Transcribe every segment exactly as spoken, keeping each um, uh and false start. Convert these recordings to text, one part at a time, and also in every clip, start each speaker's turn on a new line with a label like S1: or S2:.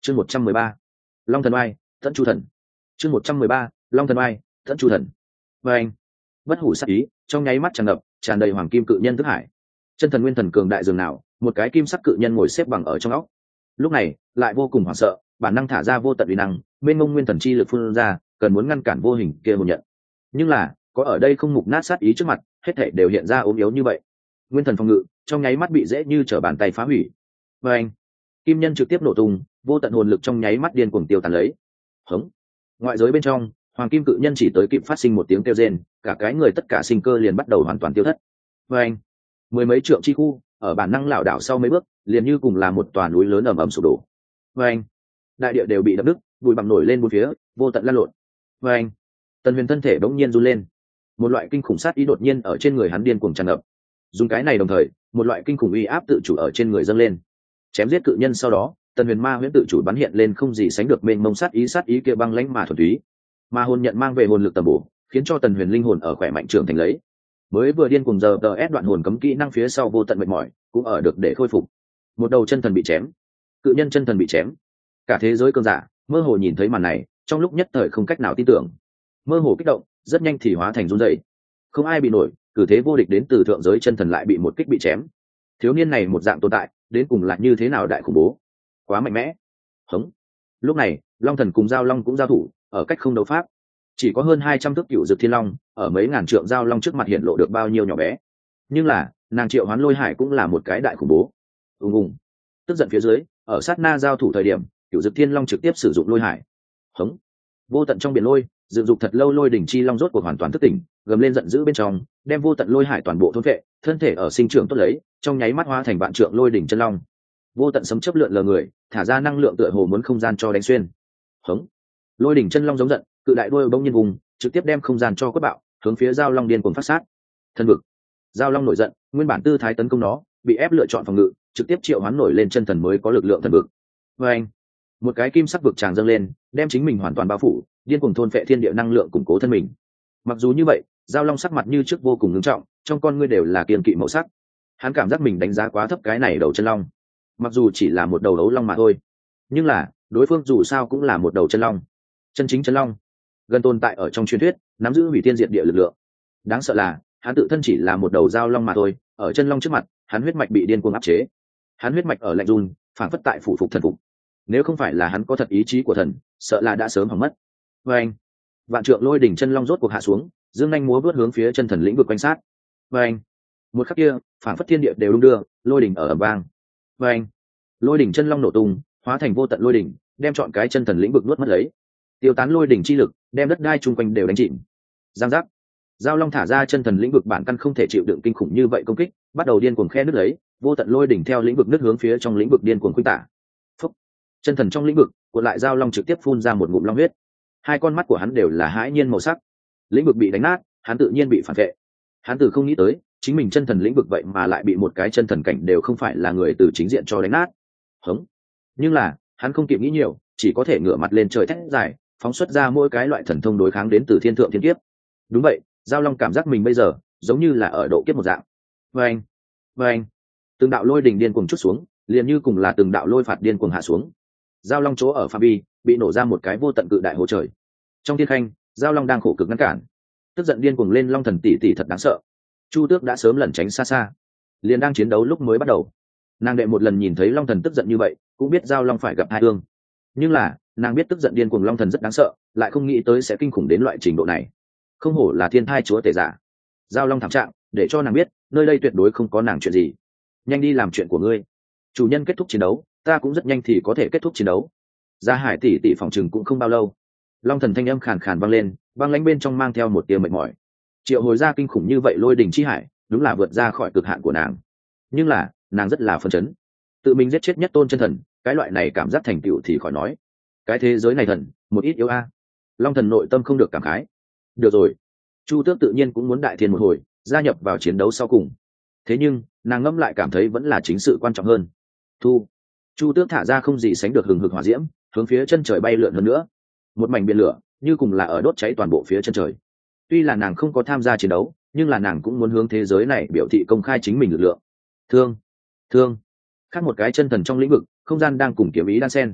S1: chương một trăm mười ba long thần oai tẫn chu thần chương một trăm mười ba long thần oai tẫn chu thần. Và anh bất hủ sắc ý trong nháy mắt tràn ngập, tràn đầy hoàng kim cự nhân thức hải. Chân thần nguyên thần cường đại dường nào, một cái kim sắc cự nhân ngồi xếp bằng ở trong óc. Lúc này lại vô cùng hoảng sợ, bản năng thả ra vô tận uy năng, mênh mông nguyên thần chi lực phun ra, cần muốn ngăn cản vô hình kia hồn nhận. Nhưng là có ở đây không mục nát sát ý trước mặt, hết thảy đều hiện ra ốm yếu như vậy. Nguyên thần phòng ngự trong nháy mắt bị dễ như trở bàn tay phá hủy. Và anh kim nhân trực tiếp nổ tung, vô tận hồn lực trong nháy mắt điên cuồng tiêu tán lấy. Hống. Ngoại giới bên trong, hoàng kim cự nhân chỉ tới kịp phát sinh một tiếng kêu rên, cả cái người tất cả sinh cơ liền bắt đầu hoàn toàn tiêu thất. Và anh mười mấy trượng chi khu, ở bản năng lảo đảo sau mấy bước, liền như cùng là một tòa núi lớn ầm ầm sụp đổ. Và anh đại địa đều bị đập nứt, bụi bặm nổi lên bốn phía, vô tận lăn lộn. Và anh Tần Huyền thân thể bỗng nhiên run lên, một loại kinh khủng sát ý đột nhiên ở trên người hắn điên cuồng tràn ngập. Dùng cái này đồng thời, một loại kinh khủng uy áp tự chủ ở trên người dâng lên. Chém giết cự nhân sau đó, Tần Huyền ma huyễn tự chủ bắn hiện lên không gì sánh được mênh mông sát ý, sát ý kia băng lãnh mà thuần túy. Ma hồn nhận mang về hồn lực tầm bổ, khiến cho Tần Huyền linh hồn ở khỏe mạnh trưởng thành lấy. Mới vừa điên cuồng giờ tờ ép đoạn hồn cấm kỹ năng phía sau vô tận mệt mỏi, cũng ở được để khôi phục. Một đầu chân thần bị chém, cự nhân chân thần bị chém. Cả thế giới cơn giả mơ hồ nhìn thấy màn này, trong lúc nhất thời không cách nào tin tưởng. Mơ hồ kích động, rất nhanh thì hóa thành run rẩy. Không ai bị nổi, cử thế vô địch đến từ thượng giới chân thần lại bị một kích bị chém. Thiếu niên này một dạng tồn tại, đến cùng lại như thế nào đại khủng bố, quá mạnh mẽ. Hống. Lúc này long thần cùng giao long cũng giao thủ, ở cách không đấu pháp. Chỉ có hơn hai trăm thước cựu dực thiên long, ở mấy ngàn trượng giao long trước mặt hiện lộ được bao nhiêu nhỏ bé. Nhưng là nàng triệu hoán lôi hải cũng là một cái đại khủng bố. Ùng ùng. Tức giận phía dưới, ở sát na giao thủ thời điểm, cựu dực thiên long trực tiếp sử dụng lôi hải. Hống. Vô tận trong biển lôi, dựng dục thật lâu lôi đỉnh chi long rốt cuộc hoàn toàn thức tỉnh, gầm lên giận dữ bên trong, đem vô tận lôi hải toàn bộ thôn vệ, thân thể ở sinh trưởng tốt lấy, trong nháy mắt hóa thành vạn trượng lôi đỉnh chân long. Vô tận sấm chớp lượn lờ người, thả ra năng lượng tựa hồ muốn không gian cho đánh xuyên. Hống. Lôi đỉnh chân long giống giận, cự đại đuôi bỗng nhiên vùng, trực tiếp đem không gian cho quất bạo, hướng phía giao long điên cuồng phát sát. Thân vực. Giao long nổi giận, nguyên bản tư thái tấn công nó, bị ép lựa chọn phòng ngự, trực tiếp triệu hoán nổi lên chân thần mới có lực lượng thần vực. Và anh một cái kim sắc vực tràng dâng lên, đem chính mình hoàn toàn bao phủ, điên cuồng thôn phệ thiên địa năng lượng củng cố thân mình. Mặc dù như vậy, giao long sắc mặt như trước vô cùng nghiêm trọng, trong con ngươi đều là kiên kỵ màu sắc. Hắn cảm giác mình đánh giá quá thấp cái này đầu chân long. Mặc dù chỉ là một đầu đấu long mà thôi, nhưng là đối phương dù sao cũng là một đầu chân long, chân chính chân long, gần tồn tại ở trong truyền thuyết, nắm giữ hủy thiên diệt địa lực lượng. Đáng sợ là hắn tự thân chỉ là một đầu giao long mà thôi, ở chân long trước mặt, hắn huyết mạch bị điên cuồng áp chế. Hắn huyết mạch ở lạnh run, phản phất tại phủ phục thần phục. Nếu không phải là hắn có thật ý chí của thần, sợ là đã sớm hỏng mất. Và anh vạn trượng lôi đỉnh chân long rốt cuộc hạ xuống, dương nhanh múa vớt hướng phía chân thần lĩnh vực quanh sát. Và anh một khắc kia, phản phất thiên địa đều đung đưa, lôi đỉnh ở ầm vang. Và anh lôi đỉnh chân long nổ tung, hóa thành vô tận lôi đỉnh, đem chọn cái chân thần lĩnh vực nuốt mất lấy. Tiêu tán lôi đỉnh chi lực, đem đất đai chung quanh đều đánh chìm. Giang giác. Giao long thả ra chân thần lĩnh vực bản căn không thể chịu đựng kinh khủng như vậy công kích, bắt đầu điên cuồng khe nứt lấy, vô tận lôi đỉnh theo lĩnh vực nứt hướng phía trong lĩnh vực điên cuồng khuynh tả. Phúc. Chân thần trong lĩnh vực, cuộn lại giao long trực tiếp phun ra một ngụm long huyết. Hai con mắt của hắn đều là hãi nhiên màu sắc. Lĩnh vực bị đánh nát, hắn tự nhiên bị phản vệ. Hắn từ không nghĩ tới, chính mình chân thần lĩnh vực vậy mà lại bị một cái chân thần cảnh đều không phải là người từ chính diện cho đánh nát. Hống. Nhưng là hắn không kịp nghĩ nhiều, chỉ có thể ngửa mặt lên trời thét dài, phóng xuất ra mỗi cái loại thần thông đối kháng đến từ thiên thượng thiên kiếp. Đúng vậy, giao long cảm giác mình bây giờ giống như là ở độ kiếp một dạng. Vâng, vâng. Từng đạo lôi đỉnh điên cuồng chút xuống, liền như cùng là từng đạo lôi phạt điên cuồng hạ xuống. Giao long chỗ ở phạm vi bị nổ ra một cái vô tận cự đại hố trời. Trong thiên khanh, giao long đang khổ cực ngăn cản, tức giận điên cuồng lên, long thần tỷ tỷ thật đáng sợ. Chu Tước đã sớm lẩn tránh xa xa, liền đang chiến đấu lúc mới bắt đầu. Nàng đệ một lần nhìn thấy long thần tức giận như vậy, cũng biết giao long phải gặp hai thương. Nhưng là nàng biết tức giận điên cuồng long thần rất đáng sợ, lại không nghĩ tới sẽ kinh khủng đến loại trình độ này. Không hổ là thiên thai chúa tể giả. Giao long thảm trạng để cho nàng biết, nơi đây tuyệt đối không có nàng chuyện gì. Nhanh đi làm chuyện của ngươi. Chủ nhân kết thúc chiến đấu, ta cũng rất nhanh thì có thể kết thúc chiến đấu. Gia Hải tỷ tỷ phòng chừng cũng không bao lâu. Long thần thanh âm khàn khàn vang lên, băng lãnh bên trong mang theo một tia mệt mỏi. Triệu hồi ra kinh khủng như vậy lôi đỉnh chi hải, đúng là vượt ra khỏi cực hạn của nàng. Nhưng là nàng rất là phấn chấn, tự mình giết chết nhất tôn chân thần, cái loại này cảm giác thành tựu thì khỏi nói. Cái thế giới này thần một ít yếu a. Long thần nội tâm không được cảm khái. Được rồi, Chu Tước tự nhiên cũng muốn đại thiên một hồi, gia nhập vào chiến đấu sau cùng. Thế nhưng nàng ngẫm lại cảm thấy vẫn là chính sự quan trọng hơn. Thu. Chu Tước thả ra không gì sánh được hừng hực hỏa diễm, hướng phía chân trời bay lượn hơn nữa. Một mảnh biển lửa như cùng là ở đốt cháy toàn bộ phía chân trời. Tuy là nàng không có tham gia chiến đấu, nhưng là nàng cũng muốn hướng thế giới này biểu thị công khai chính mình lực lượng. Thương, thương. Khác một cái chân thần trong lĩnh vực, không gian đang cùng kiếm ý đan sen.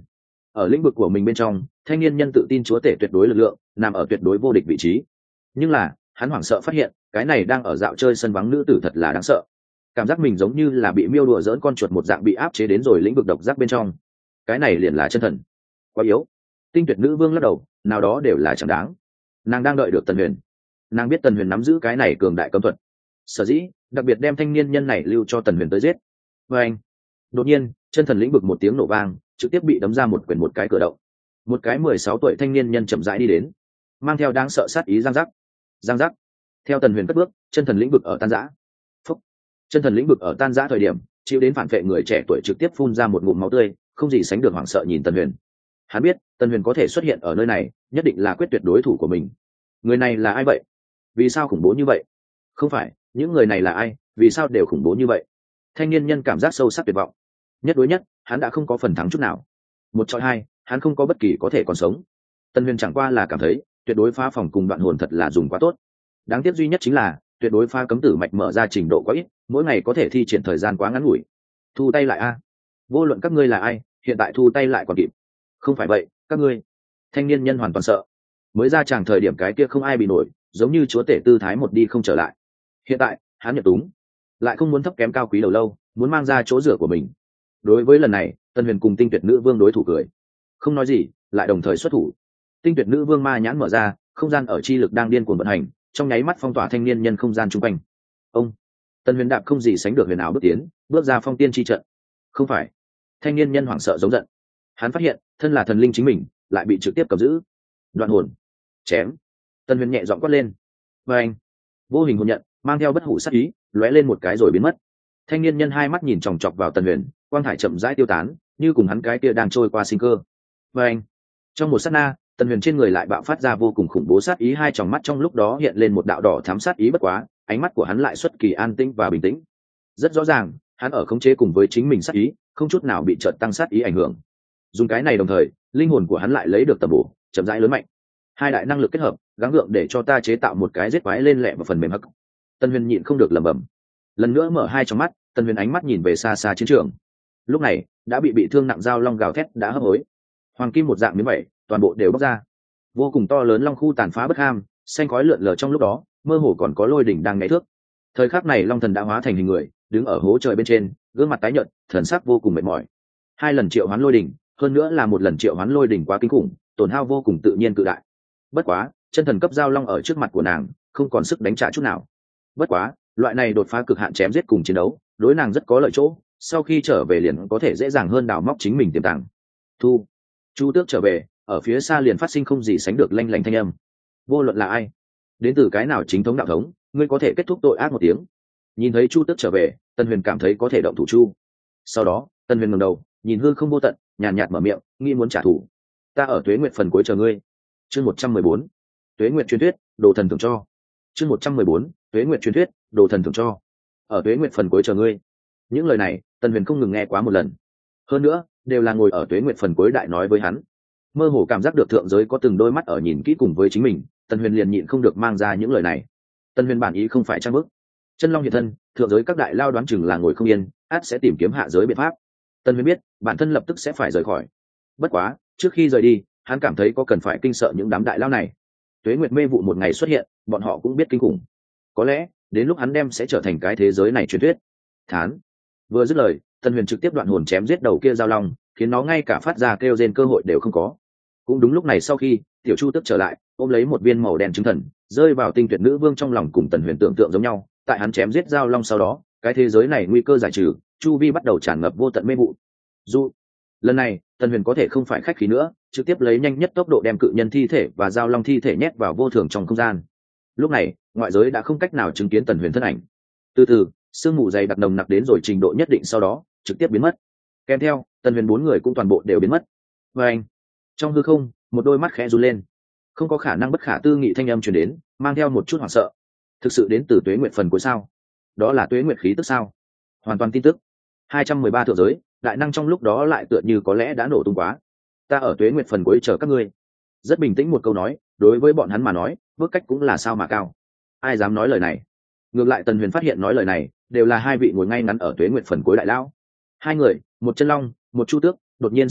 S1: ở lĩnh vực của mình bên trong, thanh niên nhân tự tin chúa tể tuyệt đối lực lượng nằm ở tuyệt đối vô địch vị trí. Nhưng là hắn hoảng sợ phát hiện cái này đang ở dạo chơi sân vắng nữ tử thật là đáng sợ, cảm giác mình giống như là bị miêu đùa dỡn con chuột một dạng bị áp chế đến rồi lĩnh vực độc giác bên trong. Cái này liền là chân thần, quá yếu. Tinh tuyệt nữ vương lắc đầu, nào đó đều là chẳng đáng. Nàng đang đợi được Tần Huyền, nàng biết Tần Huyền nắm giữ cái này cường đại cấm thuật, sở dĩ đặc biệt đem thanh niên nhân này lưu cho Tần Huyền tới giết. Và anh, đột nhiên chân thần lĩnh vực một tiếng nổ vang, trực tiếp bị đấm ra một quyển một cái cửa động. Một cái mười sáu tuổi thanh niên nhân chậm rãi đi đến, mang theo đáng sợ sát ý giang giác, giang giác. Theo Tần Huyền cất bước, chân thần lĩnh vực ở tan rã. Phúc. Chân thần lĩnh vực ở tan rã thời điểm, chịu đến phản vệ người trẻ tuổi trực tiếp phun ra một ngụm máu tươi, không gì sánh được hoảng sợ nhìn Tần Huyền. Hắn biết Tần Huyền có thể xuất hiện ở nơi này, nhất định là quyết tuyệt đối thủ của mình. Người này là ai vậy? Vì sao khủng bố như vậy? Không phải, những người này là ai, vì sao đều khủng bố như vậy? Thanh niên nhân cảm giác sâu sắc tuyệt vọng. Nhất đối nhất, hắn đã không có phần thắng chút nào. Một chọi hai, hắn không có bất kỳ có thể còn sống. Tần Huyền chẳng qua là cảm thấy tuyệt đối phá phòng cùng đoạn hồn thật là dùng quá tốt. Đáng tiếc duy nhất chính là tuyệt đối phá cấm tử mạch mở ra trình độ quá ít, mỗi ngày có thể thi triển thời gian quá ngắn ngủi. Thu tay lại a! Vô luận các ngươi là ai, hiện tại thu tay lại còn kịp. Không phải vậy, các ngươi. Thanh niên nhân hoàn toàn sợ. Mới ra tràng thời điểm cái kia không ai bị nổi, giống như chúa tể tư thái một đi không trở lại. Hiện tại hắn nhập túng, lại không muốn thấp kém cao quý đầu lâu, muốn mang ra chỗ rửa của mình. Đối với lần này, Tần Huyền cùng tinh tuyệt nữ vương đối thủ cười, không nói gì, lại đồng thời xuất thủ. Tinh tuyệt nữ vương ma nhãn mở ra, không gian ở chi lực đang điên cuồng vận hành, trong nháy mắt phong tỏa thanh niên nhân không gian chung quanh. Ông Tần Huyền đạp không gì sánh được huyền ảo bước tiến, bước ra phong tiên chi trận. Không phải, thanh niên nhân hoảng sợ giống giận. Hắn phát hiện thân là thần linh chính mình lại bị trực tiếp cầm giữ. Đoạn hồn, chém. Tần Huyền nhẹ giọng quát lên. Và anh, vô hình hồn nhận mang theo bất hủ sát ý lóe lên một cái rồi biến mất. Thanh niên nhân hai mắt nhìn chòng chọc vào Tần Huyền, quang thải chậm rãi tiêu tán, như cùng hắn cái kia đang trôi qua sinh cơ. Và anh, trong một sát na, Tần Huyền trên người lại bạo phát ra vô cùng khủng bố sát ý, hai tròng mắt trong lúc đó hiện lên một đạo đỏ thắm sát ý bất quá, ánh mắt của hắn lại xuất kỳ an tĩnh và bình tĩnh. Rất rõ ràng, hắn ở khống chế cùng với chính mình sát ý, không chút nào bị chợt tăng sát ý ảnh hưởng. Dùng cái này đồng thời, linh hồn của hắn lại lấy được tầm bổ, chậm rãi lớn mạnh. Hai đại năng lực kết hợp, gắng gượng để cho ta chế tạo một cái giết quái lên lẹ và phần mềm hắc. Tần Huyền nhịn không được lẩm bẩm. Lần nữa mở hai tròng mắt, Tần Huyền ánh mắt nhìn về xa xa chiến trường. Lúc này, đã bị bị thương nặng dao long gào thét đã hấp hối. Hoàng kim một dạng miếng vảy, toàn bộ đều bóc ra. Vô cùng to lớn long khu tàn phá bất ham, xanh khói lượn lờ trong lúc đó, mơ hồ còn có lôi đỉnh đang nhảy thước. Thời khắc này long thần đã hóa thành hình người, đứng ở hố trời bên trên, gương mặt tái nhợt, thần sắc vô cùng mệt mỏi. Hai lần triệu hoán lôi đỉnh, hơn nữa là một lần triệu hoán lôi đỉnh quá kinh khủng, tổn hao vô cùng tự nhiên cự đại. Bất quá, chân thần cấp giao long ở trước mặt của nàng, không còn sức đánh trả chút nào. Bất quá, loại này đột phá cực hạn chém giết cùng chiến đấu, đối nàng rất có lợi chỗ, sau khi trở về liền có thể dễ dàng hơn đào móc chính mình tiềm tàng. Thu, Chu Tước trở về, ở phía xa liền phát sinh không gì sánh được lanh lảnh thanh âm. Vô luận là ai, đến từ cái nào chính thống đạo thống, ngươi có thể kết thúc tội ác một tiếng. Nhìn thấy Chu Tước trở về, Tần Huyền cảm thấy có thể động thủ Chu. Sau đó, Tần Huyền ngẩng đầu, nhìn hư không vô tận, nhàn nhạt mở miệng, nghĩ muốn trả thù. Ta ở Tuế Nguyệt phần cuối chờ ngươi. Chương một trăm mười bốn, Tuế Nguyệt truyền thuyết, đồ thần thưởng cho. Chương một trăm mười bốn, Tuế Nguyệt truyền thuyết, đồ thần thưởng cho. Ở Tuế Nguyệt phần cuối chờ ngươi. Những lời này, Tần Huyền không ngừng nghe quá một lần. Hơn nữa, đều là ngồi ở Tuế Nguyệt phần cuối đại nói với hắn. Mơ hồ cảm giác được thượng giới có từng đôi mắt ở nhìn kỹ cùng với chính mình, Tần Huyền liền nhịn không được mang ra những lời này. Tần Huyền bản ý không phải trang bức. Chân long hiện thân, thượng giới các đại lao đoán chừng là ngồi không yên, ắt sẽ tìm kiếm hạ giới biện pháp. Tần Huyền biết, bản thân lập tức sẽ phải rời khỏi. Bất quá, trước khi rời đi, hắn cảm thấy có cần phải kinh sợ những đám đại lao này. Tuế Nguyệt mê vụ một ngày xuất hiện, bọn họ cũng biết kinh khủng. Có lẽ, đến lúc hắn đem sẽ trở thành cái thế giới này truyền thuyết. Thán. Vừa dứt lời, Tần Huyền trực tiếp đoạn hồn chém giết đầu kia giao long, khiến nó ngay cả phát ra kêu rên cơ hội đều không có. Cũng đúng lúc này sau khi tiểu Chu Tước trở lại, ôm lấy một viên màu đen trứng thần, rơi vào tinh tuyệt nữ vương trong lòng cùng Tần Huyền tưởng tượng giống nhau. Tại hắn chém giết giao long sau đó, cái thế giới này nguy cơ giải trừ, chu vi bắt đầu tràn ngập vô tận mê vụ. Dù lần này Tần Huyền có thể không phải khách khí nữa, trực tiếp lấy nhanh nhất tốc độ đem cự nhân thi thể và giao long thi thể nhét vào vô thường trong không gian. Lúc này ngoại giới đã không cách nào chứng kiến Tần Huyền thân ảnh. Từ từ, sương mù dày đặc nồng nặc đến rồi trình độ nhất định, sau đó trực tiếp biến mất. Kèm theo, Tần Huyền bốn người cũng toàn bộ đều biến mất. Và anh, trong hư không, một đôi mắt khẽ run lên, không có khả năng bất khả tư nghị thanh âm truyền đến, mang theo một chút hoảng sợ. Thực sự đến từ Tuế Nguyệt phần cuối sao? Đó là Tuế Nguyệt khí tức sao? Hoàn toàn tin tức. hai trăm mười ba thượng giới, đại năng trong lúc đó lại tựa như có lẽ đã nổ tung quá. Ta ở Tuế Nguyệt phần cuối chờ các ngươi. Rất bình tĩnh một câu nói, đối với bọn hắn mà nói, bước cách cũng là sao mà cao. Ai dám nói lời này? Ngược lại Tần Huyền phát hiện nói lời này đều là hai vị ngồi ngay ngắn ở Tuế Nguyệt phần cuối đại lão. Hai người, một chân long, một chu tước, đột nhiên xuất hiện,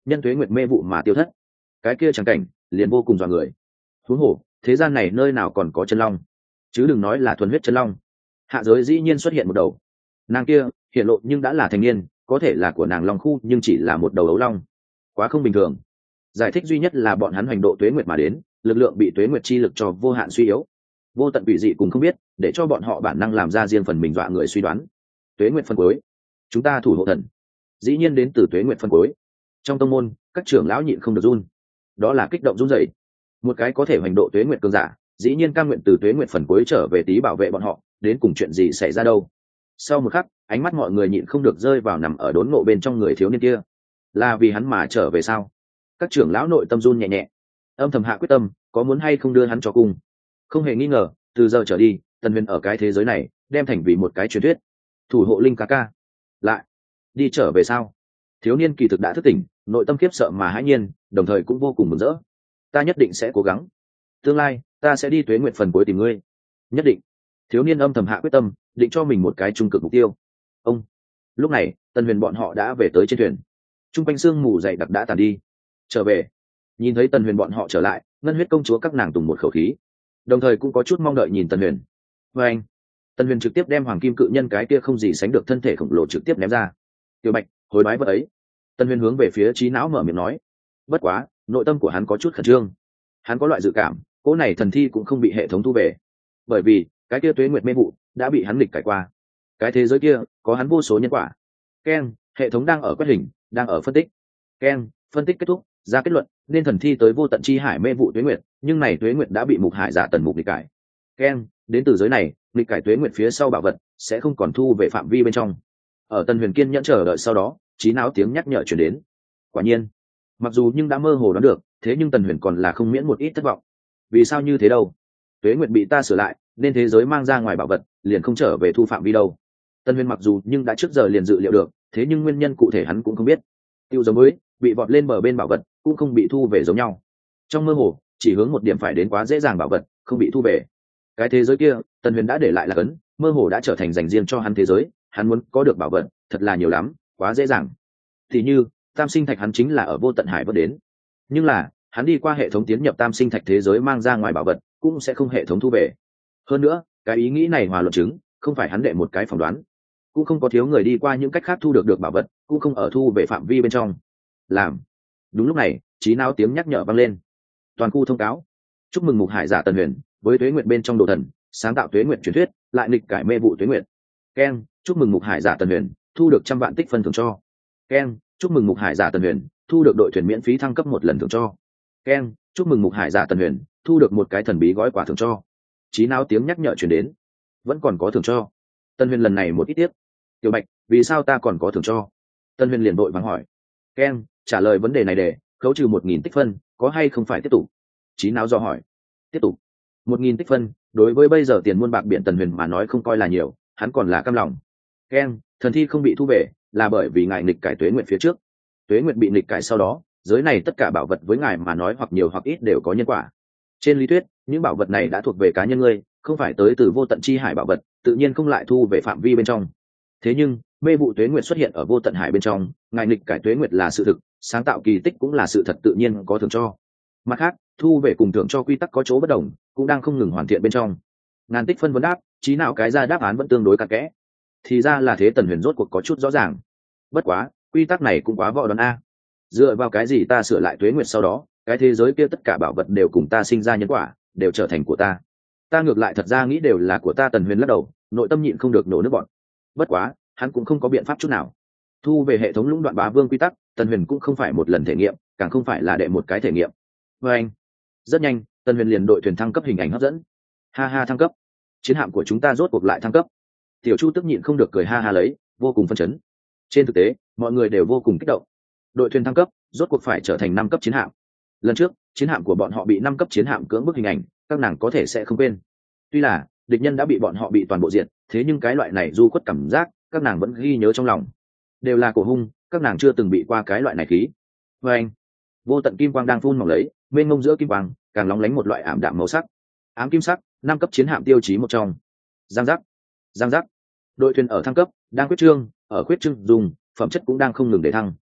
S1: nhân tuế nguyệt mê vụ mà tiêu thất. Cái kia chẳng cảnh liền vô cùng dọa người. Huống hồ thế gian này nơi nào còn có chân long, chứ đừng nói là thuần huyết chân long. Hạ giới dĩ nhiên xuất hiện một đầu, nàng kia hiện lộ nhưng đã là thành niên, có thể là của nàng long khu nhưng chỉ là một đầu ấu long, quá không bình thường. Giải thích duy nhất là bọn hắn hoành độ tuế nguyệt mà đến, lực lượng bị tuế nguyệt chi lực cho vô hạn suy yếu, vô tận quỷ dị cùng không biết, để cho bọn họ bản năng làm ra riêng phần mình dọa người suy đoán. Tuế nguyệt phân cuối, chúng ta thủ hộ thần dĩ nhiên đến từ tuế nguyệt phân cuối. Trong tông môn các trưởng lão nhịn không được run, đó là kích động run rẩy. Một cái có thể hoành độ tuế nguyệt cường giả dĩ nhiên cam nguyện từ tuế nguyệt phần cuối trở về tí bảo vệ bọn họ, đến cùng chuyện gì xảy ra đâu. Sau một khắc, ánh mắt mọi người nhịn không được rơi vào nằm ở đốn ngộ bên trong người thiếu niên kia. Là vì hắn mà trở về sao? Các trưởng lão nội tâm run nhẹ nhẹ, âm thầm hạ quyết tâm, có muốn hay không đưa hắn cho cung. Không hề nghi ngờ, từ giờ trở đi, Tần Huyền ở cái thế giới này đem thành vì một cái truyền thuyết. Thủ hộ linh ca ca lại đi trở về sao? Thiếu niên kỳ thực đã thức tỉnh, nội tâm khiếp sợ mà hãi nhiên, đồng thời cũng vô cùng mừng rỡ. Ta nhất định sẽ cố gắng, tương lai ta sẽ đi tuế nguyện phần cuối tìm ngươi, nhất định. Thiếu niên âm thầm hạ quyết tâm, định cho mình một cái trung cực mục tiêu. Ông lúc này Tần Huyền bọn họ đã về tới trên thuyền, trung quanh sương mù dày đặc đã tàn đi. Trở về, nhìn thấy Tần Huyền bọn họ trở lại, ngân huyết công chúa các nàng tùng một khẩu khí, đồng thời cũng có chút mong đợi nhìn Tần Huyền. Và anh Tần Huyền trực tiếp đem hoàng kim cự nhân cái kia không gì sánh được thân thể khổng lồ trực tiếp ném ra. Tiểu Bạch, hồi đoái vật ấy. Tần Huyền hướng về phía trí não mở miệng nói. Bất quá nội tâm của hắn có chút khẩn trương, hắn có loại dự cảm cỗ này thần thi cũng không bị hệ thống thu về, bởi vì cái kia tuế nguyệt mê vụ đã bị hắn nghịch cải qua. Cái thế giới kia có hắn vô số nhân quả. Ken, hệ thống đang ở quét hình, đang ở phân tích. Ken, phân tích kết thúc, ra kết luận nên thần thi tới vô tận chi hải mê vụ tuế nguyệt, nhưng này tuế nguyệt đã bị mục hải giả tần mục nghịch cải. Ken, đến từ giới này nghịch cải tuế nguyệt phía sau bảo vật sẽ không còn thu về phạm vi bên trong. Ở Tần Huyền kiên nhẫn chờ đợi sau đó, trí não tiếng nhắc nhở chuyển đến. Quả nhiên, mặc dù nhưng đã mơ hồ đoán được, thế nhưng Tần Huyền còn là không miễn một ít thất vọng. Vì sao như thế đâu? Tuế nguyệt bị ta sửa lại, nên thế giới mang ra ngoài bảo vật liền không trở về thu phạm vi đâu. Tần Huyền mặc dù nhưng đã trước giờ liền dự liệu được, thế nhưng nguyên nhân cụ thể hắn cũng không biết. Tiêu giống với bị vọt lên bờ bên bảo vật cũng không bị thu về giống nhau. Trong mơ hồ, chỉ hướng một điểm phải đến quá dễ dàng bảo vật không bị thu về. Cái thế giới kia, Tần Huyền đã để lại là cấn, mơ hồ đã trở thành dành riêng cho hắn thế giới, hắn muốn có được bảo vật, thật là nhiều lắm, quá dễ dàng. Thì như, Tam Sinh Thạch hắn chính là ở vô tận hải vớt đến. Nhưng là, hắn đi qua hệ thống tiến nhập Tam Sinh Thạch thế giới mang ra ngoài bảo vật, cũng sẽ không hệ thống thu về. Hơn nữa, cái ý nghĩ này hòa luận chứng, không phải hắn đệ một cái phỏng đoán, cũng không có thiếu người đi qua những cách khác thu được được bảo vật, cũng không ở thu về phạm vi bên trong. Làm. Đúng lúc này, trí não tiếng nhắc nhở vang lên. Toàn khu thông cáo. Chúc mừng mục hải giả Tần Huyền với tuế nguyệt bên trong đồ thần, sáng tạo tuế nguyệt truyền thuyết, lại nghịch cải mê vụ tuế nguyệt. Ken, chúc mừng mục hải giả Tần Huyền thu được trăm vạn tích phân thưởng cho. Ken, chúc mừng mục hải giả Tần Huyền thu được đội thuyền miễn phí thăng cấp một lần thưởng cho. Ken, chúc mừng mục hải giả Tần Huyền thu được một cái thần bí gói quà thưởng cho. Trí não tiếng nhắc nhở truyền đến. Vẫn còn có thưởng cho. Tần Huyền lần này một ít tiếp. Tiểu Bạch, vì sao ta còn có thưởng cho? Tần Huyền liền vội vàng hỏi. Ken, trả lời vấn đề này để khấu trừ một nghìn tích phân, có hay không phải tiếp tục? Trí não do hỏi. Tiếp tục. Một nghìn tích phân, đối với bây giờ tiền muôn bạc biển Tần Huyền mà nói không coi là nhiều, hắn còn là cam lòng. Ken, thần thi không bị thu về, là bởi vì ngài nghịch cải tuế nguyệt phía trước. Tuế nguyệt bị nghịch cải sau đó, giới này tất cả bảo vật với ngài mà nói hoặc nhiều hoặc ít đều có nhân quả. Trên lý thuyết, những bảo vật này đã thuộc về cá nhân ngươi, không phải tới từ vô tận chi hải bảo vật, tự nhiên không lại thu về phạm vi bên trong. Thế nhưng, mê vụ tuế nguyệt xuất hiện ở vô tận hải bên trong, ngài nghịch cải tuế nguyệt là sự thực, sáng tạo kỳ tích cũng là sự thật, tự nhiên có thưởng cho. Mặt khác, thu về cùng thưởng cho quy tắc có chỗ bất đồng, cũng đang không ngừng hoàn thiện bên trong. Ngàn tích phân vấn đáp, trí não cái ra đáp án vẫn tương đối cặn kẽ. Thì ra là thế, Tần Huyền rốt cuộc có chút rõ ràng. Bất quá, quy tắc này cũng quá võ đoán a. Dựa vào cái gì ta sửa lại tuế nguyệt sau đó, cái thế giới kia tất cả bảo vật đều cùng ta sinh ra nhân quả, đều trở thành của ta. Ta ngược lại thật ra nghĩ đều là của ta. Tần Huyền lắc đầu, nội tâm nhịn không được nổ nước bọt. Bất quá, hắn cũng không có biện pháp chút nào. Thu về hệ thống lũng đoạn bá vương quy tắc, Tần Huyền cũng không phải một lần thể nghiệm, càng không phải là đệ một cái thể nghiệm. Và anh, rất nhanh, Tần Huyền liền đội thuyền thăng cấp hình ảnh hấp dẫn. Ha ha, thăng cấp, chiến hạm của chúng ta rốt cuộc lại thăng cấp. Tiểu Chu tức nhịn không được cười ha ha lấy, vô cùng phấn chấn. Trên thực tế, mọi người đều vô cùng kích động. Đội thuyền thăng cấp, rốt cuộc phải trở thành năm cấp chiến hạm. Lần trước, chiến hạm của bọn họ bị năm cấp chiến hạm cưỡng bức hình ảnh, các nàng có thể sẽ không quên. Tuy là địch nhân đã bị bọn họ bị toàn bộ diệt, thế nhưng cái loại này du quất cảm giác, các nàng vẫn ghi nhớ trong lòng. Đều là cổ hung, các nàng chưa từng bị qua cái loại này khí. Và anh, vô tận kim quang đang phun mỏng lấy, mênh mông giữa kim quang càng lóng lánh một loại ảm đạm màu sắc. Ám kim sắc, năm cấp chiến hạm tiêu chí một trong. Giang giác, giang giác. Đội thuyền ở thăng cấp, đang quyết trương, ở quyết trương dùng, phẩm chất cũng đang không ngừng để thăng.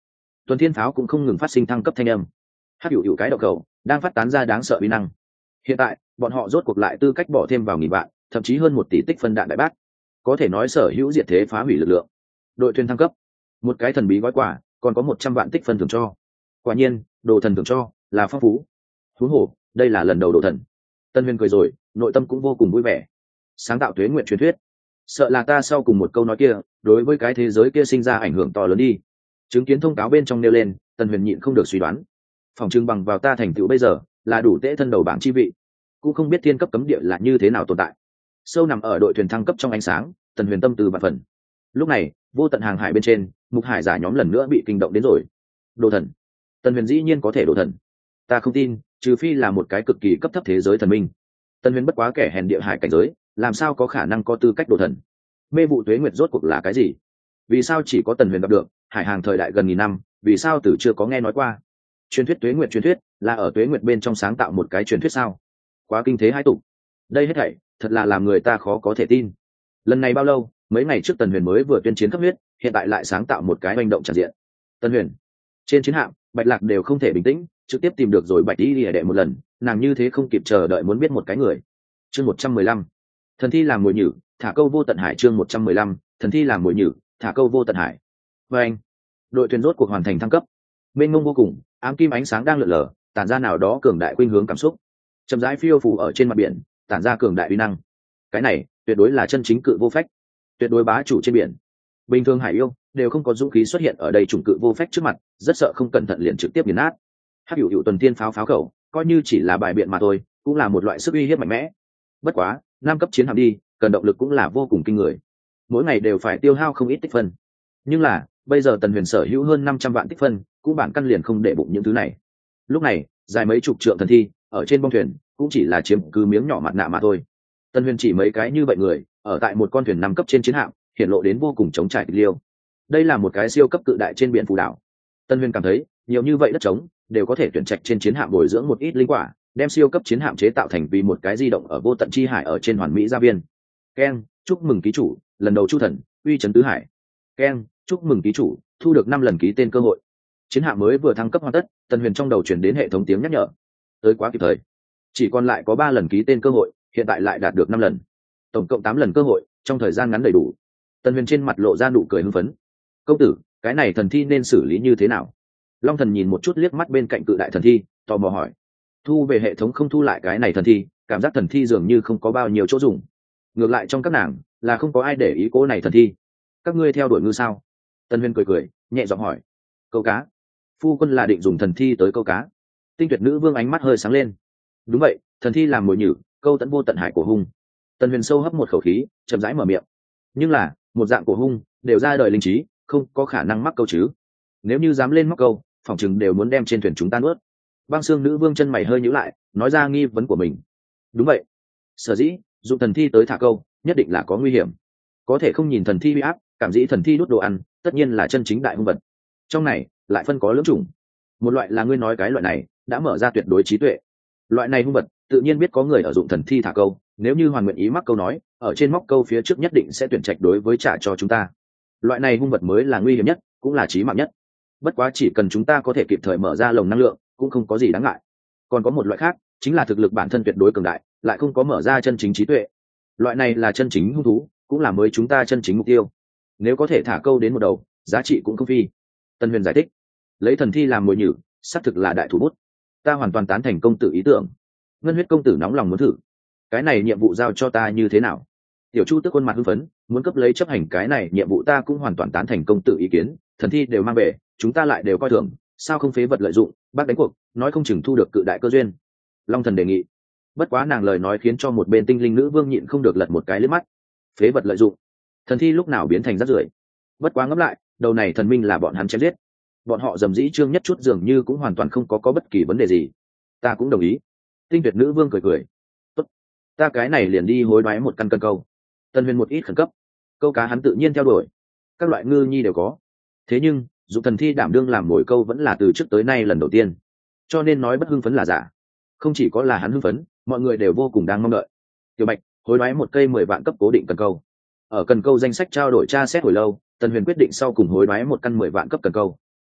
S1: tuần thiên pháo cũng không ngừng phát sinh thăng cấp thanh âm. Hắc hữu hữu cái đậu cầu đang phát tán ra đáng sợ uy năng. Hiện tại bọn họ rốt cuộc lại tư cách bỏ thêm vào nghìn vạn, thậm chí hơn một tỷ tích phân đạn đại bác, có thể nói sở hữu diệt thế phá hủy lực lượng. Đội thuyền thăng cấp, một cái thần bí gói quà, còn có một trăm vạn tích phân thưởng cho. Quả nhiên đồ thần thưởng cho là phong phú. Huống hồ đây là lần đầu đồ thần. Tân Huyền cười rồi, nội tâm cũng vô cùng vui vẻ. Sáng tạo tuế nguyện truyền thuyết, sợ là ta sau cùng một câu nói kia đối với cái thế giới kia sinh ra ảnh hưởng to lớn đi. Chứng kiến thông cáo bên trong nêu lên, Tân Huyền nhịn không được suy đoán, phòng trưng bằng vào ta thành tựu bây giờ là đủ tễ thân đầu bảng chi vị, cũng không biết thiên cấp cấm địa là như thế nào tồn tại. Sâu nằm ở đội thuyền thăng cấp trong ánh sáng, Tần Huyền tâm từ vạn phần. Lúc này vô tận hàng hải bên trên, mục hải giả nhóm lần nữa bị kinh động đến rồi. Đồ thần, Tần Huyền dĩ nhiên có thể đồ thần. Ta không tin, trừ phi là một cái cực kỳ cấp thấp thế giới thần minh. Tần Huyền bất quá kẻ hèn địa hải cảnh giới, làm sao có khả năng có tư cách đồ thần. Mê vụ tuế nguyệt rốt cuộc là cái gì? Vì sao chỉ có Tần Huyền gặp được? Hải hàng thời đại gần nghìn năm, vì sao từ chưa có nghe nói qua? Truyền thuyết tuế nguyệt truyền thuyết là ở tuế nguyệt bên trong sáng tạo một cái truyền thuyết sao? Quá kinh thế hai tục. Đây hết thảy thật là làm người ta khó có thể tin. Lần này bao lâu? Mấy ngày trước Tần Huyền mới vừa tuyên chiến cấp huyết, hiện tại lại sáng tạo một cái hành động tràn diện. Tần Huyền trên chiến hạm, Bạch Lạc đều không thể bình tĩnh, trực tiếp tìm được rồi Bạch Y Lìa đệ một lần, nàng như thế không kịp chờ đợi muốn biết một cái người. Chương một trăm mười lăm, thần thi làm mồi nhử, thả câu vô tận hải. Chương một trăm mười lăm, thần thi làm mồi nhử, thả câu vô tận hải. Và anh, đội thuyền rốt cuộc hoàn thành thăng cấp. Mênh mông vô cùng, ám kim ánh sáng đang lượn lờ, tản ra nào đó cường đại khuynh hướng cảm xúc. Chậm rãi phiêu phù ở trên mặt biển, tản ra cường đại uy năng. Cái này tuyệt đối là chân chính cự vô phách, tuyệt đối bá chủ trên biển. Bình thường hải yêu đều không có dũng khí xuất hiện ở đây chủng cự vô phách trước mặt, rất sợ không cẩn thận liền trực tiếp nghiền nát. Hắc hữu hữu tuần tiên pháo pháo khẩu, coi như chỉ là bài biện mà thôi, cũng là một loại sức uy hiếp mạnh mẽ. Bất quá, năm cấp chiến hạm đi, cần động lực cũng là vô cùng kinh người. Mỗi ngày đều phải tiêu hao không ít tích phân. Nhưng là, bây giờ Tần Huyền sở hữu hơn năm trăm vạn tích phân, cũng bản căn liền không để bụng những thứ này. Lúc này, dài mấy chục trượng thần thi, ở trên bong thuyền, cũng chỉ là chiếm cứ miếng nhỏ mặt nạ mà thôi. Tần Huyền chỉ mấy cái như vậy người, ở tại một con thuyền năm cấp trên chiến hạm, hiện lộ đến vô cùng chống trải liêu. Đây là một cái siêu cấp cự đại trên biển phù đảo. Tần Huyền cảm thấy, nhiều như vậy đất trống, đều có thể tuyển trạch trên chiến hạm bồi dưỡng một ít linh quả, đem siêu cấp chiến hạm chế tạo thành vì một cái di động ở vô tận chi hải ở trên hoàn mỹ gia viên. Ken, chúc mừng ký chủ, lần đầu chu thần, uy trấn tứ hải. Ken, chúc mừng ký chủ, thu được năm lần ký tên cơ hội. Chiến hạm mới vừa thăng cấp hoàn tất, Tần Huyền trong đầu truyền đến hệ thống tiếng nhắc nhở. Tới quá kịp thời. Chỉ còn lại có ba lần ký tên cơ hội, hiện tại lại đạt được năm lần. Tổng cộng tám lần cơ hội, trong thời gian ngắn đầy đủ. Tần Huyền trên mặt lộ ra nụ cười hưng phấn. Công tử, cái này thần thi nên xử lý như thế nào? Long Thần nhìn một chút liếc mắt bên cạnh cự đại thần thi, tò mò hỏi. Thu về hệ thống không thu lại cái này thần thi, cảm giác thần thi dường như không có bao nhiêu chỗ dùng. Ngược lại trong các nàng, là không có ai để ý cố này thần thi. Các ngươi theo đuổi ngư sao? Tần Huyền cười cười, nhẹ giọng hỏi. Câu cá. Phu quân là định dùng thần thi tới câu cá. Tinh Tuyệt Nữ Vương ánh mắt hơi sáng lên. Đúng vậy, thần thi làm mồi nhử, câu tận vô tận hải cổ hung. Tần Huyền sâu hấp một khẩu khí, chậm rãi mở miệng. Nhưng là, một dạng cổ hung, đều ra đời linh trí, không có khả năng mắc câu chứ. Nếu như dám lên mắc câu, phỏng chừng đều muốn đem trên thuyền chúng ta nuốt. Băng Xương Nữ Vương chân mày hơi nhíu lại, nói ra nghi vấn của mình. Đúng vậy. Sở dĩ, dùng thần thi tới thả câu, nhất định là có nguy hiểm. Có thể không nhìn thần thi uy áp, cảm dĩ thần thi đốt đồ ăn, tất nhiên là chân chính đại hung vật. Trong này, lại phân có lưỡng chủng. Một loại là ngươi nói cái loại này, đã mở ra tuyệt đối trí tuệ. Loại này hung vật, tự nhiên biết có người ở dụng thần thi thả câu, nếu như hoàn nguyện ý mắc câu nói, ở trên móc câu phía trước nhất định sẽ tuyển trạch đối với trả cho chúng ta. Loại này hung vật mới là nguy hiểm nhất, cũng là chí mạng nhất. Bất quá chỉ cần chúng ta có thể kịp thời mở ra lồng năng lượng, cũng không có gì đáng ngại. Còn có một loại khác, chính là thực lực bản thân tuyệt đối cường đại, lại không có mở ra chân chính trí tuệ. Loại này là chân chính hung thú, cũng là mới chúng ta chân chính mục tiêu. Nếu có thể thả câu đến một đầu, giá trị cũng không phi. Tân Huyền giải thích, lấy thần thi làm mồi nhử, xác thực là đại thủ bút. Ta hoàn toàn tán thành công tử ý tưởng. Ngân Huyết công tử nóng lòng muốn thử. Cái này nhiệm vụ giao cho ta như thế nào? Tiểu Chu tức khuôn mặt hưng phấn, muốn cấp lấy chấp hành cái này nhiệm vụ. Ta cũng hoàn toàn tán thành công tử ý kiến, thần thi đều mang về, chúng ta lại đều coi thường, sao không phế vật lợi dụng, bác đánh cuộc, nói không chừng thu được cự đại cơ duyên. Long Thần đề nghị. Bất quá nàng lời nói khiến cho một bên Tinh Linh Nữ Vương nhịn không được lật một cái liếc mắt. Phế vật lợi dụng, thần thi lúc nào biến thành rác rưởi? Bất quá ngẫm lại, đầu này thần minh là bọn hắn chém giết, bọn họ dầm dĩ trương nhất chút dường như cũng hoàn toàn không có có bất kỳ vấn đề gì. Ta cũng đồng ý. Tinh Tuyệt Nữ Vương cười cười. Tốt, ta cái này liền đi hối đoái một căn cân câu. Tân Huyền một ít khẩn cấp, câu cá hắn tự nhiên theo đuổi, các loại ngư nhi đều có. Thế nhưng dụng thần thi đảm đương làm mồi câu vẫn là từ trước tới nay lần đầu tiên, cho nên nói bất hưng phấn là giả. Không chỉ có là hắn hưng phấn, mọi người đều vô cùng đang mong đợi. Tiểu Bạch hối đoái một cây mười vạn cấp cố định cần câu. Ở cần câu danh sách trao đổi tra xét hồi lâu, Tần Huyền quyết định sau cùng hối đoái một căn mười vạn cấp cần câu.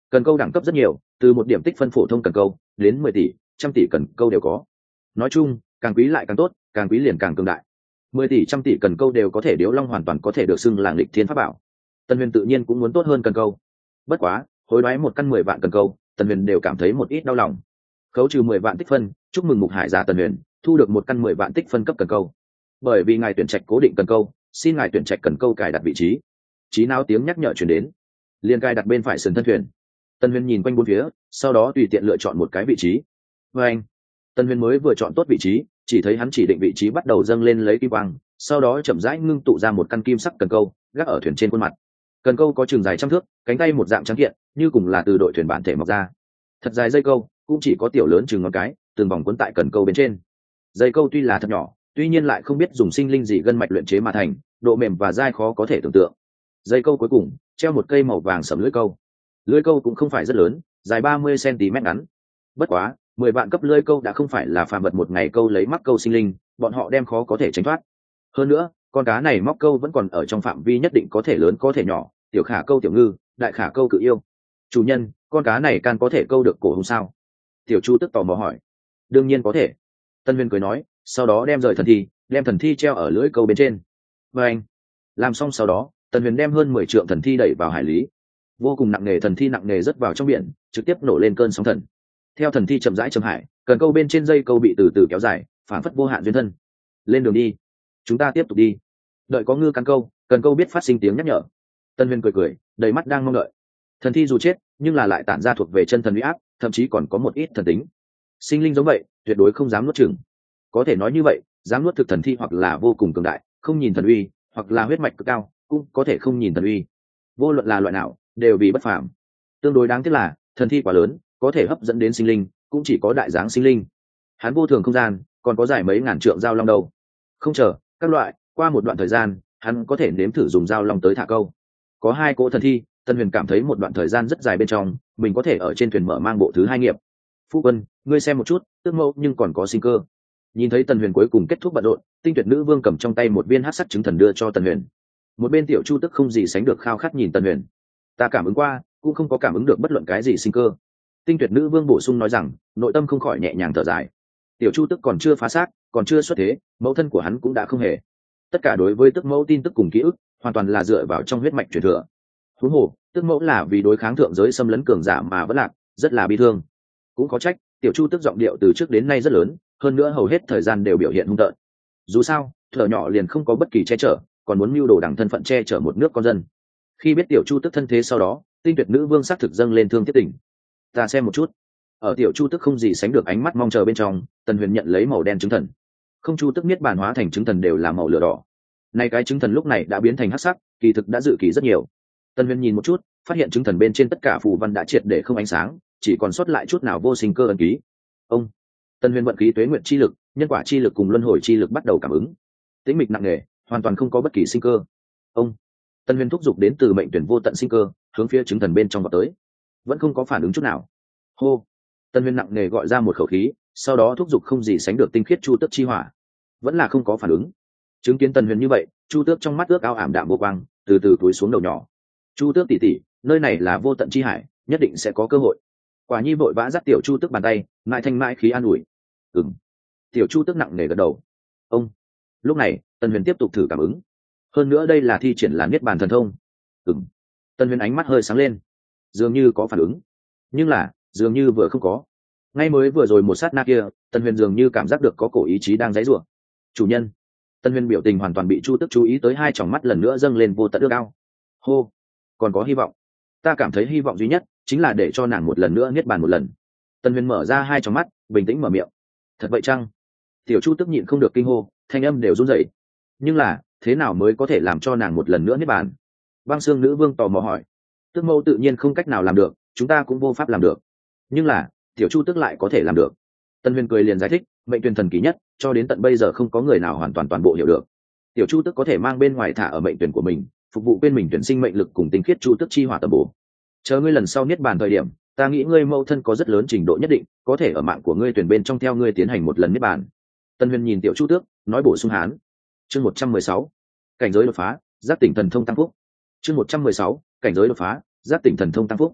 S1: cần câu đẳng cấp rất nhiều, từ một điểm tích phân phổ thông cần câu đến mười tỷ trăm tỷ cần câu đều có. Nói chung càng quý lại càng tốt, càng quý liền càng cường đại. Mười tỷ trăm tỷ cần câu đều có thể điếu long hoàn toàn có thể được xưng là nghịch thiên pháp bảo. Tần Huyền tự nhiên cũng muốn tốt hơn cần câu, bất quá hối đoái một căn mười vạn cần câu, Tần Huyền đều cảm thấy một ít đau lòng. Khấu trừ mười vạn tích phân, chúc mừng Mục Hải giả Tần Huyền thu được một căn mười vạn tích phân cấp cần câu. Bởi vì ngài tuyển trạch cố định cần câu, xin ngài tuyển trạch cần câu cài đặt vị trí. Trí não tiếng nhắc nhở truyền đến, liền cài đặt bên phải sườn thân thuyền. Tần Huyền nhìn quanh bốn phía, sau đó tùy tiện lựa chọn một cái vị trí. Và anh, Tần Huyền mới vừa chọn tốt vị trí, chỉ thấy hắn chỉ định vị trí bắt đầu dâng lên lấy kim quang, sau đó chậm rãi ngưng tụ ra một căn kim sắc cần câu gác ở thuyền trên khuôn mặt. Cần câu có chừng dài trăm thước, cánh tay một dạng trắng kiện, như cùng là từ đội thuyền bản thể mọc ra. Thật dài dây câu cũng chỉ có tiểu lớn chừng ngón cái, từng vòng quấn tại cần câu bên trên. Dây câu tuy là thật nhỏ, tuy nhiên lại không biết dùng sinh linh gì gân mạch luyện chế mà thành, độ mềm và dai khó có thể tưởng tượng. Dây câu cuối cùng treo một cây màu vàng sẫm lưỡi câu. Lưỡi câu cũng không phải rất lớn, dài ba mươi xăng-ti-mét ngắn. Bất quá mười vạn cấp lưỡi câu đã không phải là phàm vật một ngày câu lấy mắc câu sinh linh, bọn họ đem khó có thể tránh thoát. Hơn nữa con cá này móc câu vẫn còn ở trong phạm vi nhất định, có thể lớn có thể nhỏ, tiểu khả câu tiểu ngư, đại khả câu cự yêu. Chủ nhân, con cá này can có thể câu được cổ hùng sao? Tiểu Chu tức tò mò hỏi. Đương nhiên có thể, Tân Huyền cười nói, sau đó đem rời thần thi, đem thần thi treo ở lưỡi câu bên trên. Và anh làm xong sau đó, Tân Huyền đem hơn mười trượng thần thi đẩy vào hải lý. Vô cùng nặng nề thần thi nặng nề rớt vào trong biển, trực tiếp nổ lên cơn sóng thần. Theo thần thi chậm rãi châm hải, cần câu bên trên dây câu bị từ từ kéo dài, phản phất vô hạn duyên thân. Lên đường đi, chúng ta tiếp tục đi. Đợi có ngư cắn câu, cần câu biết phát sinh tiếng nhắc nhở. Tân Huyền cười cười, đầy mắt đang mong đợi. Thần thi dù chết, nhưng là lại tản ra thuộc về chân thần uy áp, thậm chí còn có một ít thần tính. Sinh linh giống vậy, tuyệt đối không dám nuốt chửng. Có thể nói như vậy, dám nuốt thực thần thi hoặc là vô cùng cường đại, không nhìn thần uy, hoặc là huyết mạch cực cao, cũng có thể không nhìn thần uy. Vô luận là loại nào, đều vì bất phàm. Tương đối đáng tiếc là, thần thi quá lớn, có thể hấp dẫn đến sinh linh, cũng chỉ có đại dáng sinh linh. Hắn vô thường không gian, còn có dài mấy ngàn trượng dao long đầu. Không chờ các loại, qua một đoạn thời gian, hắn có thể nếm thử dùng dao long tới thả câu. Có hai cỗ thần thi, Tân Huyền cảm thấy một đoạn thời gian rất dài bên trong, mình có thể ở trên thuyền mở mang bộ thứ hai nghiệp. Phu quân, ngươi xem một chút, tước mẫu nhưng còn có sinh cơ. Nhìn thấy Tần Huyền cuối cùng kết thúc bận rộn, Tinh Tuyệt Nữ Vương cầm trong tay một viên hắc sắc trứng thần đưa cho Tần Huyền. Một bên Tiểu Chu tức không gì sánh được khao khát nhìn Tần Huyền. Ta cảm ứng qua, cũng không có cảm ứng được bất luận cái gì sinh cơ. Tinh Tuyệt Nữ Vương bổ sung nói rằng, nội tâm không khỏi nhẹ nhàng thở dài. Tiểu Chu tức còn chưa phá xác, còn chưa xuất thế, mẫu thân của hắn cũng đã không hề. Tất cả đối với tức mẫu tin tức cùng ký ức, hoàn toàn là dựa vào trong huyết mạch truyền thừa. Huống hồ, tức mẫu là vì đối kháng thượng giới xâm lấn cường giả mà vẫn lạc, rất là bi thương. Cũng có trách, Tiểu Chu tức giọng điệu từ trước đến nay rất lớn, hơn nữa hầu hết thời gian đều biểu hiện hung tợn. Dù sao, thở nhỏ liền không có bất kỳ che chở, còn muốn mưu đồ đẳng thân phận che chở một nước con dân. Khi biết Tiểu Chu tức thân thế sau đó, Tinh Tuyệt Nữ Vương xác thực dâng lên thương tiếc tình. Ta xem một chút. Ở Tiểu Chu tức không gì sánh được ánh mắt mong chờ bên trong, Tần Huyền nhận lấy màu đen trứng thần. Không Chu tức niết bàn hóa thành trứng thần đều là màu lửa đỏ. Nay cái trứng thần lúc này đã biến thành hắc sắc, kỳ thực đã dự kỳ rất nhiều. Tần Huyền nhìn một chút, phát hiện trứng thần bên trên tất cả phù văn đã triệt để không ánh sáng, chỉ còn sót lại chút nào vô sinh cơ ấn ký. Ông Tần Huyền vận khí tuế nguyện chi lực, nhân quả chi lực cùng luân hồi chi lực bắt đầu cảm ứng. Tĩnh mịch nặng nề, hoàn toàn không có bất kỳ sinh cơ. Ông Tần Huyền thúc giục đến từ mệnh tuyển vô tận sinh cơ, hướng phía trứng thần bên trong vào tới. Vẫn không có phản ứng chút nào. Hô Tần Huyền nặng nề gọi ra một khẩu khí, sau đó thúc giục không gì sánh được tinh khiết chu tước chi hỏa. Vẫn là không có phản ứng. Chứng kiến Tần Huyền như vậy, chu tước trong mắt ước ao ảm đạm vô quang, từ từ túi xuống đầu nhỏ. Chu tước tỷ tỷ, nơi này là vô tận chi hải, nhất định sẽ có cơ hội. Quả Nhi vội vã dắt tiểu chu tước bàn tay, mãi thanh mãi khí an ủi. Ừm. Tiểu chu tước nặng nề gật đầu. Ông lúc này Tần Huyền tiếp tục thử cảm ứng. Hơn nữa đây là thi triển là niết bàn thần thông. Ừm. Tần Huyền ánh mắt hơi sáng lên, dường như có phản ứng, nhưng là dường như vừa không có. Ngay mới vừa rồi một sát na kia, Tần Huyền dường như cảm giác được có cổ ý chí đang giãy giụa. Chủ nhân. Tần Huyền biểu tình hoàn toàn bị chu tước chú ý tới, hai tròng mắt lần nữa dâng lên vô tận ước ao. Hô, còn có hy vọng. Ta cảm thấy hy vọng duy nhất chính là để cho nàng một lần nữa niết bàn một lần. Tần Huyền mở ra hai tròng mắt, bình tĩnh mở miệng. Thật vậy chăng? Tiểu chu tức nhịn không được kinh hô, thanh âm đều run rẩy. Nhưng là thế nào mới có thể làm cho nàng một lần nữa niết bàn? Băng Xương Nữ Vương tò mò hỏi. Tước mâu tự nhiên không cách nào làm được, chúng ta cũng vô pháp làm được. Nhưng là tiểu chu tức lại có thể làm được. Tần Huyền cười liền giải thích, mệnh tuyển thần kỳ nhất, cho đến tận bây giờ không có người nào hoàn toàn toàn bộ hiểu được. Tiểu chu tức có thể mang bên ngoài thả ở mệnh tuyển của mình, phục vụ bên mình tuyển sinh mệnh lực cùng tinh khiết chu tức chi hỏa tầm bổ. Chờ ngươi lần sau niết bàn thời điểm, ta nghĩ ngươi mâu thân có rất lớn trình độ nhất định, có thể ở mạng của ngươi tuyển bên trong theo ngươi tiến hành một lần niết bàn. Tân Huyền nhìn tiểu chu tước, nói bổ sung hán. Chương một trăm mười sáu, cảnh giới đột phá, giác tỉnh thần thông tăng phúc. Chương một trăm mười sáu, cảnh giới đột phá, giác tỉnh thần thông tăng phúc.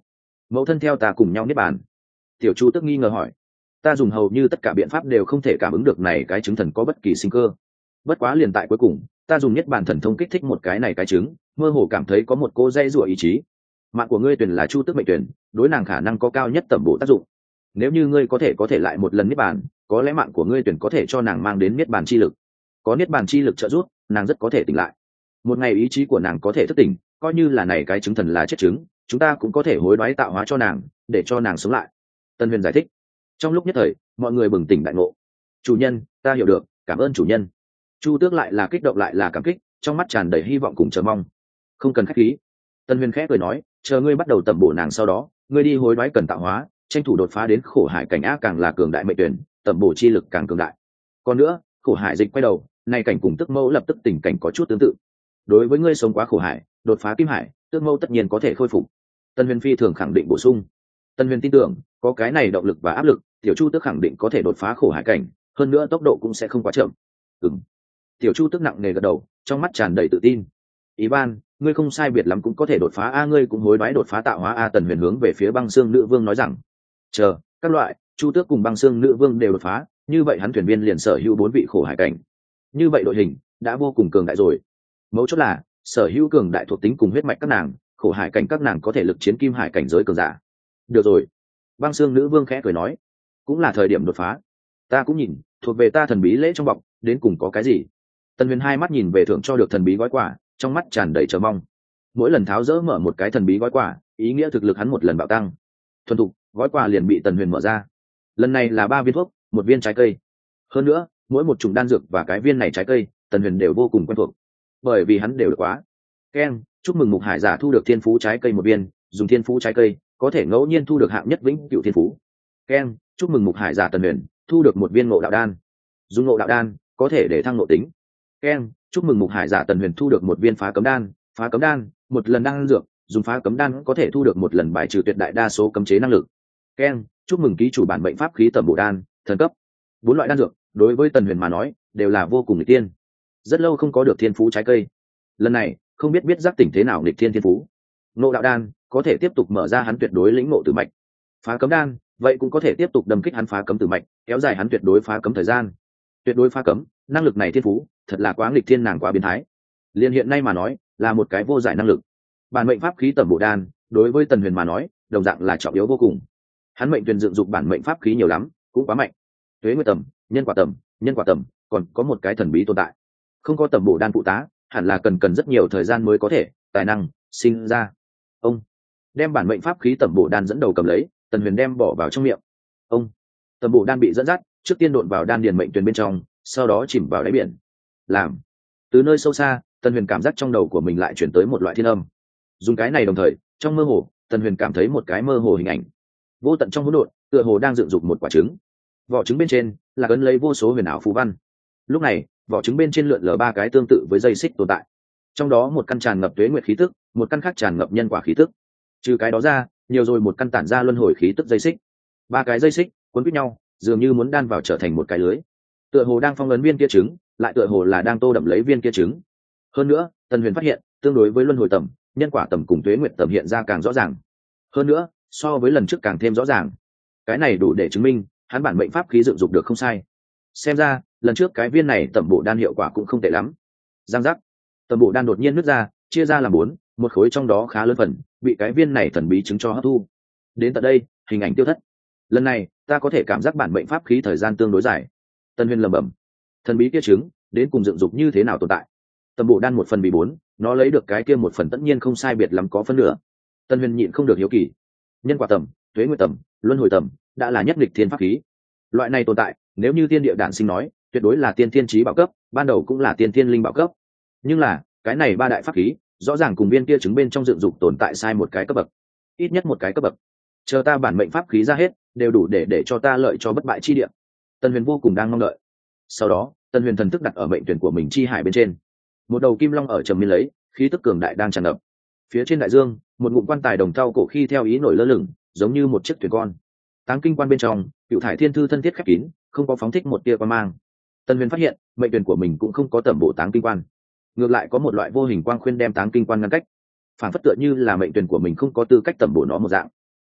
S1: mẫu thân theo ta cùng nhau niết bàn. Tiểu Chu Tước nghi ngờ hỏi. Ta dùng hầu như tất cả biện pháp đều không thể cảm ứng được này cái trứng thần có bất kỳ sinh cơ. Bất quá liền tại cuối cùng, ta dùng niết bàn thần thông kích thích một cái này cái trứng, mơ hồ cảm thấy có một cô dây rủa ý chí. Mạng của ngươi tuyển là Chu Tước mệnh tuyển, đối nàng khả năng có cao nhất tầm bổ tác dụng. Nếu như ngươi có thể có thể lại một lần niết bàn, có lẽ mạng của ngươi tuyển có thể cho nàng mang đến niết bàn chi lực. Có niết bàn chi lực trợ giúp, nàng rất có thể tỉnh lại. Một ngày ý chí của nàng có thể thức tỉnh, coi như là này cái trứng thần là chết trứng, chúng ta cũng có thể hối đoái tạo hóa cho nàng, để cho nàng sống lại. Tân Huyền giải thích. Trong lúc nhất thời, mọi người bừng tỉnh đại ngộ. Chủ nhân, ta hiểu được, cảm ơn chủ nhân. Chu Tước lại là kích động lại là cảm kích, trong mắt tràn đầy hy vọng cùng chờ mong. Không cần khách khí. Tân Huyền khẽ cười nói, chờ ngươi bắt đầu tầm bổ nàng sau đó, ngươi đi hối đoái cần tạo hóa, tranh thủ đột phá đến khổ hải cảnh á, càng là cường đại mệnh tuyển, tầm bổ chi lực càng cường đại. Còn nữa, khổ hải dịch quay đầu, nay cảnh cùng Tức Mẫu lập tức tình cảnh có chút tương tự. Đối với ngươi sống quá khổ hải, đột phá kim hải, Tước Mẫu tất nhiên có thể khôi phục. Tân Huyền phi thường khẳng định bổ sung. Tân Huyền tin tưởng, có cái này động lực và áp lực, Tiểu Chu Tước khẳng định có thể đột phá khổ hải cảnh, hơn nữa tốc độ cũng sẽ không quá chậm. Ừm. Tiểu Chu Tước nặng nề gật đầu, trong mắt tràn đầy tự tin. Ivan, ngươi không sai biệt lắm cũng có thể đột phá a, ngươi cũng hối đoái đột phá tạo hóa a. Tần Huyền hướng về phía Băng Xương Nữ Vương nói rằng, chờ các loại Chu Tước cùng Băng Xương Nữ Vương đều đột phá, như vậy hắn thuyền viên liền sở hữu bốn vị khổ hải cảnh. Như vậy đội hình đã vô cùng cường đại rồi. Mấu chốt là sở hữu cường đại thuộc tính cùng huyết mạch các nàng, khổ hải cảnh các nàng có thể lực chiến kim hải cảnh giới cường giả. Được rồi. Băng Xương Nữ Vương khẽ cười nói, cũng là thời điểm đột phá. Ta cũng nhìn, thuộc về ta thần bí lễ trong bọc, đến cùng có cái gì. Tần Huyền hai mắt nhìn về thưởng cho được thần bí gói quà, trong mắt tràn đầy chờ mong. Mỗi lần tháo dỡ mở một cái thần bí gói quà, ý nghĩa thực lực hắn một lần bạo tăng. Thuần thục, gói quà liền bị Tần Huyền mở ra. Lần này là ba viên thuốc, một viên trái cây. Hơn nữa, mỗi một chủng đan dược và cái viên này trái cây, Tần Huyền đều vô cùng quen thuộc, bởi vì hắn đều được quá. Keng, chúc mừng Mục Hải giả thu được thiên phú trái cây một viên, dùng thiên phú trái cây có thể ngẫu nhiên thu được hạng nhất vĩnh cửu thiên phú. Keng, chúc mừng Mục Hải giả Tần Huyền thu được một viên ngộ đạo đan, dùng ngộ đạo đan có thể để thăng ngộ tính. Keng, chúc mừng Mục Hải giả Tần Huyền thu được một viên phá cấm đan, phá cấm đan một lần đan dược, dùng phá cấm đan có thể thu được một lần bài trừ tuyệt đại đa số cấm chế năng lực. Keng, chúc mừng ký chủ bản mệnh pháp khí tẩm bổ đan, thần cấp. Bốn loại đan dược đối với Tần Huyền mà nói đều là vô cùng nghịch tiên. Rất lâu không có được thiên phú trái cây, lần này không biết biết giác tỉnh thế nào nghịch thiên thiên phú. Ngộ đạo đan có thể tiếp tục mở ra hắn tuyệt đối lĩnh ngộ tử mạch. Phá cấm đan vậy cũng có thể tiếp tục đâm kích hắn phá cấm tử mạch, kéo dài hắn tuyệt đối phá cấm thời gian. Tuyệt đối phá cấm, năng lực này thiên phú thật là quá nghịch thiên, nàng quá biến thái. Liên hiện nay mà nói là một cái vô giải năng lực. Bản mệnh pháp khí tẩm bổ đan đối với Tần Huyền mà nói đồng dạng là trọng yếu vô cùng. Hắn mệnh tuyển dựng dục bản mệnh pháp khí nhiều lắm, cũng quá mạnh. Tuế Nguyệt tầm, nhân quả tầm, nhân quả tầm, còn có một cái thần bí tồn tại. Không có tẩm bổ đan phụ tá, hẳn là cần cần rất nhiều thời gian mới có thể tài năng sinh ra. Ông đem bản mệnh pháp khí tẩm bổ đan dẫn đầu cầm lấy, Tần Huyền đem bỏ vào trong miệng. Ông tẩm bổ đan bị dẫn dắt, trước tiên độn vào đan điền mệnh tuyển bên trong, sau đó chìm vào đáy biển. Làm từ nơi sâu xa, Tần Huyền cảm giác trong đầu của mình lại chuyển tới một loại thiên âm. Dùng cái này đồng thời, trong mơ hồ, Tần Huyền cảm thấy một cái mơ hồ hình ảnh. Vô tận trong hỗn độn, tựa hồ đang dựng dục một quả trứng. Vỏ trứng bên trên là ấn lấy vô số huyền ảo phù văn. Lúc này, vỏ trứng bên trên lượn lờ ba cái tương tự với dây xích tồn tại. Trong đó một căn tràn ngập tuế nguyệt khí tức, một căn khác tràn ngập nhân quả khí tức. Trừ cái đó ra, nhiều rồi một căn tản ra luân hồi khí tức dây xích. Ba cái dây xích cuốn quýt nhau, dường như muốn đan vào trở thành một cái lưới. Tựa hồ đang phong ấn viên kia trứng, lại tựa hồ là đang tô đậm lấy viên kia trứng. Hơn nữa, Tần Huyền phát hiện, tương đối với luân hồi tầm, nhân quả tầm cùng tuế nguyệt tầm hiện ra càng rõ ràng. Hơn nữa, so với lần trước càng thêm rõ ràng. Cái này đủ để chứng minh, hắn bản mệnh pháp khí dựng dục được không sai. Xem ra, lần trước cái viên này tẩm bổ đan hiệu quả cũng không tệ lắm. Giang giác, tẩm bổ đan đột nhiên nứt ra, chia ra làm bốn, một khối trong đó khá lớn phần, bị cái viên này thần bí trứng cho hấp thu. Đến tận đây, hình ảnh tiêu thất. Lần này, ta có thể cảm giác bản mệnh pháp khí thời gian tương đối dài. Tân Huyền lẩm bẩm, thần bí kia trứng, đến cùng dựng dục như thế nào tồn tại? Tẩm bổ đan một phần bị bốn, nó lấy được cái kia một phần tất nhiên không sai biệt lắm có phân nửa. Tân Huyền nhịn không được hiếu kỳ. Nhân quả tầm, tuế nguyệt tầm, luân hồi tầm, đã là nhất nghịch thiên pháp khí. Loại này tồn tại, nếu như tiên địa đản sinh nói, tuyệt đối là tiên thiên chí bảo cấp, ban đầu cũng là tiên thiên linh bảo cấp. Nhưng là, cái này ba đại pháp khí, rõ ràng cùng viên kia trứng bên trong dựng dục tồn tại sai một cái cấp bậc, ít nhất một cái cấp bậc. Chờ ta bản mệnh pháp khí ra hết, đều đủ để để cho ta lợi cho bất bại chi địa. Tần Huyền vô cùng đang mong đợi. Sau đó, Tần Huyền thần thức đặt ở mệnh tuyển của mình chi hải bên trên. Một đầu kim long ở trầm miên lấy, khí tức cường đại đang tràn ngập. Phía trên đại dương, một ngụm quan tài đồng thau cổ khi theo ý nổi lơ lửng, giống như một chiếc thuyền con. Táng kinh quan bên trong, cựu thải thiên thư thân thiết khép kín, không có phóng thích một tia quan mang. Tần Huyền phát hiện, mệnh tuyển của mình cũng không có tẩm bổ táng kinh quan, ngược lại có một loại vô hình quang khuyên đem táng kinh quan ngăn cách, phản phất tựa như là mệnh tuyển của mình không có tư cách tẩm bổ nó một dạng.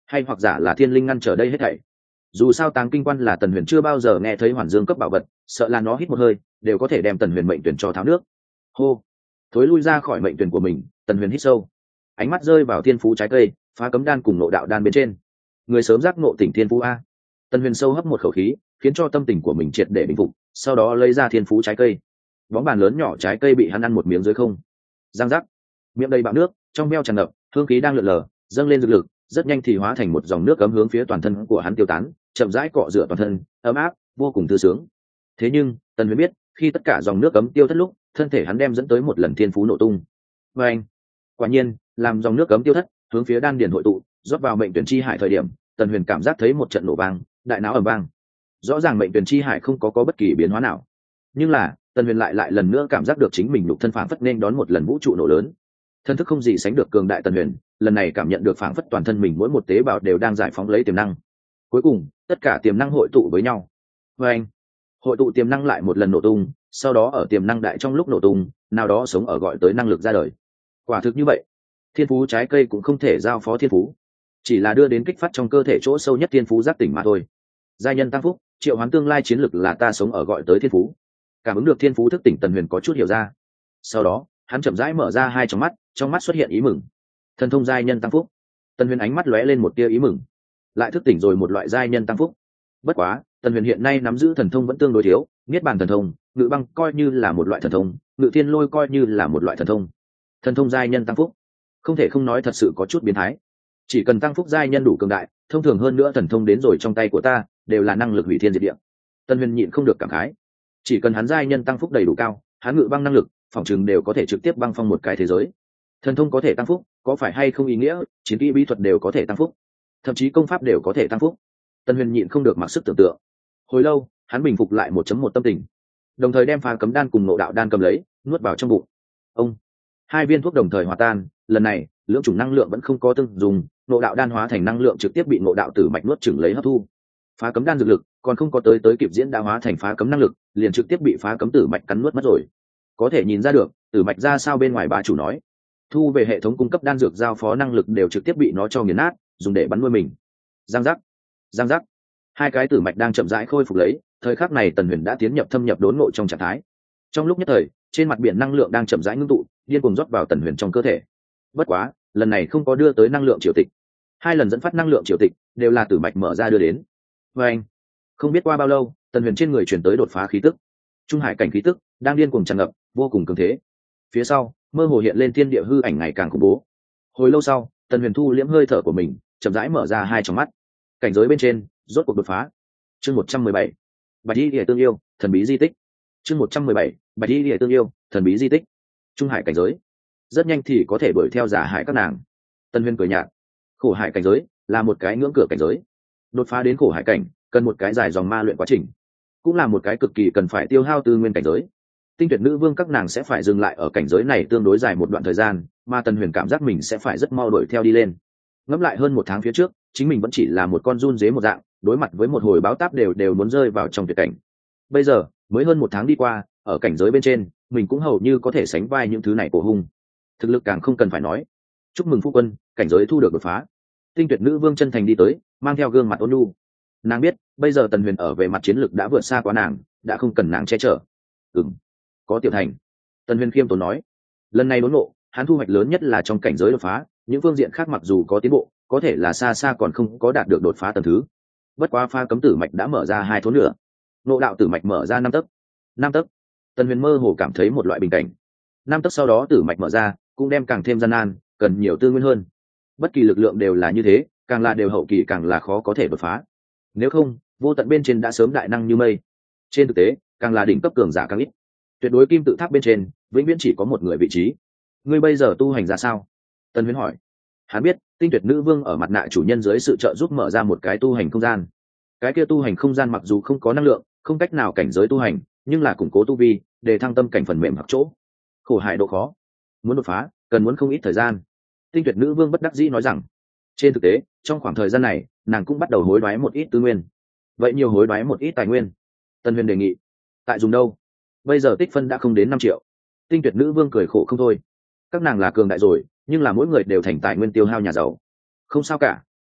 S1: hay hoặc giả là thiên linh ngăn trở đây hết thảy. Dù sao táng kinh quan là Tần Huyền chưa bao giờ nghe thấy hoàn dương cấp bảo vật, sợ là nó hít một hơi đều có thể đem Tần Huyền mệnh tuyển cho tháo nước. Hô, thối lui ra khỏi mệnh tuyển của mình, Tần Huyền hít sâu, ánh mắt rơi vào thiên phú trái cây phá cấm đan cùng nộ đạo đan bên trên. Người sớm giác ngộ tỉnh thiên phú a. Tần Huyền sâu hấp một khẩu khí, khiến cho tâm tình của mình triệt để bình phục, sau đó lấy ra thiên phú trái cây. Bóng bàn lớn nhỏ trái cây bị hắn ăn một miếng dưới không, giang rắc, miệng đầy bạo nước, trong veo tràn ngập, hương khí đang lượn lờ dâng lên dược lực, rất nhanh thì hóa thành một dòng nước cấm hướng phía toàn thân của hắn tiêu tán, chậm rãi cọ rửa toàn thân, ấm áp vô cùng thư sướng. Thế nhưng Tần Huyền biết, khi tất cả dòng nước cấm tiêu thất lúc, thân thể hắn đem dẫn tới một lần thiên phú nổ tung. Và anh, quả nhiên, làm dòng nước cấm tiêu thất hướng phía đan điền hội tụ, rót vào mệnh tuyển chi hải thời điểm, Tần Huyền cảm giác thấy một trận nổ vang, đại não ầm vang. Rõ ràng mệnh tuyển chi hải không có có bất kỳ biến hóa nào, nhưng là Tần Huyền lại lại lần nữa cảm giác được chính mình lục thân phảng phất nên đón một lần vũ trụ nổ lớn. Thân thức không gì sánh được cường đại Tần Huyền, lần này cảm nhận được phảng phất toàn thân mình mỗi một tế bào đều đang giải phóng lấy tiềm năng. Cuối cùng, tất cả tiềm năng hội tụ với nhau. Và anh, hội tụ tiềm năng lại một lần nổ tung, sau đó ở tiềm năng đại trong lúc nổ tung, nào đó sống ở gọi tới năng lực ra đời. Quả thực như vậy, thiên phú trái cây cũng không thể giao phó thiên phú, chỉ là đưa đến kích phát trong cơ thể chỗ sâu nhất thiên phú giác tỉnh mà thôi. Giai nhân tăng phúc, triệu hoán tương lai chiến lực là ta sống ở gọi tới thiên phú. Cảm ứng được thiên phú thức tỉnh, Tần Huyền có chút hiểu ra. Sau đó hắn chậm rãi mở ra hai tròng mắt, trong mắt xuất hiện ý mừng. Thần thông giai nhân tăng phúc. Tần Huyền ánh mắt lóe lên một tia ý mừng, lại thức tỉnh rồi một loại giai nhân tăng phúc. Bất quá Tần Huyền hiện nay nắm giữ thần thông vẫn tương đối thiếu, niết bàn thần thông, ngự băng coi như là một loại thần thông, ngự thiên lôi coi như là một loại thần thông. Thần thông giai nhân tăng phúc, không thể không nói thật sự có chút biến thái. Chỉ cần tăng phúc giai nhân đủ cường đại, thông thường hơn nữa thần thông đến rồi trong tay của ta đều là năng lực hủy thiên diệt địa. Tần Huyền nhịn không được cảm khái, chỉ cần hắn giai nhân tăng phúc đầy đủ cao, hắn ngự băng năng lực phòng chừng đều có thể trực tiếp băng phong một cái thế giới. Thần thông có thể tăng phúc, có phải hay không ý nghĩa chiến kỹ bí thuật đều có thể tăng phúc, thậm chí công pháp đều có thể tăng phúc. Tần Huyền nhịn không được mặc sức tưởng tượng. Hồi lâu hắn bình phục lại một chấm một tâm tình, đồng thời đem phá cấm đan cùng nộ đạo đan cầm lấy, nuốt vào trong bụng. Ông, hai viên thuốc đồng thời hòa tan, lần này lưỡng chủng năng lượng vẫn không có tương dùng, nộ đạo đan hóa thành năng lượng trực tiếp bị nộ đạo tử mạch nuốt chửng lấy hấp thu. Phá cấm đan dược lực còn không có tới tới kịp diễn đã hóa thành phá cấm năng lực, liền trực tiếp bị phá cấm tử mạch cắn nuốt mất rồi. Có thể nhìn ra được, tử mạch ra sao bên ngoài bá chủ nói, thu về hệ thống cung cấp đan dược giao phó năng lực đều trực tiếp bị nó cho nghiền nát, dùng để bắn nuôi mình. Giang giác, giang giác, hai cái tử mạch đang chậm rãi khôi phục lấy. Thời khắc này Tần Huyền đã tiến nhập thâm nhập đốn ngộ trong trạng thái. Trong lúc nhất thời, trên mặt biển năng lượng đang chậm rãi ngưng tụ, điên cuồng rót vào Tần Huyền trong cơ thể. Bất quá lần này không có đưa tới năng lượng triều tịch, hai lần dẫn phát năng lượng triều tịch đều là tử mạch mở ra đưa đến. Và anh, không biết qua bao lâu, Tần Huyền trên người chuyển tới đột phá khí tức, trung hải cảnh khí tức đang điên cuồng tràn ngập, vô cùng cường thế. Phía sau mơ hồ hiện lên thiên địa hư ảnh ngày càng khủng bố. Hồi lâu sau, Tần Huyền thu liễm hơi thở của mình, chậm rãi mở ra hai tròng mắt. Cảnh giới bên trên rốt cuộc đột phá. Chương một trăm mười bảy, Bạch Y Liễu tương yêu, thần bí di tích. Chương một trăm mười bảy, Bạch Y Liễu tương yêu, thần bí di tích. Trung hải cảnh giới, rất nhanh thì có thể đuổi theo giả hải các nàng. Tần Huyền cười nhạt, khổ hải cảnh giới là một cái ngưỡng cửa cảnh giới, đột phá đến khổ hải cảnh cần một cái dài dòng ma luyện quá trình, cũng là một cái cực kỳ cần phải tiêu hao tư nguyên cảnh giới. Tinh tuyệt nữ vương các nàng sẽ phải dừng lại ở cảnh giới này tương đối dài một đoạn thời gian, mà Tần Huyền cảm giác mình sẽ phải rất mau đuổi theo đi lên. Ngẫm lại hơn một tháng phía trước, chính mình vẫn chỉ là một con run dế một dạng, đối mặt với một hồi báo táp đều đều muốn rơi vào trong tuyệt cảnh. Bây giờ mới hơn một tháng đi qua, ở cảnh giới bên trên mình cũng hầu như có thể sánh vai những thứ này của hung, thực lực càng không cần phải nói. Chúc mừng phu quân, cảnh giới thu được đột phá. Tinh tuyệt nữ vương chân thành đi tới, mang theo gương mặt ôn nhu. Nàng biết bây giờ Tần Huyền ở về mặt chiến lược đã vượt xa quá nàng, đã không cần nàng che chở. Ừm, có tiểu thành. Tần Huyền khiêm tốn nói, lần này đốn ngộ hắn thu hoạch lớn nhất là trong cảnh giới đột phá, những phương diện khác mặc dù có tiến bộ, có thể là xa xa còn không có đạt được đột phá tầng thứ. Bất quá pha cấm tử mạch đã mở ra hai thốn nữa, nộ đạo tử mạch mở ra năm tấc. Năm tấc, Tần Huyền mơ hồ cảm thấy một loại bình cảnh. Năm tấc sau đó tử mạch mở ra cũng đem càng thêm gian nan, cần nhiều tư nguyên hơn. Bất kỳ lực lượng đều là như thế, càng là đều hậu kỳ càng là khó có thể đột phá. Nếu không, vô tận bên trên đã sớm đại năng như mây. Trên thực tế, càng là đỉnh cấp cường giả càng ít. Tuyệt đối kim tự tháp bên trên vĩnh viễn chỉ có một người vị trí. Ngươi bây giờ tu hành ra sao? Tần Huyền hỏi. Hắn biết tinh tuyệt nữ vương ở mặt nạ chủ nhân dưới sự trợ giúp mở ra một cái tu hành không gian. Cái kia tu hành không gian mặc dù không có năng lượng, không cách nào cảnh giới tu hành, nhưng là củng cố tu vi, để thăng tâm cảnh phần mềm hoặc chỗ. Khổ hải độ khó, muốn đột phá cần muốn không ít thời gian. Tinh tuyệt nữ vương bất đắc dĩ nói rằng, trên thực tế trong khoảng thời gian này nàng cũng bắt đầu hối đoái một ít tư nguyên. Vậy nhiều hối đoái một ít tài nguyên. Tần Huyền đề nghị. Tại dùng đâu? Bây giờ tích phân đã không đến năm triệu. Tinh tuyệt nữ vương cười khổ không thôi. Các nàng là cường đại rồi, nhưng là mỗi người đều thành tài nguyên tiêu hao nhà giàu. Không sao cả,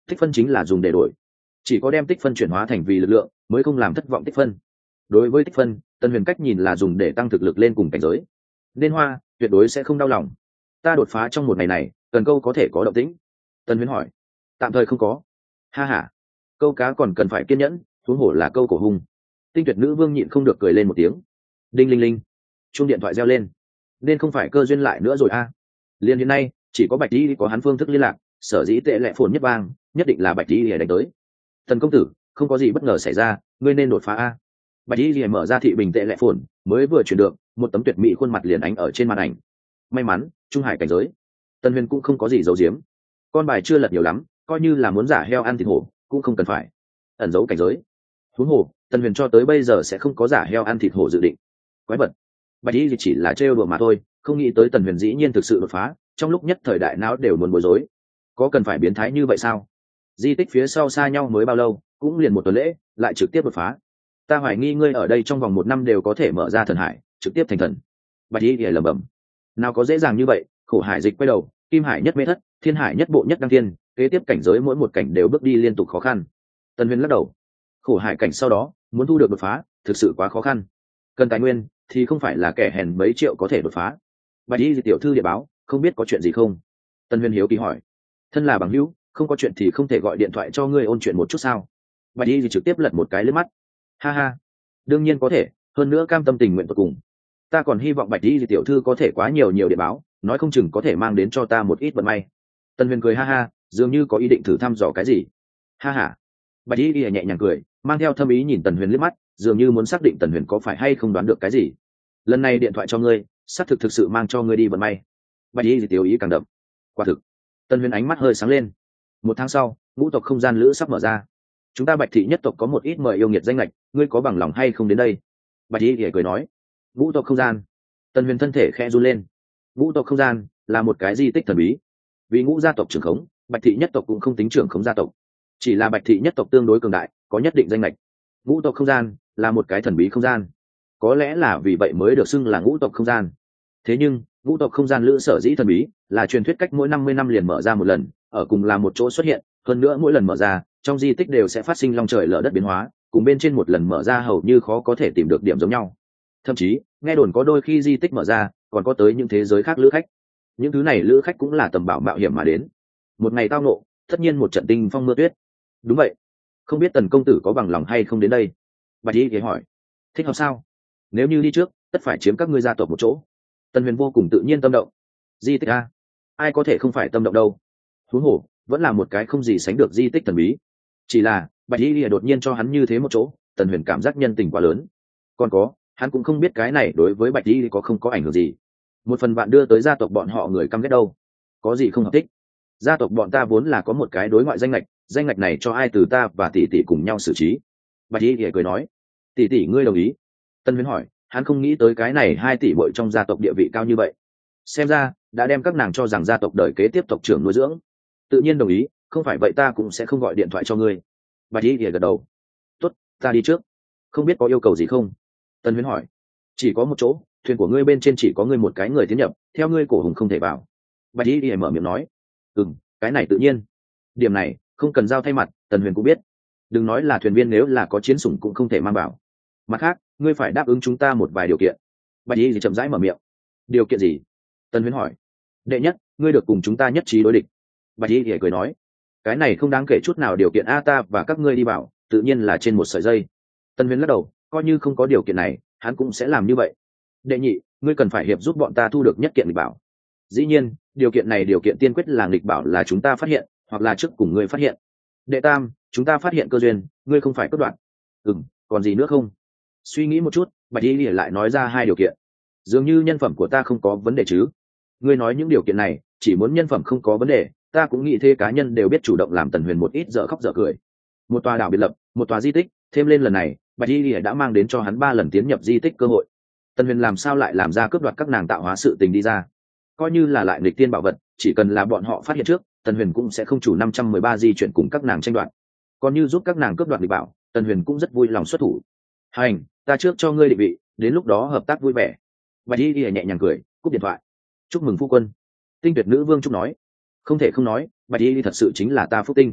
S1: tích phân chính là dùng để đổi, chỉ có đem tích phân chuyển hóa thành vì lực lượng mới không làm thất vọng tích phân. Đối với tích phân, Tần Huyền cách nhìn là dùng để tăng thực lực lên cùng cảnh giới, nên hoa tuyệt đối sẽ không đau lòng. Ta đột phá trong một ngày này, cần câu có thể có động tĩnh. Tần Huyền hỏi. Tạm thời không có. Ha ha, câu cá còn cần phải kiên nhẫn, huống hồ là câu cổ hung. Tinh Tuyệt Nữ Vương nhịn không được cười lên một tiếng. Đinh linh linh, chuông điện thoại reo lên. Nên không phải cơ duyên lại nữa rồi a. À. Liên hiện nay chỉ có Bạch Tỷ có hắn phương thức liên lạc, sở dĩ tệ lệ phồn nhất bang nhất định là Bạch Tỷ để đánh tới. Tần công tử, không có gì bất ngờ xảy ra, ngươi nên đột phá a. Bạch Tỷ liền mở ra thị bình tệ lệ phồn, mới vừa chuyển được một tấm tuyệt mỹ khuôn mặt liền ánh ở trên màn ảnh. May mắn trung hải cảnh giới. Tần Huyền cũng không có gì giấu giếm, con bài chưa lật nhiều lắm, coi như là muốn giả heo ăn thịt hổ cũng không cần phải ẩn giấu cảnh giới. Huống hồ Tần Huyền cho tới bây giờ sẽ không có giả heo ăn thịt hổ dự định. Quái vật, Bạch Tỷ chỉ là trêu đùa mà thôi, không nghĩ tới Tần Huyền dĩ nhiên thực sự đột phá, trong lúc nhất thời đại não đều muốn bối rối. Có cần phải biến thái như vậy sao? Di tích phía sau xa nhau mới bao lâu, cũng liền một tuần lễ lại trực tiếp đột phá. Ta hoài nghi ngươi ở đây trong vòng một năm đều có thể mở ra thần hải, trực tiếp thành thần. Bạch Tỷ thì lẩm bẩm, nào có dễ dàng như vậy, khổ hải dịch quay đầu, kim hải nhất mê thất, thiên hải nhất bộ nhất đăng thiên, kế tiếp cảnh giới mỗi một cảnh đều bước đi liên tục khó khăn. Tần Huyền lắc đầu, khổ hải cảnh sau đó muốn thu được đột phá thực sự quá khó khăn, cần tài nguyên thì không phải là kẻ hèn mấy triệu có thể đột phá. Bạch Y tiểu thư địa báo, không biết có chuyện gì không? Tần Huyền hiếu kỳ hỏi. Thân là bằng hữu, không có chuyện thì không thể gọi điện thoại cho ngươi ôn chuyện một chút sao? Bạch Y trực tiếp lật một cái lướt mắt. Ha ha, đương nhiên có thể, hơn nữa cam tâm tình nguyện tột cùng. Ta còn hy vọng Bạch Y tiểu thư có thể quá nhiều nhiều địa báo, nói không chừng có thể mang đến cho ta một ít vận may. Tần Huyền cười ha ha, dường như có ý định thử thăm dò cái gì. Ha ha. Bạch Y nhẹ nhàng cười, mang theo thâm ý nhìn Tần Huyền liếc mắt, dường như muốn xác định Tần Huyền có phải hay không đoán được cái gì. Lần này điện thoại cho ngươi, xác thực thực sự mang cho ngươi đi vận may. Bạch Y tiểu ý càng đậm. Quả thực. Tần Huyền ánh mắt hơi sáng lên. Một tháng sau, ngũ tộc không gian lữ sắp mở ra. Chúng ta Bạch thị nhất tộc có một ít mời yêu nghiệt danh lệch, ngươi có bằng lòng hay không đến đây? Bạch Y cười nói. Ngũ tộc không gian. Tần Huyền thân thể khẽ run lên. Ngũ tộc không gian là một cái di tích thần bí. Vì ngũ gia tộc trưởng khống, Bạch thị nhất tộc cũng không tính trưởng khống gia tộc, chỉ là Bạch thị nhất tộc tương đối cường đại, có nhất định danh lệch. Ngũ tộc không gian là một cái thần bí không gian, có lẽ là vì vậy mới được xưng là ngũ tộc không gian. Thế nhưng ngũ tộc không gian lữ sở dĩ thần bí là truyền thuyết cách mỗi năm mươi năm liền mở ra một lần, ở cùng là một chỗ xuất hiện, hơn nữa mỗi lần mở ra trong di tích đều sẽ phát sinh long trời lở đất biến hóa, cùng bên trên một lần mở ra hầu như khó có thể tìm được điểm giống nhau. Thậm chí nghe đồn có đôi khi di tích mở ra còn có tới những thế giới khác lữ khách, những thứ này lữ khách cũng là tầm bảo mạo hiểm mà đến. Một ngày tao nộ, tất nhiên một trận tinh phong mưa tuyết. Đúng vậy, không biết Tần công tử có bằng lòng hay không đến đây? Bạch Y ghé hỏi. Thích hợp sao? Nếu như đi trước, tất phải chiếm các ngươi gia tộc một chỗ. Tần Huyền vô cùng tự nhiên tâm động. Di tích a, ai có thể không phải tâm động đâu? Thú hổ vẫn là một cái không gì sánh được di tích thần bí. Chỉ là Bạch Y đột nhiên cho hắn như thế một chỗ, Tần Huyền cảm giác nhân tình quá lớn. Còn có, hắn cũng không biết cái này đối với Bạch Y có không có ảnh hưởng gì. Một phần bạn đưa tới gia tộc bọn họ người căm ghét đâu, có gì không hợp thích. Gia tộc bọn ta vốn là có một cái đối ngoại danh lệch, danh lệch này cho ai từ ta và tỷ tỷ cùng nhau xử trí. Bạch Y thì cười nói. Tỷ tỷ ngươi đồng ý? Tân Huyễn hỏi, hắn không nghĩ tới cái này hai tỷ muội trong gia tộc địa vị cao như vậy, xem ra đã đem các nàng cho rằng gia tộc đời kế tiếp tộc trưởng nuôi dưỡng. Tự nhiên đồng ý, không phải vậy ta cũng sẽ không gọi điện thoại cho ngươi. Bạch Y thì gật đầu. Tốt, ta đi trước. Không biết có yêu cầu gì không? Tân Huyễn hỏi. Chỉ có một chỗ, thuyền của ngươi bên trên chỉ có ngươi một cái người tiến nhập, theo ngươi cổ hùng không thể vào. Bạch Y thì mở miệng nói. Ừm, cái này tự nhiên. Điểm này không cần giao thay mặt, Tần Huyền cũng biết. Đừng nói là thuyền viên, nếu là có chiến sủng cũng không thể mang vào. Mặt khác, ngươi phải đáp ứng chúng ta một vài điều kiện. Bạch Y thì chậm rãi mở miệng. Điều kiện gì? Tần Huyền hỏi. Đệ nhất, ngươi được cùng chúng ta nhất trí đối địch. Bạch Y thì cười nói. Cái này không đáng kể chút nào, điều kiện a ta và các ngươi đi bảo, tự nhiên là trên một sợi dây. Tần Huyền lắc đầu, coi như không có điều kiện này, hắn cũng sẽ làm như vậy. Đệ nhị, ngươi cần phải hiệp giúp bọn ta thu được nhất kiện nghịch bảo. Dĩ nhiên, điều kiện này điều kiện tiên quyết là nghịch bảo là chúng ta phát hiện, hoặc là trước cùng ngươi phát hiện. Đệ tam, chúng ta phát hiện cơ duyên, ngươi không phải cắt đoạn. Ừm, còn gì nữa không? Suy nghĩ một chút, Bạch Y lại nói ra hai điều kiện. Dường như nhân phẩm của ta không có vấn đề chứ? Ngươi nói những điều kiện này, chỉ muốn nhân phẩm không có vấn đề, ta cũng nghĩ thế cá nhân đều biết chủ động làm Tần Huyền một ít dở khóc dở cười. Một tòa đảo biệt lập, một tòa di tích, thêm lên lần này, Bạch Y đã mang đến cho hắn ba lần tiến nhập di tích cơ hội. Tần Huyền làm sao lại làm ra cướp đoạt các nàng tạo hóa sự tình đi ra? Coi như là lại nghịch tiên bảo vật, chỉ cần là bọn họ phát hiện trước, Tần Huyền cũng sẽ không chủ năm trăm mười ba di chuyển cùng các nàng tranh đoạt. Còn như giúp các nàng cướp đoạt nghịch bảo, Tần Huyền cũng rất vui lòng xuất thủ. Hành, ta trước cho ngươi định vị, đến lúc đó hợp tác vui vẻ. Bạch Y nhẹ nhàng cười, cúp điện thoại. Chúc mừng phu quân. Tinh Tuyệt nữ vương chúc nói. Không thể không nói, Bạch Y thật sự chính là ta phúc tinh.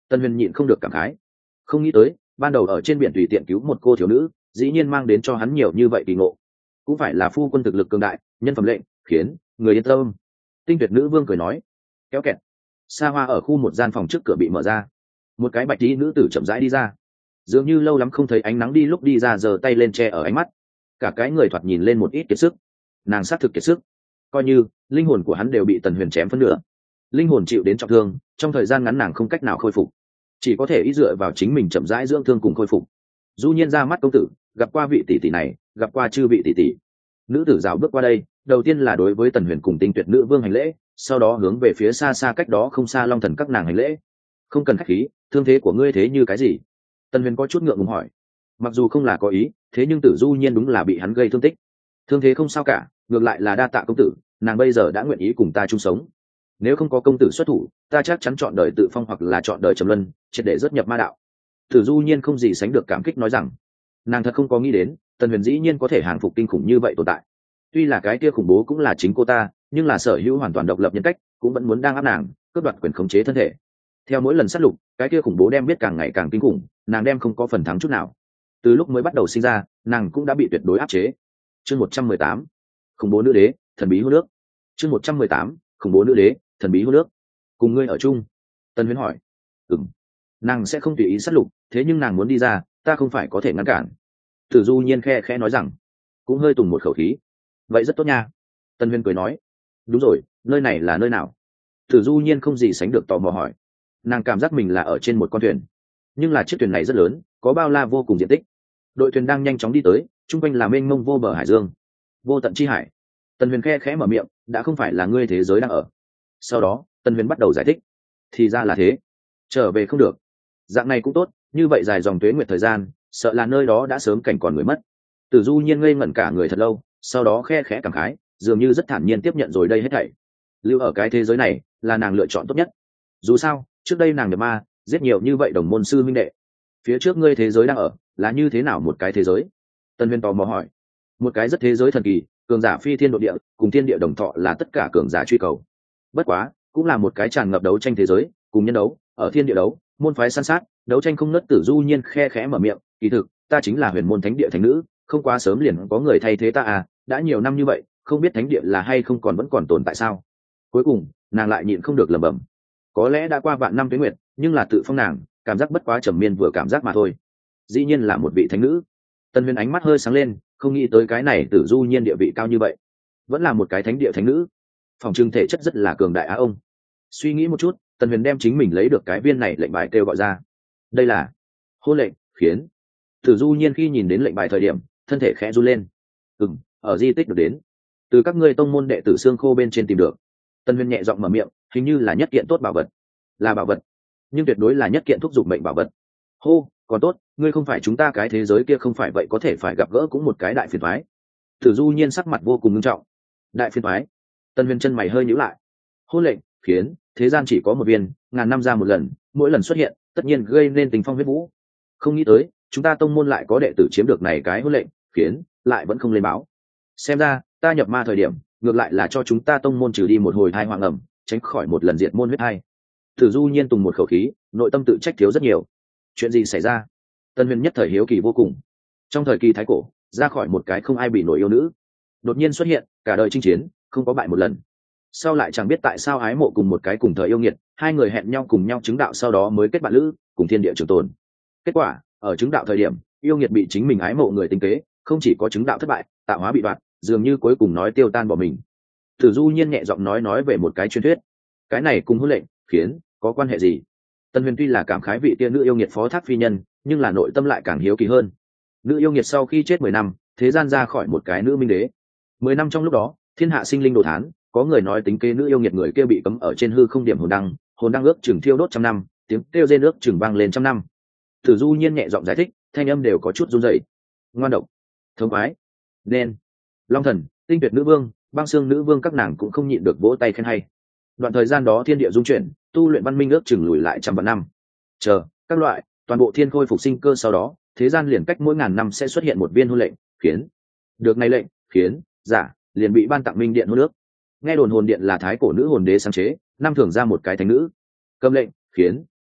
S1: Tần Huyền nhịn không được cảm khái, không nghĩ tới ban đầu ở trên biển tùy tiện cứu một cô thiếu nữ dĩ nhiên mang đến cho hắn nhiều như vậy kỳ ngộ. Cũng phải là phu quân thực lực cường đại, nhân phẩm lệnh khiến người yên tâm. Tinh Tuyệt Nữ Vương cười nói. Kéo kẹt, xa hoa ở khu một gian phòng trước cửa bị mở ra, một cái bạch tí nữ tử chậm rãi đi ra, dường như lâu lắm không thấy ánh nắng đi lúc đi ra giơ tay lên che ở ánh mắt, cả cái người thoạt nhìn lên một ít kiệt sức. Nàng xác thực kiệt sức, coi như linh hồn của hắn đều bị Tần Huyền chém phân nửa, linh hồn chịu đến trọng thương, trong thời gian ngắn nàng không cách nào khôi phục, chỉ có thể ý dựa vào chính mình chậm rãi dưỡng thương cùng khôi phục. Du Nhiên ra mắt công tử, gặp qua vị tỷ tỷ này, gặp qua chư vị tỷ tỷ. Nữ tử rào bước qua đây, đầu tiên là đối với Tần Huyền cùng Tinh Tuyệt Nữ Vương hành lễ, sau đó hướng về phía xa xa cách đó không xa Long Thần các nàng hành lễ. Không cần khách khí, thương thế của ngươi thế như cái gì? Tần Huyền có chút ngượng ngùng hỏi. Mặc dù không là có ý, thế nhưng Tử Du Nhiên đúng là bị hắn gây thương tích. Thương thế không sao cả, ngược lại là đa tạ công tử, nàng bây giờ đã nguyện ý cùng ta chung sống. Nếu không có công tử xuất thủ, ta chắc chắn chọn đời tự phong hoặc là chọn đời trầm luân, triệt để rớt nhập ma đạo. Tử Du Nhiên không gì sánh được cảm kích nói rằng, nàng thật không có nghĩ đến Tần Huyền dĩ nhiên có thể hàng phục kinh khủng như vậy tồn tại. Tuy là cái kia khủng bố cũng là chính cô ta, nhưng là sở hữu hoàn toàn độc lập nhân cách, cũng vẫn muốn đang áp nàng, cướp đoạt quyền khống chế thân thể. Theo mỗi lần sát lục, cái kia khủng bố đem biết càng ngày càng kinh khủng, nàng đem không có phần thắng chút nào. Từ lúc mới bắt đầu sinh ra, nàng cũng đã bị tuyệt đối áp chế. Chương một trăm mười tám, khủng bố nữ đế, thần bí hô nước. Chương một trăm mười tám, khủng bố nữ đế, thần bí hô nước. Cùng ngươi ở chung? Tân Huyễn hỏi. Ừm. Nàng sẽ không tùy ý sát lục, thế nhưng nàng muốn đi ra, ta không phải có thể ngăn cản. Tử Du Nhiên khe khẽ nói rằng, cũng hơi tùng một khẩu khí. Vậy rất tốt nha. Tân Huyên cười nói. Đúng rồi, nơi này là nơi nào? Tử Du Nhiên không gì sánh được tò mò hỏi. Nàng cảm giác mình là ở trên một con thuyền, nhưng là chiếc thuyền này rất lớn, có bao la vô cùng diện tích. Đội thuyền đang nhanh chóng đi tới, chung quanh là mênh mông vô bờ hải dương, vô tận chi hải. Tần Huyền khe khẽ mở miệng, đã không phải là ngươi thế giới đang ở. Sau đó Tần Huyền bắt đầu giải thích. Thì ra là thế, trở về không được. Dạng này cũng tốt, như vậy dài dòng tuế nguyệt thời gian, sợ là nơi đó đã sớm cảnh còn người mất. Tử Du Nhiên ngây ngẩn cả người thật lâu, sau đó khe khẽ cảm khái, dường như rất thản nhiên tiếp nhận rồi đây hết thảy. Lưu ở cái thế giới này là nàng lựa chọn tốt nhất. Dù sao trước đây nàng nhập ma, giết nhiều như vậy đồng môn sư minh đệ. Phía trước ngươi thế giới đang ở là như thế nào một cái thế giới? Tân Huyền tò mò hỏi. Một cái rất thế giới thần kỳ, cường giả phi thiên độ địa, cùng thiên địa đồng thọ là tất cả cường giả truy cầu. Bất quá cũng là một cái tràn ngập đấu tranh thế giới, cùng nhân đấu, ở thiên địa đấu, môn phái săn sát, đấu tranh không nứt. Tử Du Nhiên khe khẽ mở miệng, kỳ thực ta chính là huyền môn thánh địa thánh nữ, không quá sớm liền có người thay thế ta à, đã nhiều năm như vậy, không biết thánh địa là hay không còn vẫn còn tồn tại sao? Cuối cùng nàng lại nhịn không được lẩm bẩm, có lẽ đã qua vạn năm tuế nguyệt, nhưng là tự phong nàng cảm giác bất quá trầm miên vừa cảm giác mà thôi. Dĩ nhiên là một vị thánh nữ. Tân Huyền ánh mắt hơi sáng lên, không nghĩ tới cái này Tử Du Nhiên địa vị cao như vậy, vẫn là một cái thánh địa thánh nữ, phòng trưng thể chất rất là cường đại á ông. Suy nghĩ một chút, Tân Huyền đem chính mình lấy được cái viên này lệnh bài kêu gọi ra. Đây là hôn lệnh khiến. Tử Du Nhiên khi nhìn đến lệnh bài thời điểm, thân thể khẽ run lên. Ừm, ở di tích được đến, từ các ngươi tông môn đệ tử xương khô bên trên tìm được. Tân Huyền nhẹ giọng mở miệng, hình như là nhất kiện tốt bảo vật. Là bảo vật, nhưng tuyệt đối là nhất kiện thúc giục mệnh bảo vật. Hô, còn tốt, ngươi không phải chúng ta cái thế giới kia, không phải vậy có thể phải gặp gỡ cũng một cái đại phiền toái. Tử Du Nhiên sắc mặt vô cùng nghiêm trọng. Đại phiền toái? Tân Huyền chân mày hơi nhíu lại. Hôn lệnh khiến thế gian chỉ có một viên, ngàn năm ra một lần, mỗi lần xuất hiện tất nhiên gây nên tình phong huyết vũ. Không nghĩ tới chúng ta tông môn lại có đệ tử chiếm được này cái hôn lệnh khiến, lại vẫn không lên báo. Xem ra ta nhập ma thời điểm ngược lại là cho chúng ta tông môn trừ đi một hồi thai hoang ẩm, tránh khỏi một lần diệt môn huyết hai. Tử Du Nhiên tùng một khẩu khí, nội tâm tự trách thiếu rất nhiều. Chuyện gì xảy ra? Tân Huyền nhất thời hiếu kỳ vô cùng. Trong thời kỳ thái cổ, ra khỏi một cái không ai bị nổi yêu nữ, đột nhiên xuất hiện, cả đời chinh chiến không có bại một lần. Sau lại chẳng biết tại sao ái mộ cùng một cái cùng thời yêu nghiệt, hai người hẹn nhau cùng nhau chứng đạo, sau đó mới kết bạn lữ, cùng thiên địa trường tồn. Kết quả ở chứng đạo thời điểm, yêu nghiệt bị chính mình ái mộ người tính kế, không chỉ có chứng đạo thất bại, tạo hóa bị đoạt, dường như cuối cùng nói tiêu tan bỏ mình. Tử Du Nhiên nhẹ giọng nói nói về một cái truyền thuyết. Cái này cùng hôn lệnh khiến có quan hệ gì? Tân Huyền tuy là cảm khái vị tiên nữ yêu nghiệt phó thác phi nhân, nhưng là nội tâm lại càng hiếu kỳ hơn. Nữ yêu nghiệt sau khi chết mười năm, thế gian ra khỏi một cái nữ minh đế. Mười năm trong lúc đó, thiên hạ sinh linh đồ thán, có người nói tính kế nữ yêu nghiệt người kia bị cấm ở trên hư không điểm hồn đăng, hồn đăng ước chừng thiêu đốt trăm năm, tiếng kêu rên nước chừng vang lên trăm năm. Tử Du Nhiên nhẹ giọng giải thích, thanh âm đều có chút run rẩy. Ngoan độc, thống khoái, nên, Long Thần, Tinh Tuyệt Nữ Vương, Băng Xương Nữ Vương các nàng cũng không nhịn được vỗ tay khen hay. Đoạn thời gian đó thiên địa dung chuyển, tu luyện văn minh ước chừng lùi lại trăm vạn năm. Chờ các loại toàn bộ thiên khôi phục sinh cơ, sau đó thế gian liền cách mỗi ngàn năm sẽ xuất hiện một viên hôn lệnh khiến. Được này lệnh khiến giả liền bị ban tặng minh điện hôn nước. Nghe đồn hồn điện là thái cổ nữ hồn đế sáng chế, năm thường ra một cái thánh nữ. Cầm lệnh khiến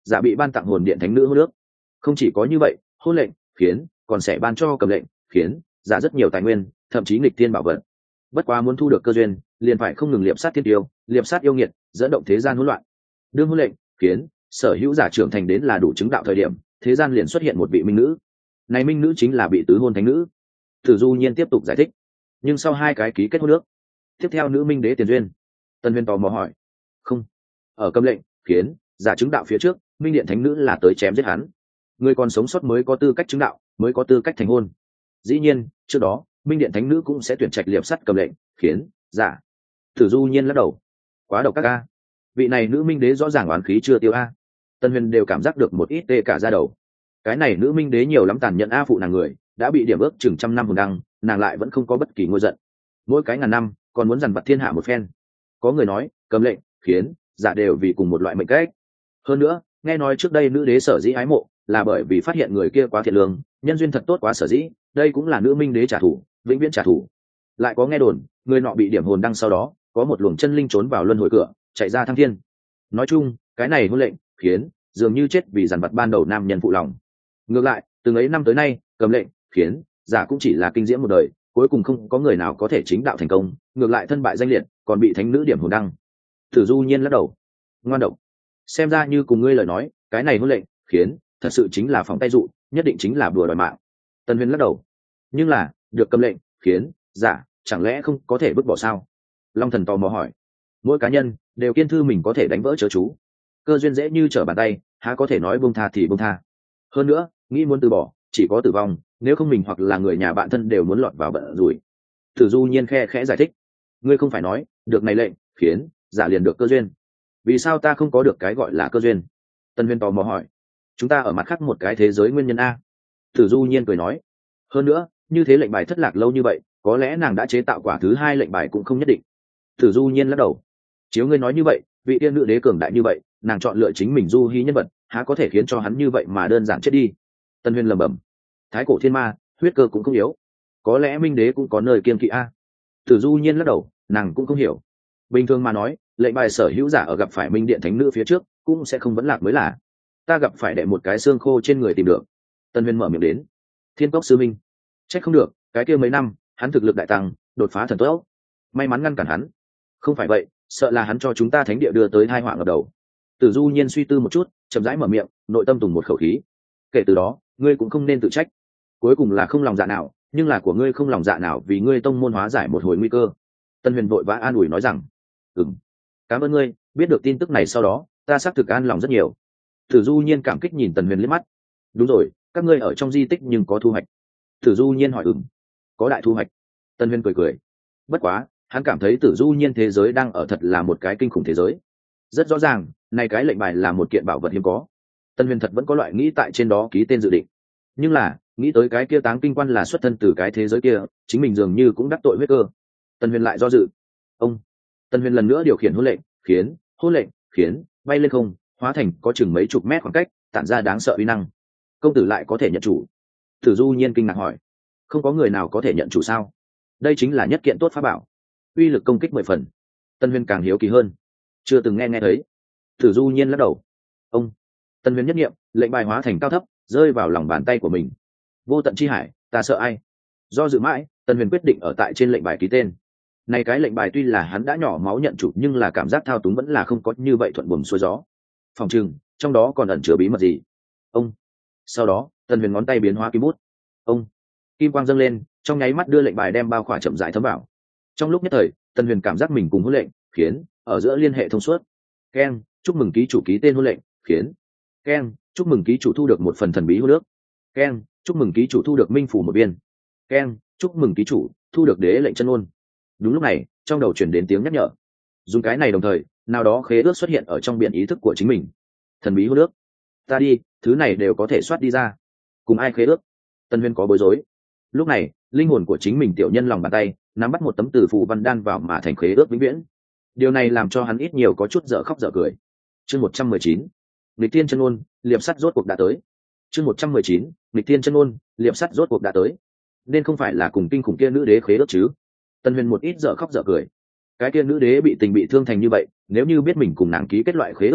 S1: giả bị ban tặng hồn điện thánh nữ hôn nước. Không chỉ có như vậy, hôn lệnh khiến còn sẽ ban cho cầm lệnh khiến giả rất nhiều tài nguyên, thậm chí nghịch thiên bảo vật. Bất quá muốn thu được cơ duyên, liền phải không ngừng liệp sát thiên tiêu, liệp sát yêu nghiệt, dẫn động thế gian hỗn loạn. Đương hôn lệnh khiến sở hữu giả trưởng thành đến là đủ chứng đạo thời điểm, thế gian liền xuất hiện một vị minh nữ. Này minh nữ chính là bị tứ hôn thánh nữ. Tử Du Nhiên tiếp tục giải thích. Nhưng sau hai cái ký kết hôn nước, tiếp theo nữ minh đế tiền duyên. Tân Huyền tò mò hỏi. Không, ở cầm lệnh khiến giả chứng đạo phía trước, minh điện thánh nữ là tới chém giết hắn. Người còn sống sót mới có tư cách chứng đạo, mới có tư cách thành hôn. Dĩ nhiên, trước đó minh điện thánh nữ cũng sẽ tuyển trạch liệp sắt cầm lệnh khiến giả. Tử Du Nhiên lắc đầu. Quá độc các a. Vị này nữ minh đế rõ ràng oán khí chưa tiêu a. Tân Huyền đều cảm giác được một ít tê cả da đầu. Cái này nữ minh đế nhiều lắm tàn nhẫn a, phụ nàng người đã bị điểm ước chừng trăm năm hồn đăng, nàng lại vẫn không có bất kỳ ngôi giận. Mỗi cái ngàn năm còn muốn dằn vặt thiên hạ một phen. Có người nói cầm lệnh khiến giả đều vì cùng một loại mệnh cách. Hơn nữa, nghe nói trước đây nữ đế sở dĩ ái mộ là bởi vì phát hiện người kia quá thiện lương, nhân duyên thật tốt quá sở dĩ, đây cũng là nữ minh đế trả thù, vĩnh viễn trả thù. Lại có nghe đồn người nọ bị điểm hồn đăng sau đó có một luồng chân linh trốn vào luân hồi cửa, chạy ra thăng thiên. Nói chung cái này hôn lệnh khiến dường như chết vì dằn vặt ban đầu nam nhân phụ lòng. Ngược lại từng ấy năm tới nay, cầm lệnh khiến giả cũng chỉ là kinh diễm một đời, cuối cùng không có người nào có thể chính đạo thành công, ngược lại thân bại danh liệt, còn bị thánh nữ điểm hồn đăng. Tử Du Nhiên lắc đầu. Ngoan độc. Xem ra như cùng ngươi lời nói, cái này hôn lệnh khiến thật sự chính là phòng tay dụ, nhất định chính là bùa đòi mạng. Tân Huyền lắc đầu. Nhưng là được cầm lệnh khiến giả chẳng lẽ không có thể vứt bỏ sao? Long Thần tò mò hỏi. Mỗi cá nhân đều kiên thư mình có thể đánh vỡ chớ chú, cơ duyên dễ như trở bàn tay, há có thể nói buông tha thì buông tha. Hơn nữa nghĩ muốn từ bỏ chỉ có tử vong, nếu không mình hoặc là người nhà bạn thân đều muốn lọt vào bận rủi. Tử Du Nhiên khe khẽ giải thích. Ngươi không phải nói được này lệnh khiến giả liền được cơ duyên, vì sao ta không có được cái gọi là cơ duyên? Tân Huyền tò mò hỏi. Chúng ta ở mặt khác một cái thế giới nguyên nhân a. Tử Du Nhiên cười nói. Hơn nữa như thế lệnh bài thất lạc lâu như vậy, có lẽ nàng đã chế tạo quả thứ hai lệnh bài cũng không nhất định. Tử Du Nhiên lắc đầu. Chiếu ngươi nói như vậy, vị tiên nữ đế cường đại như vậy, nàng chọn lựa chính mình du hí nhân vật, há có thể khiến cho hắn như vậy mà đơn giản chết đi? Tân Huyền lẩm bẩm. Thái cổ thiên ma huyết cơ cũng không yếu, có lẽ minh đế cũng có nơi kiên kỵ a. Tử Du Nhiên lắc đầu, nàng cũng không hiểu. Bình thường mà nói, lệnh bài sở hữu giả ở gặp phải minh điện thánh nữ phía trước cũng sẽ không vấn lạc mới là. Ta gặp phải đệ một cái xương khô trên người tìm được. Tân Huyền mở miệng đến. Thiên Cốc sư minh. Trách không được, cái kia mấy năm hắn thực lực đại tăng, đột phá thần tốt, may mắn ngăn cản hắn. Không phải vậy, sợ là hắn cho chúng ta thánh địa đưa tới tai họa ngập đầu. Tử Du Nhiên suy tư một chút, chậm rãi mở miệng, nội tâm tùng một khẩu khí. Kể từ đó ngươi cũng không nên tự trách, cuối cùng là không lòng dạ nào, nhưng là của ngươi không lòng dạ nào vì ngươi tông môn hóa giải một hồi nguy cơ. Tân Huyền vội vã an ủi nói rằng. Ừm, cảm ơn ngươi, biết được tin tức này sau đó ta xác thực an lòng rất nhiều. Tử Du Nhiên cảm kích nhìn Tần Huyền liếc mắt. Đúng rồi, các ngươi ở trong di tích nhưng có thu hoạch? Tử Du Nhiên hỏi. Ừm, có đại thu hoạch. Tần Huyền cười cười. Bất quá hắn cảm thấy Tử Du Nhiên thế giới đang ở thật là một cái kinh khủng thế giới. Rất rõ ràng này cái lệnh bài là một kiện bảo vật hiếm có. Tần Huyền thật vẫn có loại nghĩ tại trên đó ký tên dự định, nhưng là nghĩ tới cái kia Táng Kinh Quan là xuất thân từ cái thế giới kia, chính mình dường như cũng đắc tội huyết cơ. Tần Huyền lại do dự. Ông Tần Huyền lần nữa điều khiển hôn lệnh khiến hôn lệnh khiến bay lên không, hóa thành có chừng mấy chục mét khoảng cách, tản ra đáng sợ uy năng. Công tử lại có thể nhận chủ? Tử Du Nhiên kinh ngạc hỏi. Không có người nào có thể nhận chủ sao? Đây chính là nhất kiện tốt pháp bảo, uy lực công kích mười phần. Tần Huyền càng hiếu kỳ hơn. Chưa từng nghe nghe thấy. Tử Du Nhiên lắc đầu. Ông Tần Huyền nhất nghiệm, lệnh bài hóa thành cao thấp, rơi vào lòng bàn tay của mình. Vô tận chi hải, ta sợ ai? Do dự mãi, Tần Huyền quyết định ở tại trên lệnh bài ký tên. Này cái lệnh bài tuy là hắn đã nhỏ máu nhận chủ, nhưng là cảm giác thao túng vẫn là không có như vậy thuận buồm xuôi gió. Phòng trừng trong đó còn ẩn chứa bí mật gì. Ông Sau đó Tần Huyền ngón tay biến hóa kim bút. Ông kim quang dâng lên, trong nháy mắt đưa lệnh bài đem bao khỏa chậm rãi thấm vào. Trong lúc nhất thời, Tần Huyền cảm giác mình cùng hôn lệnh khiến ở giữa liên hệ thông suốt. Keng, chúc mừng ký chủ ký tên hôn lệnh khiến. Keng, chúc mừng ký chủ thu được một phần thần bí hôn nước. Keng, chúc mừng ký chủ thu được minh phủ một viên. Keng, chúc mừng ký chủ thu được đế lệnh chân ôn. Đúng lúc này, trong đầu chuyển đến tiếng nhắc nhở. Dùng cái này đồng thời, nào đó khế ước xuất hiện ở trong biển ý thức của chính mình. Thần bí hôn nước. Ta đi, thứ này đều có thể soát đi ra. Cùng ai khế ước? Tân Huyền có bối rối. Lúc này, linh hồn của chính mình tiểu nhân lòng bàn tay nắm bắt một tấm từ phù văn đan vào mà thành khế ước vĩnh viễn. Điều này làm cho hắn ít nhiều có chút dở khóc dở cười. Chương một trăm mười chín, nghịch thiên chân ôn, liệp sắt rốt cuộc đã tới. Chương một trăm mười chín, nghịch thiên chân ôn, liệp sắt rốt cuộc đã tới. Nên không phải là cùng kinh khủng kia nữ đế khế ước chứ? Tân Huyền một ít dở khóc dở cười. Cái kia nữ đế bị tình bị thương thành như vậy, nếu như biết mình cùng nàng ký kết loại khế ước này,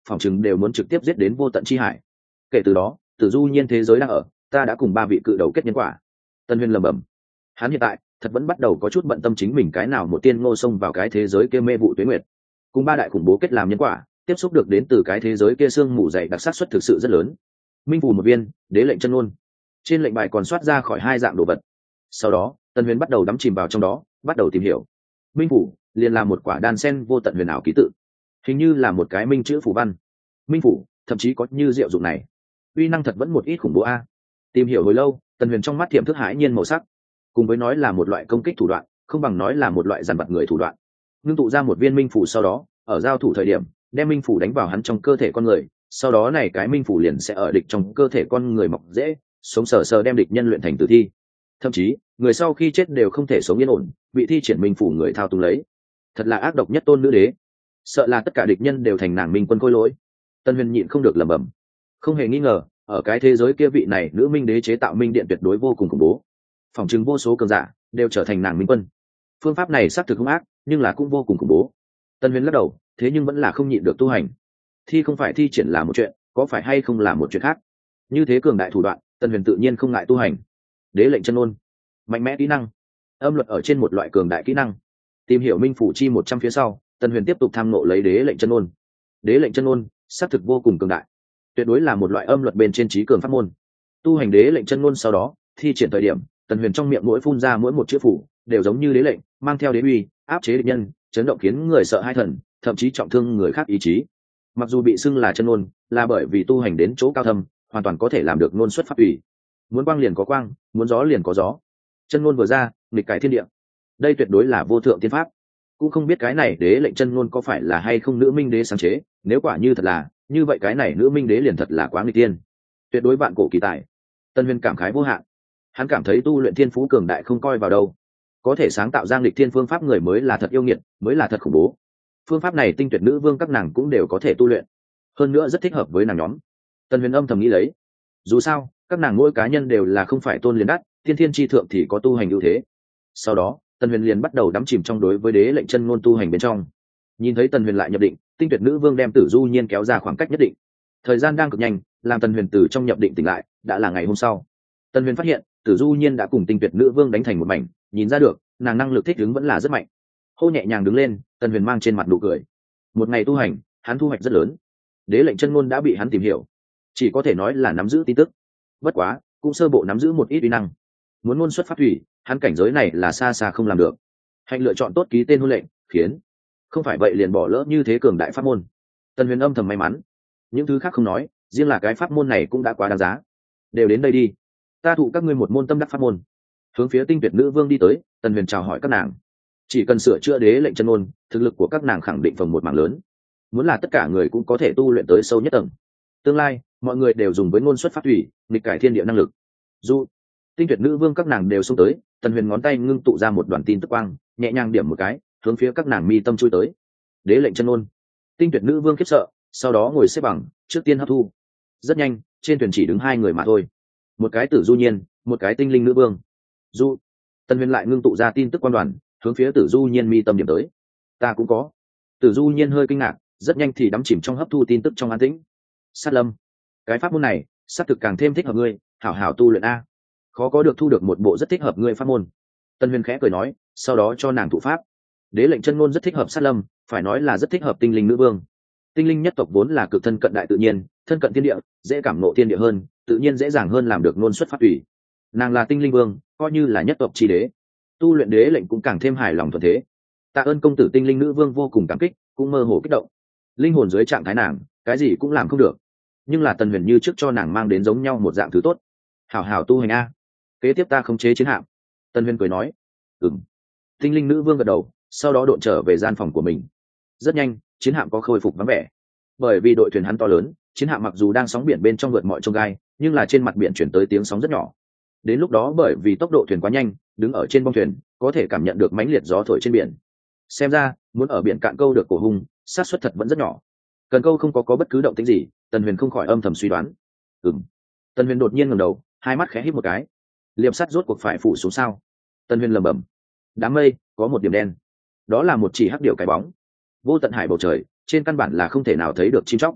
S1: phỏng chừng đều muốn trực tiếp giết đến vô tận chi hải. Kể từ đó Tử Du Nhiên thế giới đang ở, ta đã cùng ba vị cự đầu kết nhân quả. Tân Huyền lẩm bẩm, hắn hiện tại thật vẫn bắt đầu có chút bận tâm chính mình cái nào một tiên ngô xông vào cái thế giới kia mê vụ tuế nguyệt, cùng ba đại khủng bố kết làm nhân quả, tiếp xúc được đến từ cái thế giới kia xương mù dày đặc sát suất thực sự rất lớn. Minh phủ một viên, đế lệnh chân ngôn. Trên lệnh bài còn soát ra khỏi hai dạng đồ vật. Sau đó Tân Huyền bắt đầu đắm chìm vào trong đó, bắt đầu tìm hiểu. Minh phủ liền là một quả đan sen vô tận huyền ảo ký tự, hình như là một cái minh chữ phù văn. Minh phủ thậm chí có như diệu dụng này, uy năng thật vẫn một ít khủng bố a. Tìm hiểu hồi lâu, Tân Huyền trong mắt tiềm thức hãi nhiên màu sắc, cùng với nói là một loại công kích thủ đoạn, không bằng nói là một loại dằn vặt người thủ đoạn. Ngưng tụ ra một viên minh phủ, sau đó ở giao thủ thời điểm đem minh phủ đánh vào hắn trong cơ thể con người, sau đó này cái minh phủ liền sẽ ở địch trong cơ thể con người mọc dễ, sống sờ sờ đem địch nhân luyện thành tử thi. Thậm chí người sau khi chết đều không thể sống yên ổn, bị thi triển minh phủ người thao túng lấy. Thật là ác độc nhất tôn nữ đế, sợ là tất cả địch nhân đều thành nàng minh quân khôi lỗi. Tân Huyền nhịn không được lẩm bẩm, không hề nghi ngờ ở cái thế giới kia vị này nữ minh đế chế tạo minh điện tuyệt đối vô cùng khủng bố, phỏng chứng vô số cường giả đều trở thành nàng minh quân. Phương pháp này xác thực hung ác, nhưng là cũng vô cùng khủng bố. Tân Huyền lắc đầu, thế nhưng vẫn là không nhịn được tu hành. Thi không phải thi triển là một chuyện, có phải hay không là một chuyện khác. Như thế cường đại thủ đoạn, Tân Huyền tự nhiên không ngại tu hành. Đế lệnh chân ngôn, mạnh mẽ kỹ năng, âm luật ở trên một loại cường đại kỹ năng. Tìm hiểu minh phủ chi một trăm phía sau, Tân Huyền tiếp tục tham ngộ lấy đế lệnh chân ngôn. Đế lệnh chân ngôn xác thực vô cùng cường đại, tuyệt đối là một loại âm luật bên trên trí cường pháp môn. Tu hành đế lệnh chân ngôn sau đó, thi triển thời điểm, Tân Huyền trong miệng mỗi phun ra mỗi một chữ phủ đều giống như đế lệnh, mang theo đế uy, áp chế địch nhân, chấn động khiến người sợ hai thần, thậm chí trọng thương người khác ý chí. Mặc dù bị xưng là chân ngôn, là bởi vì tu hành đến chỗ cao thâm, hoàn toàn có thể làm được ngôn xuất pháp ủy. Muốn quang liền có quang, muốn gió liền có gió. Chân ngôn vừa ra, nghịch cải thiên địa. Đây tuyệt đối là vô thượng tiên pháp. Cũng không biết cái này đế lệnh chân ngôn có phải là hay không nữ minh đế sáng chế, nếu quả như thật là, như vậy cái này nữ minh đế liền thật là quá nghịch tiên. Tuyệt đối vạn cổ kỳ tài. Tân Huyền cảm khái vô hạn. Hắn cảm thấy tu luyện thiên phú cường đại không coi vào đâu, có thể sáng tạo ra nghịch thiên phương pháp người mới là thật yêu nghiệt, mới là thật khủng bố. Phương pháp này tinh tuyệt nữ vương các nàng cũng đều có thể tu luyện, hơn nữa rất thích hợp với nàng nhóm. Tân Huyền âm thầm nghĩ lấy, dù sao các nàng mỗi cá nhân đều là không phải tôn liền đắt, tiên thiên chi thượng thì có tu hành ưu thế. Sau đó Tân Huyền liền bắt đầu đắm chìm trong đối với đế lệnh chân ngôn tu hành bên trong. Nhìn thấy Tân Huyền lại nhập định, tinh tuyệt nữ vương đem Tử Du Nhiên kéo ra khoảng cách nhất định. Thời gian đang cực nhanh, làm Tân Huyền từ trong nhập định tỉnh lại đã là ngày hôm sau. Tân Huyền phát hiện Tử Du Nhiên đã cùng tinh tuyệt nữ vương đánh thành một mảnh, nhìn ra được nàng năng lực thích ứng vẫn là rất mạnh. Hô nhẹ nhàng đứng lên, Tân Huyền mang trên mặt nụ cười. Một ngày tu hành, hắn thu hoạch rất lớn. Đế lệnh chân ngôn đã bị hắn tìm hiểu, chỉ có thể nói là nắm giữ tin tức. Bất quá cũng sơ bộ nắm giữ một ít uy năng. Muốn ngôn xuất pháp thủy, hắn cảnh giới này là xa xa không làm được. Hạnh lựa chọn tốt ký tên hôn lệnh, khiến không phải vậy liền bỏ lỡ như thế cường đại pháp môn. Tân Huyền âm thầm may mắn. Những thứ khác không nói, riêng là cái pháp môn này cũng đã quá đáng giá. Đều đến đây đi, ta thụ các ngươi một môn tâm đắc pháp môn. Hướng phía tinh tuyệt nữ vương đi tới, Tân Huyền chào hỏi các nàng. Chỉ cần sửa chữa đế lệnh chân ngôn, thực lực của các nàng khẳng định phần một mảng lớn. Muốn là tất cả người cũng có thể tu luyện tới sâu nhất tầng. Tương lai mọi người đều dùng với ngôn xuất pháp thủy, nghịch cải thiên địa năng lực. Dù tinh tuyệt nữ vương các nàng đều xông tới, Tân Huyền ngón tay ngưng tụ ra một đoàn tin tức quang, nhẹ nhàng điểm một cái, hướng phía các nàng mi tâm chui tới. Đế lệnh chân ngôn. Tinh tuyệt nữ vương khiếp sợ, sau đó ngồi xếp bằng, trước tiên hấp thu. Rất nhanh, trên thuyền chỉ đứng hai người mà thôi. Một cái Tử Du Nhiên, một cái tinh linh nữ vương. Du. Tân Huyền lại ngưng tụ ra tin tức quan đoàn, hướng phía Tử Du Nhiên mi tâm điểm tới. Ta cũng có. Tử Du Nhiên hơi kinh ngạc, rất nhanh thì đắm chìm trong hấp thu tin tức trong an tĩnh. Sát lâm, cái pháp môn này sát thực càng thêm thích hợp ngươi, hảo hảo tu luyện a. Khó có được thu được một bộ rất thích hợp ngươi pháp môn. Tân Huyền khẽ cười nói, sau đó cho nàng thụ pháp. Đế lệnh chân ngôn rất thích hợp sát lâm, phải nói là rất thích hợp tinh linh nữ vương. Tinh linh nhất tộc vốn là cực thân cận đại tự nhiên, thân cận thiên địa, dễ cảm ngộ thiên địa hơn, tự nhiên dễ dàng hơn làm được ngôn xuất pháp thủy. Nàng là tinh linh vương, coi như là nhất tộc chi đế, tu luyện đế lệnh cũng càng thêm hài lòng thuận thế. Tạ ơn công tử. Tinh linh nữ vương vô cùng cảm kích, cũng mơ hồ kích động. Linh hồn dưới trạng thái nàng, cái gì cũng làm không được, nhưng là Tân Huyền như trước cho nàng mang đến giống nhau một dạng thứ tốt. Hảo hảo tu hành a, kế tiếp ta khống chế chiến hạm. Tân Huyền cười nói. Ừm. Tinh linh nữ vương gật đầu, sau đó độn trở về gian phòng của mình. Rất nhanh, chiến hạm có khôi phục vắng vẻ, bởi vì đội thuyền hắn to lớn, chiến hạm mặc dù đang sóng biển bên trong vượt mọi chông gai, nhưng là trên mặt biển chuyển tới tiếng sóng rất nhỏ. Đến lúc đó bởi vì tốc độ thuyền quá nhanh, đứng ở trên bong thuyền có thể cảm nhận được mãnh liệt gió thổi trên biển. Xem ra muốn ở biển cạn câu được cổ hung, xác suất thật vẫn rất nhỏ. Cần câu không có có bất cứ động tĩnh gì, Tần Huyền không khỏi âm thầm suy đoán. Ừm. Tần Huyền đột nhiên ngẩng đầu, hai mắt khẽ híp một cái. Liệp sắt rốt cuộc phải phủ xuống sao? Tần Huyền lẩm bẩm. Đám mây có một điểm đen, đó là một chỉ hắc điểu cái bóng. Vô tận hải bầu trời, trên căn bản là không thể nào thấy được chim chóc.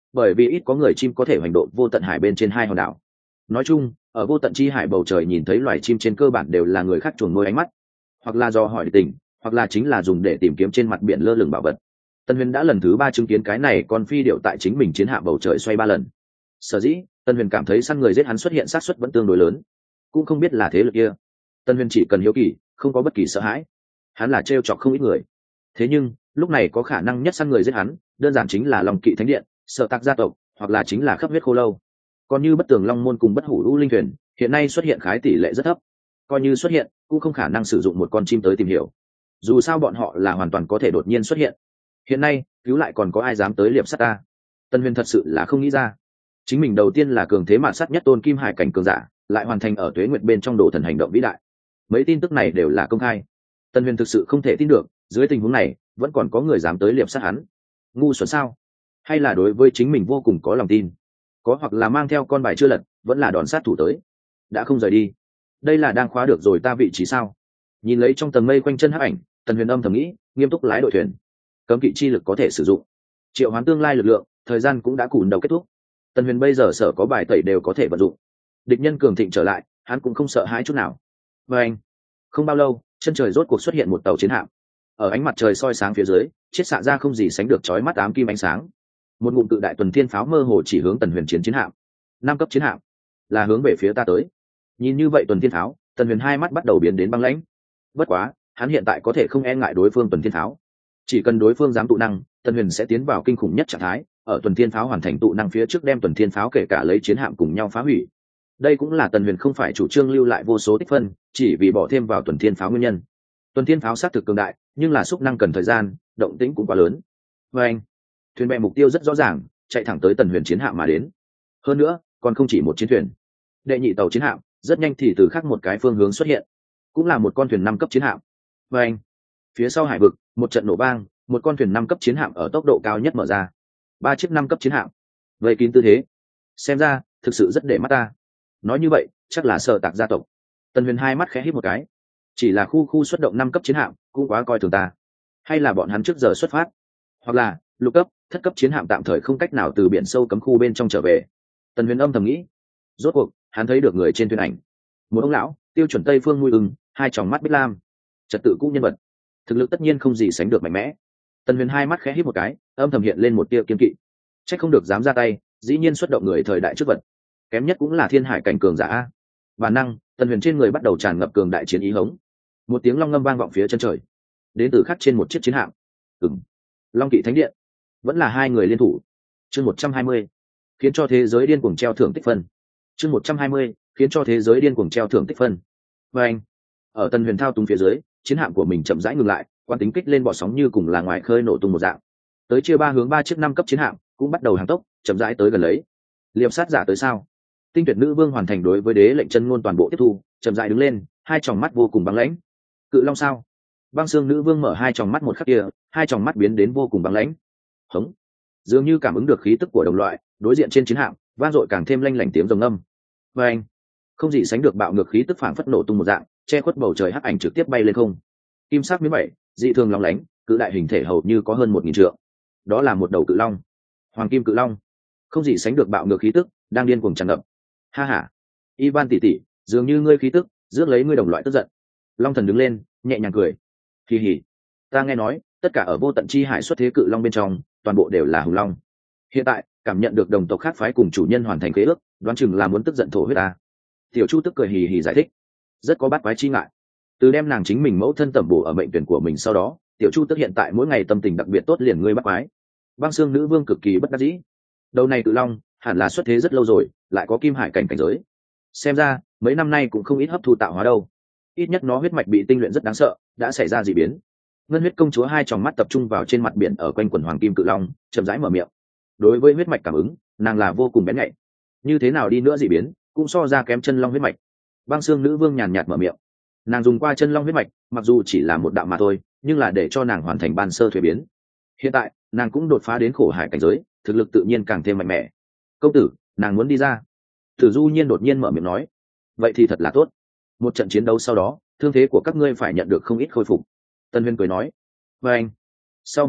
S1: bởi vì ít có người chim có thể hoành độ vô tận hải bên trên hai hòn đảo. Nói chung, ở vô tận chi hải bầu trời nhìn thấy loài chim trên cơ bản đều là người khác chuồn nuôi ánh mắt, hoặc là do hỏi tình, hoặc là chính là dùng để tìm kiếm trên mặt biển lơ lửng bảo vật. Tân Huyền đã lần thứ ba chứng kiến cái này con phi điệu tại chính mình chiến hạm bầu trời xoay ba lần. Sở dĩ, Tân Huyền cảm thấy săn người giết hắn xuất hiện xác suất vẫn tương đối lớn, cũng không biết là thế lực kia. Tân Huyền chỉ cần hiếu kỳ, không có bất kỳ sợ hãi. Hắn là trêu chọc không ít người, thế nhưng lúc này có khả năng nhất săn người giết hắn, đơn giản chính là Long Kỵ Thánh Điện, Sở Tạc gia tộc, hoặc là chính là Khắp Huyết Khô Lâu. Còn như Bất Tường Long môn cùng Bất Hủ Lũ Linh Thuyền, hiện nay xuất hiện khái tỷ lệ rất thấp. Coi như xuất hiện, cũng không khả năng sử dụng một con chim tới tìm hiểu. Dù sao bọn họ là hoàn toàn có thể đột nhiên xuất hiện. Hiện nay, cứu lại còn có ai dám tới liệp sát ta? Tân Huyền thật sự là không nghĩ ra. Chính mình đầu tiên là cường thế mạt sát nhất tôn kim hải cảnh cường giả, lại hoàn thành ở Tuế Nguyệt bên trong đồ thần hành động vĩ đại. Mấy tin tức này đều là công khai. Tân Huyền thực sự không thể tin được, dưới tình huống này, vẫn còn có người dám tới liệp sát hắn. Ngu xuẩn sao? Hay là đối với chính mình vô cùng có lòng tin? Có hoặc là mang theo con bài chưa lật, vẫn là đòn sát thủ tới. Đã không rời đi. Đây là đang khóa được rồi ta vị trí sao? Nhìn lấy trong tầng mây quanh chân hắc ảnh, Tần Huyền âm thầm nghĩ, nghiêm túc lái đội thuyền. Cấm kỵ chi lực có thể sử dụng, triệu hoán tương lai lực lượng, thời gian cũng đã cùn đầu kết thúc. Tần Huyền bây giờ sở có bài tẩy đều có thể vận dụng. Địch nhân cường thịnh trở lại, hắn cũng không sợ hãi chút nào. Và anh, không bao lâu, chân trời rốt cuộc xuất hiện một tàu chiến hạm. Ở ánh mặt trời soi sáng phía dưới, chiết xạ ra không gì sánh được chói mắt ám kim ánh sáng. Một ngụm tự đại tuần thiên pháo mơ hồ chỉ hướng Tần Huyền chiến chiến hạm. Năm cấp chiến hạm, là hướng về phía ta tới. Nhìn như vậy tuần thiên pháo, Tần Huyền hai mắt bắt đầu biến đến băng lãnh. Bất quá, hắn hiện tại có thể không e ngại đối phương tuần thiên pháo. Chỉ cần đối phương dám tụ năng, Tần Huyền sẽ tiến vào kinh khủng nhất trạng thái, ở tuần thiên pháo hoàn thành tụ năng phía trước đem tuần thiên pháo kể cả lấy chiến hạm cùng nhau phá hủy. Đây cũng là Tần Huyền không phải chủ trương lưu lại vô số tích phân, chỉ vì bỏ thêm vào tuần thiên pháo nguyên nhân. Tuần thiên pháo xác thực cường đại, nhưng là xúc năng cần thời gian, động tĩnh cũng quá lớn. Và anh, thuyền bè mục tiêu rất rõ ràng, chạy thẳng tới Tần Huyền chiến hạm mà đến. Hơn nữa, còn không chỉ một chiến thuyền. Đệ nhị tàu chiến hạm rất nhanh thì từ khác một cái phương hướng xuất hiện, cũng là một con thuyền năm cấp chiến hạm. Và anh, phía sau hải vực, một trận nổ vang, một con thuyền năm cấp chiến hạm ở tốc độ cao nhất mở ra. Ba chiếc năm cấp chiến hạm, vây kín tư thế. Xem ra, thực sự rất để mắt ta. Nói như vậy, chắc là Sở Tạc gia tộc. Tần Huyền hai mắt khẽ híp một cái. Chỉ là khu khu xuất động năm cấp chiến hạm, cũng quá coi thường ta. Hay là bọn hắn trước giờ xuất phát, hoặc là lục cấp, thất cấp chiến hạm tạm thời không cách nào từ biển sâu cấm khu bên trong trở về. Tần Huyền âm thầm nghĩ. Rốt cuộc, hắn thấy được người trên thuyền ảnh. Một ông lão, tiêu chuẩn Tây phương nuôi ưng, hai tròng mắt bích lam, trật tự cũ nhân vật, thực lực tất nhiên không gì sánh được mạnh mẽ. Tần Huyền hai mắt khẽ híp một cái, âm thầm hiện lên một tia kiên kỵ. Chắc không được dám ra tay, dĩ nhiên xuất động người thời đại trước vật, kém nhất cũng là thiên hải cảnh cường giả. Bản năng, Tần Huyền trên người bắt đầu tràn ngập cường đại chiến ý hống. Một tiếng long ngâm vang vọng phía chân trời, đến từ khắc trên một chiếc chiến hạm. Ừm, Long Kỵ Thánh Điện, vẫn là hai người liên thủ. Chương một trăm hai mươi, khiến cho thế giới điên cuồng treo thưởng tích phân. Chương một trăm hai mươi, khiến cho thế giới điên cuồng treo thưởng tích phân. Và anh, ở Tần Huyền thao túng phía dưới, chiến hạm của mình chậm rãi ngừng lại, quan tính kích lên bọt sóng như cùng là ngoài khơi nổ tung một dạng. Tới chia ba hướng ba chiếc năm cấp chiến hạm cũng bắt đầu hàng tốc, chậm rãi tới gần lấy. Liệp sát giả tới sao? Tinh tuyệt nữ vương hoàn thành đối với đế lệnh chân ngôn toàn bộ tiếp thu, chậm rãi đứng lên, hai tròng mắt vô cùng băng lãnh. Cự Long sao? Băng xương nữ vương mở hai tròng mắt một khắc kia, hai tròng mắt biến đến vô cùng băng lãnh. Hống. Dường như cảm ứng được khí tức của đồng loại, đối diện trên chiến hạm, vang dội càng thêm lanh lảnh tiếng rồng âm. Và anh, không gì sánh được bạo ngược khí tức phảng phất nổ tung một dạng, che khuất bầu trời hắc ảnh trực tiếp bay lên không. Kim sắc miếng bảy, dị thường lóng lánh, cự đại hình thể hầu như có hơn một nghìn trượng. Đó là một đầu cự long, hoàng kim cự long, không gì sánh được bạo ngược khí tức, đang điên cuồng tràn ngập. Ha ha, Ivan tỷ tỷ, dường như ngươi khí tức rước lấy ngươi đồng loại tức giận. Long thần đứng lên, nhẹ nhàng cười. Kỳ hỉ, ta nghe nói, tất cả ở vô tận chi hải xuất thế cự long bên trong, toàn bộ đều là hùng long. Hiện tại, cảm nhận được đồng tộc khác phái cùng chủ nhân hoàn thành khế ước, đoán chừng là muốn tức giận thổ huyết ta. Tiểu Chu tức cười hì hì giải thích, rất có bắt quái chi ngại. Từ đem nàng chính mình mẫu thân tẩm bổ ở mệnh tuyển của mình sau đó, Tiểu Chu tức hiện tại mỗi ngày tâm tình đặc biệt tốt liền ngươi bắt quái. Băng xương nữ vương cực kỳ bất đắc dĩ. Đầu này cự long, hẳn là xuất thế rất lâu rồi, lại có kim hải cảnh cảnh giới. Xem ra, mấy năm nay cũng không ít hấp thu tạo hóa đâu. Ít nhất nó huyết mạch bị tinh luyện rất đáng sợ, đã xảy ra dị biến. Ngân huyết công chúa hai tròng mắt tập trung vào trên mặt biển ở quanh quần hoàng kim cự long, chậm rãi mở miệng. Đối với huyết mạch cảm ứng, nàng là vô cùng bén nhạy. Như thế nào đi nữa dị biến, cũng so ra kém chân long huyết mạch. Băng xương nữ vương nhàn nhạt mở miệng. Nàng dùng qua chân long huyết mạch, mặc dù chỉ là một đạo mà thôi, nhưng là để cho nàng hoàn thành ban sơ thuế biến. Hiện tại, nàng cũng đột phá đến khổ hải cảnh giới, thực lực tự nhiên càng thêm mạnh mẽ. Công tử, nàng muốn đi ra. Tử Du Nhiên đột nhiên mở miệng nói. Vậy thì thật là tốt. Một trận chiến đấu sau đó, thương thế của các ngươi phải nhận được không ít khôi phục. Tân Huyên cười nói. Và anh. Sau một khắc,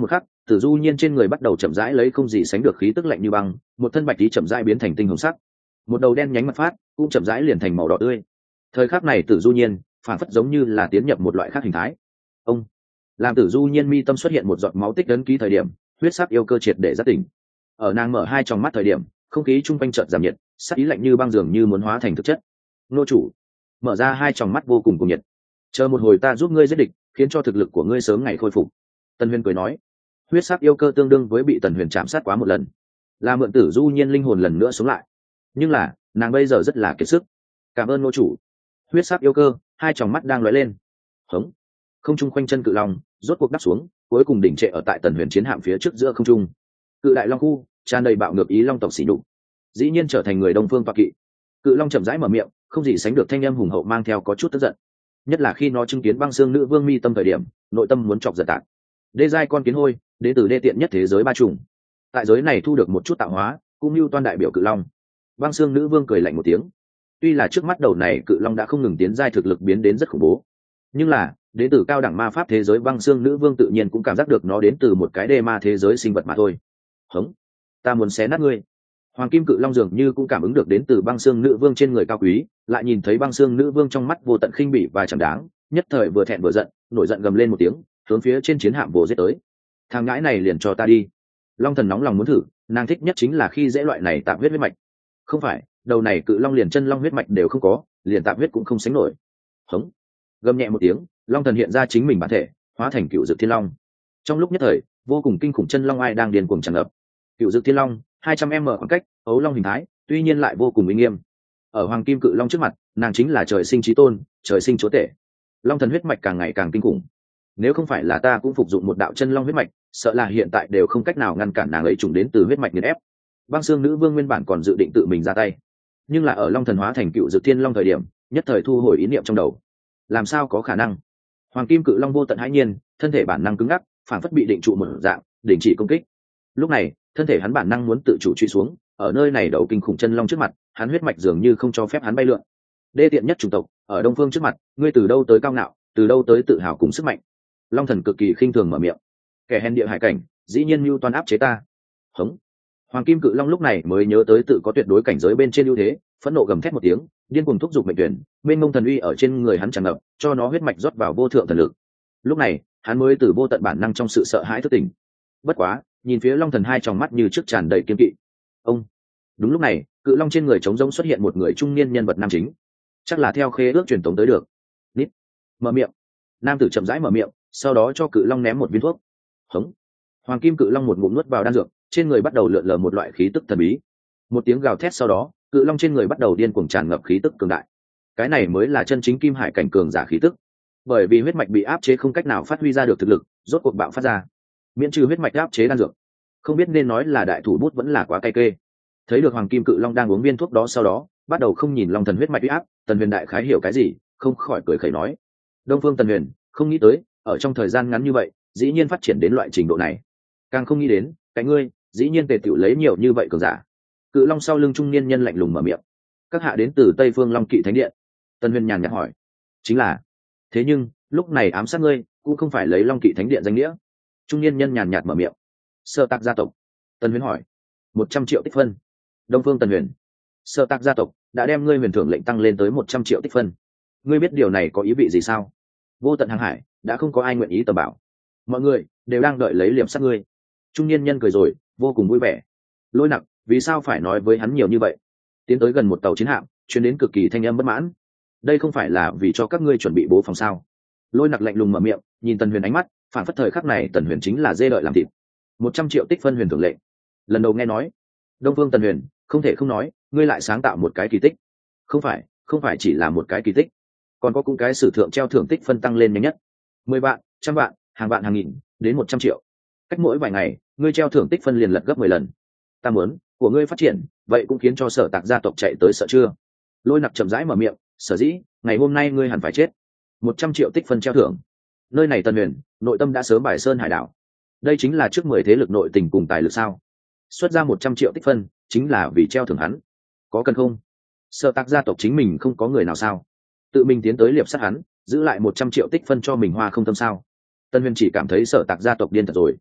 S1: Tử Du Nhiên trên người bắt đầu chậm rãi lấy không gì sánh được khí tức lạnh như băng, một thân bạch tí chậm rãi biến thành tinh hồng sắc, một đầu đen nhánh mặt phát cũng chậm rãi liền thành màu đỏ tươi. Thời khắc này Tử Du Nhiên phản phất giống như là tiến nhập một loại khác hình thái. Ông làm Tử Du Nhiên mi tâm xuất hiện một giọt máu tích ấn ký thời điểm, huyết sắc yêu cơ triệt để giác tỉnh. Ở nàng mở hai tròng mắt thời điểm, không khí chung quanh chợt giảm nhiệt, sắc ý lạnh như băng dường như muốn hóa thành thực chất. Nô chủ mở ra hai tròng mắt vô cùng cuồng nhiệt. Chờ một hồi ta giúp ngươi giết địch, khiến cho thực lực của ngươi sớm ngày khôi phục. Tần Huyền cười nói. Huyết sắc yêu cơ tương đương với bị Tần Huyền chạm sát quá một lần, là mượn Tử Du Nhiên linh hồn lần nữa sống lại. Nhưng là nàng bây giờ rất là kiệt sức. Cảm ơn nô chủ. Huyết sắc yêu cơ hai tròng mắt đang lóe lên. Hống. Không trung khoanh chân cự long rốt cuộc đáp xuống, cuối cùng đỉnh trệ ở tại Tần Huyền chiến hạm phía trước giữa không trung. Cự đại long khu tràn đầy bạo ngược ý long tộc xỉ nhục, dĩ nhiên trở thành người đông phương toạc kỵ. Cự long chậm rãi mở miệng, không gì sánh được thanh âm hùng hậu mang theo có chút tức giận, nhất là khi nó chứng kiến băng xương nữ vương mi tâm thời điểm, nội tâm muốn chọc giật tạc. Đê giai con kiến hôi đến từ đê tiện nhất thế giới ba trùng, tại giới này thu được một chút tạo hóa, cũng như toan đại biểu cự long. Băng xương nữ vương cười lạnh một tiếng. Tuy là trước mắt đầu này cự long đã không ngừng tiến giai thực lực biến đến rất khủng bố, nhưng là đến từ cao đẳng ma pháp thế giới băng xương nữ vương tự nhiên cũng cảm giác được nó đến từ một cái đê ma thế giới sinh vật mà thôi. Hống, ta muốn xé nát ngươi. Hoàng kim cự long dường như cũng cảm ứng được đến từ băng xương nữ vương trên người cao quý, lại nhìn thấy băng xương nữ vương trong mắt vô tận khinh bỉ và chẳng đáng, nhất thời vừa thẹn vừa giận, nổi giận gầm lên một tiếng, hướng phía trên chiến hạm vồ giết tới. Thằng ngãi này liền cho ta đi. Long thần nóng lòng muốn thử, nàng thích nhất chính là khi dễ loại này tạm huyết huyết mạch. Không phải, đầu này cự long liền chân long huyết mạch đều không có, liền tạm huyết cũng không sánh nổi. Hống, gầm nhẹ một tiếng, long thần hiện ra chính mình bản thể, hóa thành cựu dực thiên long. Trong lúc nhất thời, vô cùng kinh khủng chân long ai đang điên cuồng tràn ngập. Cựu dực thiên long hai trăm m khoảng cách, ấu long hình thái, tuy nhiên lại vô cùng uy nghiêm. Ở hoàng kim cự long trước mặt, nàng chính là trời sinh chí tôn, trời sinh chúa tể. Long thần huyết mạch càng ngày càng kinh khủng. Nếu không phải là ta cũng phục dụng một đạo chân long huyết mạch, sợ là hiện tại đều không cách nào ngăn cản nàng ấy trùng đến từ huyết mạch nghiền ép. Băng xương nữ vương nguyên bản còn dự định tự mình ra tay, nhưng là ở long thần hóa thành cựu dực thiên long thời điểm, nhất thời thu hồi ý niệm trong đầu. Làm sao có khả năng? Hoàng kim cự long vô tận hãi nhiên, thân thể bản năng cứng ngắc, phản phất bị định trụ một dạng, đình chỉ công kích. Lúc này, thân thể hắn bản năng muốn tự chủ truy xuống, ở nơi này đầu kinh khủng chân long trước mặt, hắn huyết mạch dường như không cho phép hắn bay lượn. Đê tiện nhất chủng tộc, ở đông phương trước mặt, ngươi từ đâu tới cao ngạo, từ đâu tới tự hào cùng sức mạnh? Long thần cực kỳ khinh thường mở miệng. Kẻ hèn địa hải cảnh, dĩ nhiên mưu toan áp chế ta. Hống. Hoàng kim cự long lúc này mới nhớ tới tự có tuyệt đối cảnh giới bên trên ưu thế, phẫn nộ gầm thét một tiếng, điên cuồng thúc giục mệnh tuyển, mênh mông thần uy ở trên người hắn tràn ngập, cho nó huyết mạch rót vào vô thượng thần lực. Lúc này, hắn mới từ vô tận bản năng trong sự sợ hãi thức tỉnh. Bất quá, nhìn phía long thần hai tròng mắt như trước tràn đầy kiên kỵ. Ông. Đúng lúc này, cự long trên người trống rỗng xuất hiện một người trung niên nhân vật nam chính, chắc là theo khế ước truyền thống tới được. Nít. Mở miệng. Nam tử chậm rãi mở miệng, sau đó cho cự long ném một viên thuốc. Hống. Hoàng kim cự long một ngụm nuốt vào đan dược, trên người bắt đầu lượn lờ một loại khí tức thần bí. Một tiếng gào thét sau đó, cự long trên người bắt đầu điên cuồng tràn ngập khí tức cường đại. Cái này mới là chân chính kim hải cảnh cường giả khí tức. Bởi vì huyết mạch bị áp chế không cách nào phát huy ra được thực lực, rốt cuộc bạo phát ra. Miễn trừ huyết mạch áp chế đan dược, không biết nên nói là đại thủ bút vẫn là quá cay kê. Thấy được hoàng kim cự long đang uống viên thuốc đó sau đó, bắt đầu không nhìn long thần huyết mạch uy áp, Tần Huyền đại khái hiểu cái gì, không khỏi cười khẩy nói: Đông Phương Tần Huyền, không nghĩ tới, ở trong thời gian ngắn như vậy, dĩ nhiên phát triển đến loại trình độ này. Càng không nghĩ đến, cái ngươi, dĩ nhiên tề tiểu lấy nhiều như vậy cường giả. Cự long sau lưng trung niên nhân lạnh lùng mở miệng: Các hạ đến từ Tây Phương Long Kỵ Thánh Điện. Tần Huyền nhàn nhạt hỏi: Chính là. Thế nhưng, lúc này ám sát ngươi, cũng không phải lấy Long Kỵ Thánh Điện danh nghĩa. Trung niên nhân nhàn nhạt mở miệng: Sơ Tạc gia tộc. Tần Huyền hỏi: một trăm triệu tích phân. Đông Phương Tần Huyền: Sơ Tạc gia tộc đã đem ngươi huyền thưởng lệnh tăng lên tới một trăm triệu tích phân. Ngươi biết điều này có ý vị gì sao? Vô tận hàng hải đã không có ai nguyện ý tầm bảo, mọi người đều đang đợi lấy liệm sát ngươi. Trung niên nhân cười rồi, vô cùng vui vẻ. Lôi Nặc, vì sao phải nói với hắn nhiều như vậy? Tiến tới gần một tàu chiến hạm, truyền đến cực kỳ thanh âm bất mãn. Đây không phải là vì cho các ngươi chuẩn bị bố phòng sao? Lôi Nặc lạnh lùng mở miệng, nhìn Tần Huyền ánh mắt, phản phất thời khắc này Tần Huyền chính là dê đợi làm thịt. Một trăm triệu tích phân huyền thưởng lệnh. Lần đầu nghe nói. Đông Phương Tần Huyền, không thể không nói, ngươi lại sáng tạo một cái kỳ tích. Không phải, không phải chỉ là một cái kỳ tích, còn có cũng cái sử thượng treo thưởng tích phân tăng lên nhanh nhất. Mười vạn, trăm vạn, hàng vạn hàng nghìn, đến một trăm triệu. Cách mỗi vài ngày, ngươi treo thưởng tích phân liền lật gấp mười lần. Ta muốn của ngươi phát triển, vậy cũng khiến cho Sở Tạc gia tộc chạy tới sợ chưa? Lôi Nặc chậm rãi mở miệng, sở dĩ, ngày hôm nay ngươi hẳn phải chết. Một trăm triệu tích phân treo thưởng. Nơi này Tần Huyền, nội tâm đã sớm bài sơn hải đảo. Đây chính là trước mười thế lực nội tình cùng tài lực sao? Xuất ra một trăm triệu tích phân, chính là vì treo thưởng hắn. Có cần không? Sở Tạc gia tộc chính mình không có người nào sao? Tự mình tiến tới liệp sát hắn, giữ lại một trăm triệu tích phân cho mình hoa không tâm sao? Tần Huyền chỉ cảm thấy Sở Tạc gia tộc điên thật rồi.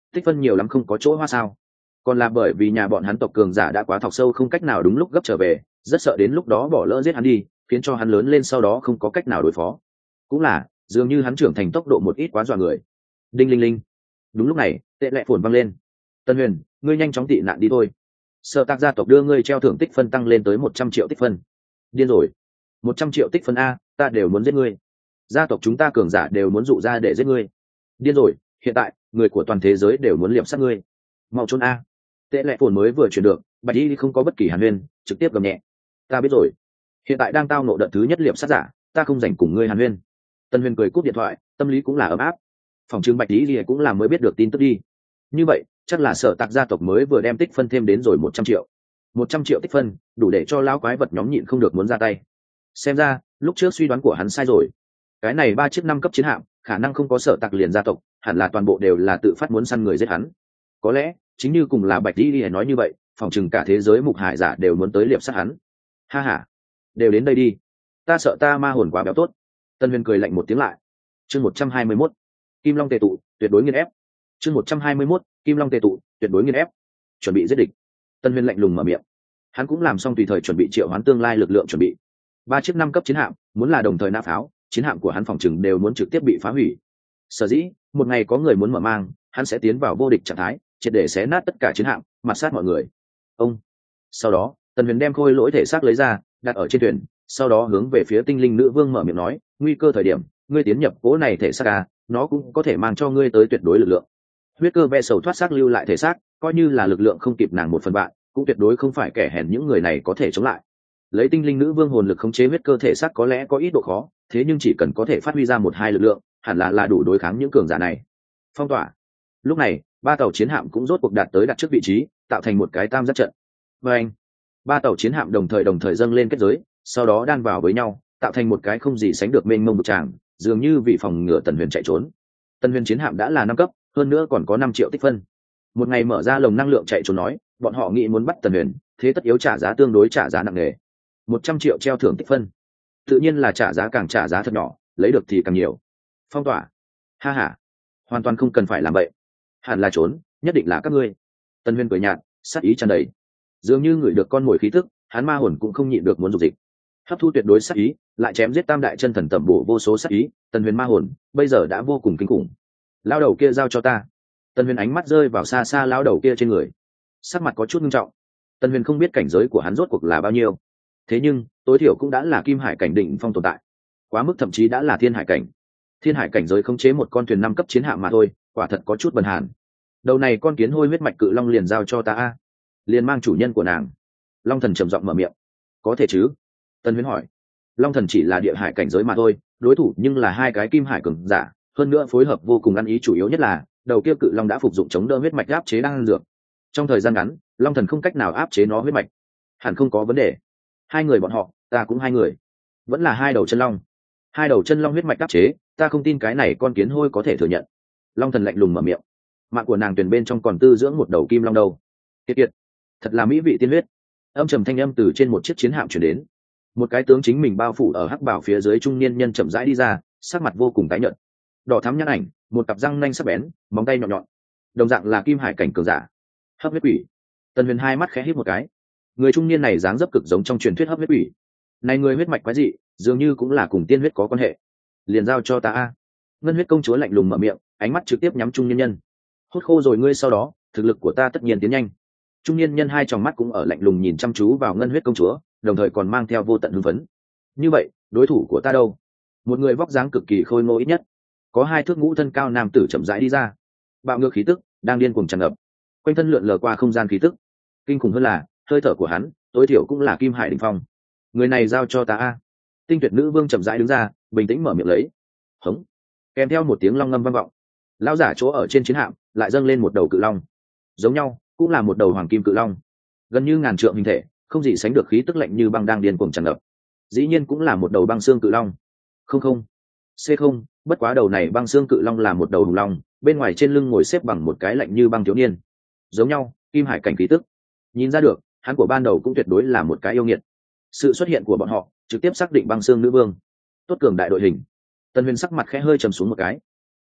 S1: tích phân nhiều lắm không có chỗ hoa sao? Còn là bởi vì nhà bọn hắn tộc cường giả đã quá thọc sâu không cách nào đúng lúc gấp trở về, rất sợ đến lúc đó bỏ lỡ giết hắn đi, khiến cho hắn lớn lên sau đó không có cách nào đối phó. Cũng là dường như hắn trưởng thành tốc độ một ít quá dọa người. Đinh linh linh. Đúng lúc này tệ lệ phồn văng lên. Tân Huyền, ngươi nhanh chóng tị nạn đi thôi. Sở Tạc gia tộc đưa ngươi treo thưởng tích phân tăng lên tới một trăm triệu tích phân. Điên rồi. Một trăm triệu tích phân a, ta đều muốn giết ngươi. Gia tộc chúng ta cường giả đều muốn dụ ra để giết ngươi. Điên rồi, hiện tại người của toàn thế giới đều muốn liệm sát ngươi. Mau trốn a. Tệ lệ phồn mới vừa chuyển được, Bạch Y không có bất kỳ hàn huyên, trực tiếp gầm nhẹ. Ta biết rồi. Hiện tại đang tao nộ đợt thứ nhất liệm sát giả, ta không rảnh cùng ngươi hàn huyên. Tân Huyền cười cúp điện thoại, tâm lý cũng là ấm áp. Phòng trưng Bạch Y cũng là mới biết được tin tức đi. Như vậy chắc là Sở Tạc gia tộc mới vừa đem tích phân thêm đến rồi một trăm triệu. Một trăm triệu tích phân đủ để cho lão quái vật nhóm nhịn không được muốn ra tay. Xem ra lúc trước suy đoán của hắn sai rồi. Cái này ba chiếc năm cấp chiến hạm khả năng không có Sở Tạc liền gia tộc, hẳn là toàn bộ đều là tự phát muốn săn người giết hắn. Có lẽ chính như cùng là Bạch Y nói như vậy, phòng trừng cả thế giới mục hải giả đều muốn tới liệp sát hắn. Ha ha, đều đến đây đi, ta sợ ta ma hồn quá béo tốt. Tân Huyền cười lạnh một tiếng lại. Chương một trăm hai mươi mốt, Kim Long tề tụ, tuyệt đối nghiền ép. Chương một trăm hai mươi mốt, Kim Long tề tụ, tuyệt đối nghiền ép. Chuẩn bị giết địch. Tân Huyền lạnh lùng mở miệng. Hắn cũng làm xong tùy thời chuẩn bị triệu hoán tương lai lực lượng chuẩn bị. Ba chiếc năm cấp chiến hạm, muốn là đồng thời nã pháo, chiến hạm của hắn phòng trừng đều muốn trực tiếp bị phá hủy. Sở dĩ, một ngày có người muốn mở mang, hắn sẽ tiến vào vô địch trạng thái, triệt để xé nát tất cả chiến hạm, mặt sát mọi người. Ông. Sau đó, Tần Huyền đem khôi lỗi thể xác lấy ra, đặt ở trên thuyền, sau đó hướng về phía Tinh Linh Nữ Vương mở miệng nói, nguy cơ thời điểm, ngươi tiến nhập cố này thể xác à, nó cũng có thể mang cho ngươi tới tuyệt đối lực lượng. Huyết cơ ve sầu thoát xác lưu lại thể xác, coi như là lực lượng không kịp nàng một phần bạn, cũng tuyệt đối không phải kẻ hèn những người này có thể chống lại. Lấy Tinh Linh Nữ Vương hồn lực khống chế huyết cơ thể xác có lẽ có ít độ khó, thế nhưng chỉ cần có thể phát huy ra một hai lực lượng, hẳn là là đủ đối kháng những cường giả này. Phong tỏa. Lúc này, ba tàu chiến hạm cũng rốt cuộc đạt tới đặt trước vị trí, tạo thành một cái tam giác trận. Và anh, ba tàu chiến hạm đồng thời đồng thời dâng lên kết giới, sau đó đan vào với nhau, tạo thành một cái không gì sánh được mênh mông bực tràng, dường như vì phòng ngừa Tần Huyền chạy trốn. Tần Huyền chiến hạm đã là năm cấp, hơn nữa còn có năm triệu tích phân. Một ngày mở ra lồng năng lượng chạy trốn nói, bọn họ nghĩ muốn bắt Tần Huyền, thế tất yếu trả giá tương đối trả giá nặng nề. Một trăm triệu treo thưởng tích phân, tự nhiên là trả giá càng trả giá thật nhỏ, lấy được thì càng nhiều. Phong tỏa. Ha ha, hoàn toàn không cần phải làm vậy. Hẳn là trốn, nhất định là các ngươi. Tần Huyền cười nhạt, sát ý tràn đầy, dường như người được con mồi khí tức, hắn ma hồn cũng không nhịn được muốn dục dịch. Hấp thu tuyệt đối sát ý, lại chém giết tam đại chân thần tẩm bổ vô số sát ý, Tần Huyền ma hồn bây giờ đã vô cùng kinh khủng. Lão đầu kia giao cho ta. Tần Huyền ánh mắt rơi vào xa xa lão đầu kia trên người, sắc mặt có chút nghiêm trọng. Tần Huyền không biết cảnh giới của hắn rốt cuộc là bao nhiêu, thế nhưng tối thiểu cũng đã là kim hải cảnh đỉnh phong tồn tại, quá mức thậm chí đã là thiên hải cảnh. Thiên hải cảnh giới khống chế một con thuyền năm cấp chiến hạm mà thôi, quả thật có chút bần hàn. Đầu này con kiến hôi huyết mạch cự long liền giao cho ta a, liền mang chủ nhân của nàng. Long thần trầm giọng mở miệng. Có thể chứ? Tân Huyền hỏi. Long thần chỉ là địa hải cảnh giới mà thôi, đối thủ nhưng là hai cái kim hải cường giả, hơn nữa phối hợp vô cùng ăn ý, chủ yếu nhất là đầu kia cự long đã phục dụng chống đỡ huyết mạch áp chế đang dược. Trong thời gian ngắn, long thần không cách nào áp chế nó huyết mạch, hẳn không có vấn đề. Hai người bọn họ, ta cũng hai người, vẫn là hai đầu chân long. Hai đầu chân long huyết mạch áp chế, ta không tin cái này con kiến hôi có thể thừa nhận. Long thần lạnh lùng mở miệng. Mạng của nàng tuyển bên trong còn tư dưỡng một đầu kim long đâu. Kiệt kiệt, thật là mỹ vị tiên huyết. Âm trầm thanh âm từ trên một chiếc chiến hạm chuyển đến. Một cái tướng chính mình bao phủ ở hắc bảo phía dưới trung niên nhân chậm rãi đi ra, sắc mặt vô cùng tái nhợt, đỏ thắm nhăn ảnh, một cặp răng nanh sắc bén, móng tay nhọn nhọn, đồng dạng là kim hải cảnh cường giả. Hấp huyết quỷ. Tần Huyền hai mắt khẽ híp một cái. Người trung niên này dáng dấp cực giống trong truyền thuyết hấp huyết quỷ. Này người huyết mạch quái dị, dường như cũng là cùng tiên huyết có quan hệ. Liền giao cho ta a. Ngân huyết công chúa lạnh lùng mở miệng, ánh mắt trực tiếp nhắm trung niên nhân. Hút khô rồi ngươi sau đó, thực lực của ta tất nhiên tiến nhanh. Trung niên nhân hai tròng mắt cũng ở lạnh lùng nhìn chăm chú vào ngân huyết công chúa, đồng thời còn mang theo vô tận hưng phấn. Như vậy, đối thủ của ta đâu? Một người vóc dáng cực kỳ khôi ngô ít nhất có hai thước ngũ thân cao nam tử chậm rãi đi ra, bạo ngược khí tức đang điên cuồng tràn ngập, quanh thân lượn lờ qua không gian khí tức. Kinh khủng hơn là hơi thở của hắn, tối thiểu cũng là kim hải đỉnh phong. Người này giao cho ta a. Tinh tuyệt nữ vương chậm rãi đứng ra, bình tĩnh mở miệng lấy. Hống. Kèm theo một tiếng long ngâm vang vọng, lão giả chỗ ở trên chiến hạm lại dâng lên một đầu cự long, giống nhau cũng là một đầu hoàng kim cự long, gần như ngàn trượng hình thể, không gì sánh được khí tức lạnh như băng đang điên cuồng tràn ngập. Dĩ nhiên cũng là một đầu băng xương cự long. Không không, c không, bất quá đầu này băng xương cự long là một đầu hùng long, bên ngoài trên lưng ngồi xếp bằng một cái lạnh như băng thiếu niên, giống nhau kim hải cảnh khí tức. Nhìn ra được, hắn của ban đầu cũng tuyệt đối là một cái yêu nghiệt. Sự xuất hiện của bọn họ trực tiếp xác định băng xương nữ vương tốt cường đại đội hình. Tần Huyền sắc mặt khẽ hơi trầm xuống một cái.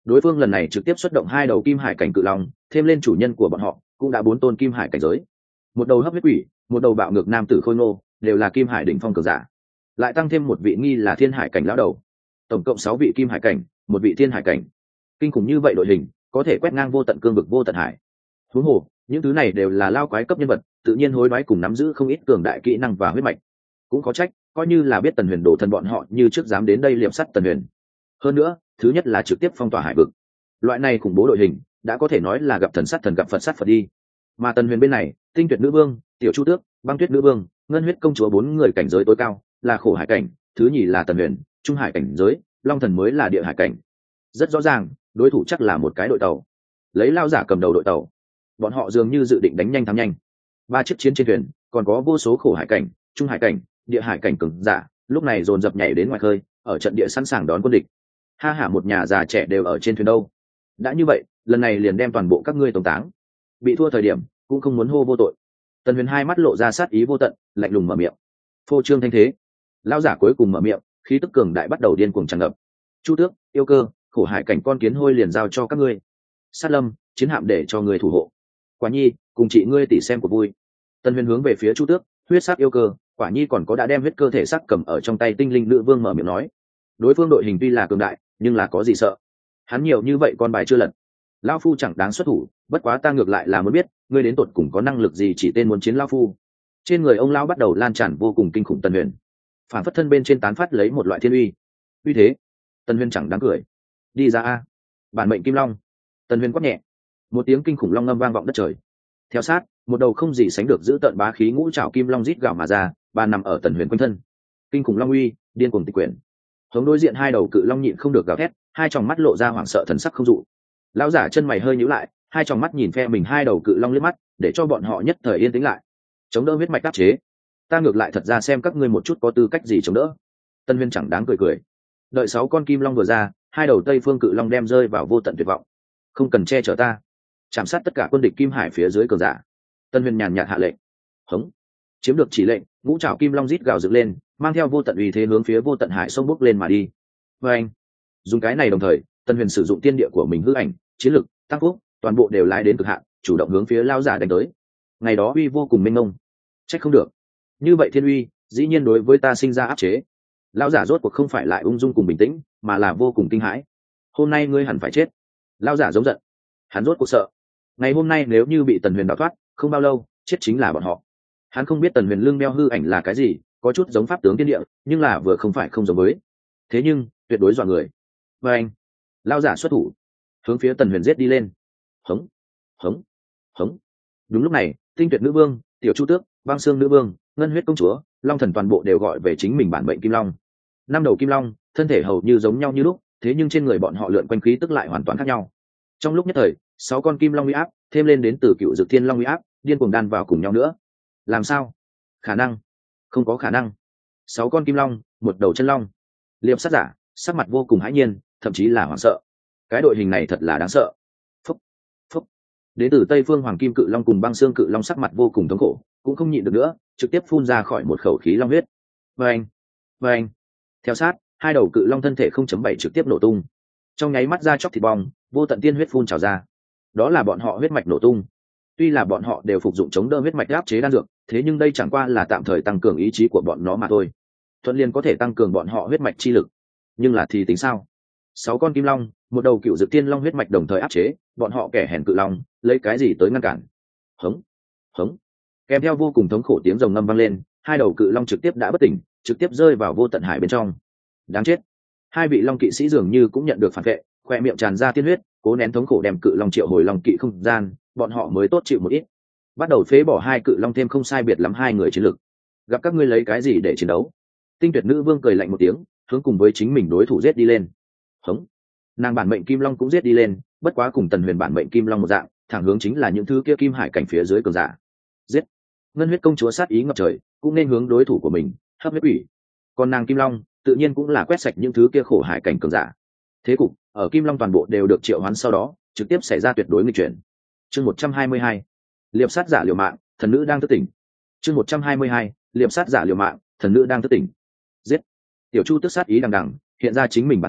S1: đối phương lần này trực tiếp xuất động hai đầu kim hải cảnh cự long, thêm lên chủ nhân của bọn họ cũng đã bốn tôn kim hải cảnh giới, một đầu hấp huyết quỷ, một đầu bạo ngược nam tử khôi ngô, đều là kim hải đỉnh phong cường giả, lại tăng thêm một vị nghi là thiên hải cảnh lão đầu, tổng cộng sáu vị kim hải cảnh, một vị thiên hải cảnh. Kinh khủng như vậy đội hình có thể quét ngang vô tận cương vực vô tận hải. Huống hồ những thứ này đều là lao quái cấp nhân vật, tự nhiên hối đoái cùng nắm giữ không ít cường đại kỹ năng và huyết mạch. Cũng có trách, coi như là biết Tần Huyền đổ thần bọn họ như trước dám đến đây liệm sắt Tần Huyền. Hơn nữa, thứ nhất là trực tiếp phong tỏa hải vực. Loại này khủng bố đội hình đã có thể nói là gặp thần sát thần gặp Phật sát Phật đi. Mà Tần Huyền bên này, Tinh Tuyệt nữ vương, Tiểu Chu Tước, Băng Tuyết nữ vương, Ngân Huyết công chúa bốn người cảnh giới tối cao, là khổ hải cảnh, thứ nhì là Tần Huyền, trung hải cảnh giới, Long thần mới là địa hải cảnh. Rất rõ ràng, đối thủ chắc là một cái đội tàu. Lấy lao giả cầm đầu đội tàu, bọn họ dường như dự định đánh nhanh thắng nhanh. Ba chiếc chiến trên thuyền, còn có vô số khổ hải cảnh, trung hải cảnh, địa hải cảnh cường giả, lúc này dồn dập nhảy đến ngoài khơi, ở trận địa sẵn sàng đón quân địch. Ha hả, một nhà già trẻ đều ở trên thuyền đâu. Đã như vậy, lần này liền đem toàn bộ các ngươi tống táng. Bị thua thời điểm, cũng không muốn hô vô tội. Tần Huyền hai mắt lộ ra sát ý vô tận, lạnh lùng mở miệng. Phô trương thanh thế. Lão giả cuối cùng mở miệng, khí tức cường đại bắt đầu điên cuồng tràn ngập. Chu Tước, Yêu Cơ, khổ hải cảnh con kiến hôi liền giao cho các ngươi. Sát Lâm, chiến hạm để cho người thủ hộ. Quả Nhi, cùng chị ngươi tỉ xem của vui. Tần Huyền hướng về phía Chu Tước, huyết sắc yêu cơ, Quả Nhi còn có đã đem huyết cơ thể sắc cầm ở trong tay tinh linh nữ vương mở miệng nói. Đối phương đội hình tuy là cường đại, nhưng là có gì sợ? Hắn nhiều như vậy con bài chưa lật. Lão phu chẳng đáng xuất thủ, bất quá ta ngược lại là muốn biết, ngươi đến tột cùng có năng lực gì chỉ tên muốn chiến lão phu. Trên người ông lão bắt đầu lan tràn vô cùng kinh khủng Tần Huyền. Phản phất thân bên trên tán phát lấy một loại thiên uy. Uy thế. Tần Huyền chẳng đáng cười. Đi ra a. Bản mệnh kim long. Tần Huyền quát nhẹ. Một tiếng kinh khủng long ngâm vang vọng đất trời. Theo sát, một đầu không gì sánh được giữ tợn bá khí ngũ trảo kim long rít gào mà ra, bàn nằm ở Tần Huyền quanh thân. Kinh khủng long uy, điên cuồng tịch quyển. Hướng đối diện hai đầu cự long nhịn không được gào thét, hai tròng mắt lộ ra hoảng sợ thần sắc không dụ. Lão giả chân mày hơi nhíu lại, hai tròng mắt nhìn phe mình hai đầu cự long liếc mắt, để cho bọn họ nhất thời yên tĩnh lại. Chống đỡ huyết mạch áp chế, ta ngược lại thật ra xem các ngươi một chút có tư cách gì chống đỡ. Tân Huyền chẳng đáng cười cười. Đợi sáu con kim long vừa ra, hai đầu tây phương cự long đem rơi vào vô tận tuyệt vọng. Không cần che chở ta, chạm sát tất cả quân địch kim hải phía dưới cờ giả. Tân Huyền nhàn nhạt hạ lệnh. Hống. Chiếm được chỉ lệnh, ngũ trảo kim long rít gào dựng lên, mang theo vô tận uy thế hướng phía vô tận hải sông bốc lên mà đi. Và anh, dùng cái này đồng thời, Tân Huyền sử dụng tiên địa của mình hư ảnh, chiến lực, tăng phúc, toàn bộ đều lái đến cực hạn, chủ động hướng phía lao giả đánh tới. Ngày đó uy vô cùng mênh mông, trách không được. Như vậy thiên uy, dĩ nhiên đối với ta sinh ra áp chế. Lão giả rốt cuộc không phải lại ung dung cùng bình tĩnh, mà là vô cùng kinh hãi. Hôm nay ngươi hẳn phải chết. Lão giả giống giận, hắn rốt cuộc sợ. Ngày hôm nay nếu như bị Tần Huyền đào thoát, không bao lâu, chết chính là bọn họ. Hắn không biết Tần Huyền lưng đeo hư ảnh là cái gì, có chút giống pháp tướng tiên địa, nhưng là vừa không phải không giống với. Thế nhưng, tuyệt đối dọa người. Và anh, lão giả xuất thủ, hướng phía Tần Huyền giết đi lên. Hống, hống, hống. Đúng lúc này, Tinh Tuyệt nữ vương, Tiểu Chu Tước, Băng Xương nữ vương, Ngân Huyết công chúa, Long thần toàn bộ đều gọi về chính mình bản mệnh kim long. Năm đầu kim long, thân thể hầu như giống nhau như lúc, thế nhưng trên người bọn họ lượn quanh khí tức lại hoàn toàn khác nhau. Trong lúc nhất thời, sáu con kim long uy áp, thêm lên đến từ Cựu Dực Thiên Long uy áp, điên cuồng đan vào cùng nhau nữa. Làm sao? Khả năng? Không có khả năng. Sáu con kim long, một đầu chân long. Liệp sát giả, sắc mặt vô cùng hãi nhiên, thậm chí là hoảng sợ. Cái đội hình này thật là đáng sợ. Phúc, phúc. Đến từ Tây Phương Hoàng Kim Cự Long cùng Băng Xương Cự Long sắc mặt vô cùng thống khổ, cũng không nhịn được nữa, trực tiếp phun ra khỏi một khẩu khí long huyết. Vâng, vâng. Theo sát, hai đầu cự long thân thể không chấm bảy trực tiếp nổ tung. Trong nháy mắt ra chóc thịt bong, vô tận tiên huyết phun trào ra. Đó là bọn họ huyết mạch nổ tung. Tuy là bọn họ đều phục dụng chống đỡ huyết mạch áp chế đan dược, thế nhưng đây chẳng qua là tạm thời tăng cường ý chí của bọn nó mà thôi. Thuận liền có thể tăng cường bọn họ huyết mạch chi lực. Nhưng là thì tính sao? Sáu con kim long, một đầu Cựu Dực Tiên Long huyết mạch đồng thời áp chế, bọn họ kẻ hèn cự long, lấy cái gì tới ngăn cản? Hống, hống. Kèm theo vô cùng thống khổ tiếng rồng ngâm vang lên, hai đầu cự long trực tiếp đã bất tỉnh, trực tiếp rơi vào vô tận hải bên trong. Đáng chết. Hai vị long kỵ sĩ dường như cũng nhận được phản vệ, khoe miệng tràn ra tiên huyết, cố nén thống khổ đem cự long triệu hồi long kỵ không gian, bọn họ mới tốt chịu một ít. Bắt đầu phế bỏ hai cự long thêm không sai biệt lắm hai người chiến lực. Gặp các ngươi lấy cái gì để chiến đấu? Tinh Tuyệt nữ vương cười lạnh một tiếng, hướng cùng với chính mình đối thủ giết đi lên. Hống. Nàng bản mệnh kim long cũng giết đi lên, bất quá cùng Tần Huyền bản mệnh kim long một dạng, thẳng hướng chính là những thứ kia kim hải cảnh phía dưới cường giả. Giết. Ngân Huyết công chúa sát ý ngập trời, cũng nên hướng đối thủ của mình, hấp huyết ủy. Còn nàng kim long, tự nhiên cũng là quét sạch những thứ kia khổ hải cảnh cường giả. Thế cục ở kim long toàn bộ đều được triệu hoán sau đó, trực tiếp xảy ra tuyệt đối nghịch chuyển. Chương một trăm hai mươi hai, liệp sát giả liều mạng, thần nữ đang thức tỉnh. Chương một trăm hai mươi hai, liệp sát giả liều mạng, thần nữ đang thức tỉnh. Giết. Tiểu Chu tức sát ý đằng đằng, hiện ra chính mình bản thể,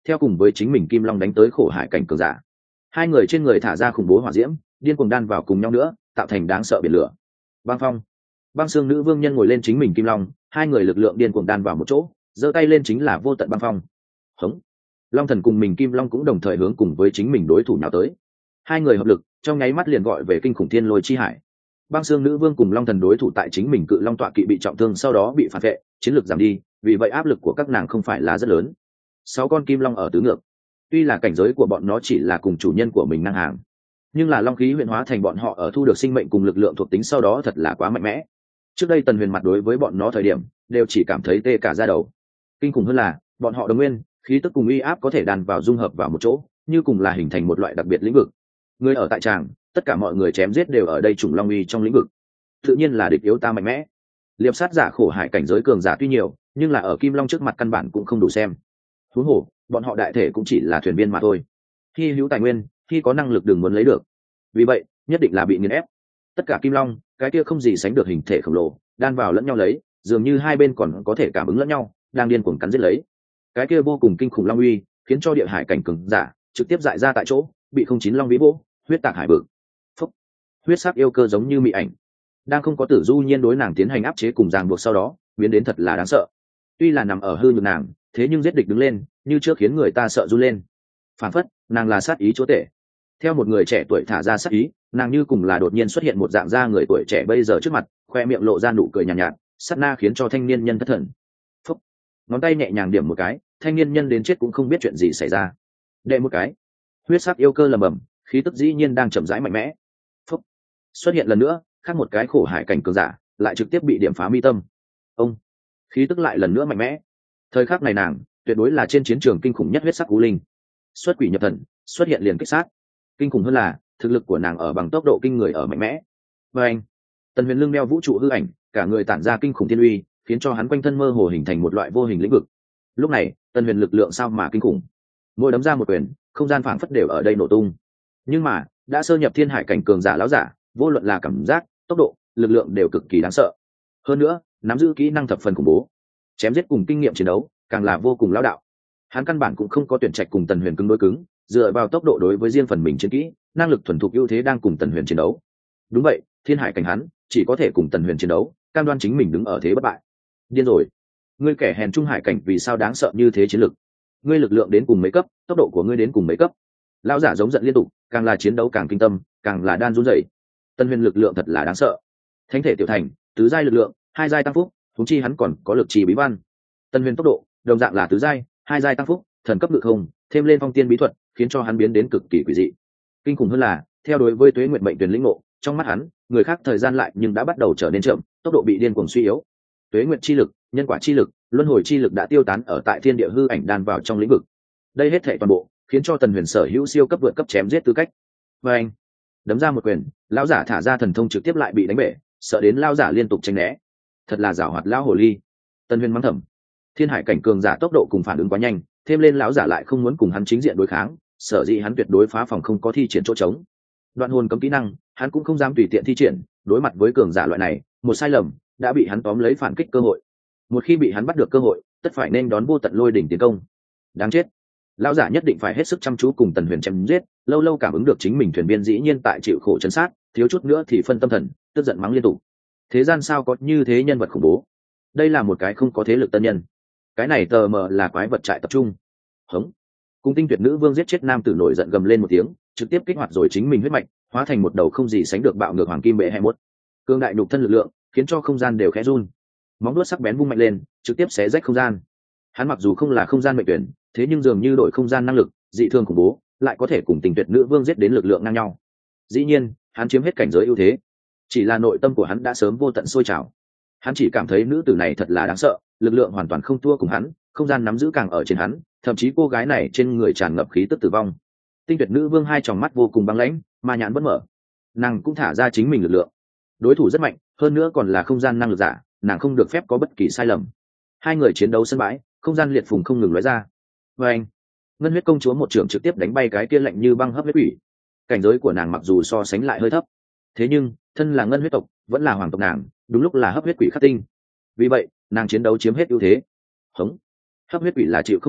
S1: theo cùng với chính mình kim long đánh tới khổ hải cảnh cường giả. Hai người trên người thả ra khủng bố hỏa diễm, điên cuồng đan vào cùng nhau nữa, tạo thành đáng sợ biển lửa. Băng phong, băng xương nữ vương nhân ngồi lên chính mình kim long, hai người lực lượng điên cuồng đan vào một chỗ, giơ tay lên chính là vô tận băng phong. Hống, long thần cùng mình kim long cũng đồng thời hướng cùng với chính mình đối thủ nào tới. Hai người hợp lực, trong nháy mắt liền gọi về kinh khủng thiên lôi chi hải. Băng xương nữ vương cùng long thần đối thủ tại chính mình cự long tọa kỵ bị trọng thương, sau đó bị phản vệ, chiến lược giảm đi, vì vậy áp lực của các nàng không phải là rất lớn. Sáu con kim long ở tứ ngược, tuy là cảnh giới của bọn nó chỉ là cùng chủ nhân của mình ngang hàng, nhưng là long khí huyện hóa thành bọn họ ở thu được sinh mệnh cùng lực lượng thuộc tính sau đó thật là quá mạnh mẽ. Trước đây Tần Huyền mặt đối với bọn nó thời điểm đều chỉ cảm thấy tê cả da đầu. Kinh khủng hơn là bọn họ đồng nguyên khí tức cùng uy áp có thể đàn vào dung hợp vào một chỗ, như cùng là hình thành một loại đặc biệt lĩnh vực. Người ở tại tràng, tất cả mọi người chém giết đều ở đây trùng long uy trong lĩnh vực, tự nhiên là địch yếu ta mạnh mẽ. Liệp sát giả khổ hải cảnh giới cường giả tuy nhiều, nhưng là ở kim long trước mặt căn bản cũng không đủ xem. Huống hồ bọn họ đại thể cũng chỉ là thuyền viên mà thôi, khi hữu tài nguyên, khi có năng lực đừng muốn lấy được, vì vậy nhất định là bị nghiền ép. Tất cả kim long cái kia không gì sánh được hình thể khổng lồ đan vào lẫn nhau lấy, dường như hai bên còn có thể cảm ứng lẫn nhau, đang điên cuồng cắn giết lấy. Cái kia vô cùng kinh khủng long uy khiến cho địa hải cảnh cường giả trực tiếp dại ra tại chỗ, bị không chín long vĩ vỗ, huyết tạc hải vực. Phúc, huyết sắc yêu cơ giống như mị ảnh, đang không có tử du nhiên đối nàng tiến hành áp chế cùng ràng buộc, sau đó biến đến thật là đáng sợ. Tuy là nằm ở hư nhược nàng, thế nhưng giết địch đứng lên như trước khiến người ta sợ run lên. Phản phất nàng là sát ý chúa tể. Theo một người trẻ tuổi thả ra sát ý, nàng như cùng là đột nhiên xuất hiện một dạng da người tuổi trẻ bây giờ trước mặt, khoe miệng lộ ra nụ cười nhàn nhạt, nhạt, sát na khiến cho thanh niên nhân thất thần. Phúc, ngón tay nhẹ nhàng điểm một cái, thanh niên nhân đến chết cũng không biết chuyện gì xảy ra. Đệ một cái, huyết sắc yêu cơ lầm bầm, khí tức dĩ nhiên đang chậm rãi mạnh mẽ. Phúc, xuất hiện lần nữa, khác một cái khổ hải cảnh cường giả lại trực tiếp bị điểm phá mi tâm. Ông, khí tức lại lần nữa mạnh mẽ. Thời khắc này nàng tuyệt đối là trên chiến trường kinh khủng nhất huyết sắc cú linh, xuất quỷ nhập thần, xuất hiện liền kích sát. Kinh khủng hơn là thực lực của nàng ở bằng tốc độ kinh người ở mạnh mẽ. Và anh, Tần Huyền lưng đeo vũ trụ hư ảnh, cả người tản ra kinh khủng thiên uy, khiến cho hắn quanh thân mơ hồ hình thành một loại vô hình lĩnh vực. Lúc này Tần Huyền lực lượng sao mà kinh khủng, mỗi đấm ra một quyền, không gian phảng phất đều ở đây nổ tung. Nhưng mà đã sơ nhập thiên hải cảnh cường giả lão giả, vô luận là cảm giác, tốc độ, lực lượng đều cực kỳ đáng sợ. Hơn nữa nắm giữ kỹ năng thập phần khủng bố, chém giết cùng kinh nghiệm chiến đấu càng là vô cùng lão đạo. Hắn căn bản cũng không có tuyển trạch cùng Tần Huyền cứng đối cứng, dựa vào tốc độ đối với riêng phần mình chiến kỹ, năng lực thuần thục ưu thế đang cùng Tần Huyền chiến đấu. Đúng vậy, thiên hải cảnh hắn chỉ có thể cùng Tần Huyền chiến đấu, cam đoan chính mình đứng ở thế bất bại. Điên rồi, ngươi kẻ hèn trung hải cảnh vì sao đáng sợ như thế chiến lực? Ngươi lực lượng đến cùng mấy cấp, tốc độ của ngươi đến cùng mấy cấp? Lão giả giống giận liên tục, càng là chiến đấu càng kinh tâm, càng là đan run rẩy. Tần Huyền lực lượng thật là đáng sợ, thánh thể tiểu thành, tứ giai lực lượng, hai giai tăng phúc, thúng chi hắn còn có lực trì bí văn. Tần Huyền tốc độ đồng dạng là tứ giai, hai giai tăng phúc, thần cấp ngự không, thêm lên phong tiên bí thuật, khiến cho hắn biến đến cực kỳ quỷ dị. Kinh khủng hơn là theo đối với tuế nguyện mệnh tuyển lĩnh ngộ, trong mắt hắn người khác thời gian lại nhưng đã bắt đầu trở nên chậm, tốc độ bị điên cuồng suy yếu. Tuế nguyện chi lực, nhân quả chi lực, luân hồi chi lực đã tiêu tán ở tại thiên địa hư ảnh đan vào trong lĩnh vực. Đây hết thảy toàn bộ khiến cho Tần Huyền sở hữu siêu cấp vượt cấp chém giết tư cách. Và anh đấm ra một quyền, lão giả thả ra thần thông trực tiếp lại bị đánh bể, sợ đến lão giả liên tục tránh né. Thật là giảo hoạt lão hồ ly. Tần Huyền mắng thầm. Thiên hải cảnh cường giả tốc độ cùng phản ứng quá nhanh, thêm lên lão giả lại không muốn cùng hắn chính diện đối kháng, sở dĩ hắn tuyệt đối phá phòng không có thi triển chỗ trống. Đoạn hồn cấm kỹ năng hắn cũng không dám tùy tiện thi triển, đối mặt với cường giả loại này, một sai lầm đã bị hắn tóm lấy phản kích cơ hội. Một khi bị hắn bắt được cơ hội, tất phải nên đón vô tận lôi đỉnh tiến công. Đáng chết, lão giả nhất định phải hết sức chăm chú cùng Tần Huyền chém giết, lâu lâu cảm ứng được chính mình thuyền viên dĩ nhiên tại chịu khổ chấn sát, thiếu chút nữa thì phân tâm thần, tức giận mắng liên tục. Thế gian sao có như thế nhân vật khủng bố? Đây là một cái không có thế lực tân nhân, cái này tờ mờ là quái vật trại tập trung. Hống, cùng tinh tuyệt nữ vương giết chết nam tử nổi giận gầm lên một tiếng, trực tiếp kích hoạt rồi chính mình huyết mạch, hóa thành một đầu không gì sánh được bạo ngược hoàng kim bệ hai mốt. Cương đại nhục thân lực lượng khiến cho không gian đều khẽ run, móng đuốt sắc bén vung mạnh lên, trực tiếp xé rách không gian. Hắn mặc dù không là không gian mệnh tuyển, thế nhưng dường như đổi không gian năng lực dị thương khủng bố, lại có thể cùng tinh tuyệt nữ vương giết đến lực lượng ngang nhau. Dĩ nhiên hắn chiếm hết cảnh giới ưu thế, chỉ là nội tâm của hắn đã sớm vô tận sôi trào. Hắn chỉ cảm thấy nữ tử này thật là đáng sợ, lực lượng hoàn toàn không thua cùng hắn, không gian nắm giữ càng ở trên hắn, thậm chí cô gái này trên người tràn ngập khí tức tử vong. Tinh tuyệt nữ vương hai tròng mắt vô cùng băng lãnh, mà nhãn vẫn mở, nàng cũng thả ra chính mình lực lượng. Đối thủ rất mạnh, hơn nữa còn là không gian năng lực giả, nàng không được phép có bất kỳ sai lầm. Hai người chiến đấu sân bãi, không gian liệt phùng không ngừng lóe ra. Và anh, ngân huyết công chúa một trường trực tiếp đánh bay cái kia lạnh như băng hấp huyết quỷ. Cảnh giới của nàng mặc dù so sánh lại hơi thấp, thế nhưng thân là ngân huyết tộc, vẫn là hoàng tộc nàng, đúng lúc là hấp huyết quỷ khắc tinh, vì vậy nàng chiến đấu chiếm hết ưu thế. Hống, hấp huyết quỷ là chịu không nổi,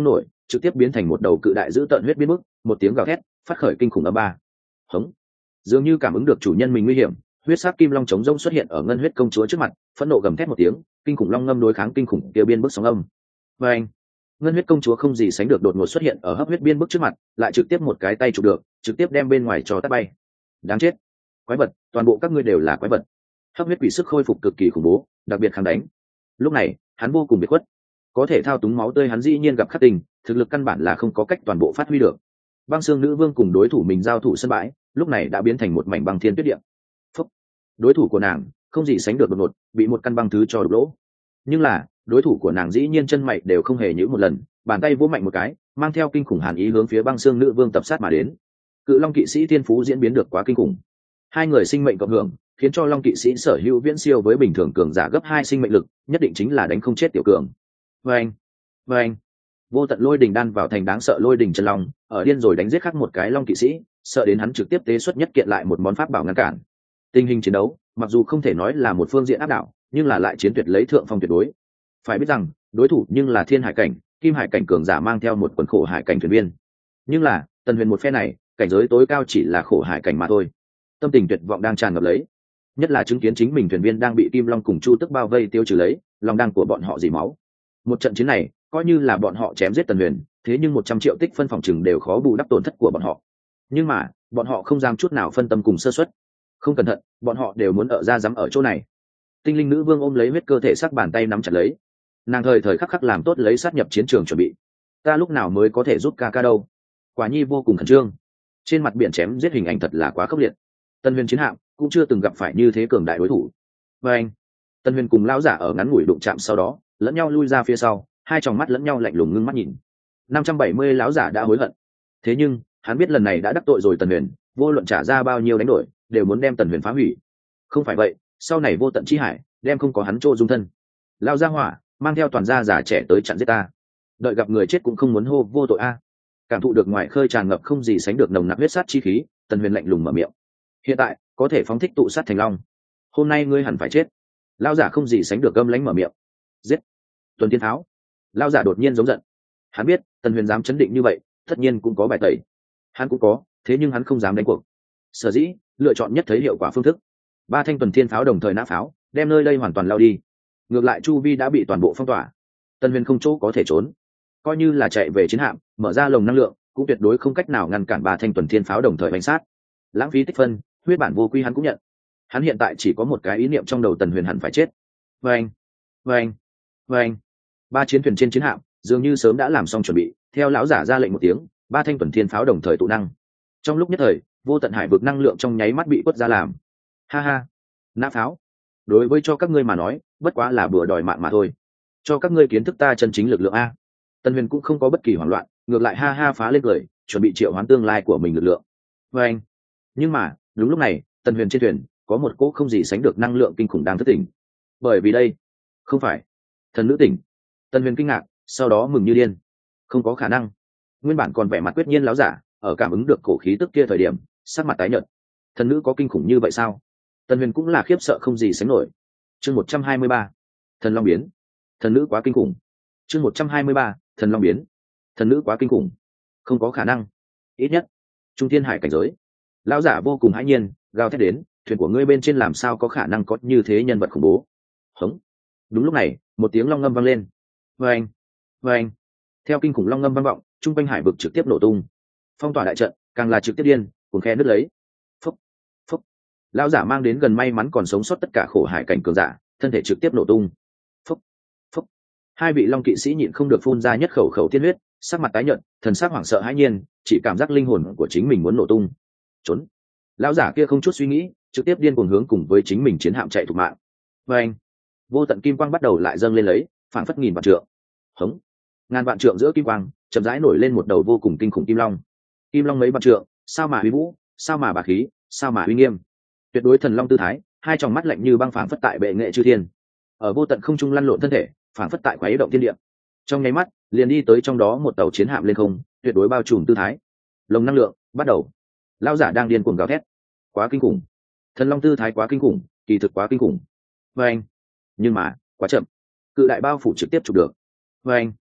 S1: trực tiếp biến thành một đầu cự đại dữ tợn huyết biến mức, một tiếng gào thét phát khởi kinh khủng âm ba. Hống. Dường như cảm ứng được chủ nhân mình nguy hiểm, huyết sắc kim long chống rông xuất hiện ở ngân huyết công chúa trước mặt, phẫn nộ gầm thét một tiếng, kinh khủng long ngâm đối kháng kinh khủng kia biên bức sóng âm. Và anh, ngân huyết công chúa không gì sánh được đột ngột xuất hiện ở hấp huyết biên bức trước mặt, lại trực tiếp một cái tay chụp được, trực tiếp đem bên ngoài cho tát bay. Đáng chết, quái vật, toàn bộ các ngươi đều là quái vật. Hấp huyết quỷ sức khôi phục cực kỳ khủng bố, đặc biệt kháng đánh. Lúc này hắn vô cùng biệt khuất, có thể thao túng máu tươi hắn dĩ nhiên gặp khắc tình, thực lực căn bản là không có cách toàn bộ phát huy được. Băng xương nữ vương cùng đối thủ mình giao thủ sân bãi, lúc này đã biến thành một mảnh băng thiên tuyết địa. Phúc. Đối thủ của nàng không gì sánh được đột ngột, bị một căn băng thứ cho đục lỗ. Nhưng là đối thủ của nàng dĩ nhiên chân mày đều không hề nhíu một lần, bàn tay vỗ mạnh một cái, mang theo kinh khủng hàn ý hướng phía băng xương nữ vương tập sát mà đến. Cự long kỵ sĩ thiên phú diễn biến được quá kinh khủng, hai người sinh mệnh cộng hưởng khiến cho long kỵ sĩ sở hữu viễn siêu với bình thường cường giả gấp hai sinh mệnh lực, nhất định chính là đánh không chết tiểu cường. Vâng, vâng, vô tận lôi đình đan vào thành đáng sợ lôi đình chân long, ở điên rồi đánh giết khác một cái long kỵ sĩ, sợ đến hắn trực tiếp tế xuất nhất kiện lại một món pháp bảo ngăn cản. Tình hình chiến đấu mặc dù không thể nói là một phương diện áp đảo, nhưng là lại chiến tuyệt lấy thượng phong tuyệt đối. Phải biết rằng đối thủ nhưng là thiên hải cảnh, kim hải cảnh cường giả mang theo một quần khổ hải cảnh thuyền viên, nhưng là Tần Huyền một phe này cảnh giới tối cao chỉ là khổ hải cảnh mà thôi. Tâm tình tuyệt vọng đang tràn ngập lấy, nhất là chứng kiến chính mình thuyền viên đang bị kim long cùng chu tức bao vây tiêu trừ lấy, lòng đang của bọn họ dì máu. Một trận chiến này coi như là bọn họ chém giết Tần Huyền, thế nhưng một trăm triệu tích phân phòng chừng đều khó bù đắp tổn thất của bọn họ. Nhưng mà bọn họ không dám chút nào phân tâm cùng sơ suất, không cẩn thận bọn họ đều muốn ở ra dám ở chỗ này. Tinh linh nữ vương ôm lấy huyết cơ thể sắc bàn tay nắm chặt lấy, nàng thời thời khắc khắc làm tốt lấy sát nhập chiến trường chuẩn bị. Ta lúc nào mới có thể giúp ca ca đâu? Quả nhi vô cùng khẩn trương, trên mặt biển chém giết hình ảnh thật là quá khốc liệt. Tân Huyền chiến hạm cũng chưa từng gặp phải như thế cường đại đối thủ. Và anh, Tân Huyền cùng lão giả ở ngắn ngủi đụng chạm sau đó lẫn nhau lui ra phía sau, hai tròng mắt lẫn nhau lạnh lùng ngưng mắt nhìn. năm trăm bảy mươi lão giả đã hối hận, thế nhưng hắn biết lần này đã đắc tội rồi Tần Huyền, vô luận trả ra bao nhiêu đánh đổi đều muốn đem Tần Huyền phá hủy. Không phải vậy sau này vô tận chi hải đem không có hắn chỗ dung thân. Lão gia hỏa mang theo toàn gia già trẻ tới chặn giết ta, đợi gặp người chết cũng không muốn hô vô tội a. Cảm thụ được ngoài khơi tràn ngập không gì sánh được nồng nặc huyết sát chi khí, Tần Huyền lạnh lùng mở miệng. Hiện tại có thể phóng thích tụ sát thành long, hôm nay ngươi hẳn phải chết. Lão giả không gì sánh được gâm lãnh mở miệng. Giết Tuần Thiên Tháo. Lão giả đột nhiên giống giận, hắn biết Tần Huyền dám chấn định như vậy tất nhiên cũng có bài tẩy, hắn cũng có, thế nhưng hắn không dám đánh cuộc. Sở dĩ lựa chọn nhất thấy hiệu quả phương thức, ba thanh Tuần Thiên Pháo đồng thời nã pháo, đem nơi đây hoàn toàn lao đi. Ngược lại chu vi đã bị toàn bộ phong tỏa, Tần Huyền không chỗ có thể trốn, coi như là chạy về chiến hạm mở ra lồng năng lượng cũng tuyệt đối không cách nào ngăn cản ba thanh Tuần Thiên Pháo đồng thời bánh sát. Lãng phí tích phân, huyết bản vô quy hắn cũng nhận. Hắn hiện tại chỉ có một cái ý niệm trong đầu, Tần Huyền hẳn phải chết. Vâng, vâng, vâng. Ba chiến thuyền trên chiến hạm dường như sớm đã làm xong chuẩn bị, theo lão giả ra lệnh một tiếng, ba thanh Tuần Thiên Pháo đồng thời tụ năng. Trong lúc nhất thời vô tận hải vực năng lượng trong nháy mắt bị quất ra làm. Ha ha, nã pháo đối với cho các ngươi mà nói bất quá là bừa đòi mạng mà thôi, cho các ngươi kiến thức ta chân chính lực lượng a. Tần Huyền cũng không có bất kỳ hoảng loạn, ngược lại ha ha phá lên cười, chuẩn bị triệu hoán tương lai của mình lực lượng. Vâng. Nhưng mà đúng lúc này Tần Huyền trên thuyền có một cỗ không gì sánh được năng lượng kinh khủng đang thức tỉnh. Bởi vì đây không phải thần nữ tỉnh. Tần Huyền kinh ngạc, sau đó mừng như điên. Không có khả năng. Nguyên bản còn vẻ mặt quyết nhiên láo giả, ở cảm ứng được cổ khí tức kia thời điểm sắc mặt tái nhợt. Thần nữ có kinh khủng như vậy sao? Tần Huyền cũng là khiếp sợ không gì sánh nổi. Chương một trăm hai mươi ba, thần long biến. Thần nữ quá kinh khủng. Chương một trăm hai mươi ba, thần long biến. Thần nữ quá kinh khủng. Không có khả năng. Ít nhất trung thiên hải cảnh giới. Lão giả vô cùng hãi nhiên, gào thét đến, thuyền của ngươi bên trên làm sao có khả năng có như thế nhân vật khủng bố. Hống. Đúng lúc này một tiếng long ngâm vang lên. Vâng, vâng. Theo kinh khủng long ngâm vang vọng, trung quanh hải vực trực tiếp nổ tung. Phong tỏa đại trận càng là trực tiếp điên cuồng khe nứt lấy. Phúc, phúc. Lão giả mang đến gần may mắn còn sống sót tất cả khổ hải cảnh cường giả, thân thể trực tiếp nổ tung. Phúc, phúc. Hai vị long kỵ sĩ nhịn không được phun ra nhất khẩu khẩu tiên huyết, sắc mặt tái nhợt, thần sắc hoảng sợ hãi nhiên, chỉ cảm giác linh hồn của chính mình muốn nổ tung. Trốn. Lão giả kia không chút suy nghĩ, trực tiếp điên cuồng hướng cùng với chính mình chiến hạm chạy thục mạng. Và anh, vô tận kim quang bắt đầu lại dâng lên lấy, phảng phất nghìn vạn trượng. Hống. Ngàn vạn trượng giữa kim quang chậm rãi nổi lên một đầu vô cùng kinh khủng kim long. Kim long mấy vạn trượng, sao mà uy vũ, sao mà bá khí, sao mà uy nghiêm. Tuyệt đối thần long tư thái, hai tròng mắt lạnh như băng phảng phất tại bệ nghệ chư thiên. Ở vô tận không trung lăn lộn thân thể, phảng phất tại quái động thiên địa. Trong nháy mắt, liền đi tới trong đó một tàu chiến hạm lên không, tuyệt đối bao trùm tư thái. Lồng năng lượng bắt đầu. Lão giả đang điên cuồng gào thét. Quá kinh khủng. Thần long tư thái quá kinh khủng, kỳ thực quá kinh khủng. Và anh, nhưng mà quá chậm. Cự đại bao phủ trực tiếp chụp được. Và anh,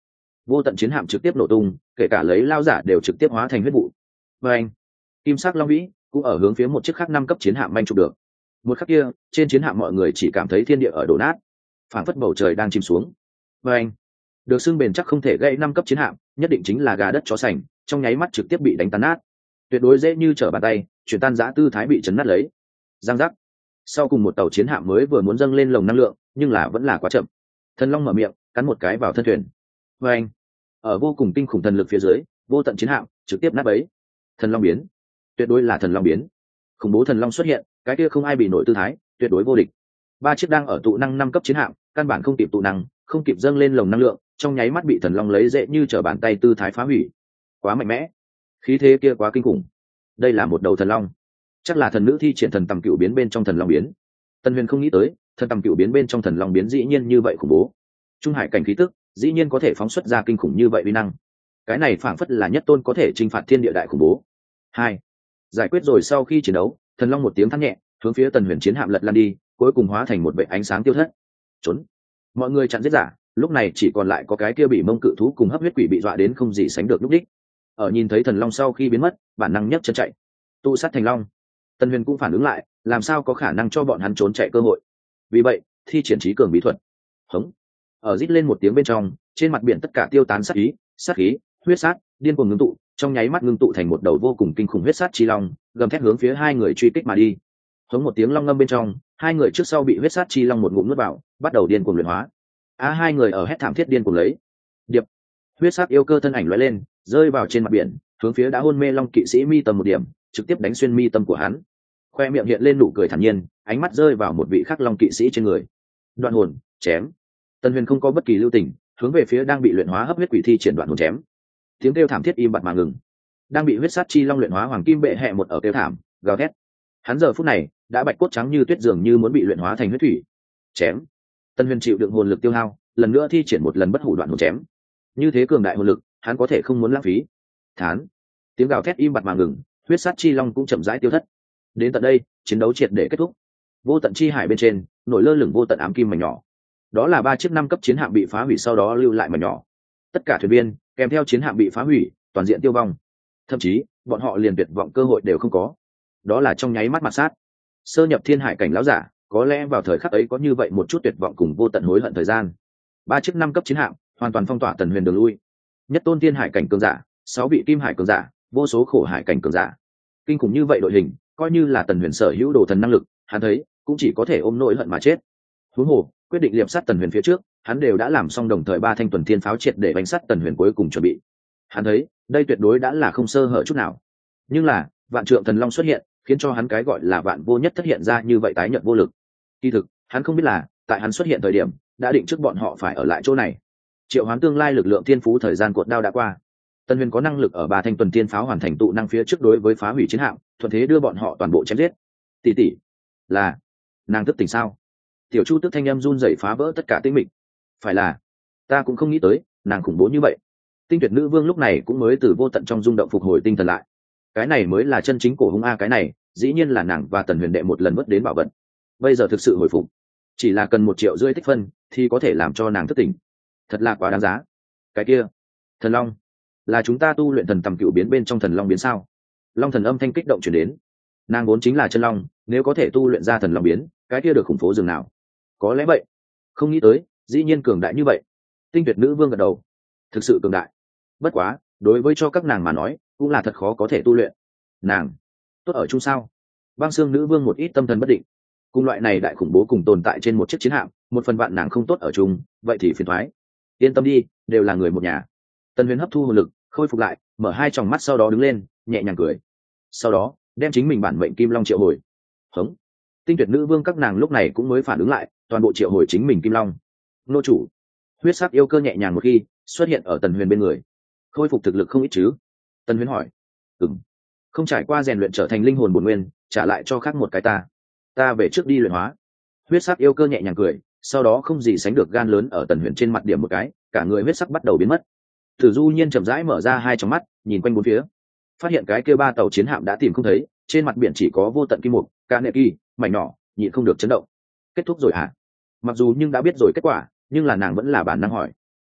S1: vô tận chiến hạm trực tiếp nổ tung, kể cả lấy lao giả đều trực tiếp hóa thành huyết vụ. Và anh, kim sắc long vĩ cũng ở hướng phía một chiếc khác năm cấp chiến hạm manh chụp được. Một khắc kia, trên chiến hạm mọi người chỉ cảm thấy thiên địa ở đổ nát, phảng phất bầu trời đang chìm xuống. Và anh, được xưng bền chắc không thể gây năm cấp chiến hạm, nhất định chính là gà đất chó sành, trong nháy mắt trực tiếp bị đánh tan nát, tuyệt đối dễ như trở bàn tay, chuyển tan giã tư thái bị chấn nát lấy. Giang giác. Sau cùng một tàu chiến hạm mới vừa muốn dâng lên lồng năng lượng, nhưng là vẫn là quá chậm. Thần long mở miệng, cắn một cái vào thân thuyền. Và anh, ở vô cùng kinh khủng thần lực phía dưới, vô tận chiến hạm trực tiếp nát bấy. Thần long biến, tuyệt đối là thần long biến. Khủng bố thần long xuất hiện, cái kia không ai bị nổi tư thái, tuyệt đối vô địch. Ba chiếc đang ở tụ năng năm cấp chiến hạm, căn bản không kịp tụ năng, không kịp dâng lên lồng năng lượng, trong nháy mắt bị thần long lấy dễ như trở bàn tay tư thái phá hủy. Quá mạnh mẽ, khí thế kia quá kinh khủng. Đây là một đầu thần long, chắc là thần nữ thi triển thần tầm cựu biến bên trong thần long biến. Tân Huyền không nghĩ tới, thần tầm cựu biến bên trong thần long biến dĩ nhiên như vậy khủng bố. Trung hải cảnh khí tức, dĩ nhiên có thể phóng xuất ra kinh khủng như vậy uy năng. Cái này phảng phất là nhất tôn có thể chinh phạt thiên địa đại khủng bố. Hai, giải quyết rồi sau khi chiến đấu, thần long một tiếng thét nhẹ, hướng phía Tần Huyền chiến hạm lật lan đi, cuối cùng hóa thành một vệt ánh sáng tiêu thất. Trốn. Mọi người chặn giết giả, lúc này chỉ còn lại có cái kia bị mông cự thú cùng hấp huyết quỷ bị dọa đến không gì sánh được lúc đích. Ở nhìn thấy thần long sau khi biến mất, bản năng nhấc chân chạy. Tụ sát thành long. Tần Huyền cũng phản ứng lại, làm sao có khả năng cho bọn hắn trốn chạy cơ hội. Vì vậy, thi triển trí cường bí thuật. Hống. Ở rít lên một tiếng bên trong, trên mặt biển tất cả tiêu tán sát ý, sát khí, huyết sát, điên cuồng ngưng tụ, trong nháy mắt ngưng tụ thành một đầu vô cùng kinh khủng huyết sát chi long, gầm thét hướng phía hai người truy kích mà đi. Hống một tiếng long ngâm bên trong, hai người trước sau bị huyết sát chi long một ngụm nuốt vào, bắt đầu điên cuồng luyện hóa. Á à, hai người ở hét thảm thiết điên cuồng lấy. Điệp. Huyết sát yêu cơ thân ảnh lóe lên, rơi vào trên mặt biển, hướng phía đã hôn mê long kỵ sĩ mi tâm một điểm, trực tiếp đánh xuyên mi tâm của hắn. Khoe miệng hiện lên nụ cười thản nhiên, ánh mắt rơi vào một vị khắc long kỵ sĩ trên người. Đoạn hồn, chém. Tần Huyền không có bất kỳ lưu tình, hướng về phía đang bị luyện hóa hấp huyết quỷ thi triển đoạn hồn chém. Tiếng kêu thảm thiết im bặt mà ngừng. Đang bị huyết sát chi long luyện hóa hoàng kim bệ hệ một ở kêu thảm, gào thét. Hắn giờ phút này đã bạch cốt trắng như tuyết, dường như muốn bị luyện hóa thành huyết thủy. Chém. Tần Huyền chịu đựng hồn lực tiêu hao, lần nữa thi triển một lần bất hủ đoạn hồn chém. Như thế cường đại hồn lực, hắn có thể không muốn lãng phí. Thán. Tiếng gào thét im bặt mà ngừng, huyết sát chi long cũng chậm rãi tiêu thất. Đến tận đây, chiến đấu triệt để kết thúc. Vô tận chi hải bên trên nổi lơ lửng vô tận ám kim mảnh nhỏ, đó là ba chiếc năm cấp chiến hạm bị phá hủy, sau đó lưu lại mảnh nhỏ. Tất cả thuyền viên kèm theo chiến hạm bị phá hủy, toàn diện tiêu vong, thậm chí bọn họ liền tuyệt vọng cơ hội đều không có. Đó là trong nháy mắt mặt sát. Sơ nhập thiên hải cảnh lão giả có lẽ vào thời khắc ấy có như vậy một chút tuyệt vọng cùng vô tận hối hận thời gian. Ba chiếc năm cấp chiến hạm hoàn toàn phong tỏa Tần Huyền đường lui. Nhất tôn thiên hải cảnh cường giả, sáu vị kim hải cường giả, vô số khổ hải cảnh cường giả. Kinh khủng như vậy đội hình, coi như là Tần Huyền sở hữu đồ thần năng lực, hắn thấy cũng chỉ có thể ôm nỗi hận mà chết. Huống hồ quyết định liệp sát Tần Huyền phía trước, hắn đều đã làm xong đồng thời ba thanh tuần thiên pháo triệt để bánh sát Tần Huyền cuối cùng chuẩn bị. Hắn thấy đây tuyệt đối đã là không sơ hở chút nào. Nhưng là vạn trượng thần long xuất hiện, khiến cho hắn cái gọi là vạn vô nhất thất hiện ra như vậy tái nhợt vô lực. Kỳ thực hắn không biết là tại hắn xuất hiện thời điểm đã định trước bọn họ phải ở lại chỗ này. Triệu hoán tương lai lực lượng thiên phú thời gian cuộn đao đã qua. Tần Huyền có năng lực ở ba thanh tuần thiên pháo hoàn thành tụ năng phía trước đối với phá hủy chiến hạm, thuận thế đưa bọn họ toàn bộ chém giết. Tỷ tỷ, là nàng thức tỉnh sao? Tiểu Chu tức thanh âm run rẩy phá vỡ tất cả tĩnh mịch. Phải là, ta cũng không nghĩ tới nàng khủng bố như vậy. Tinh Tuyệt Nữ Vương lúc này cũng mới từ vô tận trong rung động phục hồi tinh thần lại. Cái này mới là chân chính cổ hung a, cái này dĩ nhiên là nàng và Tần Huyền đệ một lần mất đến bảo vật. Bây giờ thực sự hồi phục, chỉ là cần một triệu rưỡi tích phân thì có thể làm cho nàng thức tỉnh. Thật là quá đáng giá. Cái kia, thần long, là chúng ta tu luyện thần tầm cựu biến bên trong thần long biến sao? Long thần âm thanh kích động chuyển đến. Nàng vốn chính là chân long, nếu có thể tu luyện ra thần long biến, cái kia được khủng phố dường nào? Có lẽ vậy. Không nghĩ tới dĩ nhiên cường đại như vậy. Tinh Tuyệt Nữ Vương gật đầu. Thực sự cường đại. Bất quá đối với cho các nàng mà nói cũng là thật khó có thể tu luyện. Nàng tốt ở chung sao? Băng Xương Nữ Vương một ít tâm thần bất định. Cùng loại này đại khủng bố cùng tồn tại trên một chiếc chiến hạm, một phần vạn nàng không tốt ở chung, vậy thì phiền thoái. Yên tâm đi, đều là người một nhà. Tần Huyền hấp thu hồn lực, khôi phục lại, mở hai tròng mắt, sau đó đứng lên, nhẹ nhàng cười. Sau đó đem chính mình bản mệnh kim long triệu hồi. Hống. Tinh Tuyệt Nữ Vương các nàng lúc này cũng mới phản ứng lại, toàn bộ triệu hồi chính mình kim long. Nô chủ. Huyết sắc yêu cơ nhẹ nhàng một khi xuất hiện ở Tần Huyền bên người. Khôi phục thực lực không ít chứ? Tần Huyền hỏi. Ừm. Không trải qua rèn luyện trở thành linh hồn bổn nguyên, trả lại cho khác một cái ta. Ta về trước đi luyện hóa. Huyết sắc yêu cơ nhẹ nhàng cười, sau đó không gì sánh được gan lớn ở Tần Huyền trên mặt điểm một cái, cả người huyết sắc bắt đầu biến mất. Tử Du Nhiên chậm rãi mở ra hai tròng mắt, nhìn quanh bốn phía, phát hiện cái kia ba tàu chiến hạm đã tìm không thấy, trên mặt biển chỉ có vô tận kim mục, ca nệ kỳ, mảnh nhỏ, nhịn không được chấn động. Kết thúc rồi hả? Mặc dù nhưng đã biết rồi kết quả, nhưng là nàng vẫn là bản năng hỏi.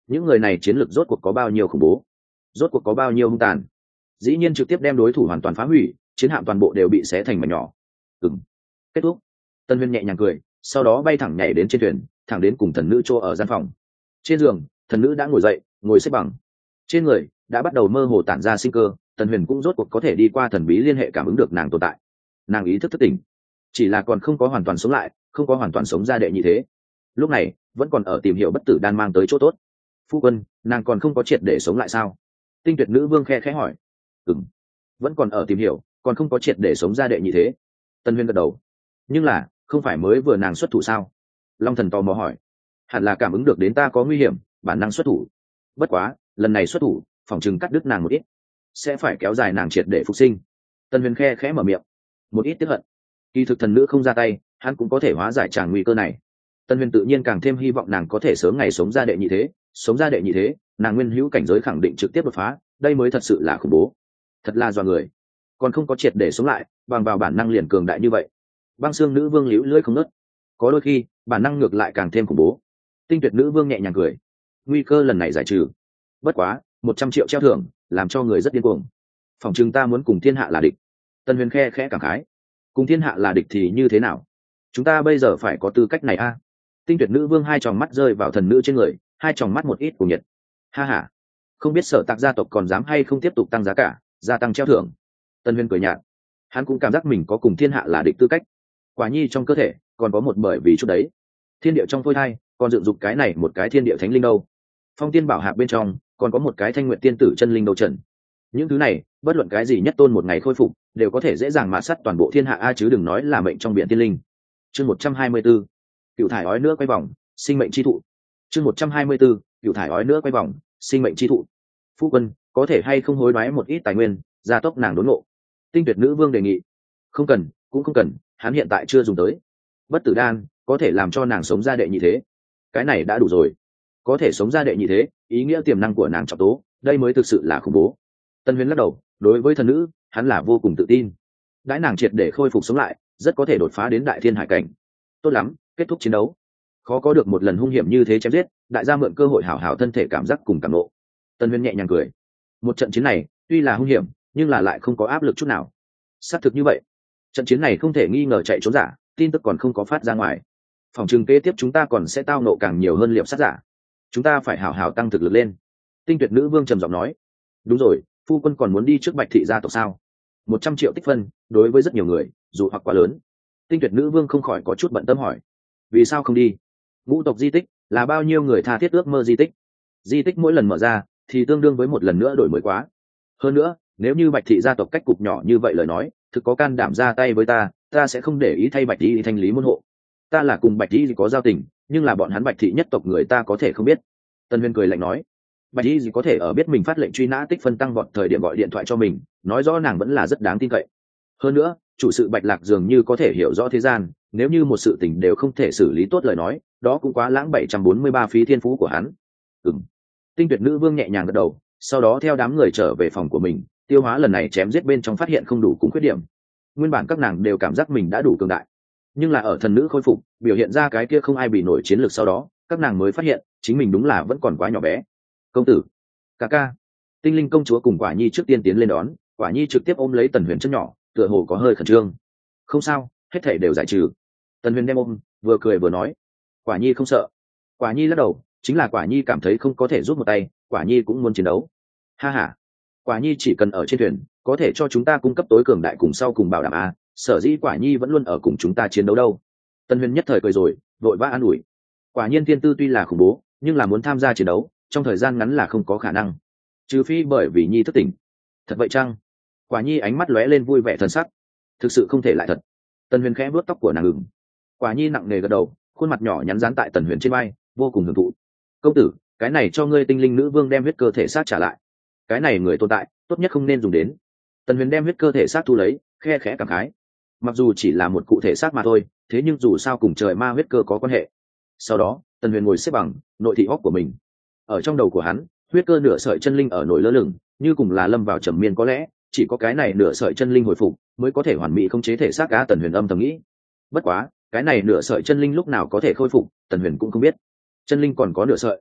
S1: những người này chiến lược rốt cuộc có bao nhiêu khủng bố, rốt cuộc có bao nhiêu hung tàn, dĩ nhiên trực tiếp đem đối thủ hoàn toàn phá hủy, chiến hạm toàn bộ đều bị xé thành mảnh nhỏ. Ừm, kết thúc. Tân Huyên nhẹ nhàng cười, sau đó bay thẳng nhảy đến trên thuyền, thẳng đến cùng thần nữ chỗ ở gian phòng. Trên giường, thần nữ đã ngồi dậy, ngồi xếp bằng, trên người đã bắt đầu mơ hồ tản ra sinh cơ. Tần Huyền cũng rốt cuộc có thể đi qua thần bí liên hệ cảm ứng được nàng tồn tại, nàng ý thức thức tỉnh, chỉ là còn không có hoàn toàn sống lại, không có hoàn toàn sống ra đệ nhị thế. Lúc này vẫn còn ở tìm hiểu bất tử đan mang tới chỗ tốt. Phu quân, nàng còn không có triệt để sống lại sao? Tinh Tuyệt nữ vương khe khẽ hỏi. Ừm, vẫn còn ở tìm hiểu, còn không có triệt để sống ra đệ nhị thế. Tần Huyền gật đầu. Nhưng là không phải mới vừa nàng xuất thủ sao? Long Thần tò mò hỏi. Hẳn là cảm ứng được đến ta có nguy hiểm, bản năng xuất thủ. Bất quá lần này xuất thủ phòng chừng cắt đứt nàng một ít, sẽ phải kéo dài nàng triệt để phục sinh. Tần Huyền khe khẽ mở miệng. Một ít tiếc hận, kỳ thực thần nữ không ra tay, hắn cũng có thể hóa giải tràng nguy cơ này. Tần Huyền tự nhiên càng thêm hy vọng nàng có thể sớm ngày sống ra đệ nhị thế. Sống ra đệ nhị thế, nàng nguyên hữu cảnh giới khẳng định trực tiếp đột phá, đây mới thật sự là khủng bố, thật là dọa người. Còn không có triệt để sống lại, bằng vào bản năng liền cường đại như vậy. Băng xương nữ vương liễu lưỡi không nớt, có đôi khi bản năng ngược lại càng thêm khủng bố. Tinh Tuyệt nữ vương nhẹ nhàng cười. Nguy cơ lần này giải trừ, bất quá một trăm triệu treo thưởng làm cho người rất điên cuồng. Phòng chừng ta muốn cùng thiên hạ là địch. Tần Huyền khe khẽ cảm khái. Cùng thiên hạ là địch thì như thế nào? Chúng ta bây giờ phải có tư cách này a à? Tinh Tuyệt nữ vương hai tròng mắt rơi vào thần nữ trên người, hai tròng mắt một ít cùng nhiệt. Ha ha, không biết Sở Tạc gia tộc còn dám hay không tiếp tục tăng giá cả, gia tăng treo thưởng. Tần Huyền cười nhạt, hắn cũng cảm giác mình có cùng thiên hạ là địch tư cách. Quả nhi trong cơ thể còn có một bởi vì chút đấy, thiên địa trong phôi thai còn dựng dục cái này một cái thiên địa thánh linh đâu, phong tiên bảo hạp bên trong còn có một cái thanh nguyện tiên tử chân linh đâu trần. Những thứ này bất luận cái gì nhất tôn một ngày khôi phục đều có thể dễ dàng mạt sắt toàn bộ thiên hạ a, chứ đừng nói là mệnh trong biển tiên linh. Chương một trăm hai mươi 124, cựu thải ói nữa quay vòng, sinh mệnh chi thụ. Chương một trăm hai mươi 124, cựu thải ói nữa quay vòng, sinh mệnh chi thụ. Phu quân có thể hay không hối đoái một ít tài nguyên gia tốc nàng đốn ngộ? Tinh Tuyệt nữ vương đề nghị. Không cần, cũng không cần, hắn hiện tại chưa dùng tới. Bất tử đan có thể làm cho nàng sống ra đệ nhị thế, cái này đã đủ rồi. Có thể sống ra đệ nhị thế, ý nghĩa tiềm năng của nàng trọng tố, đây mới thực sự là khủng bố. Tân Huyền lắc đầu, đối với thần nữ hắn là vô cùng tự tin. Đãi nàng triệt để khôi phục sống lại, rất có thể đột phá đến đại thiên hải cảnh. Tốt lắm, kết thúc chiến đấu. Khó có được một lần hung hiểm như thế chém giết, đại gia mượn cơ hội hảo hảo thân thể cảm giác cùng cảm nộ. Tân Huyền nhẹ nhàng cười. Một trận chiến này tuy là hung hiểm, nhưng là lại không có áp lực chút nào. Xác thực như vậy, trận chiến này không thể nghi ngờ chạy trốn giả, tin tức còn không có phát ra ngoài. Phòng trường kế tiếp chúng ta còn sẽ tao nộ càng nhiều hơn liệp sát giả, chúng ta phải hảo hảo tăng thực lực lên. Tinh Tuyệt nữ vương trầm giọng nói. Đúng rồi, phu quân còn muốn đi trước Bạch thị gia tộc sao? Một trăm triệu tích phân đối với rất nhiều người dù hoặc quá lớn. Tinh Tuyệt nữ vương không khỏi có chút bận tâm hỏi. Vì sao không đi? Ngũ tộc di tích là bao nhiêu người tha thiết ước mơ di tích, di tích mỗi lần mở ra thì tương đương với một lần nữa đổi mới quá. Hơn nữa nếu như Bạch thị gia tộc cách cục nhỏ như vậy lời nói, thực có can đảm ra tay với ta, ta sẽ không để ý thay Bạch thị thanh lý môn hộ. Ta là cùng Bạch thị có giao tình, nhưng là bọn hắn Bạch thị nhất tộc người ta có thể không biết. Tân Huyền cười lạnh nói. Bạch thị gì có thể ở biết mình phát lệnh truy nã tích phân tăng vọt thời điểm gọi điện thoại cho mình, nói rõ nàng vẫn là rất đáng tin cậy. Hơn nữa chủ sự Bạch Lạc dường như có thể hiểu rõ thế gian, nếu như một sự tình đều không thể xử lý tốt lời nói, đó cũng quá lãng bảy trăm bốn mươi ba phí thiên phú của hắn. Ừm. Tinh Tuyệt nữ vương nhẹ nhàng gật đầu, sau đó theo đám người trở về phòng của mình, tiêu hóa lần này chém giết bên trong phát hiện không đủ cùng khuyết điểm. Nguyên bản các nàng đều cảm giác mình đã đủ cường đại, nhưng là ở thần nữ khôi phục biểu hiện ra cái kia không ai bị nổi chiến lược sau đó, các nàng mới phát hiện chính mình đúng là vẫn còn quá nhỏ bé. Công tử, ca ca. Tinh linh công chúa cùng Quả Nhi trước tiên tiến lên đón. Quả Nhi trực tiếp ôm lấy Tần Huyền chân nhỏ, tựa hồ có hơi khẩn trương. Không sao, hết thảy đều giải trừ. Tần Huyền đem ôm, vừa cười vừa nói. Quả Nhi không sợ. Quả Nhi lắc đầu, chính là Quả Nhi cảm thấy không có thể giúp một tay, Quả Nhi cũng muốn chiến đấu. Ha ha, Quả Nhi chỉ cần ở trên thuyền có thể cho chúng ta cung cấp tối cường đại cùng sau cùng bảo đảm a, sở dĩ Quả Nhi vẫn luôn ở cùng chúng ta chiến đấu đâu. Tần Huyền nhất thời cười rồi, vội vã an ủi. Quả nhiên thiên tư tuy là khủng bố, nhưng là muốn tham gia chiến đấu trong thời gian ngắn là không có khả năng, trừ phi bởi vì Nhi thức tỉnh. Thật vậy chăng? Quả Nhi ánh mắt lóe lên vui vẻ thần sắc. Thực sự không thể lại thật. Tần Huyền khẽ vuốt tóc của nàng ngừng. Quả Nhi nặng nề gật đầu, khuôn mặt nhỏ nhắn dán tại Tần Huyền trên vai, vô cùng hưởng thụ. Công tử, cái này cho ngươi tinh linh nữ vương đem huyết cơ thể xác trả lại. Cái này người tồn tại tốt nhất không nên dùng đến. Tần Huyền đem huyết cơ thể xác thu lấy, khe khẽ cảm khái. Mặc dù chỉ là một cụ thể xác mà thôi, thế nhưng dù sao cùng trời ma huyết cơ có quan hệ. Sau đó Tần Huyền ngồi xếp bằng nội thị óc của mình. Ở trong đầu của hắn, huyết cơ nửa sợi chân linh ở nổi lơ lửng, như cùng là lâm vào trầm miên, có lẽ chỉ có cái này nửa sợi chân linh hồi phục mới có thể hoàn mỹ khống chế thể xác cá. Tần Huyền âm thầm nghĩ. Bất quá cái này nửa sợi chân linh lúc nào có thể khôi phục, Tần Huyền cũng không biết. Chân linh còn có nửa sợi,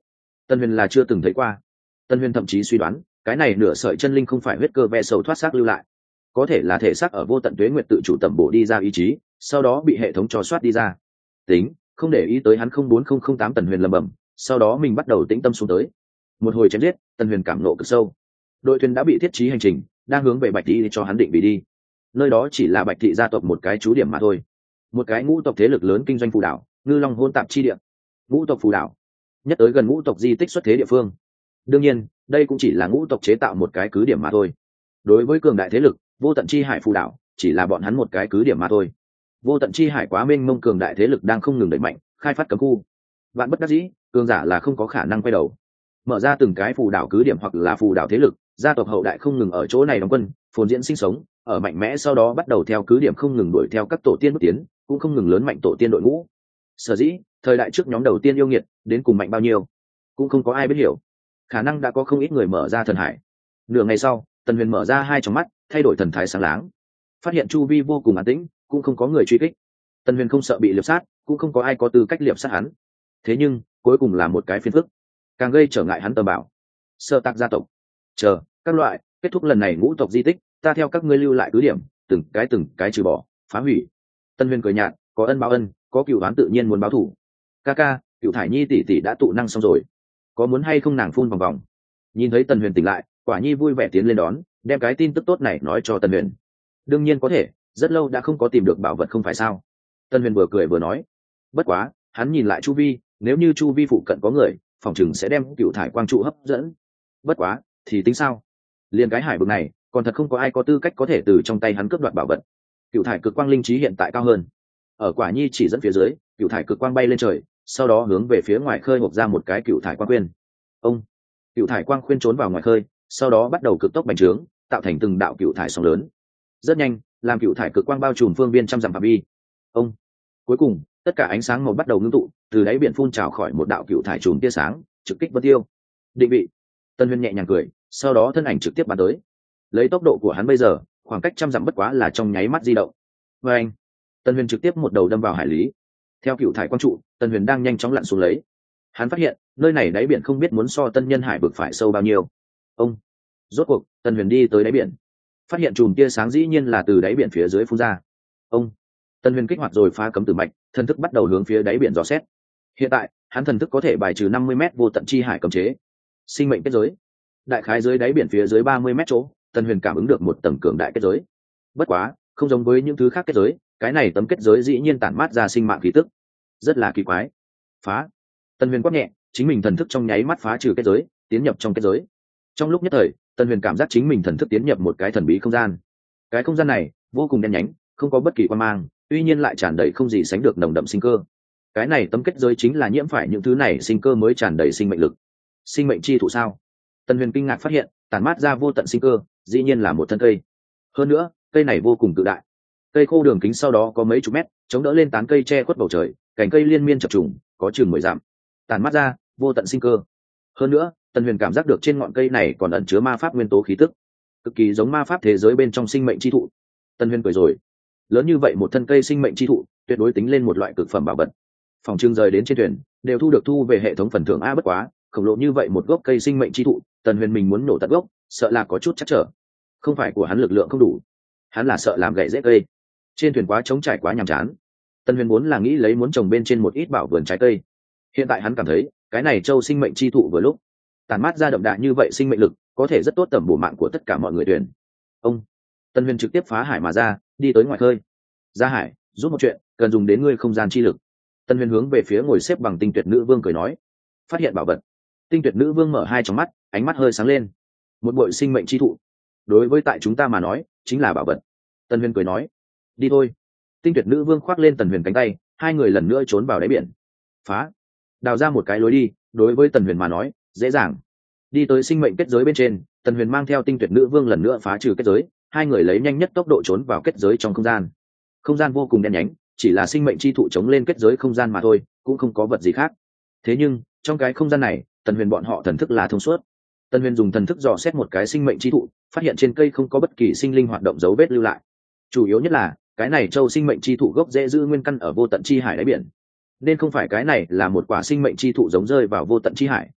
S1: Tần Huyền là chưa từng thấy qua. Tần Huyền thậm chí suy đoán cái này nửa sợi chân linh không phải huyết cơ ve sầu thoát xác lưu lại, có thể là thể xác ở vô tận tuế nguyệt tự chủ tẩm bổ đi ra ý chí, sau đó bị hệ thống cho soát đi ra. Tính, không để ý tới hắn không bốn không không tám. Tần Huyền lầm bầm, sau đó mình bắt đầu tĩnh tâm xuống tới. Một hồi chém giết, Tần Huyền cảm nộ cực sâu. Đội thuyền đã bị thiết trí hành trình, đang hướng về Bạch Thị cho hắn định vị đi. Nơi đó chỉ là Bạch Thị gia tộc một cái trú điểm mà thôi, một cái ngũ tộc thế lực lớn kinh doanh phù đảo, ngư long hôn tạp chi địa. Ngũ tộc phù đảo, nhất tới gần ngũ tộc di tích xuất thế địa phương. Đương nhiên, đây cũng chỉ là ngũ tộc chế tạo một cái cứ điểm mà thôi. Đối với cường đại thế lực, vô tận chi hải phù đảo chỉ là bọn hắn một cái cứ điểm mà thôi. Vô tận chi hải quá mênh mông, cường đại thế lực đang không ngừng đẩy mạnh khai phát cấm khu. Vạn bất đắc dĩ, cường giả là không có khả năng quay đầu, mở ra từng cái phù đảo cứ điểm hoặc là phù đảo thế lực, gia tộc hậu đại không ngừng ở chỗ này đóng quân phồn diễn sinh sống ở mạnh mẽ, sau đó bắt đầu theo cứ điểm không ngừng đuổi theo các tổ tiên bước tiến, cũng không ngừng lớn mạnh tổ tiên đội ngũ. Sở dĩ thời đại trước nhóm đầu tiên yêu nghiệt đến cùng mạnh bao nhiêu cũng không có ai biết hiểu, khả năng đã có không ít người mở ra thần hải. Nửa ngày sau, Tần Huyền mở ra hai tròng mắt, thay đổi thần thái sáng láng, phát hiện chu vi vô cùng an tĩnh, cũng không có người truy kích. Tần Huyền không sợ bị liệp sát, cũng không có ai có tư cách liệp sát hắn. Thế nhưng cuối cùng là một cái phiền phức, càng gây trở ngại hắn tầm bảo. Sơ tạc gia tộc, chờ các loại kết thúc lần này ngũ tộc di tích, ta theo các ngươi lưu lại cứ điểm, từng cái từng cái trừ bỏ phá hủy. Tần Huyền cười nhạt, có ân báo ân, có cựu đoán tự nhiên muốn báo thù. Ca ca, cựu thải nhi tỷ tỷ đã tụ năng xong rồi, có muốn hay không? Nàng phun vòng vòng. Nhìn thấy Tần Huyền tỉnh lại, Quả Nhi vui vẻ tiến lên đón, đem cái tin tức tốt này nói cho Tần Huyền. Đương nhiên có thể, rất lâu đã không có tìm được bảo vật không phải sao? Tần Huyền vừa cười vừa nói. Bất quá hắn nhìn lại chu vi, nếu như chu vi phụ cận có người, phòng chừng sẽ đem cựu thải quang trụ hấp dẫn. Bất quá thì tính sao, liền cái hải vực này còn thật không có ai có tư cách có thể từ trong tay hắn cướp đoạt bảo vật. Cựu thải cực quang linh trí hiện tại cao hơn, ở Quả Nhi chỉ dẫn phía dưới, cựu thải cực quang bay lên trời, sau đó hướng về phía ngoài khơi hộp ra một cái cựu thải quang khuyên. Ông cựu thải quang khuyên trốn vào ngoài khơi, sau đó bắt đầu cực tốc bành trướng, tạo thành từng đạo cựu thải sóng lớn. Rất nhanh, làm cựu thải cực quang bao trùm phương viên trăm dặm phạm vi. Ông cuối cùng, tất cả ánh sáng màu bắt đầu ngưng tụ, từ đáy biển phun trào khỏi một đạo cựu thải chùm tia sáng, trực kích vân tiêu. Định vị. Tân Huyền nhẹ nhàng cười, sau đó thân ảnh trực tiếp bắn tới. Lấy tốc độ của hắn bây giờ, khoảng cách trăm dặm bất quá là trong nháy mắt di động. Và anh, Tân Huyền trực tiếp một đầu đâm vào hải lý. Theo cựu thải quang trụ, Tân Huyền đang nhanh chóng lặn xuống lấy. Hắn phát hiện nơi này đáy biển không biết muốn so Tân Nhân Hải vực phải sâu bao nhiêu. Ông rốt cuộc, Tân Huyền đi tới đáy biển, phát hiện chùm tia sáng dĩ nhiên là từ đáy biển phía dưới phun ra. Ông Tân Huyền kích hoạt rồi phá cấm tử mạch, thần thức bắt đầu hướng phía đáy biển dò xét. Hiện tại hắn thần thức có thể bài trừ năm mươi mét vô tận chi hải cấm chế. Sinh mệnh kết giới, đại khái dưới đáy biển phía dưới ba mươi mét chỗ, Tân Huyền cảm ứng được một tầng cường đại kết giới. Bất quá không giống với những thứ khác kết giới, cái này tấm kết giới dĩ nhiên tản mát ra sinh mạng khí tức, rất là kỳ quái. Phá. Tân Huyền quát nhẹ, chính mình thần thức trong nháy mắt phá trừ kết giới, tiến nhập trong kết giới. Trong lúc nhất thời, Tân Huyền cảm giác chính mình thần thức tiến nhập một cái thần bí không gian. Cái không gian này vô cùng đen nhánh, không có bất kỳ quan mang, tuy nhiên lại tràn đầy không gì sánh được nồng đậm sinh cơ. Cái này tấm kết giới chính là nhiễm phải những thứ này sinh cơ mới tràn đầy sinh mệnh lực. Sinh mệnh chi thụ sao? Tân Huyền kinh ngạc phát hiện, tản mát ra vô tận sinh cơ, dĩ nhiên là một thân cây. Hơn nữa, cây này vô cùng cự đại. Cây khô đường kính sau đó có mấy chục mét, chống đỡ lên tán cây che khuất bầu trời, cành cây liên miên chập trùng, có chừng mười dặm, tản mát ra vô tận sinh cơ. Hơn nữa, Tân Huyền cảm giác được trên ngọn cây này còn ẩn chứa ma pháp nguyên tố khí tức, cực kỳ giống ma pháp thế giới bên trong sinh mệnh chi thụ. Tân Huyền cười rồi, lớn như vậy một thân cây sinh mệnh chi thụ, tuyệt đối tính lên một loại cực phẩm bảo vật. Phòng trưng rời đến trên thuyền, đều thu được thu về hệ thống phần thưởng a. Bất quá khổng lồ như vậy một gốc cây sinh mệnh chi thụ, Tân Huyền mình muốn nổ tận gốc, sợ là có chút chắc trở. Không phải của hắn lực lượng không đủ, hắn là sợ làm gãy rễ cây. Trên thuyền quá trống trải quá nhàm chán. Tân Huyền muốn là nghĩ lấy muốn trồng bên trên một ít bảo vườn trái cây. Hiện tại hắn cảm thấy cái này châu sinh mệnh chi thụ vừa lúc tản mát ra đậm đà như vậy sinh mệnh lực, có thể rất tốt tầm bổ mạng của tất cả mọi người tuyển. Ông Tân Huyền trực tiếp phá hải mà ra, đi tới ngoài khơi. Ra hải giúp một chuyện, cần dùng đến ngươi không gian chi lực. Tân Huyền hướng về phía ngồi xếp bằng Tinh Tuyệt Nữ Vương cười nói. Phát hiện bảo vật. Tinh Tuyệt Nữ Vương mở hai tròng mắt, ánh mắt hơi sáng lên. Một bội sinh mệnh chi thụ, đối với tại chúng ta mà nói chính là bảo vật. Tân Huyền cười nói. Đi thôi. Tinh Tuyệt Nữ Vương khoác lên Tần Huyền cánh tay, hai người lần nữa trốn vào đáy biển. Phá. Đào ra một cái lối đi, đối với Tần Huyền mà nói dễ dàng. Đi tới sinh mệnh kết giới bên trên, Tần Huyền mang theo Tinh Tuyệt Nữ Vương lần nữa phá trừ kết giới, hai người lấy nhanh nhất tốc độ trốn vào kết giới trong không gian. Không gian vô cùng đen nhánh, chỉ là sinh mệnh chi thụ chống lên kết giới không gian mà thôi, cũng không có vật gì khác. Thế nhưng trong cái không gian này, Tần Huyền bọn họ thần thức là thông suốt. Tần Huyền dùng thần thức dò xét một cái sinh mệnh chi thụ, phát hiện trên cây không có bất kỳ sinh linh hoạt động dấu vết lưu lại. Chủ yếu nhất là cái này châu sinh mệnh chi thụ gốc rễ giữ nguyên căn ở vô tận chi hải đáy biển, nên không phải cái này là một quả sinh mệnh chi thụ giống rơi vào vô tận chi hải,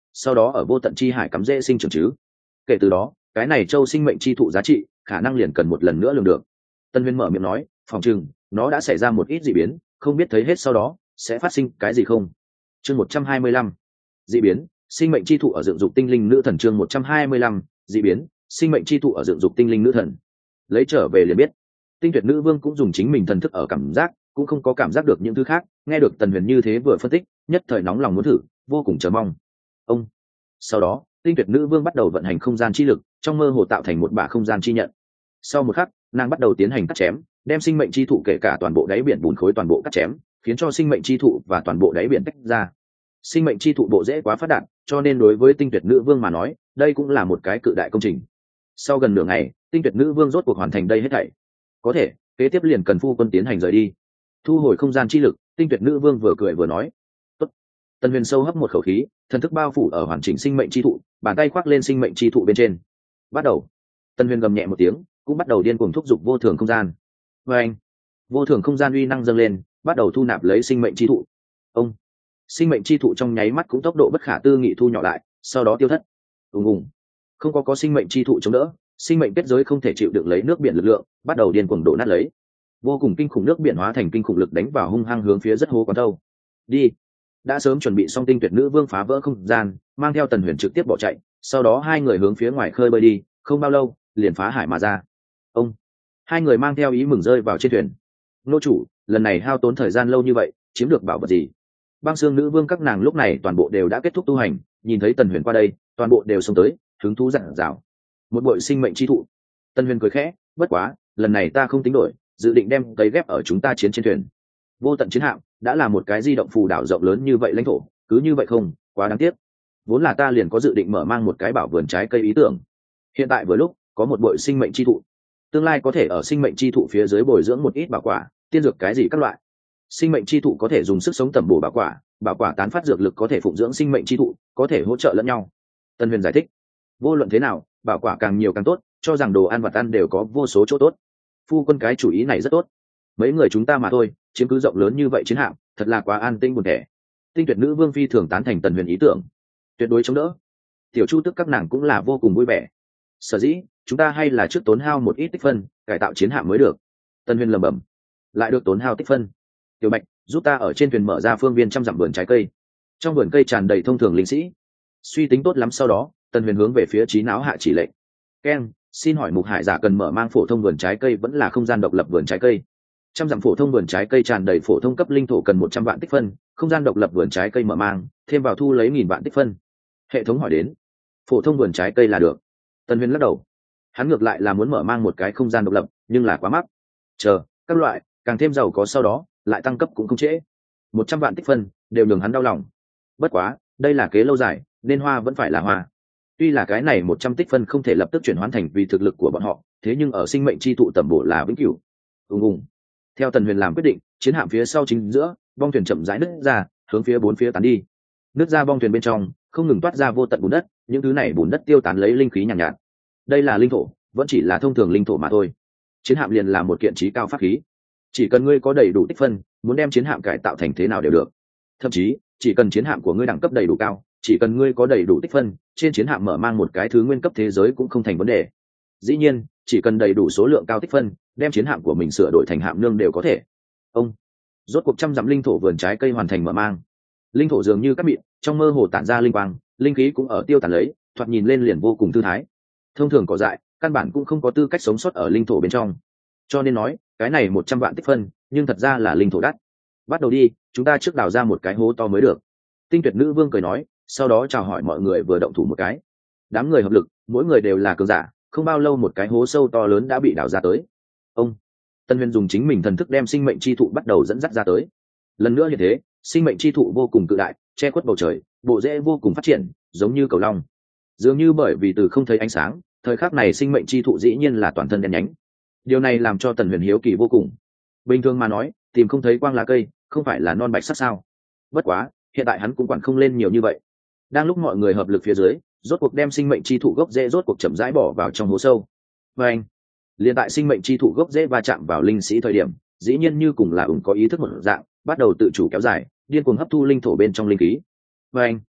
S1: sau đó ở vô tận chi hải cắm rễ sinh trưởng chứ. Kể từ đó cái này châu sinh mệnh chi thụ giá trị khả năng liền cần một lần nữa lường được. Tân Huyền mở miệng nói, phòng chừng nó đã xảy ra một ít dị biến, không biết thấy hết sau đó sẽ phát sinh cái gì không. Chương một trăm hai mươi lăm, dị biến sinh mệnh chi thụ ở dựng dục tinh linh nữ thần. Chương một trăm hai mươi lăm, dị biến sinh mệnh chi thụ ở dựng dục tinh linh nữ thần. Lấy trở về liền biết. Tinh Tuyệt Nữ Vương cũng dùng chính mình thần thức ở cảm giác, cũng không có cảm giác được những thứ khác. Nghe được Tần Huyền như thế vừa phân tích, nhất thời nóng lòng muốn thử, vô cùng chờ mong. Ông. Sau đó, Tinh Tuyệt Nữ Vương bắt đầu vận hành không gian chi lực, trong mơ hồ tạo thành một bả không gian chi nhận. Sau một khắc, nàng bắt đầu tiến hành cắt chém, đem sinh mệnh chi thụ kể cả toàn bộ đáy biển bùn khối toàn bộ cắt chém, khiến cho sinh mệnh chi thụ và toàn bộ đáy biển tách ra. Sinh mệnh chi thụ bộ rễ quá phát đạt, cho nên đối với Tinh Tuyệt Nữ Vương mà nói, đây cũng là một cái cự đại công trình. Sau gần nửa ngày, Tinh Tuyệt Nữ Vương rốt cuộc hoàn thành đây hết thảy. Có thể, kế tiếp liền cần phu quân tiến hành rời đi. Thu hồi không gian chi lực, Tinh Tuyệt Nữ Vương vừa cười vừa nói. Tốt. Tần Huyền sâu hấp một khẩu khí, thần thức bao phủ ở hoàn chỉnh sinh mệnh chi thụ, bàn tay khoác lên sinh mệnh chi thụ bên trên. Bắt đầu. Tần Huyền gầm nhẹ một tiếng, cũng bắt đầu điên cuồng thúc giục vô thường không gian. Và anh, vô thường không gian uy năng dâng lên, bắt đầu thu nạp lấy sinh mệnh chi thụ. Ông. Sinh mệnh chi thụ trong nháy mắt cũng tốc độ bất khả tư nghị thu nhỏ lại, sau đó tiêu thất. Ùng ùng. Không có có sinh mệnh chi thụ chống đỡ, sinh mệnh kết giới không thể chịu được lấy nước biển lực lượng, bắt đầu điên cuồng đổ nát lấy. Vô cùng kinh khủng nước biển hóa thành kinh khủng lực đánh vào hung hăng hướng phía rất hố quán thâu. Đi. Đã sớm chuẩn bị xong Tinh Tuyệt Nữ Vương phá vỡ không gian, mang theo Tần Huyền trực tiếp bỏ chạy, sau đó hai người hướng phía ngoài khơi bơi đi, không bao lâu liền phá hải mà ra. Ông. Hai người mang theo ý mừng rơi vào trên thuyền. Nô chủ, lần này hao tốn thời gian lâu như vậy, chiếm được bảo vật gì? Băng Xương Nữ Vương các nàng lúc này toàn bộ đều đã kết thúc tu hành, nhìn thấy Tần Huyền qua đây, toàn bộ đều xông tới, hứng thú dặn dào. Một bội sinh mệnh chi thụ. Tần Huyền cười khẽ, bất quá, lần này ta không tính đổi, dự định đem cấy ghép ở chúng ta chiến trên thuyền. Vô tận chiến hạm đã là một cái di động phù đảo rộng lớn như vậy lãnh thổ, cứ như vậy không, quá đáng tiếc. Vốn là ta liền có dự định mở mang một cái bảo vườn trái cây ý tưởng. Hiện tại vừa lúc có một bội sinh mệnh chi thụ, tương lai có thể ở sinh mệnh chi thụ phía dưới bồi dưỡng một ít bảo quả, tiên dược cái gì các loại. Sinh mệnh chi thụ có thể dùng sức sống tẩm bổ bảo quả, bảo quả tán phát dược lực có thể phụng dưỡng sinh mệnh chi thụ, có thể hỗ trợ lẫn nhau. Tân Huyền giải thích, vô luận thế nào, bảo quả càng nhiều càng tốt, cho rằng đồ ăn vặt ăn đều có vô số chỗ tốt. Phu quân cái chủ ý này rất tốt. Mấy người chúng ta mà thôi, chiếm cứ rộng lớn như vậy chiến hạm, thật là quá an tinh buồn tẻ. Tinh Tuyệt Nữ Vương phi thường tán thành Tần Huyền ý tưởng, tuyệt đối chống đỡ. Tiểu Chu Tức các nàng cũng là vô cùng vui vẻ. Sở dĩ chúng ta hay là trước tốn hao một ít tích phân, cải tạo chiến hạm mới được. Tần Huyền lẩm bẩm, lại được tốn hao tích phân. Tiểu Bạch, giúp ta ở trên thuyền mở ra phương viên trăm dặm vườn trái cây. Trong vườn cây tràn đầy thông thường linh sĩ. Suy tính tốt lắm sau đó, Tần Huyền hướng về phía trí não hạ chỉ lệnh. Ken, xin hỏi Mục Hải giả cần mở mang phổ thông vườn trái cây vẫn là không gian độc lập vườn trái cây? Trăm dặm phổ thông vườn trái cây tràn đầy phổ thông cấp linh thổ cần một trăm vạn tích phân, không gian độc lập vườn trái cây mở mang, thêm vào thu lấy nghìn vạn tích phân. Hệ thống hỏi đến. Phổ thông vườn trái cây là được. Tần Huyền lắc đầu. Hắn ngược lại là muốn mở mang một cái không gian độc lập, nhưng là quá mắc. Chờ, các loại, càng thêm giàu có sau đó, lại tăng cấp cũng không trễ. Một trăm vạn tích phân, đều nhường hắn đau lòng. Bất quá, đây là kế lâu dài, nên hoa vẫn phải là hoa. Tuy là cái này một trăm tích phân không thể lập tức chuyển hóa thành vì thực lực của bọn họ, thế nhưng ở sinh mệnh chi thụ tầm bổ là vĩnh cửu. Ùng ùng. Theo Tần Huyền làm quyết định, chiến hạm phía sau chính giữa, bong thuyền chậm rãi nứt ra, hướng phía bốn phía tán đi. Nứt ra bong thuyền bên trong, không ngừng toát ra vô tận bùn đất, những thứ này bùn đất tiêu tán lấy linh khí nhàn nhạt, nhạt. Đây là linh thổ, vẫn chỉ là thông thường linh thổ mà thôi. Chiến hạm liền là một kiện trí cao pháp khí. Chỉ cần ngươi có đầy đủ tích phân, muốn đem chiến hạm cải tạo thành thế nào đều được. Thậm chí, chỉ cần chiến hạm của ngươi đẳng cấp đầy đủ cao, chỉ cần ngươi có đầy đủ tích phân, trên chiến hạm mở mang một cái thứ nguyên cấp thế giới cũng không thành vấn đề. Dĩ nhiên, chỉ cần đầy đủ số lượng cao tích phân, đem chiến hạm của mình sửa đổi thành hạm nương đều có thể. Ông. Rốt cuộc trăm dặm linh thổ vườn trái cây hoàn thành mở mang. Linh thổ dường như cát mịn, trong mơ hồ tản ra linh quang, linh khí cũng ở tiêu tản lấy, thoạt nhìn lên liền vô cùng thư thái. Thông thường cỏ dại, căn bản cũng không có tư cách sống sót ở linh thổ bên trong. Cho nên nói, cái này một trăm vạn tích phân, nhưng thật ra là linh thổ đắt. Bắt đầu đi, chúng ta trước đào ra một cái hố to mới được. Tinh Tuyệt Nữ Vương cười nói, sau đó chào hỏi mọi người vừa động thủ một cái. Đám người hợp lực, mỗi người đều là cường giả, không bao lâu một cái hố sâu to lớn đã bị đào ra tới. Ông. Tân Huyền dùng chính mình thần thức đem sinh mệnh chi thụ bắt đầu dẫn dắt ra tới. Lần nữa như thế, sinh mệnh chi thụ vô cùng cự đại, che khuất bầu trời, bộ rễ vô cùng phát triển, giống như cầu long. Dường như bởi vì từ không thấy ánh sáng, thời khắc này sinh mệnh chi thụ dĩ nhiên là toàn thân đen nhánh. Điều này làm cho Tần Huyền hiếu kỳ vô cùng. Bình thường mà nói, tìm không thấy quang lá cây, không phải là non bạch sắc sao? Bất quá, hiện tại hắn cũng quản không lên nhiều như vậy. Đang lúc mọi người hợp lực phía dưới, rốt cuộc đem sinh mệnh chi thụ gốc rễ rốt cuộc chậm rãi bỏ vào trong hố sâu. Và anh, liền tại sinh mệnh chi thụ gốc rễ va chạm vào linh sĩ thời điểm, dĩ nhiên như cùng là ủng có ý thức một dạng, bắt đầu tự chủ kéo dài, điên cuồng hấp thu linh thổ bên trong linh khí. Và anh,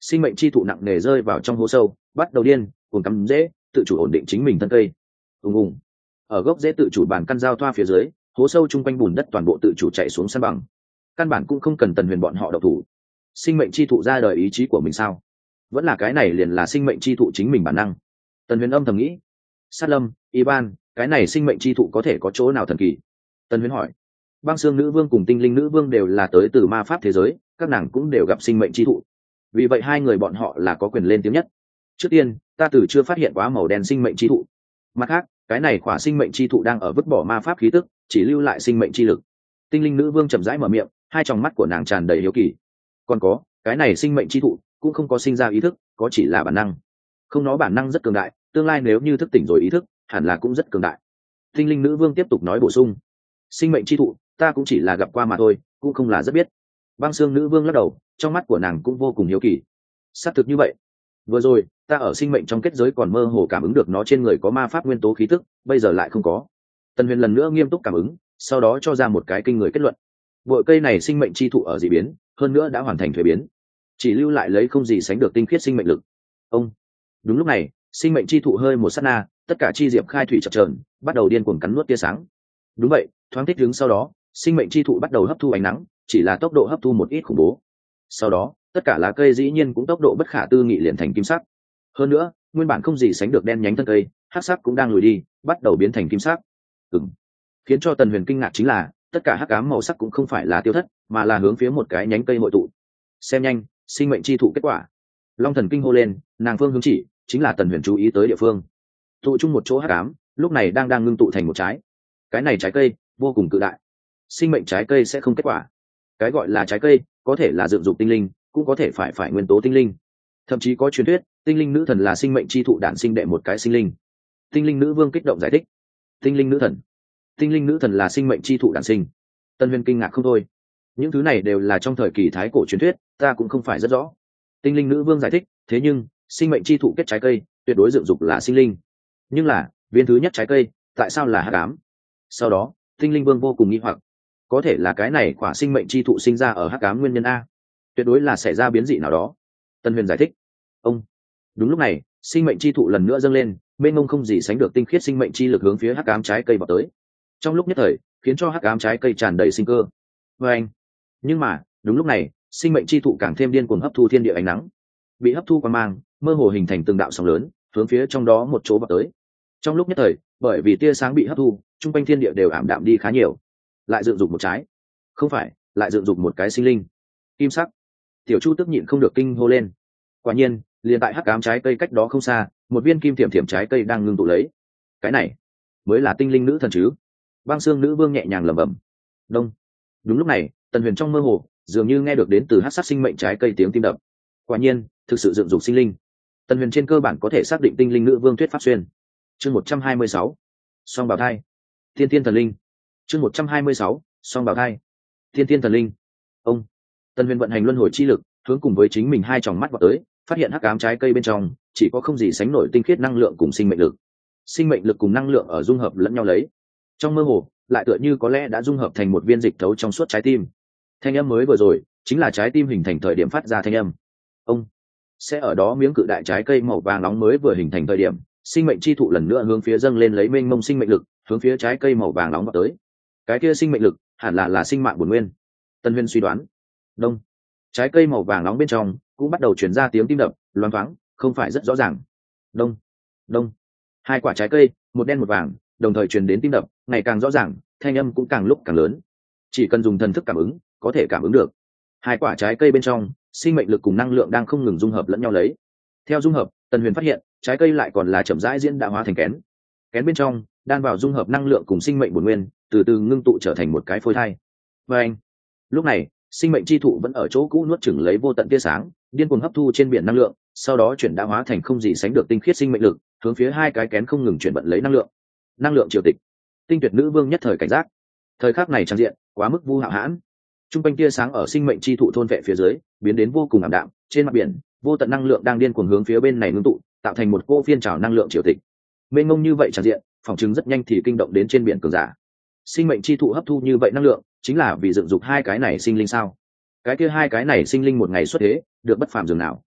S1: sinh mệnh chi thụ nặng nề rơi vào trong hố sâu, bắt đầu điên cuồng cắm rễ, tự chủ ổn định chính mình thân cây. ùng ùng ở gốc rễ tự chủ bản căn giao thoa phía dưới, hố sâu chung quanh bùn đất toàn bộ tự chủ chạy xuống san bằng, căn bản cũng không cần Tần Huyền bọn họ độc thủ. Sinh mệnh chi thụ ra đời ý chí của mình sao? Vẫn là cái này liền là sinh mệnh chi thụ chính mình bản năng? Tần Huyền âm thầm nghĩ. Sát Lâm, Iban, cái này sinh mệnh chi thụ có thể có chỗ nào thần kỳ? Tần Huyền hỏi. Băng Xương Nữ Vương cùng Tinh Linh Nữ Vương đều là tới từ ma pháp thế giới, các nàng cũng đều gặp sinh mệnh chi thụ, vì vậy hai người bọn họ là có quyền lên tiếng nhất. Trước tiên, ta từ chưa phát hiện quá màu đen sinh mệnh chi thụ. Mặt khác, cái này khỏa sinh mệnh chi thụ đang ở vứt bỏ ma pháp khí tức, chỉ lưu lại sinh mệnh chi lực. Tinh Linh Nữ Vương chậm rãi mở miệng, hai tròng mắt của nàng tràn đầy hiếu kỳ. Còn có, cái này sinh mệnh chi thụ cũng không có sinh ra ý thức, có chỉ là bản năng. Không, nó bản năng rất cường đại, tương lai nếu như thức tỉnh rồi ý thức, hẳn là cũng rất cường đại. Tinh Linh Nữ Vương tiếp tục nói bổ sung. Sinh mệnh chi thụ, ta cũng chỉ là gặp qua mà thôi, cũng không là rất biết. Băng Xương Nữ Vương lắc đầu, trong mắt của nàng cũng vô cùng hiếu kỳ. Xác thực như vậy. Vừa rồi, ta ở sinh mệnh trong kết giới còn mơ hồ cảm ứng được nó trên người có ma pháp nguyên tố khí tức, bây giờ lại không có. Tần Huyền lần nữa nghiêm túc cảm ứng, sau đó cho ra một cái kinh người kết luận. Bội cây này sinh mệnh chi thụ ở dị biến, hơn nữa đã hoàn thành thuế biến, chỉ lưu lại lấy không gì sánh được tinh khiết sinh mệnh lực. Ông. Đúng lúc này, sinh mệnh chi thụ hơi một sát na, tất cả chi diệp khai thủy chập chờn, bắt đầu điên cuồng cắn nuốt tia sáng. Đúng vậy, thoáng thích đứng sau đó, sinh mệnh chi thụ bắt đầu hấp thu ánh nắng, chỉ là tốc độ hấp thu một ít khủng bố. Sau đó, tất cả lá cây dĩ nhiên cũng tốc độ bất khả tư nghị liền thành kim sắc. Hơn nữa, nguyên bản không gì sánh được đen nhánh thân cây, hắc sắc cũng đang lùi đi, bắt đầu biến thành kim sắc. Ừm. Khiến cho Tần Huyền kinh ngạc chính là, tất cả hắc ám màu sắc cũng không phải là tiêu thất, mà là hướng phía một cái nhánh cây hội tụ. Xem nhanh, sinh mệnh chi thụ kết quả. Long Thần kinh hô lên, nàng phương hướng chỉ chính là Tần Huyền chú ý tới địa phương. Tụ chung một chỗ hắc ám, lúc này đang đang ngưng tụ thành một trái. Cái này trái cây vô cùng cự đại. Sinh mệnh trái cây sẽ không kết quả. Cái gọi là trái cây, có thể là dựng dục tinh linh, cũng có thể phải phải nguyên tố tinh linh. Thậm chí có truyền thuyết, tinh linh nữ thần là sinh mệnh chi thụ đản sinh đệ một cái sinh linh. Tinh linh nữ vương kích động giải thích. Tinh linh nữ thần, tinh linh nữ thần là sinh mệnh chi thụ đản sinh. Tân Huyền kinh ngạc không thôi. Những thứ này đều là trong thời kỳ thái cổ truyền thuyết, ta cũng không phải rất rõ. Tinh linh nữ vương giải thích, thế nhưng sinh mệnh chi thụ kết trái cây, tuyệt đối dựng dục là sinh linh. Nhưng là viên thứ nhất trái cây, tại sao là hắc ám? Sau đó, tinh linh vương vô cùng nghi hoặc, có thể là cái này quả sinh mệnh chi thụ sinh ra ở hắc ám nguyên nhân a, tuyệt đối là xảy ra biến dị nào đó. Tân Huyền giải thích. Ông. Đúng lúc này, sinh mệnh chi thụ lần nữa dâng lên, mênh mông không gì sánh được tinh khiết sinh mệnh chi lực hướng phía hắc ám trái cây vào tới. Trong lúc nhất thời, khiến cho hắc ám trái cây tràn đầy sinh cơ. Và anh. Nhưng mà, đúng lúc này, sinh mệnh chi thụ càng thêm điên cuồng hấp thu thiên địa ánh nắng, bị hấp thu quang mang, mơ hồ hình thành từng đạo sóng lớn, hướng phía trong đó một chỗ vào tới. Trong lúc nhất thời, bởi vì tia sáng bị hấp thu, trung quanh thiên địa đều ảm đạm đi khá nhiều. Lại dựng dục một trái, không phải, lại dựng dục một cái sinh linh, kim sắc. Tiểu Chu tức nhịn không được kinh hô lên. Quả nhiên, liền tại hắc ám trái cây cách đó không xa, một viên kim thiểm thiểm trái cây đang ngưng tụ lấy. Cái này mới là tinh linh nữ thần chứ? Băng Xương Nữ Vương nhẹ nhàng lẩm bẩm. Đông. Đúng lúc này, Tần Huyền trong mơ hồ dường như nghe được đến từ hắc sắc sinh mệnh trái cây tiếng tim đập. Quả nhiên, thực sự dựng dục sinh linh. Tần Huyền trên cơ bản có thể xác định tinh linh nữ vương thuyết pháp xuyên. Chương một trăm hai mươi sáu, song bào thai. Thiên Thiên Thần Linh. Chương một trăm hai mươi sáu, song bào thai. Thiên Thiên Thần Linh. Ông. Tần Huyền vận hành luân hồi chi lực, hướng cùng với chính mình hai tròng mắt vào tới, phát hiện hắc ám trái cây bên trong chỉ có không gì sánh nổi tinh khiết năng lượng cùng sinh mệnh lực. Sinh mệnh lực cùng năng lượng ở dung hợp lẫn nhau lấy. Trong mơ hồ, lại tựa như có lẽ đã dung hợp thành một viên dịch thấu trong suốt trái tim. Thanh âm mới vừa rồi, chính là trái tim hình thành thời điểm phát ra thanh âm. Ông. Sẽ ở đó miếng cự đại trái cây màu vàng nóng mới vừa hình thành thời điểm, sinh mệnh chi thụ lần nữa hướng phía dâng lên lấy mênh mông sinh mệnh lực, hướng phía trái cây màu vàng nóng vào tới. Cái kia sinh mệnh lực, hẳn là là sinh mạng bổn nguyên. Tân Huyền suy đoán. Đông. Trái cây màu vàng nóng bên trong cũng bắt đầu truyền ra tiếng tim đập, loáng thoáng, không phải rất rõ ràng. Đông. Đông. Hai quả trái cây, một đen một vàng, đồng thời truyền đến tim đập, ngày càng rõ ràng, thanh âm cũng càng lúc càng lớn. Chỉ cần dùng thần thức cảm ứng, có thể cảm ứng được. Hai quả trái cây bên trong, sinh mệnh lực cùng năng lượng đang không ngừng dung hợp lẫn nhau lấy. Theo dung hợp, Tần Huyền phát hiện, trái cây lại còn là chậm rãi diễn đã hóa thành kén. Kén bên trong, đan vào dung hợp năng lượng cùng sinh mệnh bổn nguyên, từ từ ngưng tụ trở thành một cái phôi thai. Và anh. Lúc này, sinh mệnh chi thụ vẫn ở chỗ cũ nuốt chửng lấy vô tận tia sáng, điên cuồng hấp thu trên biển năng lượng, sau đó chuyển đã hóa thành không gì sánh được tinh khiết sinh mệnh lực, hướng phía hai cái kén không ngừng chuyển vận lấy năng lượng. Năng lượng triều tịch. Tinh Tuyệt Nữ Vương nhất thời cảnh giác. Thời khắc này trang diện quá mức vu hạo hãn. Trung quanh tia sáng ở sinh mệnh chi thụ thôn vệ phía dưới, biến đến vô cùng ảm đạm, trên mặt biển, vô tận năng lượng đang điên cuồng hướng phía bên này ngưng tụ, tạo thành một cô phiên trào năng lượng triều tịch. Mênh mông như vậy trang diện, phòng chứng rất nhanh thì kinh động đến trên biển cường giả. Sinh mệnh chi thụ hấp thu như vậy năng lượng, chính là vì dựng dục hai cái này sinh linh sao? Cái kia hai cái này sinh linh một ngày xuất thế, được bất phàm dường nào?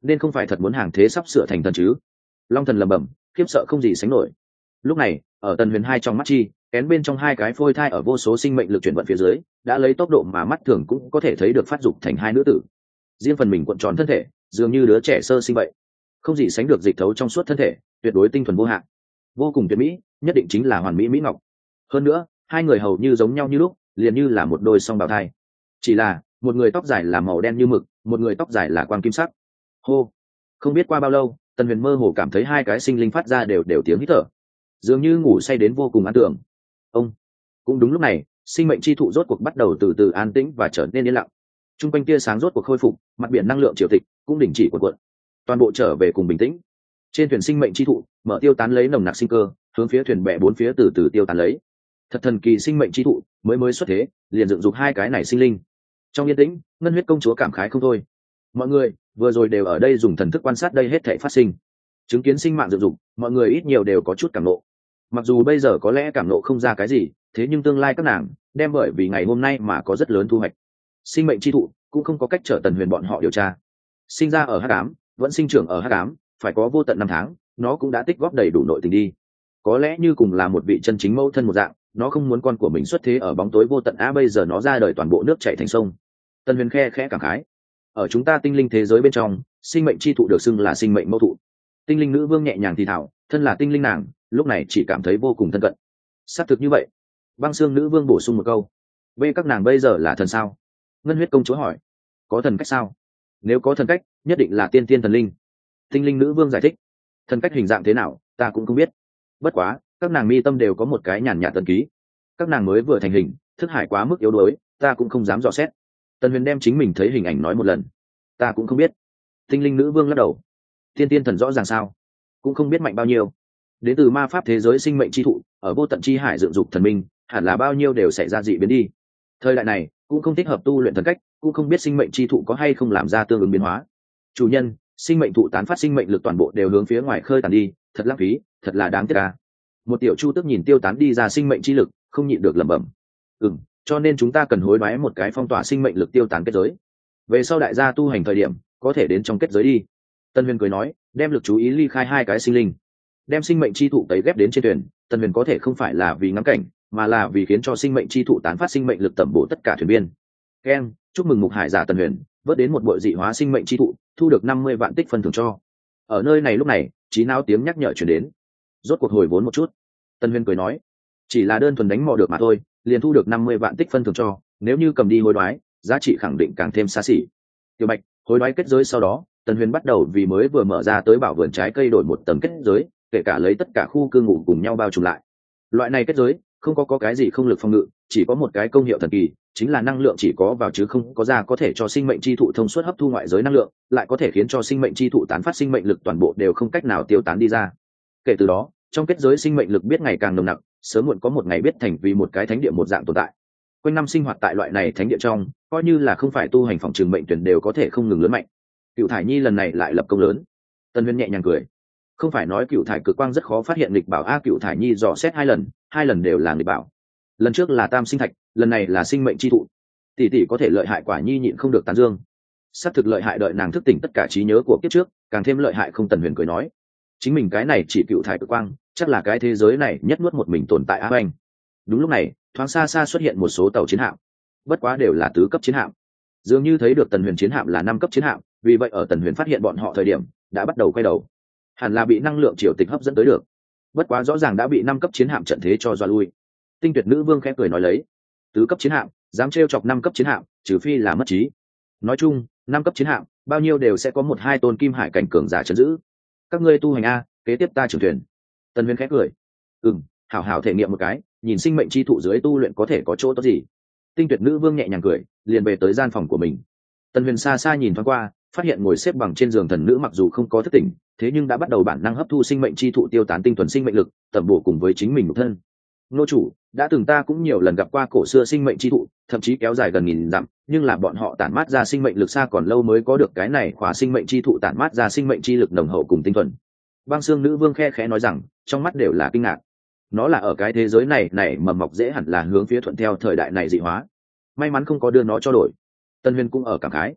S1: nên không phải thật muốn hàng thế sắp sửa thành thần chứ. Long thần lẩm bẩm, khiếp sợ không gì sánh nổi. Lúc này ở Tần Huyền hai trong mắt chi kén bên trong hai cái phôi thai ở vô số sinh mệnh lực chuyển vận phía dưới đã lấy tốc độ mà mắt thường cũng có thể thấy được phát dục thành hai nữ tử. Riêng phần mình cuộn tròn thân thể dường như đứa trẻ sơ sinh vậy, không gì sánh được dịch thấu trong suốt thân thể, tuyệt đối tinh thuần vô hạn, vô cùng tuyệt mỹ, nhất định chính là hoàn mỹ mỹ ngọc. Hơn nữa hai người hầu như giống nhau như lúc, liền như là một đôi song bào thai, chỉ là một người tóc dài là màu đen như mực, một người tóc dài là quang kim sắc. Hô, không biết qua bao lâu, Tần Huyền mơ hồ cảm thấy hai cái sinh linh phát ra đều đều tiếng hít thở, dường như ngủ say đến vô cùng an tưởng. Ông cũng đúng lúc này, sinh mệnh chi thụ rốt cuộc bắt đầu từ từ an tĩnh và trở nên yên lặng. Trung quanh tia sáng rốt cuộc khôi phục, mặt biển năng lượng triều tịch cũng đình chỉ cuộn cuộn, toàn bộ trở về cùng bình tĩnh. Trên thuyền sinh mệnh chi thụ mở tiêu tán lấy nồng nặc sinh cơ, hướng phía thuyền bè bốn phía từ từ tiêu tán lấy. Thật thần kỳ, sinh mệnh chi thụ mới mới xuất thế liền dựng dục hai cái này sinh linh. Trong yên tĩnh, ngân huyết công chúa cảm khái không thôi. Mọi người vừa rồi đều ở đây dùng thần thức quan sát đây hết thảy phát sinh, chứng kiến sinh mạng dựng dục, mọi người ít nhiều đều có chút cảm nộ. Mặc dù bây giờ có lẽ cảm nộ không ra cái gì, thế nhưng tương lai các nàng đem bởi vì ngày hôm nay mà có rất lớn thu hoạch. Sinh mệnh chi thụ cũng không có cách trở Tần Huyền bọn họ điều tra. Sinh ra ở hắc ám, vẫn sinh trưởng ở hắc ám, phải có vô tận năm tháng, nó cũng đã tích góp đầy đủ nội tình đi. Có lẽ như cùng là một vị chân chính mẫu thân một dạng, nó không muốn con của mình xuất thế ở bóng tối vô tận. À, bây giờ nó ra đời toàn bộ nước chảy thành sông. Tần Huyền khe khẽ cảm khái. Ở chúng ta tinh linh thế giới bên trong, sinh mệnh chi thụ được xưng là sinh mệnh mẫu thụ. Tinh linh nữ vương nhẹ nhàng thì thảo, thân là tinh linh nàng lúc này chỉ cảm thấy vô cùng thân cận. Xác thực như vậy. Băng xương nữ vương bổ sung một câu. Vậy các nàng bây giờ là thần sao? Ngân huyết công chúa hỏi. Có thần cách sao? Nếu có thần cách, nhất định là tiên tiên thần linh. Tinh linh nữ vương giải thích. Thần cách hình dạng thế nào ta cũng không biết, bất quá các nàng mi tâm đều có một cái nhàn nhạt tân ký. Các nàng mới vừa thành hình, thức hải quá mức yếu đuối, ta cũng không dám dò xét. Tần Huyền đem chính mình thấy hình ảnh nói một lần. Ta cũng không biết. Tinh linh nữ vương lắc đầu. Tiên tiên thần rõ ràng sao? Cũng không biết mạnh bao nhiêu. Đến từ ma pháp thế giới sinh mệnh chi thụ, ở vô tận chi hải dựng dục thần minh, hẳn là bao nhiêu đều xảy ra dị biến đi. Thời đại này cũng không thích hợp tu luyện thần cách, cũng không biết sinh mệnh chi thụ có hay không làm ra tương ứng biến hóa. Chủ nhân, sinh mệnh thụ tán phát sinh mệnh lực toàn bộ đều hướng phía ngoài khơi tàn đi, thật lãng phí, thật là đáng tiếc à. Một tiểu chu tước nhìn tiêu tán đi ra sinh mệnh chi lực, không nhịn được lẩm bẩm. Ừm, cho nên chúng ta cần hối đoái một cái phong tỏa sinh mệnh lực tiêu tán kết giới. Về sau đại gia tu hành thời điểm, có thể đến trong kết giới đi. Tân Huyền cười nói, đem lực chú ý ly khai hai cái sinh linh, đem sinh mệnh chi thụ tấy ghép đến trên thuyền. Tân Huyền có thể không phải là vì ngắm cảnh, mà là vì khiến cho sinh mệnh chi thụ tán phát sinh mệnh lực tẩm bổ tất cả thuyền viên. Ken, chúc mừng mục hải giả Tân Huyền vớt đến một bội dị hóa sinh mệnh chi thụ, thu được năm mươi vạn tích phân thưởng cho. Ở nơi này lúc này, trí não tiếng nhắc nhở chuyển đến. Rốt cuộc hồi vốn một chút. Tân Huyền cười nói, chỉ là đơn thuần đánh mò được mà thôi, liền thu được năm mươi vạn tích phân thưởng cho, nếu như cầm đi hối đoái, giá trị khẳng định càng thêm xa xỉ. Tiểu Bạch, hối đoái kết giới sau đó, Tần Huyền bắt đầu vì mới vừa mở ra tới bảo vườn trái cây đổi một tầng kết giới, kể cả lấy tất cả khu cư ngụ cùng nhau bao trùm lại. Loại này kết giới không có, có cái gì không lực phòng ngự, chỉ có một cái công hiệu thần kỳ, chính là năng lượng chỉ có vào chứ không có ra, có thể cho sinh mệnh chi thụ thông suốt hấp thu ngoại giới năng lượng, lại có thể khiến cho sinh mệnh chi thụ tán phát sinh mệnh lực toàn bộ đều không cách nào tiêu tán đi ra. Kể từ đó, trong kết giới sinh mệnh lực biết ngày càng nồng nặc, sớm muộn có một ngày biết thành vì một cái thánh địa một dạng tồn tại. Quanh năm sinh hoạt tại loại này thánh địa trong, coi như là không phải tu hành phòng trường mệnh tuyển đều có thể không ngừng lớn mạnh. Cựu Thải Nhi lần này lại lập công lớn. Tân Huyền nhẹ nhàng cười. Không phải nói Cựu Thải cực quang rất khó phát hiện nghịch bảo a? Cựu Thải Nhi dò xét hai lần, hai lần đều là nghịch bảo. Lần trước là tam sinh thạch, lần này là sinh mệnh chi thụ. Tỷ tỷ có thể lợi hại, quả nhi nhịn không được tán dương. Sắp thực lợi hại, đợi nàng thức tỉnh tất cả trí nhớ của kiếp trước, càng thêm lợi hại không? Tần Huyền cười nói, chính mình cái này chỉ Cựu Thải cực quang, chắc là cái thế giới này nhất nuốt một mình tồn tại á anh. Đúng lúc này, thoáng xa xa xuất hiện một số tàu chiến hạm, bất quá đều là tứ cấp chiến hạm. Dường như thấy được Tần Huyền chiến hạm là năm cấp chiến hạm, vì vậy ở Tần Huyền phát hiện bọn họ thời điểm, đã bắt đầu quay đầu, hẳn là bị năng lượng triều tịch hấp dẫn tới được. Bất quá rõ ràng đã bị năm cấp chiến hạm trận thế cho dọa lui. Tinh Tuyệt nữ vương khẽ cười nói lấy, tứ cấp chiến hạm dám trêu chọc năm cấp chiến hạm, trừ phi là mất trí. Nói chung, năm cấp chiến hạm bao nhiêu đều sẽ có một hai tôn kim hải cảnh cường giả trấn giữ. Các ngươi tu hành a, kế tiếp ta trưởng thuyền. Tần Huyền khẽ cười, ừm, hảo hảo thể nghiệm một cái, nhìn sinh mệnh chi thụ dưới tu luyện có thể có chỗ tốt gì. Tinh Tuyệt nữ vương nhẹ nhàng cười, liền về tới gian phòng của mình. Tần Huyền xa xa nhìn thoáng qua, phát hiện ngồi xếp bằng trên giường thần nữ mặc dù không có thức tỉnh, thế nhưng đã bắt đầu bản năng hấp thu sinh mệnh chi thụ tiêu tán tinh thuần sinh mệnh lực, tẩm bổ cùng với chính mình nhục thân. Nô chủ, đã từng ta cũng nhiều lần gặp qua cổ xưa sinh mệnh chi thụ, thậm chí kéo dài gần nghìn dặm, nhưng là bọn họ tản mát ra sinh mệnh lực xa còn lâu mới có được cái này khóa sinh mệnh chi thụ tản mát ra sinh mệnh chi lực nồng hậu cùng tinh thuần. Băng Xương nữ vương khe khẽ nói rằng, trong mắt đều là kinh ngạc. Nó là ở cái thế giới này này mầm mọc dễ hẳn là hướng phía thuận theo thời đại này dị hóa. May mắn không có đưa nó cho đổi. Tân Huyền cũng ở cảm khái.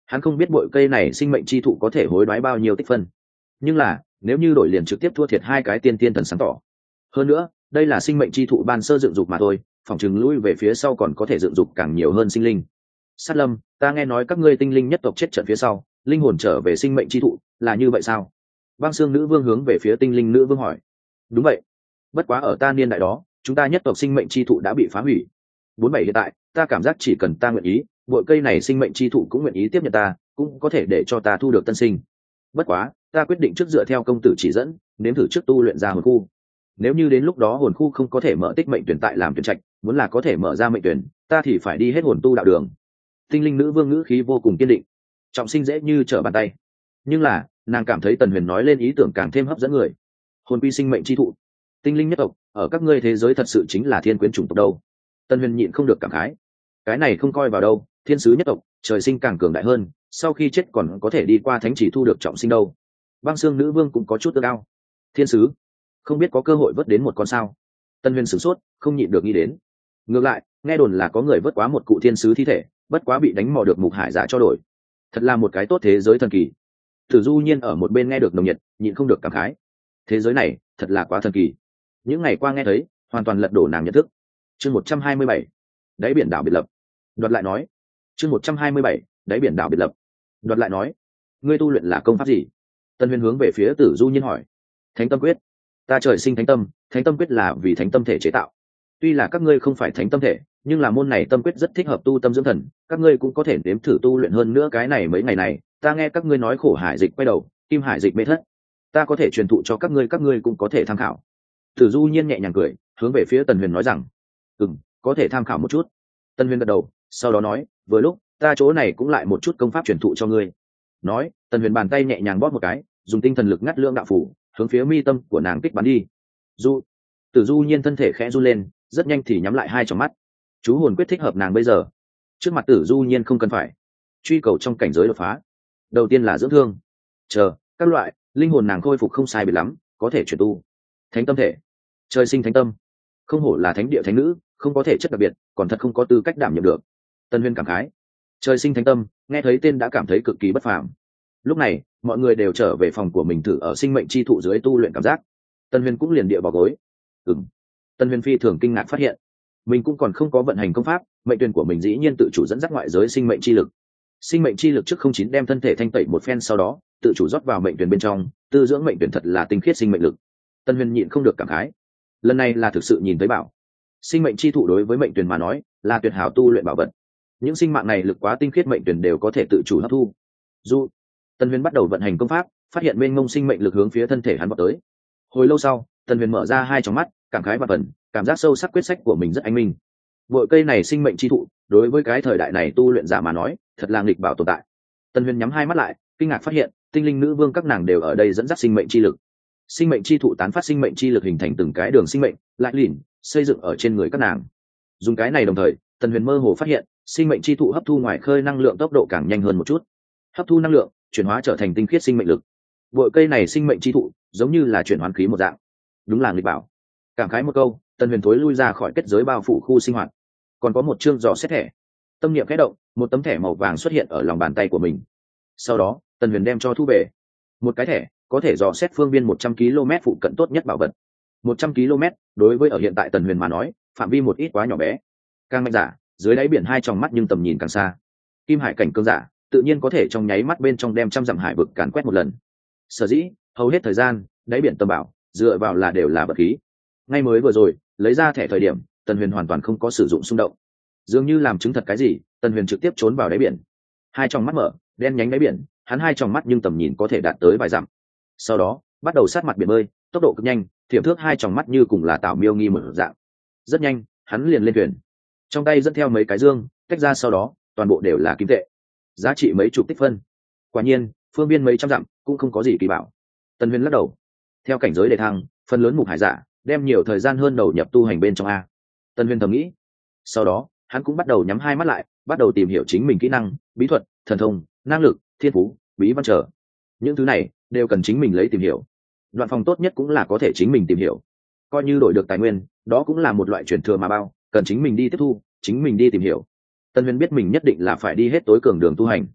S1: Hắn không biết bội cây này sinh mệnh chi thụ có thể hối đoái bao nhiêu tích phân, nhưng là nếu như đổi liền trực tiếp thua thiệt hai cái tiên tiên thần sáng tỏ. Hơn nữa đây là sinh mệnh chi thụ ban sơ dựng dục mà thôi, phòng chừng lui về phía sau còn có thể dựng dục càng nhiều hơn sinh linh. Sát Lâm, ta nghe nói các ngươi tinh linh nhất tộc chết trận phía sau linh hồn trở về sinh mệnh chi thụ, là như vậy sao? Băng Xương Nữ Vương hướng về phía tinh linh nữ vương hỏi. Đúng vậy, bất quá ở ta niên đại đó chúng ta nhất tộc sinh mệnh chi thụ đã bị phá hủy. Bốn bảy hiện tại ta cảm giác chỉ cần ta nguyện ý, bội cây này sinh mệnh chi thụ cũng nguyện ý tiếp nhận ta, cũng có thể để cho ta thu được tân sinh. Bất quá ta quyết định trước dựa theo công tử chỉ dẫn nếm thử trước tu luyện ra hồn khu. Nếu như đến lúc đó hồn khu không có thể mở tích mệnh tuyển tại làm tuyển trạch, muốn là có thể mở ra mệnh tuyển, ta thì phải đi hết hồn tu đạo đường. Tinh linh nữ vương ngữ khí vô cùng kiên định, trọng sinh dễ như trở bàn tay. Nhưng là nàng cảm thấy Tần Huyền nói lên ý tưởng càng thêm hấp dẫn người. Hồn quy sinh mệnh chi thụ, tinh linh nhất tộc ở các ngươi thế giới thật sự chính là thiên quyến chủng tộc đâu. Tần Huyền nhịn không được cảm khái, cái này không coi vào đâu, thiên sứ nhất tộc trời sinh càng cường đại hơn, sau khi chết còn có thể đi qua thánh chỉ thu được trọng sinh đâu. Băng Xương Nữ Vương cũng có chút ước ao. Thiên sứ, không biết có cơ hội vớt đến một con sao? Tần Huyền sửng sốt, không nhịn được nghĩ đến. Ngược lại nghe đồn là có người vớt quá một cụ thiên sứ thi thể, bất quá bị đánh mò được Mục Hải Giả cho đổi. Thật là một cái tốt thế giới thần kỳ. Tử Du Nhiên ở một bên nghe được nồng nhiệt, nhịn không được cảm khái. Thế giới này thật là quá thần kỳ. Những ngày qua nghe thấy, hoàn toàn lật đổ nàng nhận thức. Chương một trăm hai mươi bảy, đáy biển đảo biệt lập. Đoạt lại nói. Chương một trăm hai mươi bảy, đáy biển đảo biệt lập. Đoạt lại nói, ngươi tu luyện là công pháp gì? Tân Huyền hướng về phía Tử Du Nhiên hỏi. Thánh tâm quyết. Ta trời sinh thánh tâm, thánh tâm quyết là vì thánh tâm thể chế tạo. Tuy là các ngươi không phải thánh tâm thể, nhưng là môn này tâm quyết rất thích hợp tu tâm dưỡng thần, các ngươi cũng có thể nếm thử tu luyện hơn nữa. Cái này mấy ngày này ta nghe các ngươi nói khổ hải dịch quay đầu, kim hải dịch mê thất, ta có thể truyền thụ cho các ngươi, các ngươi cũng có thể tham khảo. Tử Du Nhiên nhẹ nhàng cười, hướng về phía Tần Huyền nói rằng, ừm, có thể tham khảo một chút. Tần Huyền gật đầu, sau đó nói, vừa lúc ta chỗ này cũng lại một chút công pháp truyền thụ cho ngươi. Nói, Tần Huyền bàn tay nhẹ nhàng bóp một cái, dùng tinh thần lực ngắt lưỡng đạo phủ, hướng phía mi tâm của nàng kích bắn đi. Du, Tử Du Nhiên thân thể khẽ run lên, rất nhanh thì nhắm lại hai tròng mắt. Chú hồn quyết thích hợp nàng bây giờ. Trước mặt Tử Du Nhiên không cần phải truy cầu trong cảnh giới đột phá. Đầu tiên là dưỡng thương, chờ các loại linh hồn nàng khôi phục không sai biệt lắm, có thể chuyển tu thánh tâm thể. Trời sinh thánh tâm, không hổ là thánh địa thánh nữ, không có thể chất đặc biệt, còn thật không có tư cách đảm nhiệm được. Tân Huyên cảm khái. Trời sinh thánh tâm, nghe thấy tên đã cảm thấy cực kỳ bất phàm. Lúc này mọi người đều trở về phòng của mình thử ở sinh mệnh chi thụ dưới tu luyện cảm giác. Tân Huyên cũng liền địa vào gối. Ừm. Tân Huyên phi thường kinh ngạc phát hiện mình cũng còn không có vận hành công pháp, mệnh tuyển của mình dĩ nhiên tự chủ dẫn dắt ngoại giới sinh mệnh chi lực. Sinh mệnh chi lực trước không chín đem thân thể thanh tẩy một phen, sau đó tự chủ rót vào mệnh tuyển bên trong, tư dưỡng mệnh tuyển thật là tinh khiết sinh mệnh lực. Tân Huyền nhịn không được cảm khái, lần này là thực sự nhìn thấy bảo. Sinh mệnh chi thụ đối với mệnh tuyển mà nói là tuyệt hảo tu luyện bảo vật. Những sinh mạng này lực quá tinh khiết, mệnh tuyển đều có thể tự chủ hấp thu. Dù Tân Huyền bắt đầu vận hành công pháp, phát hiện mênh mông sinh mệnh lực hướng phía thân thể hắn vọt tới. Hồi lâu sau, Tân Huyền mở ra hai tròng mắt, cảm khái và phần, cảm giác sâu sắc quyết sách của mình rất anh minh. Bội cây này sinh mệnh chi thụ, đối với cái thời đại này tu luyện giả mà nói, thật là nghịch bảo tồn tại. Tân Huyền nhắm hai mắt lại, kinh ngạc phát hiện, tinh linh nữ vương các nàng đều ở đây dẫn dắt sinh mệnh chi lực. Sinh mệnh chi thụ tán phát sinh mệnh chi lực hình thành từng cái đường sinh mệnh, lại lìn, xây dựng ở trên người các nàng. Dùng cái này đồng thời, Tân Huyền mơ hồ phát hiện, sinh mệnh chi thụ hấp thu ngoài khơi năng lượng tốc độ càng nhanh hơn một chút. Hấp thu năng lượng, chuyển hóa trở thành tinh khiết sinh mệnh lực. Bội cây này sinh mệnh chi thụ, giống như là chuyển hoán khí một dạng. Đúng là nghịch bảo. Cảm khái một câu, Tân Huyền thối lui ra khỏi kết giới bao phủ khu sinh hoạt. Còn có một chương dò xét thẻ. Tâm niệm khẽ động, một tấm thẻ màu vàng xuất hiện ở lòng bàn tay của mình. Sau đó, Tân Huyền đem cho thu về. Một cái thẻ có thể dò xét phương viên một trăm ki lô mét phụ cận tốt nhất bảo vật. một trăm ki lô mét, đối với ở hiện tại Tần Huyền mà nói, phạm vi một ít quá nhỏ bé. Càng mạnh giả, dưới đáy biển hai tròng mắt nhưng tầm nhìn càng xa. Kim hải cảnh cương giả, tự nhiên có thể trong nháy mắt bên trong đem trăm dặm hải vực càn quét một lần. Sở dĩ, hầu hết thời gian, đáy biển tầm bảo, dựa vào là đều là vật khí. Ngay mới vừa rồi, lấy ra thẻ thời điểm, Tần Huyền hoàn toàn không có sử dụng xung động. Dường như làm chứng thật cái gì, Tần Huyền trực tiếp trốn vào đáy biển. Hai tròng mắt mở, đen nhánh đáy biển, hắn hai tròng mắt nhưng tầm nhìn có thể đạt tới vài dặm. Sau đó, bắt đầu sát mặt biển bơi, tốc độ cực nhanh, thiểm thước hai tròng mắt như cùng là tạo miêu nghi mở dạng. Rất nhanh, hắn liền lên thuyền. Trong tay dẫn theo mấy cái dương, tách ra sau đó, toàn bộ đều là kim tệ. Giá trị mấy chục tích phân. Quả nhiên, phương biên mấy trăm dặm, cũng không có gì kỳ bảo. Tần Huyền lắc đầu. Theo cảnh giới đề thăng, phần lớn mục hải giả đem nhiều thời gian hơn đầu nhập tu hành bên trong a. Tần Huyền thầm nghĩ. Sau đó, hắn cũng bắt đầu nhắm hai mắt lại, bắt đầu tìm hiểu chính mình kỹ năng, bí thuật, thần thông, năng lực, thiên phú, bí văn trở. Những thứ này đều cần chính mình lấy tìm hiểu. Đoạn phòng tốt nhất cũng là có thể chính mình tìm hiểu. Coi như đổi được tài nguyên, đó cũng là một loại truyền thừa mà bao, cần chính mình đi tiếp thu, chính mình đi tìm hiểu. Tân Huyền biết mình nhất định là phải đi hết tối cường đường tu hành.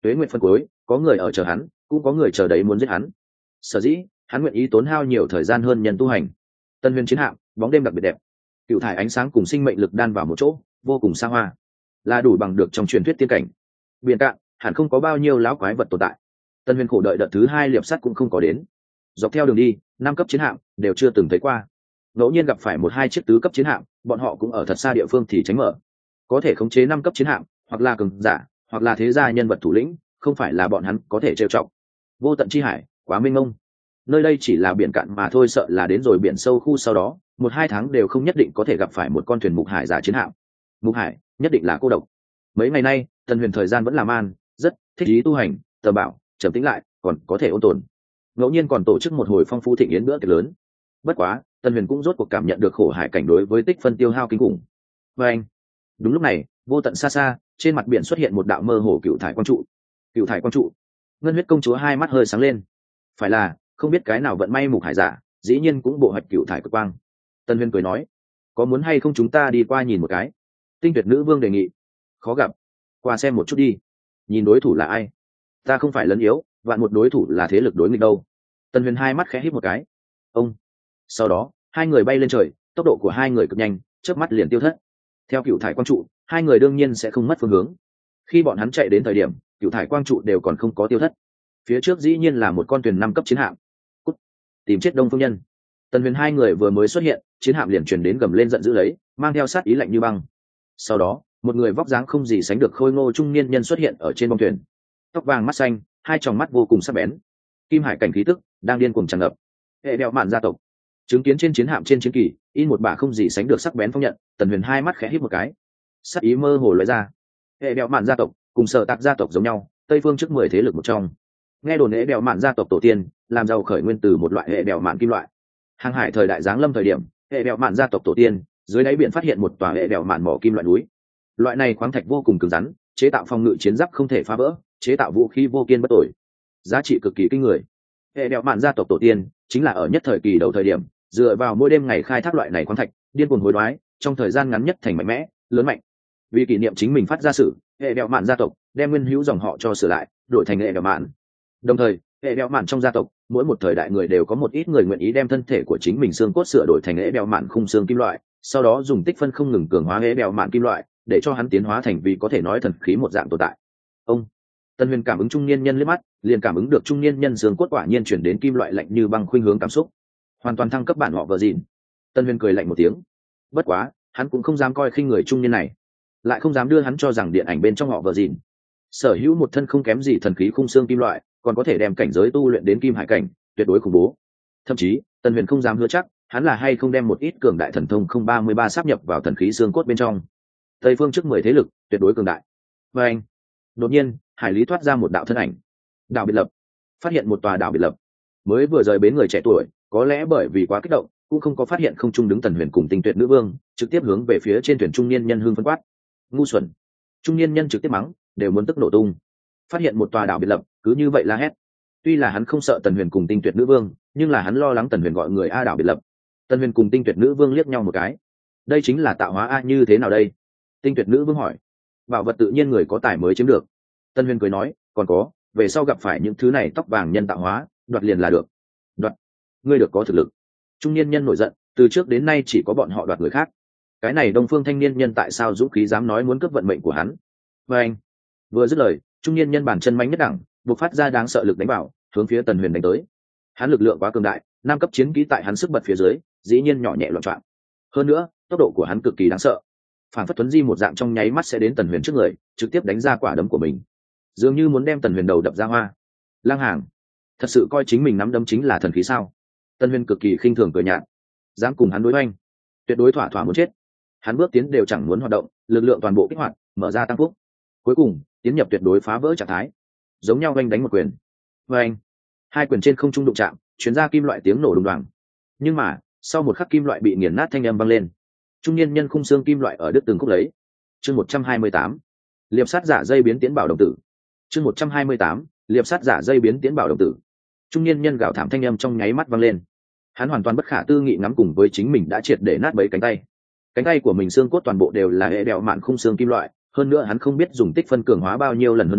S1: Tuế nguyện phân cuối, có người ở chờ hắn, cũng có người chờ đấy muốn giết hắn. Sở dĩ hắn nguyện ý tốn hao nhiều thời gian hơn nhân tu hành. Tân Huyền chiến hạm, bóng đêm đặc biệt đẹp, cựu thải ánh sáng cùng sinh mệnh lực đan vào một chỗ, vô cùng xa hoa, là đủ bằng được trong truyền thuyết tiên cảnh. Biển cạn hẳn không có bao nhiêu lão quái vật tồn tại. Tân Huyền khổ đợi đợt thứ hai liệp sắt cũng không có đến. Dọc theo đường đi, năm cấp chiến hạm đều chưa từng thấy qua. Ngẫu nhiên gặp phải một hai chiếc tứ cấp chiến hạm, bọn họ cũng ở thật xa địa phương thì tránh mở. Có thể khống chế năm cấp chiến hạm, hoặc là cường giả, hoặc là thế gia nhân vật thủ lĩnh, không phải là bọn hắn có thể trêu chọc. Vô tận chi hải, quá mênh mông. Nơi đây chỉ là biển cạn mà thôi, sợ là đến rồi biển sâu khu sau đó, một hai tháng đều không nhất định có thể gặp phải một con thuyền mục hải giả chiến hạm. Mục hải nhất định là cô độc. Mấy ngày nay, Tân Huyền thời gian vẫn làm an, rất thích ý tu hành, tờ bảo, trầm tĩnh lại, còn có thể ôn tồn. Ngẫu nhiên còn tổ chức một hồi phong phú thịnh yến bữa tiệc lớn. Bất quá, Tân Huyền cũng rốt cuộc cảm nhận được khổ hải cảnh đối với tích phân tiêu hao kinh khủng. Và anh, đúng lúc này, vô tận xa xa, trên mặt biển xuất hiện một đạo mơ hồ cựu thải quang trụ. Cựu thải quang trụ. Ngân huyết công chúa hai mắt hơi sáng lên. Phải là, không biết cái nào vận may mục hải giả, dĩ nhiên cũng bộ hoạch cựu thải cực quang. Tân Huyền cười nói, có muốn hay không chúng ta đi qua nhìn một cái? Tinh tuyệt nữ vương đề nghị. Khó gặp, qua xem một chút đi. Nhìn đối thủ là ai? Ta không phải lấn yếu, vạn một đối thủ là thế lực đối nghịch đâu. Tân Huyền hai mắt khẽ híp một cái. Ông. Sau đó, hai người bay lên trời, tốc độ của hai người cực nhanh, chớp mắt liền tiêu thất. Theo cựu thải quang trụ, hai người đương nhiên sẽ không mất phương hướng. Khi bọn hắn chạy đến thời điểm, cựu thải quang trụ đều còn không có tiêu thất. Phía trước dĩ nhiên là một con thuyền năm cấp chiến hạm. Cút, tìm chết Đông Phương Nhân. Tần Huyền hai người vừa mới xuất hiện, chiến hạm liền truyền đến gầm lên giận dữ lấy, mang theo sát ý lạnh như băng. Sau đó, một người vóc dáng không gì sánh được khôi ngô trung niên nhân xuất hiện ở trên bông thuyền. Tóc vàng mắt xanh, hai tròng mắt vô cùng sắc bén. Kim hải cảnh khí tức đang điên cuồng tràn ngập. Hệ đeo mạn gia tộc. Chứng kiến trên chiến hạm trên chiến kỳ, in một bả không gì sánh được sắc bén phong nhận, Tần Huyền hai mắt khẽ híp một cái. Sát ý mơ hồ lóe ra. Hệ đeo mạn gia tộc cùng Sở Tạc gia tộc giống nhau, Tây phương trước mười thế lực một trong. Nghe đồn hệ đeo mạn gia tộc tổ tiên làm giàu khởi nguyên từ một loại hệ đeo mạn kim loại. Hàng hải thời đại giáng lâm thời điểm, hệ đeo mạn gia tộc tổ tiên dưới đáy biển phát hiện một tòa hệ đeo mạn mỏ kim loại núi. Loại này khoáng thạch vô cùng cứng rắn, chế tạo phòng ngự chiến giáp không thể phá vỡ, chế tạo vũ khí vô kiên bất tồi, giá trị cực kỳ kinh người. Hệ đeo mạn gia tộc tổ tiên chính là ở nhất thời kỳ đầu thời điểm, dựa vào mỗi đêm ngày khai thác loại này khoáng thạch, điên cuồng hối đoái, trong thời gian ngắn nhất thành mạnh mẽ, lớn mạnh. Vì kỷ niệm chính mình phát ra sự, hệ đeo mạn gia tộc đem nguyên hữu dòng họ cho sửa lại, đổi thành hệ đeo mạn. Đồng thời, hệ đeo mạn trong gia tộc, mỗi một thời đại người đều có một ít người nguyện ý đem thân thể của chính mình xương cốt sửa đổi thành hệ đeo mạn khung xương kim loại, sau đó dùng tích phân không ngừng cường hóa hệ đeo mạn kim loại, để cho hắn tiến hóa thành vì có thể nói thần khí một dạng tồn tại. Ông Tân Huyền cảm ứng trung niên nhân liếc mắt, liền cảm ứng được trung niên nhân xương cốt quả nhiên chuyển đến kim loại lạnh như băng khuynh hướng cảm xúc, hoàn toàn thăng cấp bản họ vợ dìn. Tân Huyền cười lạnh một tiếng. Bất quá, hắn cũng không dám coi khinh người trung niên này, lại không dám đưa hắn cho rằng điện ảnh bên trong họ vợ dìn sở hữu một thân không kém gì thần khí khung xương kim loại, còn có thể đem cảnh giới tu luyện đến kim hải cảnh, tuyệt đối khủng bố. Thậm chí, Tân Huyền không dám hứa chắc, hắn là hay không đem một ít cường đại thần thông không ba mươi ba sáp nhập vào thần khí xương cốt bên trong. Tây phương trước mười thế lực, tuyệt đối cường đại. Và anh, đột nhiên, hải lý thoát ra một đạo thân ảnh. Đảo biệt lập. Phát hiện một tòa đảo biệt lập. Mới vừa rời bến người trẻ tuổi, có lẽ bởi vì quá kích động, cũng không có phát hiện không trung đứng Tần Huyền cùng Tinh Tuyệt nữ vương, trực tiếp hướng về phía trên thuyền trung niên nhân hưng phấn quát. Ngu xuẩn. Trung niên nhân trực tiếp mắng, đều muốn tức nổ tung. Phát hiện một tòa đảo biệt lập, cứ như vậy la hét. Tuy là hắn không sợ Tần Huyền cùng Tinh Tuyệt nữ vương, nhưng là hắn lo lắng Tần Huyền gọi người a đảo biệt lập. Tần Huyền cùng Tinh Tuyệt nữ vương liếc nhau một cái. Đây chính là tạo hóa a như thế nào đây? Tinh Tuyệt nữ vương hỏi. Bảo vật tự nhiên người có tài mới chiếm được. Tần Huyền cười nói, còn có, về sau gặp phải những thứ này tóc vàng nhân tạo hóa, đoạt liền là được. Đoạt? Ngươi được có thực lực. Trung niên nhân nổi giận, từ trước đến nay chỉ có bọn họ đoạt người khác. Cái này Đông Phương thanh niên nhân tại sao dũng khí dám nói muốn cướp vận mệnh của hắn? Và anh, vừa dứt lời, trung niên nhân bản chân mánh nhất đẳng, buộc phát ra đáng sợ lực đánh bảo, hướng phía Tần Huyền đánh tới. Hắn lực lượng quá cường đại, năm cấp chiến kỹ tại hắn sức bật phía dưới, dĩ nhiên nhỏ nhẹ loạn trọn. Hơn nữa, tốc độ của hắn cực kỳ đáng sợ. Phản phất tuấn di một dạng trong nháy mắt sẽ đến Tần Huyền trước người, trực tiếp đánh ra quả đấm của mình, dường như muốn đem Tần Huyền đầu đập ra hoa. Lăng Hàng, thật sự coi chính mình nắm đấm chính là thần khí sao? Tần Huyền cực kỳ khinh thường cười nhạt, dám cùng hắn đối oanh, tuyệt đối thỏa thỏa muốn chết. Hắn bước tiến đều chẳng muốn hoạt động, lực lượng toàn bộ kích hoạt, mở ra tăng phúc, cuối cùng tiến nhập tuyệt đối phá vỡ trạng thái, giống nhau oanh đánh một quyền. Và anh, hai quyền trên không trung đụng chạm, chuyển ra kim loại tiếng nổ đùng đoàng. Nhưng mà sau một khắc kim loại bị nghiền nát thanh âm vang lên, trung niên nhân khung xương kim loại ở đứt từng khúc lấy. Chương một trăm hai mươi tám, liệp sát giả dây biến tiến bảo đồng tử. Chương một trăm hai mươi tám, liệp sát giả dây biến tiến bảo đồng tử. Trung niên nhân gào thảm thanh âm trong nháy mắt vang lên. Hắn hoàn toàn bất khả tư nghị ngắm cùng với chính mình đã triệt để nát bấy cánh tay. Cánh tay của mình xương cốt toàn bộ đều là hệ đeo mạn khung xương kim loại, hơn nữa hắn không biết dùng tích phân cường hóa bao nhiêu lần hơn nữa,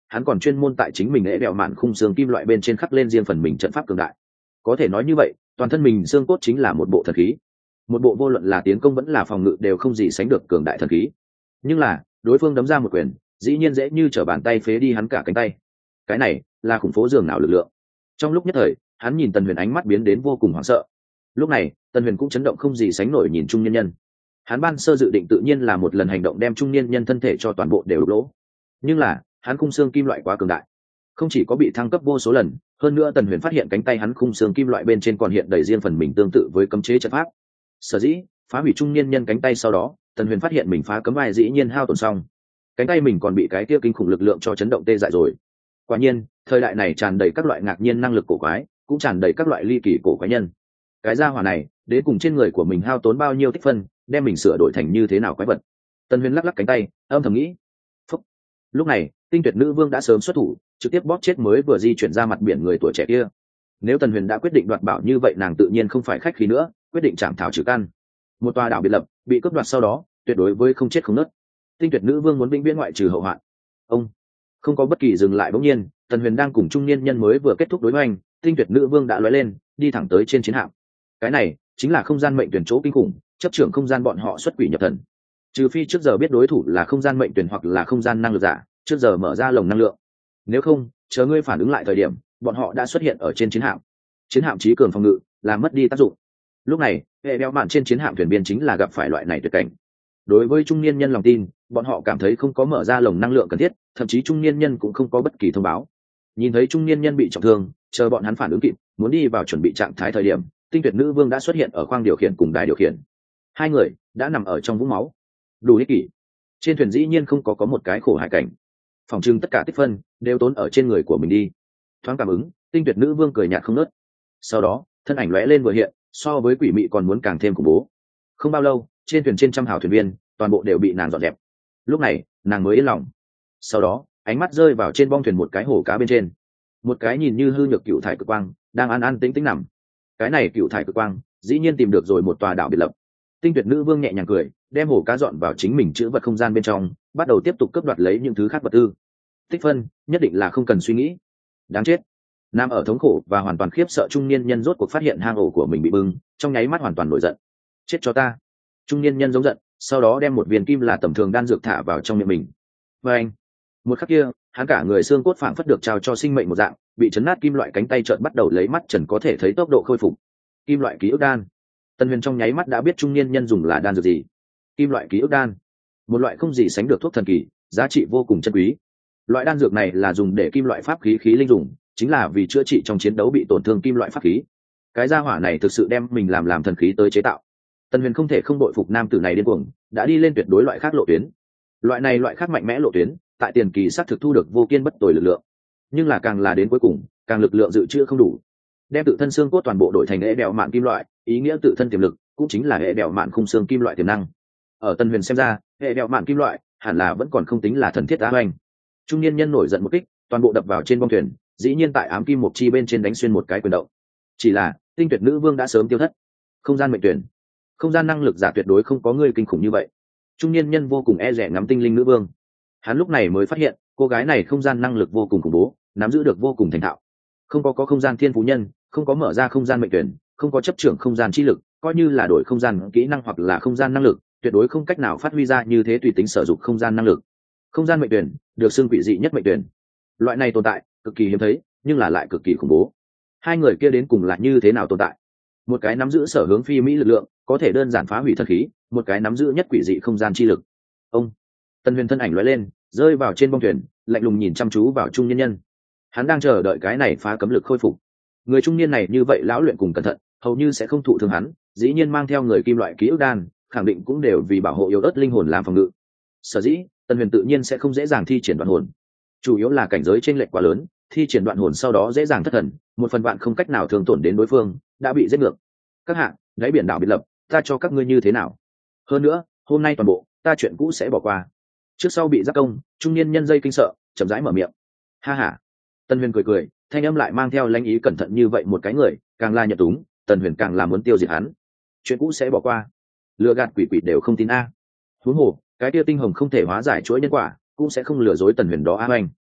S1: hắn còn chuyên môn tại chính mình ế đèo mạn khung xương kim loại bên trên khắc lên riêng phần mình trận pháp cường đại. Có thể nói như vậy, toàn thân mình xương cốt chính là một bộ thần khí, một bộ vô luận là tiến công vẫn là phòng ngự đều không gì sánh được cường đại thần khí. Nhưng là đối phương đấm ra một quyền, dĩ nhiên dễ như trở bàn tay phế đi hắn cả cánh tay. Cái này là khủng phố giường nào lực lượng. Trong lúc nhất thời, hắn nhìn Tần Huyền ánh mắt biến đến vô cùng hoảng sợ. Lúc này Tần Huyền cũng chấn động không gì sánh nổi nhìn trung niên nhân. Hắn ban sơ dự định tự nhiên là một lần hành động đem trung niên nhân thân thể cho toàn bộ đều đục lỗ, nhưng là hắn khung xương kim loại quá cường đại, không chỉ có bị thăng cấp vô số lần, hơn nữa Tần Huyền phát hiện cánh tay hắn khung xương kim loại bên trên còn hiện đầy riêng phần mình tương tự với cấm chế trận pháp. Sở dĩ phá hủy trung niên nhân cánh tay sau đó, Tần Huyền phát hiện mình phá cấm vai dĩ nhiên hao tổn xong, cánh tay mình còn bị cái kia kinh khủng lực lượng cho chấn động tê dại rồi. Quả nhiên thời đại này tràn đầy các loại ngạc nhiên năng lực cổ quái, cũng tràn đầy các loại ly kỳ cổ quái nhân. Cái gia hỏa này đến cùng trên người của mình hao tốn bao nhiêu tích phân, đem mình sửa đổi thành như thế nào quái vật. Tần Huyền lắc lắc cánh tay, âm thầm nghĩ. Phúc. Lúc này Tinh Tuyệt Nữ Vương đã sớm xuất thủ, trực tiếp bóp chết mới vừa di chuyển ra mặt biển người tuổi trẻ kia. Nếu Tần Huyền đã quyết định đoạt bảo như vậy, nàng tự nhiên không phải khách khí nữa, quyết định chạm thảo trừ căn. Một tòa đảo biệt lập bị cướp đoạt sau đó, tuyệt đối với không chết không nứt. Tinh Tuyệt Nữ Vương muốn vĩnh viễn ngoại trừ hậu hoạn. Ông không có bất kỳ dừng lại. Bỗng nhiên Tần Huyền đang cùng trung niên nhân mới vừa kết thúc đối hoành, Tinh Tuyệt Nữ Vương đã lóe lên, đi thẳng tới trên chiến hạm. Cái này chính là không gian mệnh tuyển chỗ kinh khủng, chấp trưởng không gian bọn họ xuất quỷ nhập thần. Trừ phi trước giờ biết đối thủ là không gian mệnh tuyển hoặc là không gian năng lực giả, trước giờ mở ra lồng năng lượng. Nếu không, chờ ngươi phản ứng lại thời điểm, bọn họ đã xuất hiện ở trên chiến hạm. Chiến hạm trí cường phòng ngự, làm mất đi tác dụng. Lúc này hệ đeo mạn trên chiến hạm thuyền viên chính là gặp phải loại này tuyệt cảnh. Đối với trung niên nhân lòng tin, bọn họ cảm thấy không có mở ra lồng năng lượng cần thiết, thậm chí trung niên nhân cũng không có bất kỳ thông báo. Nhìn thấy trung niên nhân bị trọng thương, chờ bọn hắn phản ứng kịp, muốn đi vào chuẩn bị trạng thái thời điểm, Tinh Tuyệt Nữ Vương đã xuất hiện ở khoang điều khiển cùng đài điều khiển. Hai người đã nằm ở trong vũng máu. Đủ ích kỷ. Trên thuyền dĩ nhiên không có có một cái khổ hải cảnh. Phòng trưng tất cả tích phân đều tốn ở trên người của mình đi. Thoáng cảm ứng, Tinh Tuyệt Nữ Vương cười nhạt không nớt. Sau đó thân ảnh lóe lên vừa hiện, so với quỷ mị còn muốn càng thêm khủng bố. Không bao lâu, trên thuyền trên trăm hào thuyền viên toàn bộ đều bị nàng dọn dẹp. Lúc này nàng mới yên lòng. Sau đó ánh mắt rơi vào trên bong thuyền một cái hồ cá bên trên. Một cái nhìn như hư nhược cựu thải cực quang đang an an tĩnh tĩnh nằm. Cái này cựu thải cực quang dĩ nhiên tìm được rồi một tòa đảo biệt lập. Tinh Tuyệt Nữ Vương nhẹ nhàng cười, đem hồ cá dọn vào chính mình chữ vật không gian bên trong, bắt đầu tiếp tục cướp đoạt lấy những thứ khác vật tư. Tích phân nhất định là không cần suy nghĩ. Đáng chết. Nam ở thống khổ và hoàn toàn khiếp sợ trung niên nhân rốt cuộc phát hiện hang ổ của mình bị bưng, trong nháy mắt hoàn toàn nổi giận. Chết cho ta. Trung niên nhân giống giận, sau đó đem một viên kim là tầm thường đan dược thả vào trong miệng mình. Và anh, một khắc kia, hắn cả người xương cốt phảng phất được trao cho sinh mệnh một dạng, bị chấn nát kim loại cánh tay trợn bắt đầu lấy mắt trần có thể thấy tốc độ khôi phục. Kim loại ký ức đan. Tần Huyền trong nháy mắt đã biết trung niên nhân dùng là đan dược gì. Kim loại ký ức đan, một loại không gì sánh được thuốc thần kỳ, giá trị vô cùng chân quý. Loại đan dược này là dùng để kim loại pháp khí khí linh dùng, chính là vì chữa trị trong chiến đấu bị tổn thương kim loại pháp khí. Cái gia hỏa này thực sự đem mình làm làm thần khí tới chế tạo. Tần Huyền không thể không đội phục nam tử này điên cuồng, đã đi lên tuyệt đối loại khác lộ tuyến. Loại này loại khác mạnh mẽ lộ tuyến, tại tiền kỳ xác thực thu được vô kiên bất tồi lực lượng, nhưng là càng là đến cuối cùng, càng lực lượng dự trữ không đủ. Đem tự thân xương cốt toàn bộ đổi thành hệ đèo mạn kim loại, ý nghĩa tự thân tiềm lực cũng chính là hệ đèo mạn khung xương kim loại tiềm năng. Ở Tần Huyền xem ra, hệ đèo mạn kim loại hẳn là vẫn còn không tính là thần thiết á hoành. Trung niên nhân nổi giận một kích, toàn bộ đập vào trên bong thuyền, dĩ nhiên tại ám kim mộc chi bên trên đánh xuyên một cái quyền động. Chỉ là Tinh Tuyệt Nữ Vương đã sớm tiêu thất. Không gian mệnh tuyển, không gian năng lực giả tuyệt đối không có người kinh khủng như vậy. Trung niên nhân vô cùng e dè ngắm tinh linh nữ vương. Hắn lúc này mới phát hiện cô gái này không gian năng lực vô cùng khủng bố, nắm giữ được vô cùng thành thạo. Không có có không gian thiên phú nhân, không có mở ra không gian mệnh tuyển, không có chấp trưởng không gian chi lực, coi như là đổi không gian kỹ năng hoặc là không gian năng lực, tuyệt đối không cách nào phát huy ra như thế tùy tính sử dụng không gian năng lực. Không gian mệnh tuyển được xưng quỷ dị nhất mệnh tuyển. Loại này tồn tại cực kỳ hiếm thấy, nhưng là lại cực kỳ khủng bố. Hai người kia đến cùng là như thế nào tồn tại? Một cái nắm giữ sở hướng phi mỹ lực lượng, có thể đơn giản phá hủy thần khí, một cái nắm giữ nhất quỷ dị không gian chi lực. Ông Tần Huyền thân ảnh lóe lên, rơi vào trên bong thuyền, lạnh lùng nhìn chăm chú vào trung niên nhân. Hắn đang chờ đợi cái này phá cấm lực khôi phục. Người trung niên này như vậy lão luyện cùng cẩn thận, hầu như sẽ không thụ thương hắn, dĩ nhiên mang theo người kim loại ký ức đan, khẳng định cũng đều vì bảo hộ yếu ớt linh hồn làm phòng ngự. Sở dĩ Tần Huyền tự nhiên sẽ không dễ dàng thi triển đoạn hồn. Chủ yếu là cảnh giới chênh lệch quá lớn, thi triển đoạn hồn sau đó dễ dàng thất thần, một phần bạn không cách nào thương tổn đến đối phương, đã bị giết ngược. Các hạ, đáy biển đảo biệt lập, ta cho các ngươi như thế nào? Hơn nữa, hôm nay toàn bộ, ta chuyện cũ sẽ bỏ qua. Trước sau bị giác công, trung niên nhân dây kinh sợ, chậm rãi mở miệng. Ha ha. Tần Huyền cười cười, thanh âm lại mang theo lãnh ý cẩn thận như vậy một cái người, càng là nhận túng, Tần Huyền càng là muốn tiêu diệt hắn. Chuyện cũ sẽ bỏ qua. Lừa gạt quỷ quỷ đều không tin a. Huống hồ, cái kia tinh hồng không thể hóa giải chuỗi nhân quả, cũng sẽ không lừa dối Tần Huyền đó a oanh.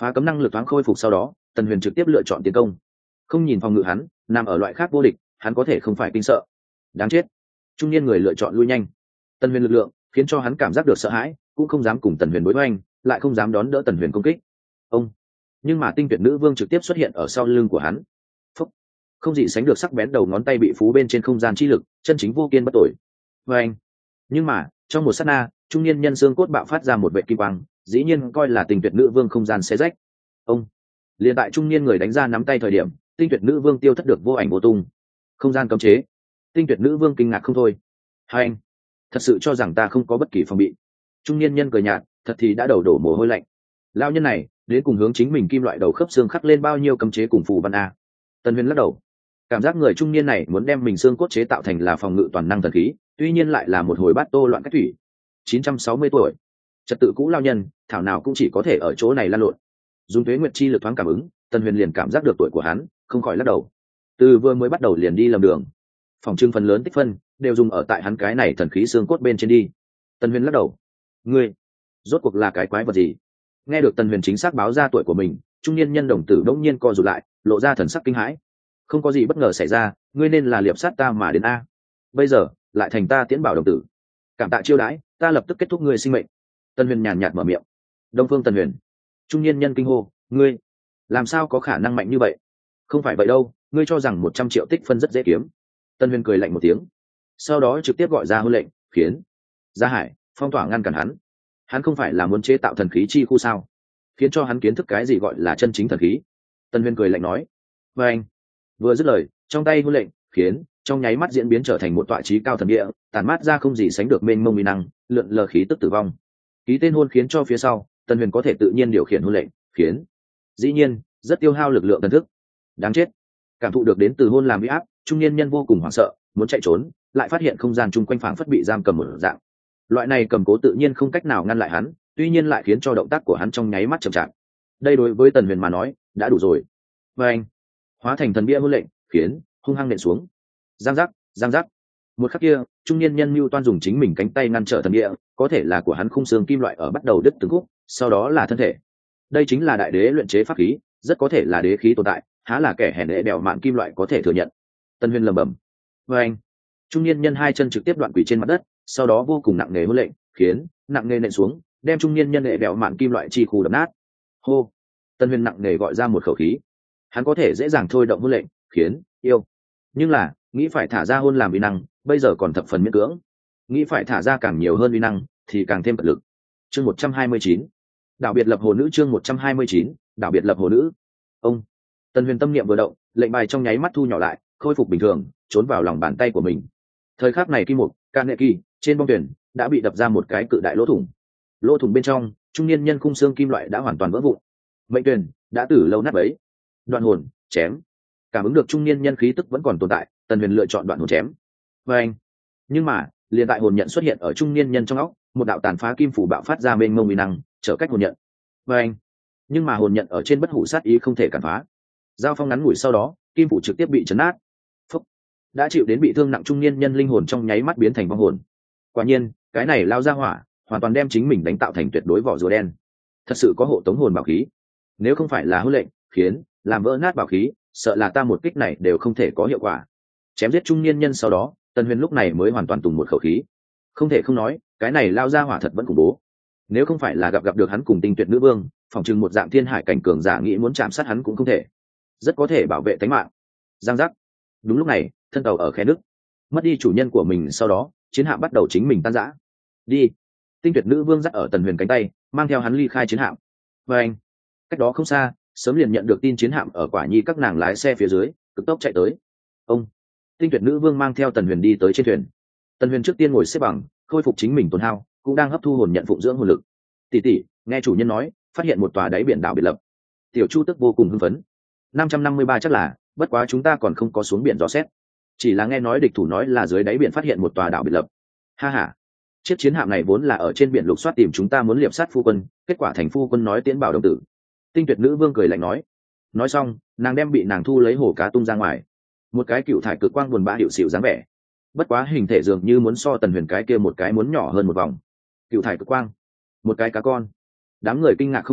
S1: Phá cấm năng lực thoáng khôi phục sau đó, Tần Huyền trực tiếp lựa chọn tiến công. Không nhìn phòng ngự hắn, nằm ở loại khác vô địch, hắn có thể không phải kinh sợ. Đáng chết. Trung niên người lựa chọn lui nhanh. Tần Huyền lực lượng khiến cho hắn cảm giác được sợ hãi, cũng không dám cùng Tần Huyền đối oanh, lại không dám đón đỡ Tần Huyền công kích. Ông. Nhưng mà tinh tuyệt nữ vương trực tiếp xuất hiện ở sau lưng của hắn. Phúc. Không gì sánh được sắc bén đầu ngón tay bị phú bên trên không gian chi lực, chân chính vô kiên bất tội. Oanh. Nhưng mà, trong một sát na, trung niên nhân xương cốt bạo phát ra một vệ kim quang, dĩ nhiên coi là tinh tuyệt nữ vương không gian xé rách. Ông. Liền tại trung niên người đánh ra nắm tay thời điểm, tinh tuyệt nữ vương tiêu thất được vô ảnh vô tung. Không gian cấm chế. Tinh tuyệt nữ vương kinh ngạc không thôi. Hai anh, thật sự cho rằng ta không có bất kỳ phòng bị. Trung niên nhân cười nhạt, thật thì đã đầu đổ mồ hôi lạnh. Lão nhân này, đến cùng hướng chính mình kim loại đầu khớp xương khắc lên bao nhiêu cấm chế cùng phù văn a. Tần Huyền lắc đầu, cảm giác người trung niên này muốn đem mình xương cốt chế tạo thành là phòng ngự toàn năng thần khí, tuy nhiên lại là một hồi bát tô loạn cách thủy. chín trăm sáu mươi tuổi, trật tự cũ lao nhân, thảo nào cũng chỉ có thể ở chỗ này lan lộn. Dùng tuế nguyệt chi lực thoáng cảm ứng, Tần Huyền liền cảm giác được tuổi của hắn, không khỏi lắc đầu. Từ vừa mới bắt đầu liền đi lầm đường, phòng trưng phần lớn tích phân đều dùng ở tại hắn cái này thần khí xương cốt bên trên đi. Tần Huyền lắc đầu, ngươi rốt cuộc là cái quái vật gì? Nghe được Tần Huyền chính xác báo ra tuổi của mình, trung niên nhân đồng tử đống nhiên co rụt lại, lộ ra thần sắc kinh hãi. Không có gì bất ngờ xảy ra, ngươi nên là liệp sát ta mà đến a. Bây giờ lại thành ta tiễn bảo đồng tử. Cảm tạ chiêu đãi, ta lập tức kết thúc ngươi sinh mệnh. Tần Huyền nhàn nhạt mở miệng. Đông Phương Tần Huyền. Trung niên nhân kinh hô, ngươi làm sao có khả năng mạnh như vậy? Không phải vậy đâu, ngươi cho rằng một trăm triệu tích phân rất dễ kiếm. Tần Huyền cười lạnh một tiếng, sau đó trực tiếp gọi ra huân lệnh, khiến Gia Hải phong tỏa ngăn cản hắn. Hắn không phải là muốn chế tạo thần khí chi khu sao? Khiến cho hắn kiến thức cái gì gọi là chân chính thần khí. Tần Huyền cười lạnh nói. Và anh vừa dứt lời, trong tay huân lệnh, khiến trong nháy mắt diễn biến trở thành một tọa chí cao thần địa, tản mát ra không gì sánh được mênh mông uy năng, lượn lờ khí tức tử vong. Ký tên hôn khiến cho phía sau, Tần Huyền có thể tự nhiên điều khiển huân lệnh, khiến dĩ nhiên rất tiêu hao lực lượng thần thức. Đáng chết. Cảm thụ được đến từ hôn làm uy áp, trung niên nhân vô cùng hoảng sợ, muốn chạy trốn, lại phát hiện không gian chung quanh phảng phất bị giam cầm một dạng. Loại này cầm cố tự nhiên không cách nào ngăn lại hắn, tuy nhiên lại khiến cho động tác của hắn trong nháy mắt chậm chạp. Đây đối với Tần Huyền mà nói, đã đủ rồi. Và anh hóa thành thần bia huân lệnh, khiến hung hăng nện xuống. Giang giác, giang giác. Một khắc kia, trung niên nhân Mưu Toan dùng chính mình cánh tay ngăn trở thần bia, có thể là của hắn khung xương kim loại ở bắt đầu đứt từng khúc, sau đó là thân thể. Đây chính là đại đế luyện chế pháp khí, rất có thể là đế khí tồn tại, há là kẻ hèn đệ đèo mạn kim loại có thể thừa nhận. Tần Huyền lẩm bẩm. Và anh trung niên nhân hai chân trực tiếp đoạn quỷ trên mặt đất, sau đó vô cùng nặng nề huân lệnh, khiến nặng nề nện xuống, đem trung niên nhân đệ đèo mạn kim loại chi khu đập nát. Hô. Tần Huyền nặng nề gọi ra một khẩu khí. Hắn có thể dễ dàng thôi động huân lệnh, khiến yêu, nhưng là nghĩ phải thả ra hôn làm uy năng, bây giờ còn thập phần miễn cưỡng. Nghĩ phải thả ra càng nhiều hơn uy năng, thì càng thêm cật lực. Chương một trăm hai mươi chín, đảo biệt lập hồ nữ. Chương một trăm hai mươi chín, đảo biệt lập hồ nữ. Ông. Tần Huyền tâm niệm vừa động, lệnh bài trong nháy mắt thu nhỏ lại, khôi phục bình thường, trốn vào lòng bàn tay của mình. Thời khắc này kim một can nệ kỳ trên bong thuyền đã bị đập ra một cái cự đại lỗ thủng. Lỗ thủng bên trong, trung niên nhân khung xương kim loại đã hoàn toàn vỡ vụn. Mệnh thuyền đã từ lâu nát bấy. Đoạn hồn chém. Cảm ứng được trung niên nhân khí tức vẫn còn tồn tại, Tần Huyền lựa chọn đoạn hồn chém. Và anh nhưng mà liền tại hồn nhận xuất hiện ở trung niên nhân trong óc, một đạo tàn phá kim phủ bạo phát ra mênh mông uy năng, trở cách hồn nhận. Và anh nhưng mà hồn nhận ở trên bất hủ sát ý không thể cản phá. Giao phong ngắn ngủi sau đó, kim phủ trực tiếp bị chấn nát. Phúc. Đã chịu đến bị thương nặng trung niên nhân linh hồn trong nháy mắt biến thành vong hồn. Quả nhiên, cái này lao ra hỏa, hoàn toàn đem chính mình đánh tạo thành tuyệt đối vỏ rùa đen. Thật sự có hộ tống hồn bảo khí. Nếu không phải là huân lệnh, khiến làm vỡ nát bảo khí, sợ là ta một kích này đều không thể có hiệu quả. Chém giết trung niên nhân sau đó, Tần Huyền lúc này mới hoàn toàn tùng một khẩu khí. Không thể không nói, cái này lao ra hỏa thật vẫn khủng bố. Nếu không phải là gặp gặp được hắn cùng tinh tuyệt nữ vương, phòng trừng một dạng thiên hải cảnh cường giả nghĩ muốn chạm sát hắn cũng không thể. Rất có thể bảo vệ tính mạng. Giang giác. Đúng lúc này, thân tàu ở khe nước, mất đi chủ nhân của mình, sau đó chiến hạm bắt đầu chính mình tan rã. Đi. Tinh tuyệt nữ vương dắt ở Tần Huyền cánh tay, mang theo hắn ly khai chiến hạm. Và anh cách đó không xa, sớm liền nhận được tin chiến hạm ở Quả Nhi các nàng lái xe phía dưới cực tốc chạy tới. Ông. Tinh tuyệt nữ vương mang theo Tần Huyền đi tới trên thuyền. Tần Huyền trước tiên ngồi xếp bằng, khôi phục chính mình tổn hao, cũng đang hấp thu hồn nhận phụng dưỡng hồn lực. Tỷ tỷ, nghe chủ nhân nói phát hiện một tòa đáy biển đảo biệt lập. Tiểu Chu tức vô cùng hưng phấn. năm trăm năm mươi ba chắc là, bất quá chúng ta còn không có xuống biển dò xét, chỉ là nghe nói địch thủ nói là dưới đáy biển phát hiện một tòa đảo biệt lập. Ha ha, chiếc chiến hạm này vốn là ở trên biển lục soát tìm chúng ta muốn liệp sát phu quân, kết quả thành phu quân nói tiễn bảo đồng tử. Tinh tuyệt nữ vương cười lạnh nói. Nói xong, nàng đem bị nàng thu lấy hồ cá tung ra ngoài. Một cái cựu thải cực quang buồn bã hiệu xịu dáng vẻ, bất quá hình thể dường như muốn so Tần Huyền cái kia một cái muốn nhỏ hơn một vòng. Cựu thải cực quang, một cái cá con. Đám người kinh ngạc không thôi,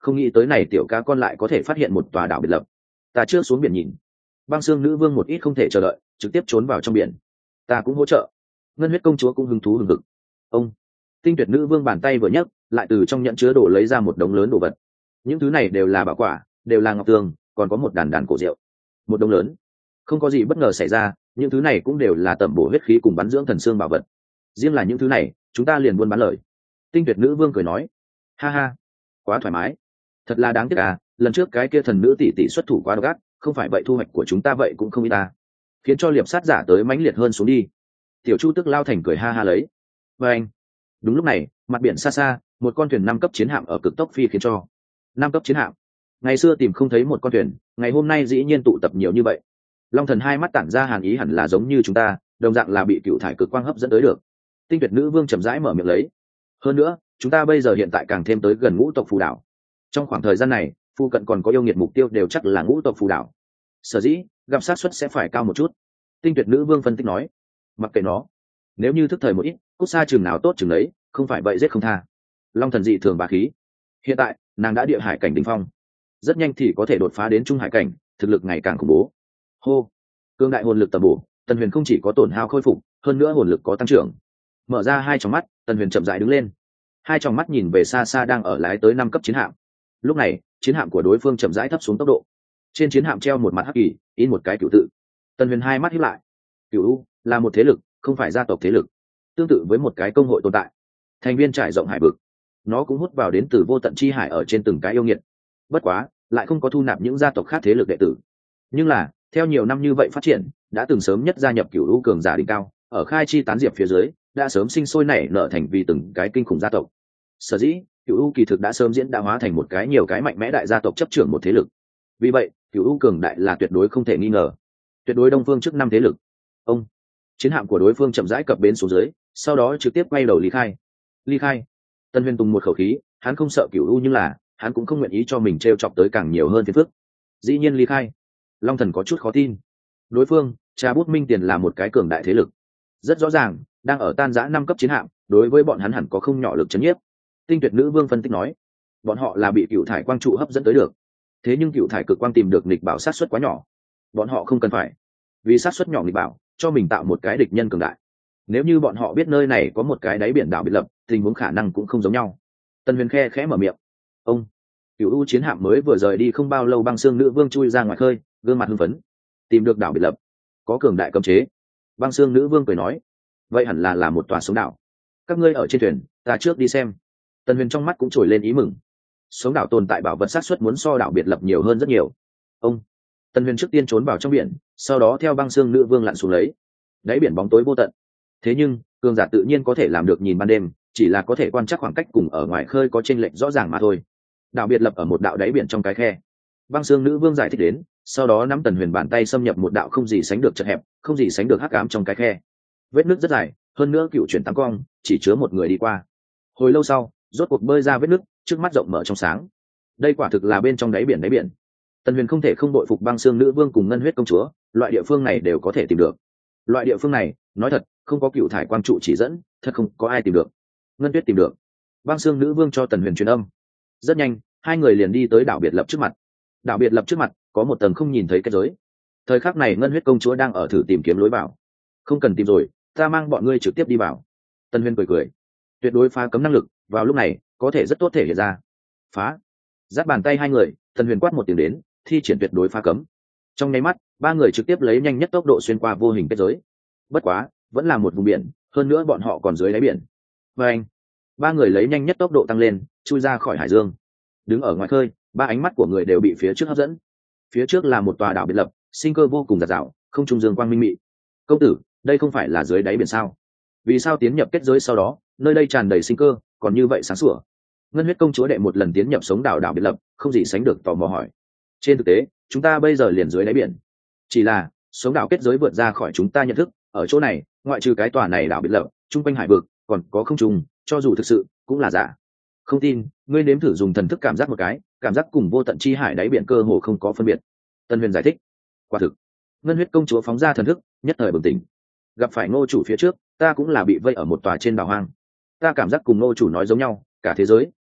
S1: không nghĩ tới này tiểu cá con lại có thể phát hiện một tòa đảo biệt lập. Ta trước xuống biển nhìn. Băng xương nữ vương một ít không thể chờ đợi, trực tiếp trốn vào trong biển. Ta cũng hỗ trợ. Ngân huyết công chúa cũng hứng thú hừng hực. Ông tinh tuyệt nữ vương bàn tay vừa nhấc, lại từ trong nhẫn chứa đồ lấy ra một đống lớn đồ vật. Những thứ này đều là bảo quả, đều là ngọc tường, còn có một đàn đàn cổ rượu. Một đống lớn. Không có gì bất ngờ xảy ra, những thứ này cũng đều là tẩm bổ huyết khí cùng bắn dưỡng thần xương bảo vật. Riêng là những thứ này, chúng ta liền buôn bán lời. Tinh tuyệt nữ vương cười nói, ha ha, quá thoải mái. Thật là đáng tiếc à, lần trước cái kia thần nữ tỷ tỷ xuất thủ quá độc ác, không phải vậy thu hoạch của chúng ta vậy cũng không ít ta. Khiến cho liệp sát giả tới mãnh liệt hơn xuống đi. Tiểu Chu tức lao thành cười ha ha lấy. Và anh, đúng lúc này, mặt biển xa xa, một con thuyền năm cấp chiến hạm ở cực tốc phi khiến cho. Năm cấp chiến hạm. Ngày xưa tìm không thấy một con thuyền, ngày hôm nay dĩ nhiên tụ tập nhiều như vậy. Long thần hai mắt tản ra hàn ý hẳn là giống như chúng ta, đồng dạng là bị cựu thải cực quang hấp dẫn tới được. Tinh tuyệt nữ vương chậm rãi mở miệng lấy. Hơn nữa, chúng ta bây giờ hiện tại càng thêm tới gần ngũ tộc phù đảo. Trong khoảng thời gian này, phu cận còn có yêu nghiệt mục tiêu đều chắc là ngũ tộc phù đảo. Sở dĩ gặp sát suất sẽ phải cao một chút. Tinh tuyệt nữ vương phân tích nói, mặc kệ nó, nếu như thức thời một ít, cút xa chừng nào tốt chừng đấy, không phải vậy giết không tha. Long thần dị thường bá khí. Hiện tại nàng đã địa hải cảnh đỉnh phong, rất nhanh thì có thể đột phá đến trung hải cảnh, thực lực ngày càng khủng bố. Hô, cương đại hồn lực tầm bổ, Tần Huyền không chỉ có tổn hao khôi phục, hơn nữa hồn lực có tăng trưởng. Mở ra hai tròng mắt, Tần Huyền chậm rãi đứng lên. Hai tròng mắt nhìn về xa xa đang ở lái tới năm cấp chiến hạm. Lúc này, chiến hạm của đối phương chậm rãi thấp xuống tốc độ. Trên chiến hạm treo một mặt hắc kỳ, in một cái cửu tự. Tần Huyền hai mắt híp lại. Cửu U là một thế lực, không phải gia tộc thế lực, tương tự với một cái công hội tồn tại. Thành viên trải rộng hải vực, nó cũng hút vào đến từ vô tận chi hải ở trên từng cái yêu nghiệt. Bất quá, lại không có thu nạp những gia tộc khác thế lực đệ tử. Nhưng là, theo nhiều năm như vậy phát triển, đã từng sớm nhất gia nhập Cửu U cường giả đỉnh cao, ở khai chi tán diệp phía dưới, đã sớm sinh sôi nảy nở thành vì từng cái kinh khủng gia tộc. Sở dĩ, Cửu U kỳ thực đã sớm diễn đã hóa thành một cái nhiều cái mạnh mẽ đại gia tộc chấp trưởng một thế lực. Vì vậy, Cửu U cường đại là tuyệt đối không thể nghi ngờ. Tuyệt đối đông phương trước năm thế lực. Ông, chiến hạm của đối phương chậm rãi cập bến xuống dưới, sau đó trực tiếp quay đầu ly khai. Ly khai. Tân Huyền Tùng một khẩu khí, hắn không sợ Cửu U nhưng là, hắn cũng không nguyện ý cho mình trêu chọc tới càng nhiều hơn phiền phức. Dĩ nhiên ly khai. Long Thần có chút khó tin. Đối phương, Trà Bút Minh Tiền là một cái cường đại thế lực. Rất rõ ràng, đang ở tan rã năm cấp chiến hạm, đối với bọn hắn hẳn có không nhỏ lực chấn nhiếp. Tinh tuyệt nữ vương phân tích nói, bọn họ là bị cựu thải quang trụ hấp dẫn tới được. Thế nhưng cựu thải cực quang tìm được nghịch bảo sát suất quá nhỏ. Bọn họ không cần phải. Vì sát suất nhỏ nghịch bảo, cho mình tạo một cái địch nhân cường đại. Nếu như bọn họ biết nơi này có một cái đáy biển đảo biệt lập, tình huống khả năng cũng không giống nhau. Tân Huyền khe khẽ mở miệng. Ông, cựu U chiến hạm mới vừa rời đi không bao lâu, băng xương nữ vương chui ra ngoài khơi, gương mặt hưng phấn. Tìm được đảo biệt lập, có cường đại cấm chế. Băng xương nữ vương cười nói, vậy hẳn là là một tòa sống đảo. Các ngươi ở trên thuyền, ta trước đi xem. Tân Huyền trong mắt cũng trồi lên ý mừng. Sống đảo tồn tại bảo vật sát xuất muốn so đảo biệt lập nhiều hơn rất nhiều. Ông, Tân Huyền trước tiên trốn vào trong biển, sau đó theo băng xương nữ vương lặn xuống lấy. Đáy biển bóng tối vô tận. Thế nhưng, cường giả tự nhiên có thể làm được nhìn ban đêm, chỉ là có thể quan trắc khoảng cách cùng ở ngoài khơi có chênh lệch rõ ràng mà thôi. Đảo biệt lập ở một đạo đáy biển trong cái khe. Băng xương nữ vương giải thích đến, sau đó nắm Tần Huyền bàn tay xâm nhập một đạo không gì sánh được chật hẹp, không gì sánh được hắc ám trong cái khe. Vết nước rất dài, hơn nữa cựu chuyển tám cong, chỉ chứa một người đi qua. Hồi lâu sau, rốt cuộc bơi ra vết nước, trước mắt rộng mở trong sáng. Đây quả thực là bên trong đáy biển đáy biển. Tần Huyền không thể không đội phục băng xương nữ vương cùng ngân huyết công chúa, loại địa phương này đều có thể tìm được. Loại địa phương này, nói thật, không có cựu thải quang trụ chỉ dẫn, thật không có ai tìm được. Ngân tuyết tìm được. Băng xương nữ vương cho Tần Huyền truyền âm. Rất nhanh, hai người liền đi tới đảo biệt lập trước mặt. Đảo biệt lập trước mặt có một tầng không nhìn thấy kết giới. Thời khắc này ngân huyết công chúa đang ở thử tìm kiếm lối vào. Không cần tìm rồi, ta mang bọn ngươi trực tiếp đi vào. Tần Huyền cười cười. Tuyệt đối phá cấm năng lực, vào lúc này có thể rất tốt thể hiện ra. Phá. Giáp bàn tay hai người, Tần Huyền quát một tiếng đến, thi triển tuyệt đối phá cấm. Trong nháy mắt, ba người trực tiếp lấy nhanh nhất tốc độ xuyên qua vô hình kết giới. Bất quá, vẫn là một vùng biển, hơn nữa bọn họ còn dưới đáy biển. Và anh, ba người lấy nhanh nhất tốc độ tăng lên, chui ra khỏi hải dương. Đứng ở ngoài khơi, ba ánh mắt của người đều bị phía trước hấp dẫn. Phía trước là một tòa đảo biệt lập, sinh cơ vô cùng dạt dào, không trung dương quang minh mị. Công tử, đây không phải là dưới đáy biển sao? Vì sao tiến nhập kết giới sau đó, nơi đây tràn đầy sinh cơ, còn như vậy sáng sủa? Ngân huyết công chúa đệ một lần tiến nhập sống đảo đảo biệt lập, không gì sánh được tò mò hỏi. Trên thực tế, chúng ta bây giờ liền dưới đáy biển. Chỉ là, sống đảo kết giới vượt ra khỏi chúng ta nhận thức, ở chỗ này, ngoại trừ cái tòa này đảo biệt lập, trung quanh hải vực, còn có không trung, cho dù thực sự, cũng là giả. Không tin, ngươi nếm thử dùng thần thức cảm giác một cái, cảm giác cùng vô tận chi hải đáy biển cơ hồ không có phân biệt. Tân Huyền giải thích. Quả thực, ngân huyết công chúa phóng ra thần thức, nhất thời bừng tỉnh. Gặp phải ngô chủ phía trước, ta cũng là bị vây ở một tòa trên đảo hoang. Ta cảm giác cùng ngô chủ nói giống nhau, cả thế giới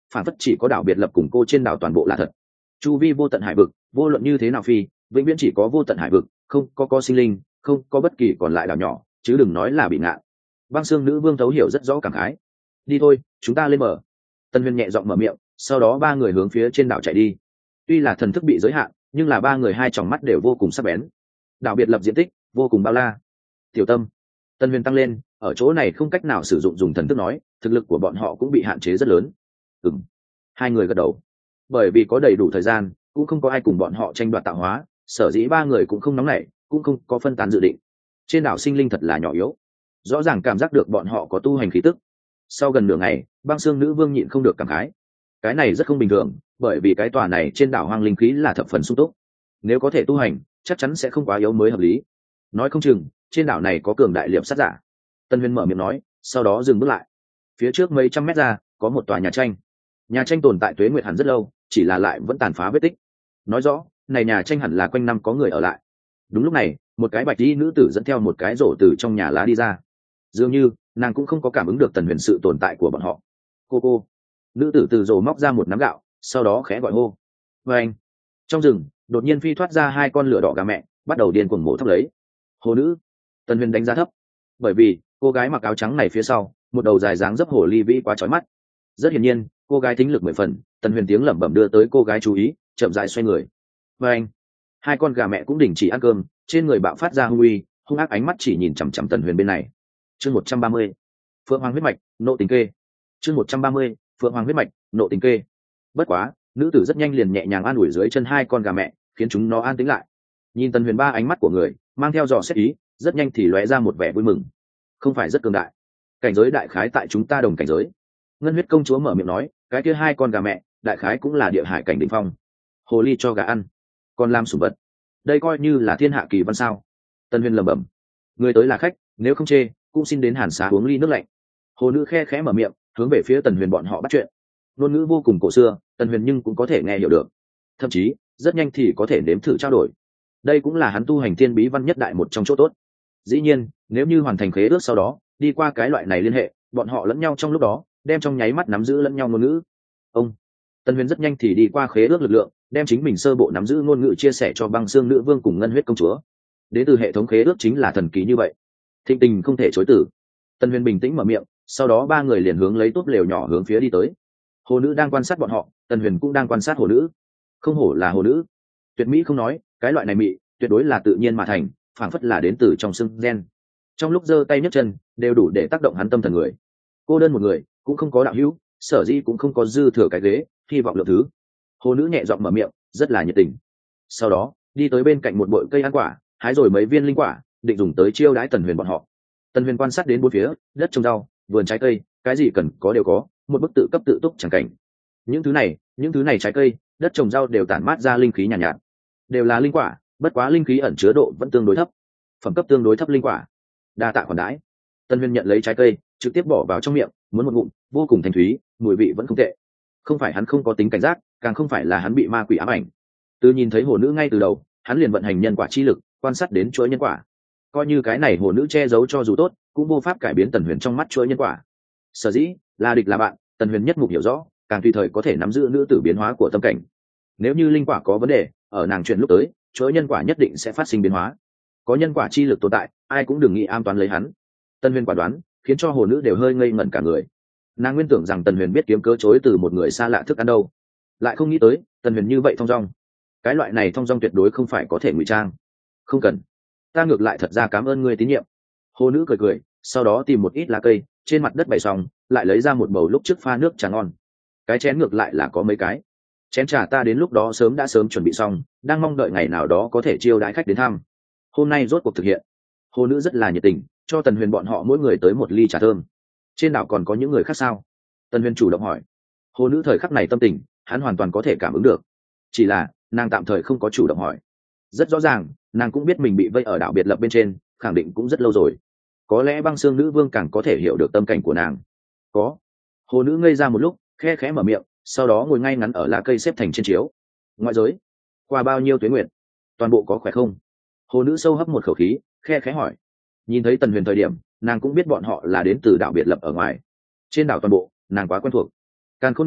S1: phản phất chỉ có đảo biệt lập cùng cô trên đảo toàn bộ là thật. Chu vi vô tận hải vực, vô luận như thế nào phi, vĩnh viễn chỉ có vô tận hải vực, không có có sinh linh, không có bất kỳ còn lại đảo nhỏ, chứ đừng nói là bị ngạn. Băng xương nữ vương thấu hiểu rất rõ cảm khái. Đi thôi, chúng ta lên mở. Tân Huyền nhẹ giọng mở miệng, sau đó ba người hướng phía trên đảo chạy đi. Tuy là thần thức bị giới hạn, nhưng là ba người hai tròng mắt đều vô cùng sắc bén. Đảo biệt lập diện tích vô cùng bao la. Tiểu Tâm, Tân Huyền tăng lên, ở chỗ này không cách nào sử dụng dùng thần thức nói, thực lực của bọn họ cũng bị hạn chế rất lớn. Ừm. Hai người gật đầu. Bởi vì có đầy đủ thời gian, cũng không có ai cùng bọn họ tranh đoạt tạo hóa, sở dĩ ba người cũng không nóng nảy, cũng không có phân tán dự định. Trên đảo sinh linh thật là nhỏ yếu, rõ ràng cảm giác được bọn họ có tu hành khí tức. Sau gần nửa ngày, Băng Xương nữ vương nhịn không được cảm khái. Cái này rất không bình thường, bởi vì cái tòa này trên đảo hoang linh khí là thập phần sung túc. Nếu có thể tu hành, chắc chắn sẽ không quá yếu mới hợp lý. Nói không chừng, trên đảo này có cường đại liệp sát giả. Tân Huyền mở miệng nói, sau đó dừng bước lại. Phía trước mấy trăm mét ra, có một tòa nhà tranh. Nhà tranh tồn tại tuế nguyệt hẳn rất lâu, chỉ là lại vẫn tàn phá vết tích. Nói rõ, này nhà tranh hẳn là quanh năm có người ở lại. Đúng lúc này, một cái bạch y nữ tử dẫn theo một cái rổ từ trong nhà lá đi ra. Dường như nàng cũng không có cảm ứng được Tần Huyền sự tồn tại của bọn họ. Cô cô. Nữ tử từ rổ móc ra một nắm gạo, sau đó khẽ gọi hô. Và anh. Trong rừng, đột nhiên phi thoát ra hai con lửa đỏ gà mẹ, bắt đầu điên cuồng mổ thóc lấy. Hồ nữ. Tần Huyền đánh giá thấp, bởi vì cô gái mặc áo trắng này phía sau, một đầu dài dáng dấp hồ ly vĩ quá chói mắt. Rất hiển nhiên, cô gái thính lực mười phần. Tần Huyền tiếng lẩm bẩm đưa tới cô gái chú ý, chậm rãi xoay người. Và anh. Hai con gà mẹ cũng đình chỉ ăn cơm, trên người bạo phát ra hung uy, hung ác ánh mắt chỉ nhìn chằm chằm Tần Huyền bên này. Chương một trăm ba mươi, Phượng Hoàng huyết mạch, nộ tình kê. Chương một trăm ba mươi, Phượng Hoàng huyết mạch, nộ tình kê. Bất quá, nữ tử rất nhanh liền nhẹ nhàng an ủi dưới chân hai con gà mẹ, khiến chúng nó an tĩnh lại. Nhìn Tần Huyền ba ánh mắt của người, mang theo dò xét ý, rất nhanh thì lóe ra một vẻ vui mừng. Không phải rất cường đại, cảnh giới đại khái tại chúng ta đồng cảnh giới. Ngân huyết công chúa mở miệng nói, cái kia hai con gà mẹ, đại khái cũng là địa hải cảnh đỉnh phong. Hồ ly cho gà ăn, còn làm sủng vật, đây coi như là thiên hạ kỳ văn sao? Tần Huyền lẩm bẩm. Người tới là khách, nếu không chê, cũng xin đến hàn xá uống ly nước lạnh. Hồ nữ khe khẽ mở miệng, hướng về phía Tần Huyền bọn họ bắt chuyện. Ngôn ngữ vô cùng cổ xưa, Tần Huyền nhưng cũng có thể nghe hiểu được, thậm chí rất nhanh thì có thể nếm thử trao đổi. Đây cũng là hắn tu hành thiên bí văn nhất đại một trong chỗ tốt. Dĩ nhiên, nếu như hoàn thành khế ước sau đó, đi qua cái loại này liên hệ, bọn họ lẫn nhau trong lúc đó, đem trong nháy mắt nắm giữ lẫn nhau ngôn ngữ. Ông Tần Huyền rất nhanh thì đi qua khế ước lực lượng, đem chính mình sơ bộ nắm giữ ngôn ngữ chia sẻ cho Băng Xương nữ vương cùng Ngân huyết công chúa. Đến từ hệ thống khế ước chính là thần kỳ như vậy, thịnh tình không thể chối từ. Tần Huyền bình tĩnh mở miệng, sau đó ba người liền hướng lấy túp lều nhỏ hướng phía đi tới. Hồ nữ đang quan sát bọn họ, Tần Huyền cũng đang quan sát hồ nữ. Không hổ là hồ nữ, tuyệt mỹ không nói, cái loại này mỹ tuyệt đối là tự nhiên mà thành, phảng phất là đến từ trong xương gen. Trong lúc giơ tay nhấc chân, đều đủ để tác động hắn tâm thần người. Cô đơn một người, cũng không có đạo hữu, sở dĩ cũng không có dư thừa cái ghế, hy vọng lượng thứ. Hồ nữ nhẹ giọng mở miệng, rất là nhiệt tình. Sau đó, đi tới bên cạnh một bụi cây ăn quả, hái rồi mấy viên linh quả, định dùng tới chiêu đãi Tần Huyền bọn họ. Tần Huyền quan sát đến bốn phía, đất trồng rau, vườn trái cây, cái gì cần có đều có, một bức tự cấp tự túc chẳng cảnh. Những thứ này, những thứ này trái cây, đất trồng rau đều tản mát ra linh khí nhàn nhạt, nhạt, đều là linh quả, bất quá linh khí ẩn chứa độ vẫn tương đối thấp, phẩm cấp tương đối thấp linh quả. Đa tạ khoản đãi. Tần Huyền nhận lấy trái cây, trực tiếp bỏ vào trong miệng, muốn một ngụm, vô cùng thanh thúy, mùi vị vẫn không tệ. Không phải hắn không có tính cảnh giác, càng không phải là hắn bị ma quỷ ám ảnh. Từ nhìn thấy hồ nữ ngay từ đầu, hắn liền vận hành nhân quả chi lực, quan sát đến chuỗi nhân quả. Coi như cái này hồ nữ che giấu cho dù tốt, cũng vô pháp cải biến Tần Huyền trong mắt chuỗi nhân quả. Sở dĩ là địch là bạn, Tần Huyền nhất mục hiểu rõ, càng tùy thời có thể nắm giữ nữ tử biến hóa của tâm cảnh. Nếu như linh quả có vấn đề, ở nàng chuyện lúc tới, chuỗi nhân quả nhất định sẽ phát sinh biến hóa. Có nhân quả chi lực tồn tại, ai cũng đừng nghĩ am toán lấy hắn. Tần Huyền quả đoán, khiến cho hồ nữ đều hơi ngây ngẩn cả người. Nàng nguyên tưởng rằng Tần Huyền biết kiếm cớ chối từ một người xa lạ thức ăn đâu, lại không nghĩ tới Tần Huyền như vậy thong dong. Cái loại này thong dong tuyệt đối không phải có thể ngụy trang. Không cần, ta ngược lại thật ra cảm ơn ngươi tín nhiệm. Hồ nữ cười cười, sau đó tìm một ít lá cây trên mặt đất bày xong, lại lấy ra một bầu lúc trước pha nước trà ngon. Cái chén ngược lại là có mấy cái. Chén trà ta đến lúc đó sớm đã sớm chuẩn bị xong, đang mong đợi ngày nào đó có thể chiêu đãi khách đến thăm. Hôm nay rốt cuộc thực hiện. Hồ nữ rất là nhiệt tình, cho Tần Huyền bọn họ mỗi người tới một ly trà thơm. Trên đảo còn có những người khác sao? Tần Huyền chủ động hỏi. Hồ nữ thời khắc này tâm tình, hắn hoàn toàn có thể cảm ứng được. Chỉ là nàng tạm thời không có chủ động hỏi. Rất rõ ràng, nàng cũng biết mình bị vây ở đảo biệt lập bên trên, khẳng định cũng rất lâu rồi. Có lẽ Băng Xương nữ vương càng có thể hiểu được tâm cảnh của nàng. Có. Hồ nữ ngây ra một lúc, khe khẽ mở miệng, sau đó ngồi ngay ngắn ở lá cây xếp thành trên chiếu. Ngoại giới, qua bao nhiêu tuế nguyệt, toàn bộ có khỏe không? Hồ nữ sâu hấp một khẩu khí, khe khẽ hỏi. Nhìn thấy Tần Huyền thời điểm, nàng cũng biết bọn họ là đến từ đảo biệt lập ở ngoài. Trên đảo toàn bộ, nàng quá quen thuộc. Càn Khôn ngược lại,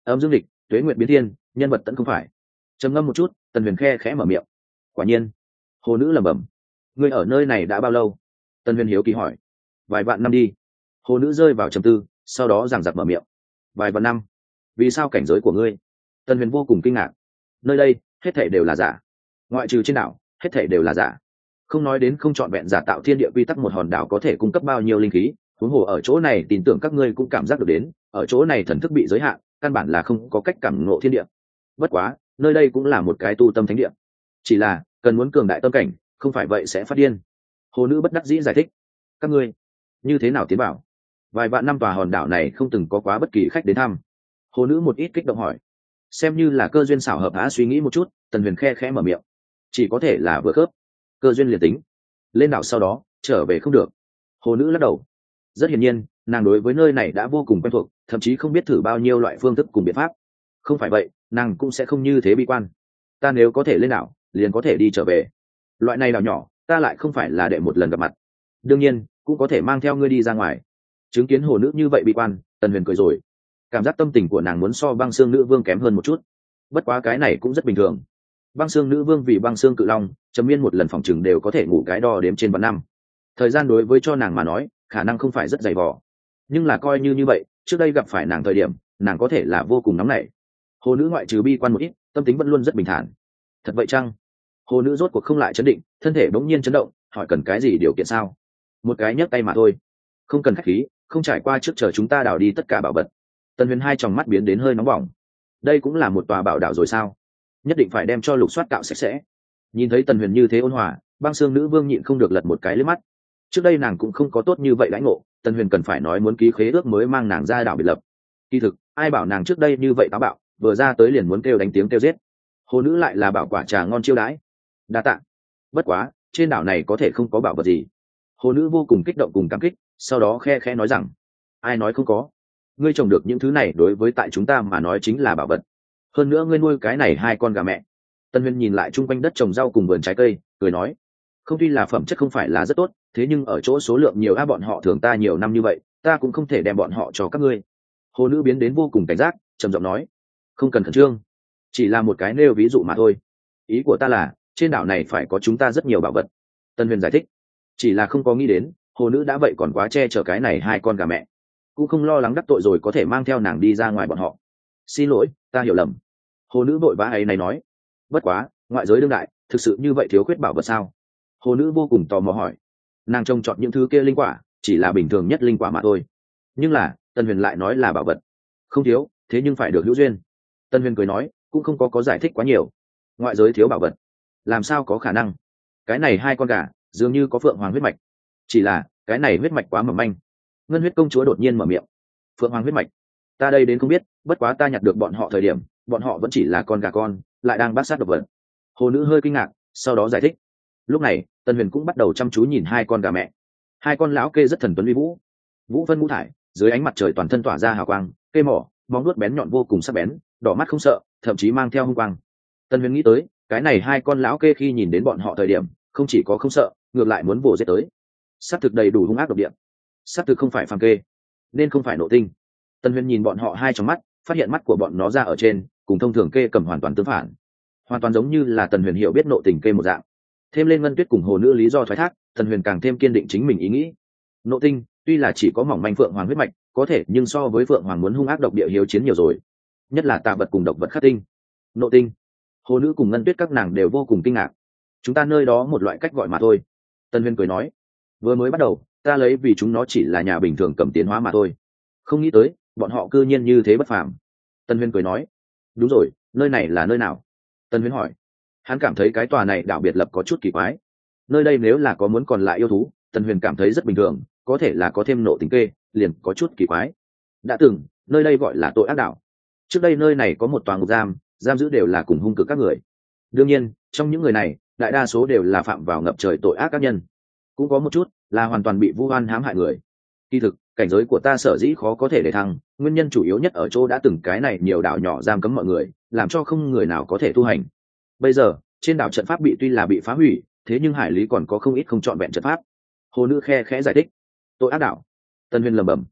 S1: âm dương lịch, tuế nguyện biến thiên, nhân vật tận không phải. Trầm ngâm một chút, Tần Huyền khe khẽ mở miệng. Quả nhiên. Hồ nữ lẩm bẩm. Ngươi ở nơi này đã bao lâu? Tần Huyền hiếu kỳ hỏi. Vài vạn năm đi. Hồ nữ rơi vào trầm tư, sau đó giằng giặc mở miệng. Vài vạn năm? Vì sao cảnh giới của ngươi? Tần Huyền vô cùng kinh ngạc. Nơi đây hết thảy đều là giả, ngoại trừ trên đảo hết thảy đều là giả. Không nói đến không chọn vẹn giả tạo thiên địa quy tắc, một hòn đảo có thể cung cấp bao nhiêu linh khí, huống hồ ở chỗ này tin tưởng các ngươi cũng cảm giác được đến, ở chỗ này thần thức bị giới hạn, căn bản là không có cách cảm ngộ thiên địa. Bất quá nơi đây cũng là một cái tu tâm thánh địa, chỉ là cần muốn cường đại tâm cảnh, không phải vậy sẽ phát điên. Hồ nữ bất đắc dĩ giải thích. Các ngươi như thế nào tiến bảo? Vài vạn năm tòa hòn đảo này không từng có quá bất kỳ khách đến thăm. Hồ nữ một ít kích động hỏi. Xem như là cơ duyên xảo hợp, á suy nghĩ một chút, Tần Huyền khe khẽ mở miệng. Chỉ có thể là vừa khớp, cơ duyên liền tính, lên đảo sau đó trở về không được. Hồ nữ lắc đầu. Rất hiển nhiên nàng đối với nơi này đã vô cùng quen thuộc, thậm chí không biết thử bao nhiêu loại phương thức cùng biện pháp. Không phải vậy nàng cũng sẽ không như thế bi quan. Ta nếu có thể lên đảo liền có thể đi trở về, loại này đảo nhỏ ta lại không phải là đệ một lần gặp mặt, đương nhiên cũng có thể mang theo ngươi đi ra ngoài. Chứng kiến hồ nữ như vậy bi quan, Tần Huyền cười rồi. Cảm giác tâm tình của nàng muốn so băng xương nữ vương kém hơn một chút, bất quá cái này cũng rất bình thường. Băng xương nữ vương vì băng xương cự long chấm miên một lần phòng chừng đều có thể ngủ cái đo đếm trên vạn năm, thời gian đối với cho nàng mà nói khả năng không phải rất dày vò. Nhưng là coi như như vậy, trước đây gặp phải nàng thời điểm nàng có thể là vô cùng nóng nảy. Hồ nữ ngoại trừ bi quan một ít, tâm tính vẫn luôn rất bình thản. Thật vậy chăng? Hồ nữ rốt cuộc không lại chấn định, thân thể bỗng nhiên chấn động, hỏi cần cái gì điều kiện sao? Một cái nhấc tay mà thôi, không cần khách khí, không trải qua trước chờ chúng ta đào đi tất cả bảo vật. Tần Huyền hai tròng mắt biến đến hơi nóng bỏng. Đây cũng là một tòa bảo đảo rồi sao? Nhất định phải đem cho lục soát cạo sạch sẽ. Nhìn thấy Tần Huyền như thế ôn hòa, băng xương nữ vương nhịn không được lật một cái lướt mắt. Trước đây nàng cũng không có tốt như vậy đãi ngộ, Tần Huyền cần phải nói muốn ký khế ước mới mang nàng ra đảo biệt lập. Kỳ thực ai bảo nàng trước đây như vậy táo bạo, vừa ra tới liền muốn kêu đánh tiếng kêu giết. Hồ nữ lại là bảo quả trà ngon chiêu đãi. Đa tạ. Bất quá trên đảo này có thể không có bảo vật gì. Hồ nữ vô cùng kích động cùng cảm kích, sau đó khe khẽ nói rằng. Ai nói không có? Ngươi trồng được những thứ này đối với tại chúng ta mà nói chính là bảo vật. Hơn nữa ngươi nuôi cái này hai con gà mẹ. Tân Huyền nhìn lại chung quanh đất trồng rau cùng vườn trái cây, cười nói. Không, tuy là phẩm chất không phải là rất tốt, thế nhưng ở chỗ số lượng nhiều a, bọn họ thường ta nhiều năm như vậy, ta cũng không thể đem bọn họ cho các ngươi. Hồ nữ biến đến vô cùng cảnh giác, trầm giọng nói. Không cần khẩn trương, chỉ là một cái nêu ví dụ mà thôi. Ý của ta là trên đảo này phải có chúng ta rất nhiều bảo vật. Tân Huyền giải thích. Chỉ là không có nghĩ đến hồ nữ đã vậy còn quá che chở cái này hai con gà mẹ, cũng không lo lắng đắc tội rồi có thể mang theo nàng đi ra ngoài bọn họ. Xin lỗi, ta hiểu lầm. Hồ nữ vội vã ấy này nói. Bất quá ngoại giới đương đại thực sự như vậy thiếu khuyết bảo vật sao? Hồ nữ vô cùng tò mò hỏi. Nàng trông chọn những thứ kia linh quả chỉ là bình thường nhất linh quả mà thôi, nhưng là Tân Huyền lại nói là bảo vật. Không thiếu, thế nhưng phải được hữu duyên. Tân Huyền cười nói, cũng không có có giải thích quá nhiều. Ngoại giới thiếu bảo vật làm sao có khả năng? Cái này hai con gà dường như có phượng hoàng huyết mạch, chỉ là cái này huyết mạch quá mỏng manh. Ngân huyết công chúa đột nhiên mở miệng. Phượng hoàng huyết mạch? Ta đây đến không biết, bất quá ta nhặt được bọn họ thời điểm bọn họ vẫn chỉ là con gà con, lại đang bát sát độc vật. Hồ nữ hơi kinh ngạc, sau đó giải thích. Lúc này Tân Huyền cũng bắt đầu chăm chú nhìn hai con gà mẹ. Hai con lão kê rất thần tuấn uy vũ, vũ vân ngũ thải, dưới ánh mặt trời toàn thân tỏa ra hào quang, cây mỏ móng nuốt bén nhọn vô cùng sắc bén, đỏ mắt không sợ, thậm chí mang theo hung quang. Tân Huyền nghĩ tới cái này hai con lão kê khi nhìn đến bọn họ thời điểm không chỉ có không sợ, ngược lại muốn vồ giết tới. Sát thực đầy đủ hung ác độc địa, sát thực không phải phàm kê, nên không phải nộ tinh. Tân Huyền nhìn bọn họ hai trong mắt, phát hiện mắt của bọn nó ra ở trên cùng thông thường kê cầm hoàn toàn tương phản, hoàn toàn giống như là Tần Huyền hiểu biết nộ tình kê một dạng. Thêm lên Ngân Tuyết cùng hồ nữ lý do thoái thác, Tần Huyền càng thêm kiên định chính mình ý nghĩ. Nộ tinh tuy là chỉ có mỏng manh phượng hoàng huyết mạch, có thể nhưng so với phượng hoàng muốn hung ác độc địa hiếu chiến nhiều rồi, nhất là tà vật cùng độc vật khắc tinh. Nộ tinh. Hồ nữ cùng Ngân Tuyết các nàng đều vô cùng kinh ngạc. Chúng ta nơi đó một loại cách gọi mà thôi. Tân Huyền cười nói. Vừa mới bắt đầu ta lấy vì chúng nó chỉ là nhà bình thường cầm tiến hóa mà thôi, không nghĩ tới bọn họ cư nhiên như thế bất phàm. Tân Huyền cười nói. Đúng rồi, nơi này là nơi nào? Tân Huyền hỏi. Hắn cảm thấy cái tòa này đảo biệt lập có chút kỳ quái. Nơi đây nếu là có muốn còn lại yêu thú, Tân Huyền cảm thấy rất bình thường, có thể là có thêm nộ tính kê liền có chút kỳ quái. Đã từng nơi đây gọi là tội ác đảo, trước đây nơi này có một tòa ngục giam, giam giữ đều là cùng hung cực các người. Đương nhiên trong những người này đại đa số đều là phạm vào ngập trời tội ác các nhân, cũng có một chút là hoàn toàn bị vu oan hãm hại người. Kỳ thực cảnh giới của ta sở dĩ khó có thể để thăng, nguyên nhân chủ yếu nhất ở chỗ đã từng cái này nhiều đảo nhỏ giam cấm mọi người, làm cho không người nào có thể tu hành. Bây giờ trên đảo trận pháp bị tuy là bị phá hủy, thế nhưng hải lý còn có không ít không trọn vẹn trận pháp. Hồ nữ khe khẽ giải thích. Tội ác đảo. Tân Huyền lẩm bẩm.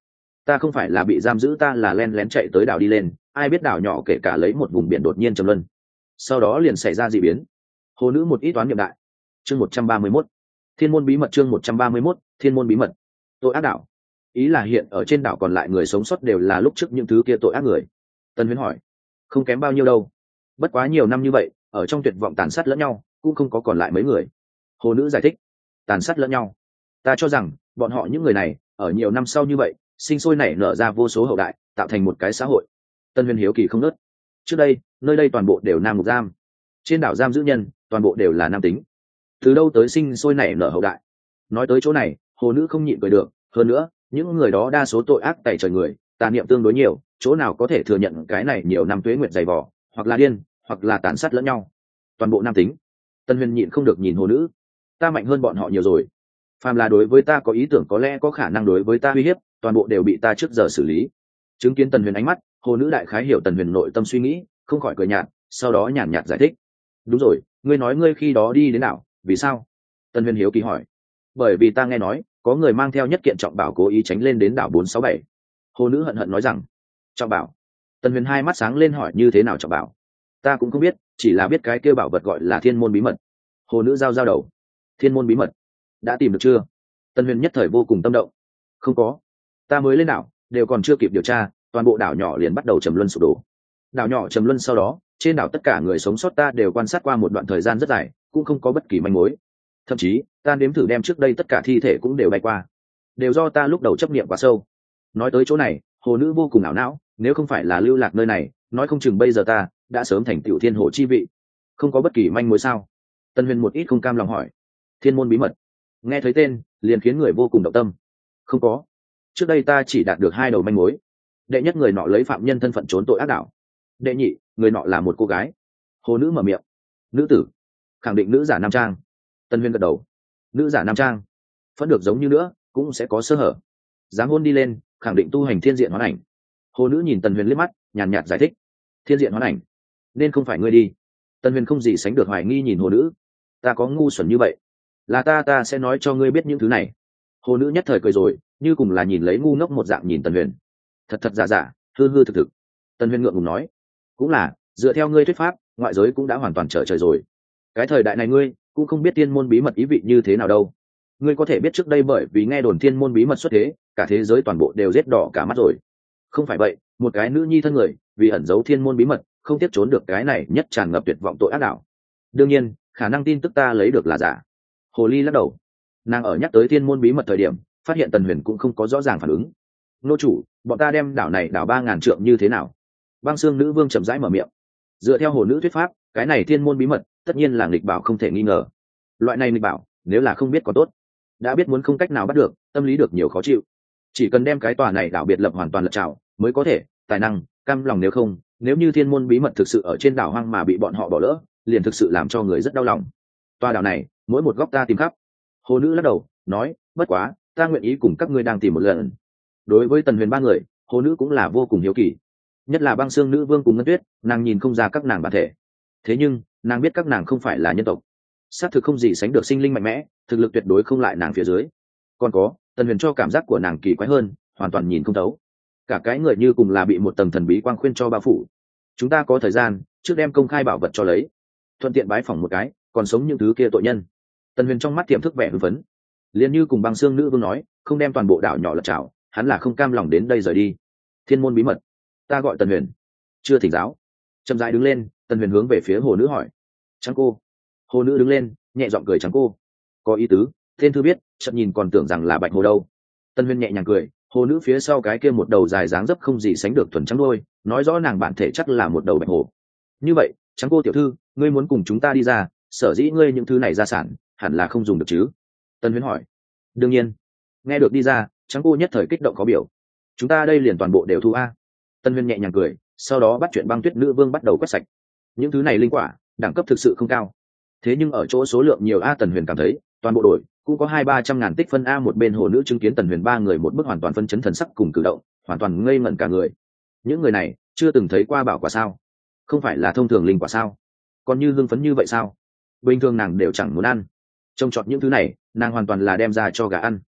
S1: ta không phải là bị giam giữ, ta là len lén chạy tới đảo đi lên, ai biết đảo nhỏ kể cả lấy một vùng biển đột nhiên trầm luân, sau đó liền xảy ra dị biến. Hồ nữ một ít toán niệm đại. Chương một trăm ba mươi mốt, thiên môn bí mật. Chương một trăm ba mươi mốt, thiên môn bí mật. Tội ác đảo, ý là hiện ở trên đảo còn lại người sống sót đều là lúc trước những thứ kia tội ác người. Tân Huyễn hỏi. Không kém bao nhiêu đâu, bất quá nhiều năm như vậy ở trong tuyệt vọng tàn sát lẫn nhau cũng không có còn lại mấy người. Hồ nữ giải thích. Tàn sát lẫn nhau, ta cho rằng bọn họ những người này ở nhiều năm sau như vậy sinh sôi nảy nở ra vô số hậu đại, tạo thành một cái xã hội. Tân Huyên hiếu kỳ không nớt. Trước đây nơi đây toàn bộ đều nam ngục giam, trên đảo giam giữ nhân toàn bộ đều là nam tính, từ đâu tới sinh sôi nảy nở hậu đại? Nói tới chỗ này hồ nữ không nhịn cười được. Hơn nữa những người đó đa số tội ác tày trời người, tà niệm tương đối nhiều, chỗ nào có thể thừa nhận cái này nhiều năm tuế nguyệt dày vò, hoặc là điên hoặc là tàn sát lẫn nhau. Toàn bộ nam tính. Tân Huyên nhịn không được nhìn hồ nữ. Ta mạnh hơn bọn họ nhiều rồi, phàm là đối với ta có ý tưởng có lẽ có khả năng đối với ta uy hiếp, toàn bộ đều bị ta trước giờ xử lý. Chứng kiến Tần Huyền ánh mắt, hồ nữ đại khái hiểu Tần Huyền nội tâm suy nghĩ, không khỏi cười nhạt, sau đó nhàn nhạt giải thích. Đúng rồi, ngươi nói ngươi khi đó đi đến nào, vì sao? Tần Huyền hiếu kỳ hỏi. Bởi vì ta nghe nói có người mang theo nhất kiện trọng bảo cố ý tránh lên đến đảo bốn sáu bảy. Hồ nữ hận hận nói rằng. Trọng bảo? Tần Huyền hai mắt sáng lên hỏi, như thế nào trọng bảo? Ta cũng không biết, chỉ là biết cái kêu bảo vật gọi là thiên môn bí mật. Hồ nữ giao giao đầu. Thiên môn bí mật đã tìm được chưa? Tần Huyền nhất thời vô cùng tâm động. Không có, ta mới lên đảo đều còn chưa kịp điều tra, toàn bộ đảo nhỏ liền bắt đầu trầm luân sụp đổ. Đảo nhỏ trầm luân sau đó, trên đảo tất cả người sống sót ta đều quan sát qua một đoạn thời gian rất dài, cũng không có bất kỳ manh mối. Thậm chí ta nếm thử đem trước đây tất cả thi thể cũng đều bay qua, đều do ta lúc đầu chấp niệm quá sâu. Nói tới chỗ này hồ nữ vô cùng ảo não, nếu không phải là lưu lạc nơi này, nói không chừng bây giờ ta đã sớm thành tiểu thiên hồ chi vị. Không có bất kỳ manh mối sao? Tân Huyền một ít không cam lòng hỏi. Thiên môn bí mật, nghe thấy tên liền khiến người vô cùng động tâm. Không có, trước đây ta chỉ đạt được hai đầu manh mối. Đệ nhất, người nọ lấy phạm nhân thân phận trốn tội ác đảo. Đệ nhị, người nọ là một cô gái. Hồ nữ mở miệng. Nữ tử? Khẳng định nữ giả nam trang. Tân Huyên gật đầu. Nữ giả nam trang vẫn được, giống như nữa cũng sẽ có sơ hở. Dám hôn đi lên khẳng định tu hành thiên diện hoán ảnh. Hồ nữ nhìn Tần Huyền liếc mắt, nhàn nhạt giải thích. Thiên diện hoán ảnh nên không phải ngươi đi. Tần Huyền không gì sánh được hoài nghi nhìn hồ nữ. Ta có ngu xuẩn như vậy? Là ta ta sẽ nói cho ngươi biết những thứ này. Hồ nữ nhất thời cười rồi, như cùng là nhìn lấy ngu ngốc một dạng nhìn Tần Huyền. Thật thật giả giả, hư hư thực thực. Tần Huyền ngượng ngùng nói. Cũng là, dựa theo ngươi thuyết pháp, ngoại giới cũng đã hoàn toàn trở trời rồi. Cái thời đại này ngươi cũng không biết thiên môn bí mật ý vị như thế nào đâu. Ngươi có thể biết trước đây bởi vì nghe đồn thiên môn bí mật xuất thế, cả thế giới toàn bộ đều rết đỏ cả mắt rồi. Không phải vậy, một cái nữ nhi thân người vì ẩn giấu thiên môn bí mật, không tiếp trốn được cái này nhất tràn ngập tuyệt vọng tội ác đảo. Đương nhiên khả năng tin tức ta lấy được là giả. Hồ ly lắc đầu. Nàng ở nhắc tới thiên môn bí mật thời điểm, phát hiện Tần Huyền cũng không có rõ ràng phản ứng. Nô chủ, bọn ta đem đảo này đảo ba ngàn trượng như thế nào? Băng Xương Nữ Vương chậm rãi mở miệng. Dựa theo hồ nữ thuyết pháp, cái này thiên môn bí mật tất nhiên là nghịch bảo không thể nghi ngờ. Loại này nghịch bảo nếu là không biết còn tốt, đã biết muốn không cách nào bắt được, tâm lý được nhiều khó chịu. Chỉ cần đem cái tòa này đảo biệt lập hoàn toàn lật trào mới có thể tài năng cam lòng, nếu không, nếu như thiên môn bí mật thực sự ở trên đảo hoang mà bị bọn họ bỏ lỡ, liền thực sự làm cho người rất đau lòng. Tòa đảo này mỗi một góc ta tìm khắp. Hồ nữ lắc đầu nói, bất quá ta nguyện ý cùng các ngươi đang tìm một lần. Đối với Tần Huyền ba người, hồ nữ cũng là vô cùng hiếu kỳ, nhất là Băng Xương Nữ Vương cùng Ngân Tuyết, nàng nhìn không ra các nàng bản thể, thế nhưng nàng biết các nàng không phải là nhân tộc, xác thực không gì sánh được sinh linh mạnh mẽ, thực lực tuyệt đối không lại nàng phía dưới. Còn có Tần Huyền cho cảm giác của nàng kỳ quái hơn, hoàn toàn nhìn không thấu, cả cái người như cùng là bị một tầng thần bí quang khuyên cho bao phủ. Chúng ta có thời gian trước đem công khai bảo vật cho lấy, thuận tiện bái phỏng một cái còn sống những thứ kia tội nhân. Tần Huyền trong mắt tiềm thức vẻ hưng phấn, liền như cùng Băng Xương Nữ Vương nói, không đem toàn bộ đảo nhỏ lật trào, hắn là không cam lòng đến đây rời đi. Thiên môn bí mật, ta gọi Tần Huyền, chưa thỉnh giáo. Chậm rãi đứng lên, Tần Huyền hướng về phía hồ nữ hỏi. Trắng cô. Hồ nữ đứng lên, nhẹ giọng cười. Trắng cô, có ý tứ, tên thư biết, chậm nhìn còn tưởng rằng là bạch hồ đâu. Tần Huyền nhẹ nhàng cười, hồ nữ phía sau cái kia một đầu dài dáng dấp không gì sánh được thuần trắng đôi, nói rõ nàng bản thể chắc là một đầu bạch hồ. Như vậy, Trắng cô tiểu thư, ngươi muốn cùng chúng ta đi ra, sở dĩ ngươi những thứ này gia sản hẳn là không dùng được chứ? Tần Huyền hỏi. Đương nhiên. Nghe được đi ra, Trắng cô nhất thời kích động có biểu. Chúng ta đây liền toàn bộ đều thu a. Tần Huyền nhẹ nhàng cười, sau đó bắt chuyện Băng Tuyết Nữ Vương bắt đầu quét sạch. Những thứ này linh quả đẳng cấp thực sự không cao, thế nhưng ở chỗ số lượng nhiều a. Tần Huyền cảm thấy toàn bộ đội cũng có hai ba trăm ngàn tích phân a. Một bên hồ nữ chứng kiến Tần Huyền ba người một bức hoàn toàn phân chấn thần sắc cùng cử động, hoàn toàn ngây ngẩn cả người. Những người này chưa từng thấy qua bảo quả sao? Không phải là thông thường linh quả sao? Còn như hưng phấn như vậy sao? Bình thường nàng đều chẳng muốn ăn, trông chọn những thứ này nàng hoàn toàn là đem ra cho gà ăn.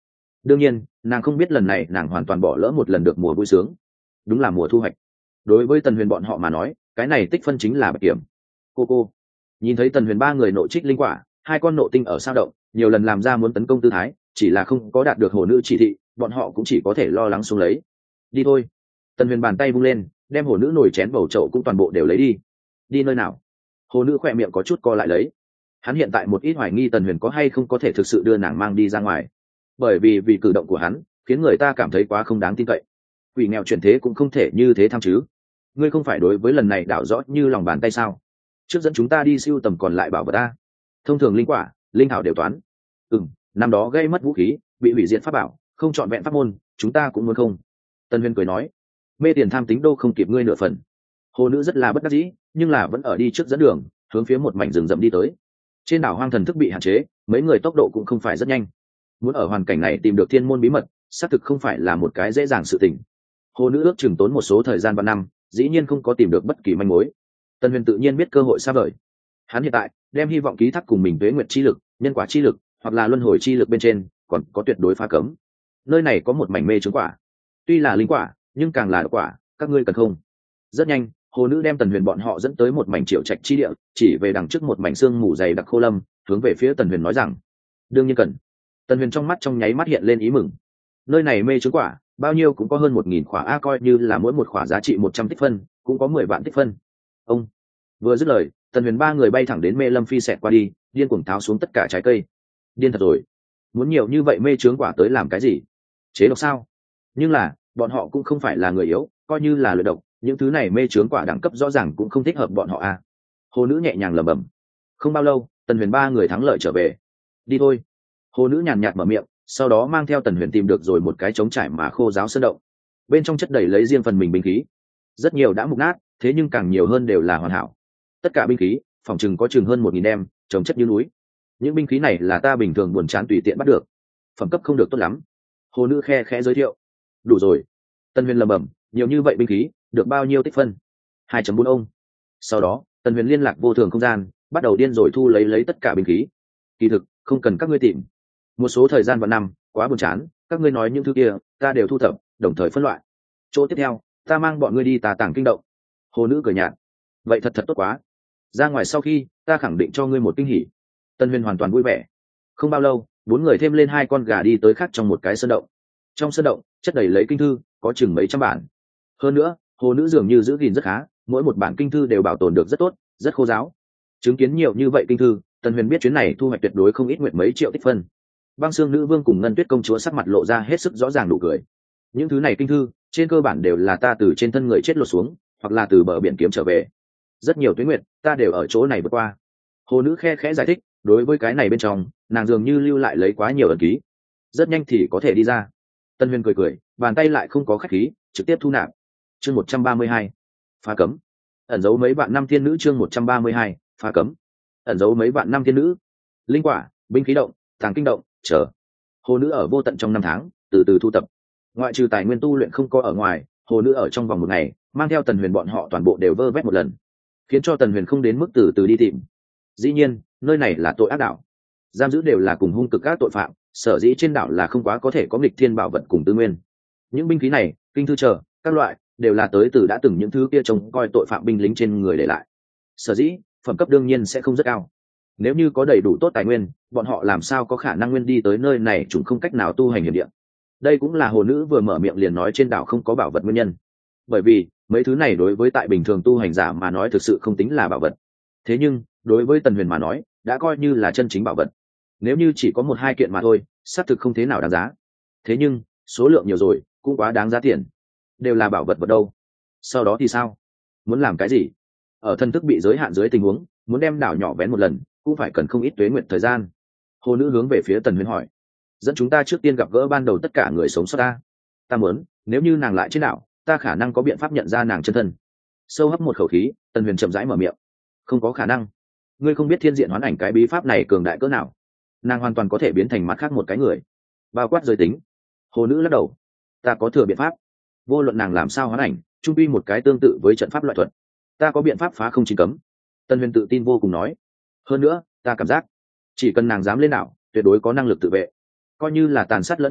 S1: đương nhiên nàng không biết lần này nàng hoàn toàn bỏ lỡ một lần được mùa vui sướng, đúng là mùa thu hoạch. Đối với Tần Huyền bọn họ mà nói, cái này tích phân chính là bạch kiểm. Cô cô nhìn thấy Tần Huyền ba người nội trích linh quả, hai con nộ tinh ở sao động, nhiều lần làm ra muốn tấn công tư thái, chỉ là không có đạt được hồ nữ chỉ thị, bọn họ cũng chỉ có thể lo lắng xuống lấy. Đi thôi. Tần Huyền bàn tay vung lên, đem hồ nữ nồi chén bầu chậu cũng toàn bộ đều lấy đi. Đi nơi nào? Hồ nữ khỏe miệng có chút co lại lấy. Hắn hiện tại một ít hoài nghi Tần Huyền có hay không có thể thực sự đưa nàng mang đi ra ngoài, bởi vì vì cử động của hắn khiến người ta cảm thấy quá không đáng tin cậy. Quỷ nghèo chuyển thế cũng không thể như thế tham chứ. Ngươi không phải đối với lần này đảo rõ như lòng bàn tay sao? Trước dẫn chúng ta đi siêu tầm còn lại bảo vật ta. Thông thường linh quả, linh hảo đều toán. Ừm, năm đó gây mất vũ khí, bị hủy diệt pháp bảo, không chọn vẹn pháp môn, chúng ta cũng muốn không. Tân Huyền cười nói, mê tiền tham tính đô không kịp ngươi nửa phần. Hồ nữ rất là bất đắc dĩ, nhưng là vẫn ở đi trước dẫn đường, hướng phía một mảnh rừng rậm đi tới. Trên đảo hoang thần thức bị hạn chế, mấy người tốc độ cũng không phải rất nhanh. Muốn ở hoàn cảnh này tìm được thiên môn bí mật, xác thực không phải là một cái dễ dàng sự tình. Hồ nữ ước chừng tốn một số thời gian và năm, dĩ nhiên không có tìm được bất kỳ manh mối. Tân Huyền tự nhiên biết cơ hội xa vời. Hắn hiện tại đem hy vọng ký thác cùng mình tuế nguyệt chi lực, nhân quả chi lực, hoặc là luân hồi chi lực bên trên, còn có tuyệt đối phá cấm. Nơi này có một mảnh mê trứng quả, tuy là linh quả, nhưng càng là quả, các ngươi cần không? Rất nhanh, hồ nữ đem Tần Huyền bọn họ dẫn tới một mảnh triệu trạch chi địa, chỉ về đằng trước một mảnh xương mù dày đặc khô lâm, hướng về phía Tần Huyền nói rằng, đương nhiên cần. Tần Huyền trong mắt trong nháy mắt hiện lên ý mừng. Nơi này mê trứng quả, bao nhiêu cũng có hơn một nghìn khỏa, a coi như là mỗi một khỏa giá trị một trăm tích phân, cũng có mười vạn tích phân. Ông vừa dứt lời, Tần Huyền ba người bay thẳng đến mê lâm phi xẹt qua đi, điên cuồng tháo xuống tất cả trái cây. Điên thật rồi, muốn nhiều như vậy mê trướng quả tới làm cái gì? Chế độc sao? Nhưng là bọn họ cũng không phải là người yếu, coi như là luyện độc, những thứ này mê trướng quả đẳng cấp rõ ràng cũng không thích hợp bọn họ a. Hồ nữ nhẹ nhàng lẩm bẩm. Không bao lâu, Tần Huyền ba người thắng lợi trở về. Đi thôi. Hồ nữ nhàn nhạt mở miệng, sau đó mang theo Tần Huyền tìm được rồi một cái trống trải mà khô ráo sơn động. Bên trong chất đầy lấy riêng phần mình binh khí, rất nhiều đã mục nát, thế nhưng càng nhiều hơn đều là hoàn hảo. Tất cả binh khí phòng chừng có chừng hơn một nghìn đem, trồng chất như núi. Những binh khí này là ta bình thường buồn chán tùy tiện bắt được, phẩm cấp không được tốt lắm. Hồ nữ khe khẽ giới thiệu. Đủ rồi. Tần Huyền lẩm bẩm, nhiều như vậy binh khí được bao nhiêu tích phân? hai chấm bốn ông. Sau đó Tần Huyền liên lạc vô thường không gian, bắt đầu điên rồi thu lấy lấy tất cả binh khí. Kỳ thực không cần các ngươi tìm, một số thời gian và năm quá buồn chán, các ngươi nói những thứ kia ta đều thu thập, đồng thời phân loại. Chỗ tiếp theo ta mang bọn ngươi đi Tà Tàng Kinh Động. Hồ nữ cười nhạt. Vậy thật thật tốt quá, ra ngoài sau khi ta khẳng định cho ngươi một kinh hỉ. Tân Huyền hoàn toàn vui vẻ. Không bao lâu, bốn người thêm lên hai con gà đi tới khác trong một cái sơn động. Trong sơn động chất đầy lấy kinh thư, có chừng mấy trăm bản. Hơn nữa hồ nữ dường như giữ gìn rất khá, mỗi một bản kinh thư đều bảo tồn được rất tốt, rất khô ráo. Chứng kiến nhiều như vậy kinh thư, Tân Huyền biết chuyến này thu hoạch tuyệt đối không ít nguyện mấy triệu tích phân. Băng Xương Nữ Vương cùng Ngân Tuyết Công Chúa sắc mặt lộ ra hết sức rõ ràng nụ cười. Những thứ này kinh thư trên cơ bản đều là ta từ trên thân người chết lột xuống, hoặc là từ bờ biển kiếm trở về. Rất nhiều tuyến nguyện ta đều ở chỗ này vượt qua. Hồ nữ khe khẽ giải thích, đối với cái này bên trong nàng dường như lưu lại lấy quá nhiều ẩn ký, rất nhanh thì có thể đi ra. Tân Huyền cười cười, bàn tay lại không có khách khí, trực tiếp thu nạp. Chương một trăm ba mươi hai, phá cấm. Ẩn giấu mấy vạn năm thiên nữ. Chương một trăm ba mươi hai, phá cấm. Ẩn giấu mấy vạn năm thiên nữ. Linh quả, binh khí động, tàng kinh động, chờ. Hồ nữ ở vô tận trong năm tháng từ từ thu tập. Ngoại trừ tài nguyên tu luyện không có ở ngoài, hồ nữ ở trong vòng một ngày mang theo Tần Huyền bọn họ toàn bộ đều vơ vét một lần, khiến cho Tần Huyền không đến mức từ từ đi tìm. Dĩ nhiên nơi này là tội ác đảo, giam giữ đều là cùng hung cực các tội phạm, sở dĩ trên đảo là không quá có thể có nghịch thiên bảo vật cùng tư nguyên. Những binh khí này, kinh thư chờ các loại đều là tới từ đã từng những thứ kia trông coi tội phạm binh lính trên người để lại, sở dĩ phẩm cấp đương nhiên sẽ không rất cao. Nếu như có đầy đủ tốt tài nguyên, bọn họ làm sao có khả năng nguyên đi tới nơi này chúng không cách nào tu hành hiểm địa. Đây cũng là hồ nữ vừa mở miệng liền nói trên đảo không có bảo vật nguyên nhân, bởi vì mấy thứ này đối với tại bình thường tu hành giả mà nói thực sự không tính là bảo vật, thế nhưng đối với Tần Huyền mà nói đã coi như là chân chính bảo vật. Nếu như chỉ có một hai kiện mà thôi, xác thực không thế nào đáng giá, thế nhưng số lượng nhiều rồi cũng quá đáng giá tiền. Đều là bảo vật vật đâu, sau đó thì sao? Muốn làm cái gì? Ở thân thức bị giới hạn dưới tình huống, muốn đem đảo nhỏ vén một lần cũng phải cần không ít tuế nguyện thời gian. Hồ nữ hướng về phía Tần Huyền hỏi, dẫn chúng ta trước tiên gặp gỡ ban đầu tất cả người sống sót ta. Ta muốn, nếu như nàng lại trên đảo, ta khả năng có biện pháp nhận ra nàng chân thân. Sâu hấp một khẩu khí, Tần Huyền chậm rãi mở miệng. Không có khả năng, ngươi không biết thiên diện hoán ảnh cái bí pháp này cường đại cỡ nào, nàng hoàn toàn có thể biến thành mặt khác một cái người, bao quát giới tính. Hồ nữ lắc đầu. Ta có thừa biện pháp, vô luận nàng làm sao hoán ảnh, trung quy một cái tương tự với trận pháp loại thuật, ta có biện pháp phá không chín cấm. Tần Huyền tự tin vô cùng nói. Hơn nữa ta cảm giác chỉ cần nàng dám lên đảo, tuyệt đối có năng lực tự vệ, coi như là tàn sát lẫn nhau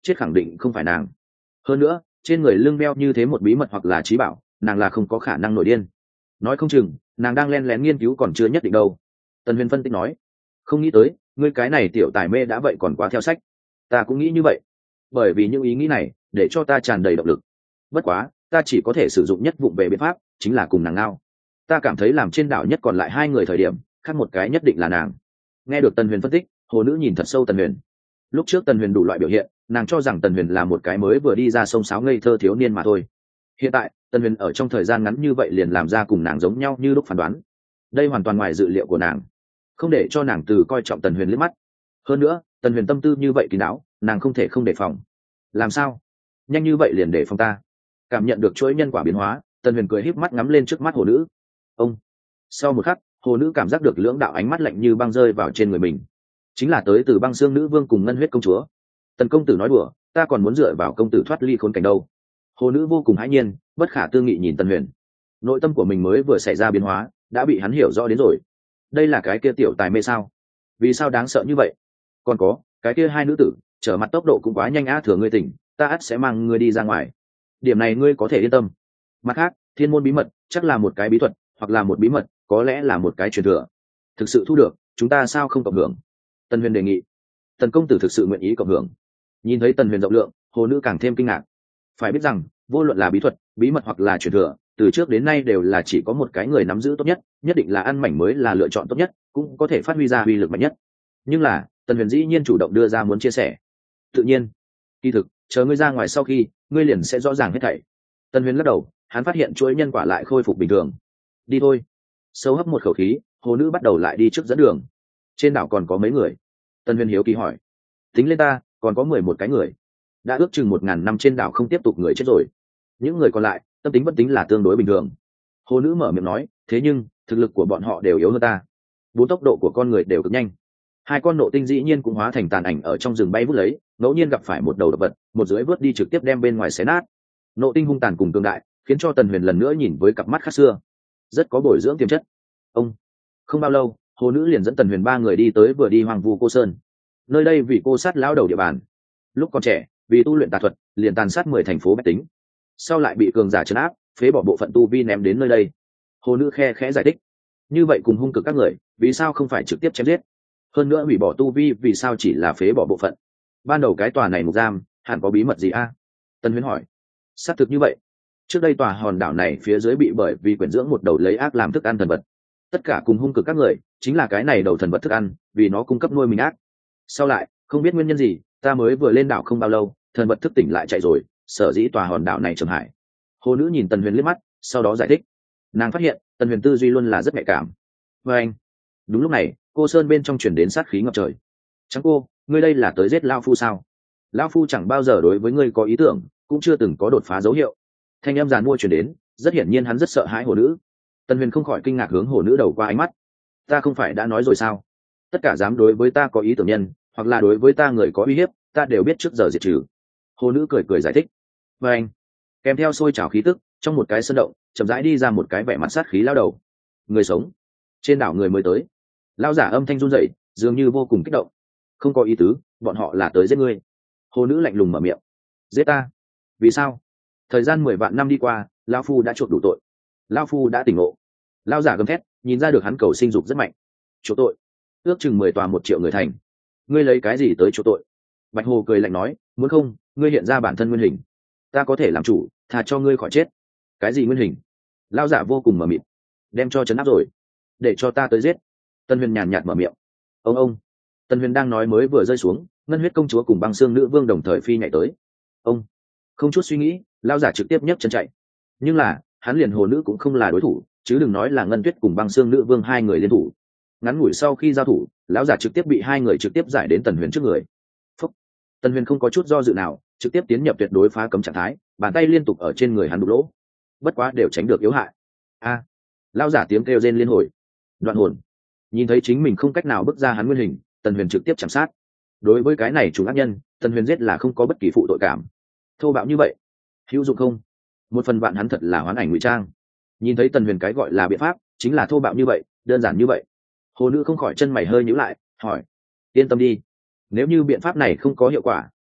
S1: chết khẳng định không phải nàng. Hơn nữa trên người lưng đeo như thế một bí mật hoặc là trí bảo, nàng là không có khả năng nổi điên. Nói không chừng nàng đang len lén nghiên cứu còn chưa nhất định đâu. Tần Huyền phân tích nói. Không nghĩ tới ngươi cái này tiểu tài mê đã vậy còn quá theo sách. Ta cũng nghĩ như vậy, bởi vì những ý nghĩ này để cho ta tràn đầy động lực. Bất quá ta chỉ có thể sử dụng nhất vụng về biện pháp, chính là cùng nàng ngao. Ta cảm thấy làm trên đảo nhất còn lại hai người thời điểm, khác một cái nhất định là nàng. Nghe được Tần Huyền phân tích, hồ nữ nhìn thật sâu Tần Huyền. Lúc trước Tần Huyền đủ loại biểu hiện, nàng cho rằng Tần Huyền là một cái mới vừa đi ra sông sáo ngây thơ thiếu niên mà thôi. Hiện tại Tần Huyền ở trong thời gian ngắn như vậy liền làm ra cùng nàng giống nhau như lúc phán đoán, đây hoàn toàn ngoài dự liệu của nàng, không để cho nàng từ coi trọng Tần Huyền liếc mắt. Hơn nữa Tần Huyền tâm tư như vậy kín đáo, nàng không thể không đề phòng. Làm sao nhanh như vậy liền đề phòng ta? Cảm nhận được chuỗi nhân quả biến hóa, Tần Huyền cười híp mắt ngắm lên trước mắt hồ nữ. Ông. Sau một khắc, hồ nữ cảm giác được lưỡng đạo ánh mắt lạnh như băng rơi vào trên người mình, chính là tới từ Băng Xương Nữ Vương cùng Ngân Huyết Công Chúa. Tần công tử nói đùa, ta còn muốn dựa vào công tử thoát ly khốn cảnh đâu. Hồ nữ vô cùng hãi nhiên, bất khả tư nghị nhìn Tần Huyền. Nội tâm của mình mới vừa xảy ra biến hóa, đã bị hắn hiểu rõ đến rồi. Đây là cái kia tiểu tài mê sao? Vì sao đáng sợ như vậy? Còn có cái kia hai nữ tử trở mặt tốc độ cũng quá nhanh á, thừa ngươi tỉnh, ta ắt sẽ mang ngươi đi ra ngoài. Điểm này ngươi có thể yên tâm. Mặt khác, thiên môn bí mật chắc là một cái bí thuật, hoặc là một bí mật, có lẽ là một cái truyền thừa. Thực sự thu được, chúng ta sao không cộng hưởng? Tần Huyền đề nghị. Tần công tử thực sự nguyện ý cộng hưởng? Nhìn thấy Tần Huyền rộng lượng, hồ nữ càng thêm kinh ngạc. Phải biết rằng vô luận là bí thuật, bí mật hoặc là truyền thừa, từ trước đến nay đều là chỉ có một cái người nắm giữ tốt nhất, nhất định là ăn mảnh mới là lựa chọn tốt nhất, cũng có thể phát huy ra uy lực mạnh nhất. Nhưng là Tần Huyền dĩ nhiên chủ động đưa ra muốn chia sẻ. Tự nhiên, kỳ thực chờ ngươi ra ngoài sau khi, ngươi liền sẽ rõ ràng hết thảy. Tần Huyền lắc đầu, hắn phát hiện chuỗi nhân quả lại khôi phục bình thường. Đi thôi. Sâu hấp một khẩu khí, hồ nữ bắt đầu lại đi trước dẫn đường. Trên đảo còn có mấy người? Tần Huyền hiếu kỳ hỏi. Tính lên ta còn có mười một cái người, đã ước chừng một ngàn năm trên đảo không tiếp tục người chết rồi. Những người còn lại tâm tính bất tính là tương đối bình thường. Hồ nữ mở miệng nói, thế nhưng thực lực của bọn họ đều yếu hơn ta, bốn tốc độ của con người đều cực nhanh. Hai con nộ tinh dĩ nhiên cũng hóa thành tàn ảnh ở trong rừng bay vút lấy, ngẫu nhiên gặp phải một đầu độc vật, một dưới vớt đi trực tiếp đem bên ngoài xé nát. Nộ tinh hung tàn cùng cường đại, khiến cho Tần Huyền lần nữa nhìn với cặp mắt khác xưa, rất có bồi dưỡng tiềm chất. Ông. Không bao lâu, hồ nữ liền dẫn Tần Huyền ba người đi tới vừa đi Hoàng Vu Cô Sơn. Nơi đây vì cô sát lão đầu địa bàn, lúc còn trẻ vì tu luyện tà thuật liền tàn sát mười thành phố bách tính, sau lại bị cường giả trấn áp, phế bỏ bộ phận tu vi ném đến nơi đây. Hồ nữ khe khẽ giải thích. Như vậy cùng hung cực các người, vì sao không phải trực tiếp chém giết? Hơn nữa hủy bỏ tu vi vì sao chỉ là phế bỏ bộ phận? Ban đầu cái tòa này ngục giam hẳn có bí mật gì a? Tân Huyễn hỏi. Xác thực như vậy. Trước đây tòa hòn đảo này phía dưới bị bởi vì quyển dưỡng một đầu lấy ác làm thức ăn thần vật, tất cả cùng hung cực các người chính là cái này đầu thần vật thức ăn, vì nó cung cấp nuôi mình ác. Sau lại không biết nguyên nhân gì, ta mới vừa lên đảo không bao lâu, thần vật thức tỉnh lại chạy rồi, sở dĩ tòa hòn đảo này trầm hải. Hồ nữ nhìn Tần Huyền liếc mắt, sau đó giải thích. Nàng phát hiện Tần Huyền tư duy luôn là rất nhạy cảm. Và anh. Đúng lúc này, cô sơn bên trong chuyển đến sát khí ngập trời. Chẳng cô, ngươi đây là tới giết lao phu sao? Lao phu chẳng bao giờ đối với ngươi có ý tưởng, cũng chưa từng có đột phá dấu hiệu. Thanh em giàn mua chuyển đến, rất hiển nhiên hắn rất sợ hãi hồ nữ. Tần Huyền không khỏi kinh ngạc hướng hồ nữ đầu qua ánh mắt. Ta không phải đã nói rồi sao? Tất cả dám đối với ta có ý tưởng nhân, hoặc là đối với ta người có uy hiếp, ta đều biết trước giờ diệt trừ. Hồ nữ cười cười giải thích. Và anh. Kèm theo sôi trào khí tức, trong một cái sân động chậm rãi đi ra một cái vẻ mặt sát khí lao đầu. Người sống. Trên đảo người mới tới. Lao giả âm thanh run rẩy, dường như vô cùng kích động. Không có ý tứ, bọn họ là tới giết ngươi. Hồ nữ lạnh lùng mở miệng. Giết ta? Vì sao? Thời gian mười vạn năm đi qua, lao phu đã chuộc đủ tội. Lao phu đã tỉnh ngộ. Lao giả gầm thét, nhìn ra được hắn cầu sinh dục rất mạnh. Chuộc tội? Ước chừng mười tòa một triệu người thành. Ngươi lấy cái gì tới chuộc tội? Bạch Hồ cười lạnh nói, muốn không, ngươi hiện ra bản thân nguyên hình, ta có thể làm chủ, thà cho ngươi khỏi chết. Cái gì nguyên hình? Lao giả vô cùng mờ mịt. Đem cho trấn áp rồi, để cho ta tới giết. Tân Huyền nhàn nhạt mở miệng. Ông ông. Tân Huyền đang nói mới vừa rơi xuống, Ngân Huyết công chúa cùng Băng Xương Nữ Vương đồng thời phi nhảy tới. Ông. Không chút suy nghĩ, Lao giả trực tiếp nhấc chân chạy. Nhưng là hắn liền hồ nữ cũng không là đối thủ, chứ đừng nói là Ngân Tuyết cùng Băng Xương Nữ Vương hai người liên thủ. Ngắn ngủi sau khi giao thủ, lão giả trực tiếp bị hai người trực tiếp giải đến Tần Huyền trước người. Phúc. Tần Huyền không có chút do dự nào, trực tiếp tiến nhập tuyệt đối phá cấm trạng thái, bàn tay liên tục ở trên người hắn đục lỗ, bất quá đều tránh được yếu hại. A. À. Lão giả tiếng kêu rên liên hồi. Đoạn hồn. Nhìn thấy chính mình không cách nào bước ra hắn nguyên hình, Tần Huyền trực tiếp chạm sát. Đối với cái này chủ ác nhân, Tần Huyền giết là không có bất kỳ phụ tội cảm. Thô bạo như vậy, hữu dụng không? Một phần bạn hắn thật là hoán ảnh ngụy trang. Nhìn thấy Tần Huyền cái gọi là biện pháp, chính là thô bạo như vậy, đơn giản như vậy. Hồ nữ không khỏi chân mày hơi nhíu lại, hỏi. Yên tâm đi, nếu như biện pháp này không có hiệu quả,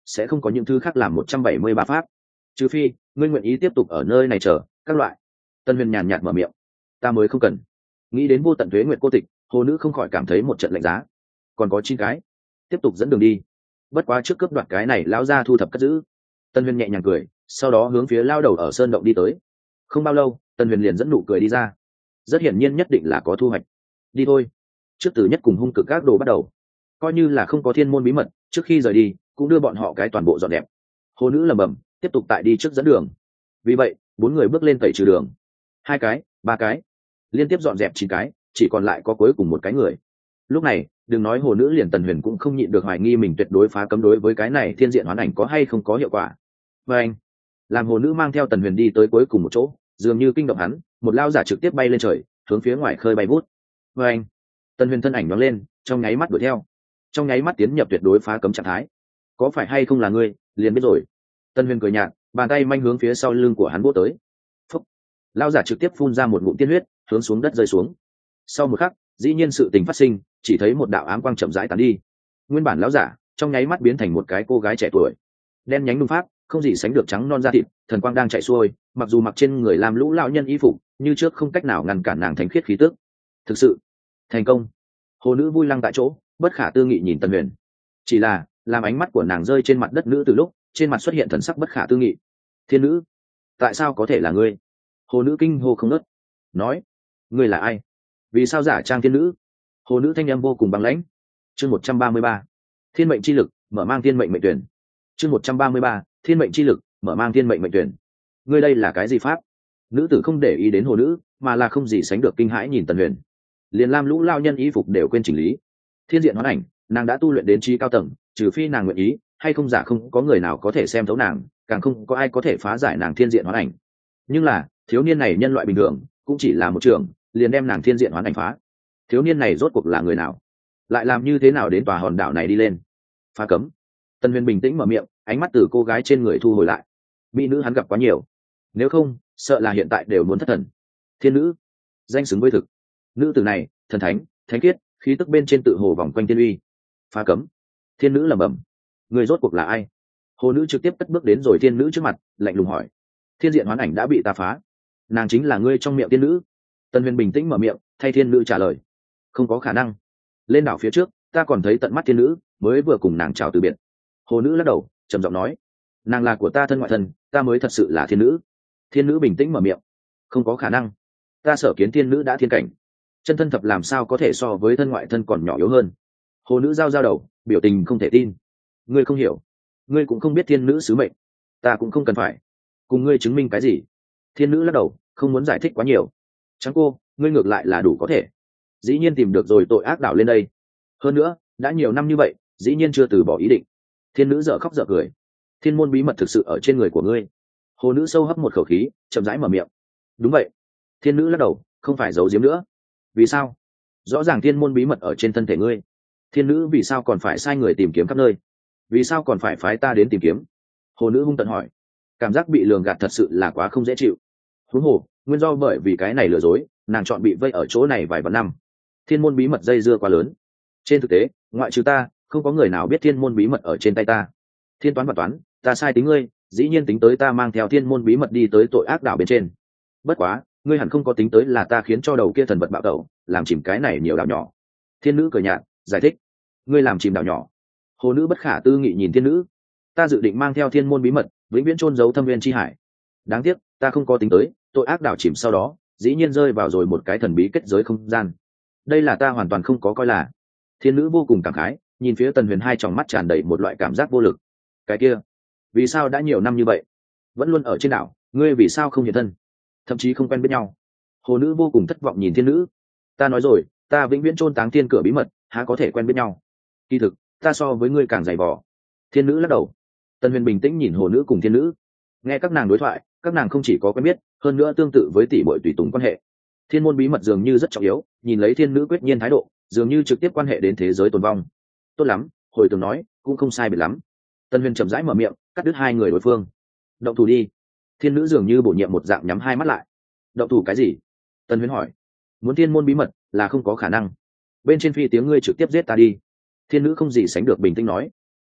S1: sẽ không có những thứ khác làm một trăm bảy mươi ba pháp, trừ phi ngươi nguyện ý tiếp tục ở nơi này chờ các loại. Tân Huyền nhàn nhạt mở miệng. Ta mới không cần. Nghĩ đến vô tận tuế nguyệt cô tịch, hồ nữ không khỏi cảm thấy một trận lạnh giá. Còn có chín cái, tiếp tục dẫn đường đi. Bất quá trước cướp đoạt cái này lão ra thu thập cất giữ. Tân Huyền nhẹ nhàng cười, sau đó hướng phía lao đầu ở sơn động đi tới. Không bao lâu, Tân Huyền liền dẫn nụ cười đi ra. Rất hiển nhiên nhất định là có thu hoạch. Đi thôi. Trước từ nhất cùng hung cực các đồ bắt đầu, coi như là không có thiên môn bí mật, trước khi rời đi cũng đưa bọn họ cái toàn bộ dọn đẹp. Hồ nữ lẩm bẩm, tiếp tục tại đi trước dẫn đường. Vì vậy bốn người bước lên tẩy trừ đường. Hai cái, ba cái, liên tiếp dọn dẹp chín cái, chỉ còn lại có cuối cùng một cái người. Lúc này đừng nói hồ nữ, liền Tần Huyền cũng không nhịn được hoài nghi mình tuyệt đối phá cấm đối với cái này thiên diện hoán ảnh có hay không có hiệu quả. Và anh làm hồ nữ mang theo Tần Huyền đi tới cuối cùng một chỗ, dường như kinh động hắn, một lao giả trực tiếp bay lên trời, hướng phía ngoài khơi bay vút. Và anh Tần Huyền thân ảnh nhoáng lên, trong nháy mắt đuổi theo, trong nháy mắt tiến nhập tuyệt đối phá cấm trạng thái. Có phải hay không là ngươi, liền biết rồi. Tần Huyền cười nhạt, bàn tay manh hướng phía sau lưng của hắn vỗ tới. Phúc. Lao giả trực tiếp phun ra một ngụm tiên huyết, hướng xuống đất rơi xuống. Sau một khắc, dĩ nhiên sự tình phát sinh, chỉ thấy một đạo ám quang chậm rãi tán đi. Nguyên bản lão giả trong nháy mắt biến thành một cái cô gái trẻ tuổi, đen nhánh đung pháp, không gì sánh được trắng non da thịt, thần quang đang chạy xuôi, mặc dù mặc trên người làm lũ lão nhân y phục, như trước không cách nào ngăn cản nàng thánh khiết khí tức. Thực sự thành công. Hồ nữ vui lăng tại chỗ, bất khả tư nghị nhìn Tần Huyền. Chỉ là làm ánh mắt của nàng rơi trên mặt đất nữ từ lúc, trên mặt xuất hiện thần sắc bất khả tư nghị. Thiên nữ, tại sao có thể là ngươi? Hồ nữ kinh hô không ngớt, nói, ngươi là ai? Vì sao giả trang thiên nữ? Hồ nữ thanh âm vô cùng băng lãnh. Chương một trăm ba mươi ba, thiên mệnh chi lực mở mang thiên mệnh mệnh tuyển. Chương một trăm ba mươi ba, thiên mệnh chi lực mở mang thiên mệnh mệnh tuyển. Ngươi đây là cái gì pháp? Nữ tử không để ý đến hồ nữ, mà là không gì sánh được kinh hãi nhìn Tần Huyền. Liền lam lũ lao nhân y phục đều quên chỉnh lý. Thiên diện hoán ảnh, nàng đã tu luyện đến trí cao tầng, trừ phi nàng nguyện ý, hay không giả không có người nào có thể xem thấu nàng, càng không có ai có thể phá giải nàng thiên diện hoán ảnh. Nhưng là thiếu niên này nhân loại bình thường, cũng chỉ là một trường, liền đem nàng thiên diện hoán ảnh phá. Thiếu niên này rốt cuộc là người nào, lại làm như thế nào đến tòa hòn đảo này đi lên phá cấm? Tần Huyền bình tĩnh mở miệng, ánh mắt từ cô gái trên người thu hồi lại. Mỹ nữ hắn gặp quá nhiều, nếu không sợ là hiện tại đều muốn thất thần. Thiên nữ, danh xứng với thực. Nữ tử này thần thánh thánh khiết, khí tức bên trên tự hồ vòng quanh thiên uy. Phá cấm. Thiên nữ lẩm bẩm, người rốt cuộc là ai? Hồ nữ trực tiếp cất bước đến rồi thiên nữ trước mặt, lạnh lùng hỏi. Thiên diện hoán ảnh đã bị ta phá, nàng chính là ngươi trong miệng thiên nữ. Tần Huyền bình tĩnh mở miệng, thay thiên nữ trả lời. Không có khả năng. Lên đảo phía trước ta còn thấy tận mắt thiên nữ, mới vừa cùng nàng chào từ biệt. Hồ nữ lắc đầu, trầm giọng nói, nàng là của ta thân ngoại thân, ta mới thật sự là thiên nữ. Thiên nữ bình tĩnh mở miệng. Không có khả năng, ta sở kiến thiên nữ đã thiên cảnh, chân thân thập làm sao có thể so với thân ngoại thân còn nhỏ yếu hơn. Hồ nữ giao giao đầu, biểu tình không thể tin. Ngươi không hiểu, ngươi cũng không biết thiên nữ sứ mệnh, ta cũng không cần phải cùng ngươi chứng minh cái gì. Thiên nữ lắc đầu, không muốn giải thích quá nhiều. Trắng cô, ngươi ngược lại là đủ có thể, dĩ nhiên tìm được rồi tội ác đảo lên đây. Hơn nữa đã nhiều năm như vậy, dĩ nhiên chưa từ bỏ ý định. Thiên nữ dở khóc dở cười. Thiên môn bí mật thực sự ở trên người của ngươi. Hồ nữ sâu hấp một khẩu khí, chậm rãi mở miệng. Đúng vậy. Thiên nữ lắc đầu, không phải giấu giếm nữa. Vì sao? Rõ ràng thiên môn bí mật ở trên thân thể ngươi. Thiên nữ vì sao còn phải sai người tìm kiếm khắp nơi? Vì sao còn phải phái ta đến tìm kiếm? Hồ nữ hung tận hỏi. Cảm giác bị lường gạt thật sự là quá không dễ chịu. Huống hồ nguyên do bởi vì cái này lừa dối, nàng chọn bị vây ở chỗ này vài vạn năm. Thiên môn bí mật dây dưa quá lớn. Trên thực tế ngoại trừ ta, không có người nào biết thiên môn bí mật ở trên tay ta. Thiên toán và toán, ta sai tính ngươi, dĩ nhiên tính tới ta mang theo thiên môn bí mật đi tới tội ác đảo bên trên. Bất quá ngươi hẳn không có tính tới là ta khiến cho đầu kia thần vật bạo tẩu, làm chìm cái này nhiều đảo nhỏ. Thiên nữ cười nhạt, giải thích. Ngươi làm chìm đảo nhỏ? Hồ nữ bất khả tư nghị nhìn thiên nữ. Ta dự định mang theo thiên môn bí mật vĩnh viễn chôn giấu thâm viên chi hải. Đáng tiếc ta không có tính tới, tội ác đảo chìm sau đó dĩ nhiên rơi vào rồi một cái thần bí kết giới không gian. Đây là ta hoàn toàn không có coi là. Thiên nữ vô cùng cảm khái, nhìn phía Tần Huyền, hai tròng mắt tràn đầy một loại cảm giác vô lực. Cái kia, vì sao đã nhiều năm như vậy vẫn luôn ở trên đảo, ngươi vì sao không hiện thân, thậm chí không quen biết nhau? Hồ nữ vô cùng thất vọng nhìn thiên nữ. Ta nói rồi, ta vĩnh viễn chôn táng thiên cửa bí mật, há có thể quen biết nhau? Kỳ thực ta so với ngươi càng dày vò. Thiên nữ lắc đầu. Tần Huyền bình tĩnh nhìn hồ nữ cùng thiên nữ, nghe các nàng đối thoại, các nàng không chỉ có quen biết, hơn nữa tương tự với tỷ muội tùy tùng quan hệ. Thiên môn bí mật dường như rất trọng yếu, nhìn lấy thiên nữ quyết nhiên thái độ, dường như trực tiếp quan hệ đến thế giới tồn vong. Tốt lắm, hồi tưởng nói cũng không sai biệt lắm. Tần Huyền chậm rãi mở miệng, cắt đứt hai người đối phương. Động thủ đi. Thiên nữ dường như bổ nhiệm một dạng nhắm hai mắt lại. Động thủ cái gì? Tần Huyền hỏi. Muốn thiên môn bí mật là không có khả năng, bên trên phi tiếng ngươi trực tiếp giết ta đi. Thiên nữ không gì sánh được bình tĩnh nói.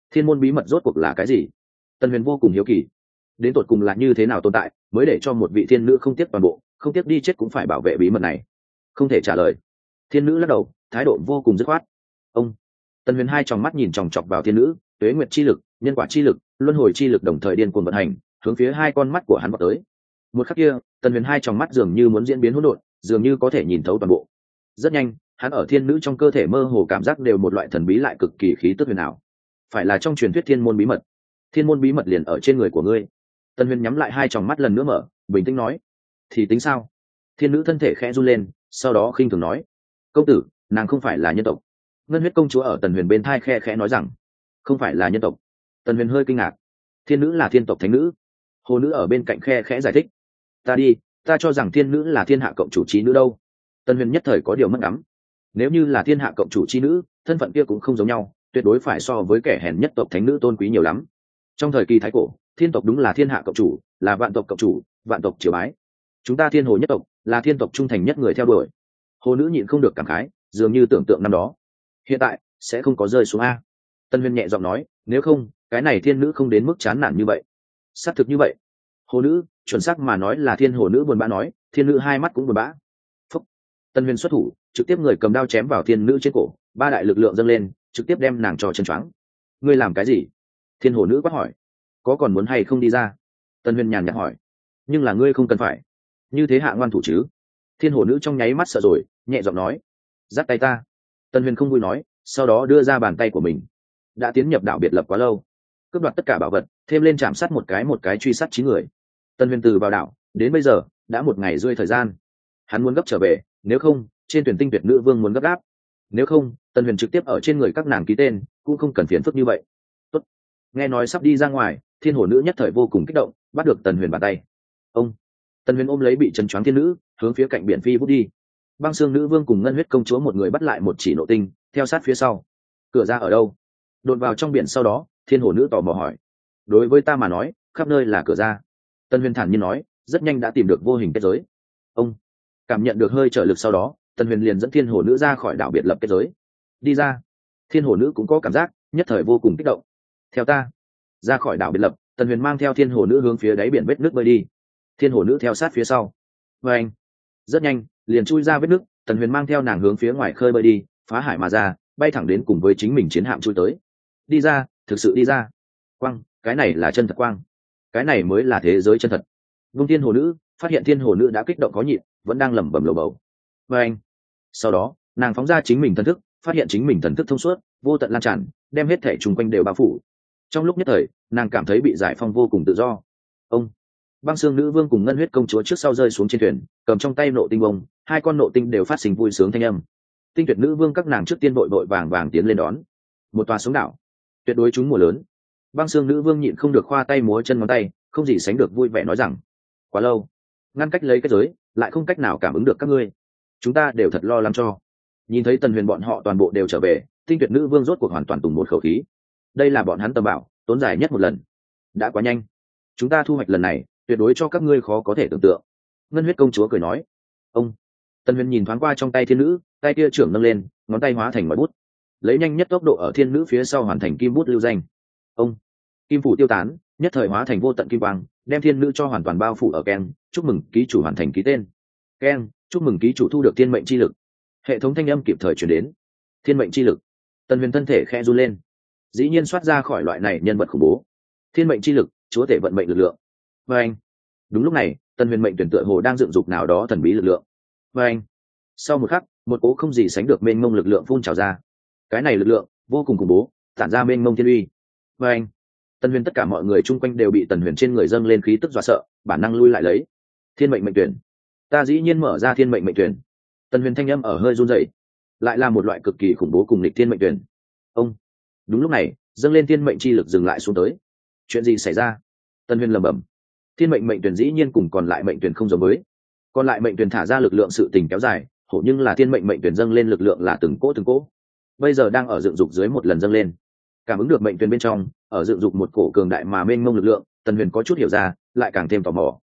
S1: Thiên môn bí mật rốt cuộc là cái gì? Tần Huyền vô cùng hiếu kỳ, đến tột cùng là như thế nào tồn tại mới để cho một vị thiên nữ không tiếc toàn bộ, không tiếc đi chết cũng phải bảo vệ bí mật này? Không thể trả lời. Thiên nữ lắc đầu, thái độ vô cùng dứt khoát. Ông Tần Huyền hai tròng mắt nhìn chòng chọc vào thiên nữ, tuế nguyệt chi lực, nhân quả chi lực, luân hồi chi lực đồng thời điên cuồng vận hành, hướng phía hai con mắt của hắn vọt tới. Một khắc kia, Tần Huyền hai tròng mắt dường như muốn diễn biến hỗn độn, dường như có thể nhìn thấu toàn bộ. Rất nhanh, hắn ở thiên nữ trong cơ thể mơ hồ cảm giác đều một loại thần bí lại cực kỳ khí tức huyền ảo. Phải là trong truyền thuyết thiên môn bí mật? Thiên môn bí mật liền ở trên người của ngươi. Tần Huyền nhắm lại hai tròng mắt lần nữa mở, bình tĩnh nói. Thì tính sao? Thiên nữ thân thể khẽ run lên, sau đó khinh thường nói. Công tử, nàng không phải là nhân tộc. Ngân huyết công chúa ở Tần Huyền bên thai khe khẽ nói rằng. Không phải là nhân tộc. Tần Huyền hơi kinh ngạc. Thiên nữ là thiên tộc thánh nữ. Hồ nữ ở bên cạnh khe khẽ giải thích. Ta đi, ta cho rằng thiên nữ là thiên hạ cộng chủ trí nữ đâu. Tần Huyền nhất thời có điều mất ngắm. Nếu như là thiên hạ cộng chủ chi nữ, thân phận kia cũng không giống nhau, tuyệt đối phải so với kẻ hèn nhất tộc thánh nữ tôn quý nhiều lắm. Trong thời kỳ thái cổ, thiên tộc đúng là thiên hạ cộng chủ, là vạn tộc cộng chủ, vạn tộc triều bái. Chúng ta thiên hồ nhất tộc là thiên tộc trung thành nhất người theo đuổi. Hồ nữ nhịn không được cảm khái, dường như tưởng tượng năm đó hiện tại sẽ không có rơi xuống a. Tân Huyền nhẹ giọng nói, nếu không cái này thiên nữ không đến mức chán nản như vậy. Xác thực như vậy. Hồ nữ, chuẩn xác mà nói là thiên hồ nữ buồn bã nói, thiên nữ hai mắt cũng buồn bã. Phúc. Tân Huyền xuất thủ, trực tiếp người cầm đao chém vào thiên nữ trên cổ, ba đại lực lượng dâng lên, trực tiếp đem nàng cho chân choáng. Ngươi làm cái gì? Thiên hồ nữ quát hỏi. Có còn muốn hay không đi ra? Tân Huyền nhàn nhạt hỏi. Nhưng là ngươi không cần phải như thế hạ ngoan thủ chứ? Thiên hồ nữ trong nháy mắt sợ rồi, nhẹ giọng nói. Dắt tay ta. Tân Huyền không vui nói, sau đó đưa ra bàn tay của mình. Đã tiến nhập đảo biệt lập quá lâu, cướp đoạt tất cả bảo vật, thêm lên chạm sát một cái một cái truy sát chín người. Tân Huyền từ vào đảo đến bây giờ đã một ngày rưỡi thời gian. Hắn muốn gấp trở về, nếu không trên tuyển tinh tuyệt nữ vương muốn gấp gáp, nếu không Tân Huyền trực tiếp ở trên người các nàng ký tên, cũng không cần phiền phức như vậy. Tốt. Nghe nói sắp đi ra ngoài, thiên hồ nữ nhất thời vô cùng kích động, bắt được Tần Huyền bàn tay. Ông Tần Huyền ôm lấy bị chấn choáng thiên nữ, hướng phía cạnh biển phi vút đi. Băng xương nữ vương cùng ngân huyết công chúa một người bắt lại một chỉ nộ tinh, theo sát phía sau. Cửa ra ở đâu? Đột vào trong biển sau đó, thiên hồ nữ tò mò hỏi. Đối với ta mà nói, khắp nơi là cửa ra. Tần Huyền thản nhiên nói, rất nhanh đã tìm được vô hình kết giới. Ông cảm nhận được hơi trở lực sau đó, Tần Huyền liền dẫn thiên hồ nữ ra khỏi đảo biệt lập kết giới. Đi ra. Thiên hồ nữ cũng có cảm giác, nhất thời vô cùng kích động. Theo ta. Ra khỏi đảo biệt lập, Tần Huyền mang theo thiên hồ nữ hướng phía đáy biển vết nước bơi đi. Thiên hồ nữ theo sát phía sau. Và anh rất nhanh liền chui ra vết nước, Tần Huyền mang theo nàng hướng phía ngoài khơi bơi đi, phá hải mà ra, bay thẳng đến cùng với chính mình chiến hạm chui tới. Đi ra, thực sự đi ra. Quang, cái này là chân thật quang. Cái này mới là thế giới chân thật. Vung thiên hồ nữ, phát hiện thiên hồ nữ đã kích động có nhịn, vẫn đang lẩm bẩm lầu bầu. Và anh sau đó nàng phóng ra chính mình thần thức, phát hiện chính mình thần thức thông suốt, vô tận lan tràn, đem hết thể chung quanh đều bao phủ. Trong lúc nhất thời nàng cảm thấy bị giải phong vô cùng tự do. Ông Băng xương nữ vương cùng ngân huyết công chúa trước sau rơi xuống trên thuyền, cầm trong tay nộ tinh bông, hai con nộ tinh đều phát sinh vui sướng thanh âm. Tinh tuyệt nữ vương các nàng trước tiên vội vội vàng vàng tiến lên đón. Một tòa sống đảo, tuyệt đối chúng mùa lớn. Băng xương nữ vương nhịn không được khoa tay múa chân ngón tay, không gì sánh được vui vẻ nói rằng, quá lâu, ngăn cách lấy cái giới, lại không cách nào cảm ứng được các ngươi, chúng ta đều thật lo lắng cho. Nhìn thấy Tần Huyền bọn họ toàn bộ đều trở về, tinh tuyệt nữ vương rốt cuộc hoàn toàn tùng một khẩu khí. Đây là bọn hắn tầm bảo tốn dài nhất một lần, đã quá nhanh. Chúng ta thu hoạch lần này tuyệt đối cho các ngươi khó có thể tưởng tượng. Ngân huyết công chúa cười nói. Ông Tần Huyền nhìn thoáng qua trong tay thiên nữ, tay kia trưởng nâng lên, ngón tay hóa thành ngòi bút, lấy nhanh nhất tốc độ ở thiên nữ phía sau hoàn thành kim bút lưu danh. Ông kim phủ tiêu tán, nhất thời hóa thành vô tận kim quang, đem thiên nữ cho hoàn toàn bao phủ ở keng. Chúc mừng ký chủ hoàn thành ký tên. Keng, chúc mừng ký chủ thu được thiên mệnh chi lực. Hệ thống thanh âm kịp thời chuyển đến. Thiên mệnh chi lực. Tần Huyền thân thể khẽ run lên, dĩ nhiên xoát ra khỏi loại này nhân vật khủng bố. Thiên mệnh chi lực, chúa tể vận mệnh lực lượng. Và anh đúng lúc này, Tần Huyền mệnh tuyển tựa hồ đang dựng dục nào đó thần bí lực lượng. Và anh sau một khắc, một cố không gì sánh được mênh mông lực lượng phun trào ra. Cái này lực lượng vô cùng khủng bố, tản ra mênh mông thiên uy. Và anh Tần Huyền tất cả mọi người chung quanh đều bị Tần Huyền trên người dâng lên khí tức dọa sợ, bản năng lui lại lấy. Thiên mệnh mệnh tuyển, ta dĩ nhiên mở ra thiên mệnh mệnh tuyển. Tần Huyền thanh âm ở hơi run rẩy, lại là một loại cực kỳ khủng bố cùng lịch thiên mệnh tuyển. Ông đúng lúc này, dâng lên thiên mệnh chi lực dừng lại xuống tới. Chuyện gì xảy ra? Tần Huyền lẩm bẩm. Thiên mệnh mệnh tuyển dĩ nhiên cùng còn lại mệnh tuyển không giống với. Còn lại mệnh tuyển thả ra lực lượng sự tình kéo dài, hổ nhưng là thiên mệnh mệnh tuyển dâng lên lực lượng là từng cỗ từng cỗ. Bây giờ đang ở dựng dục dưới một lần dâng lên. Cảm ứng được mệnh tuyển bên trong, ở dựng dục một cổ cường đại mà mênh mông lực lượng, Tần Huyền có chút hiểu ra, lại càng thêm tò mò.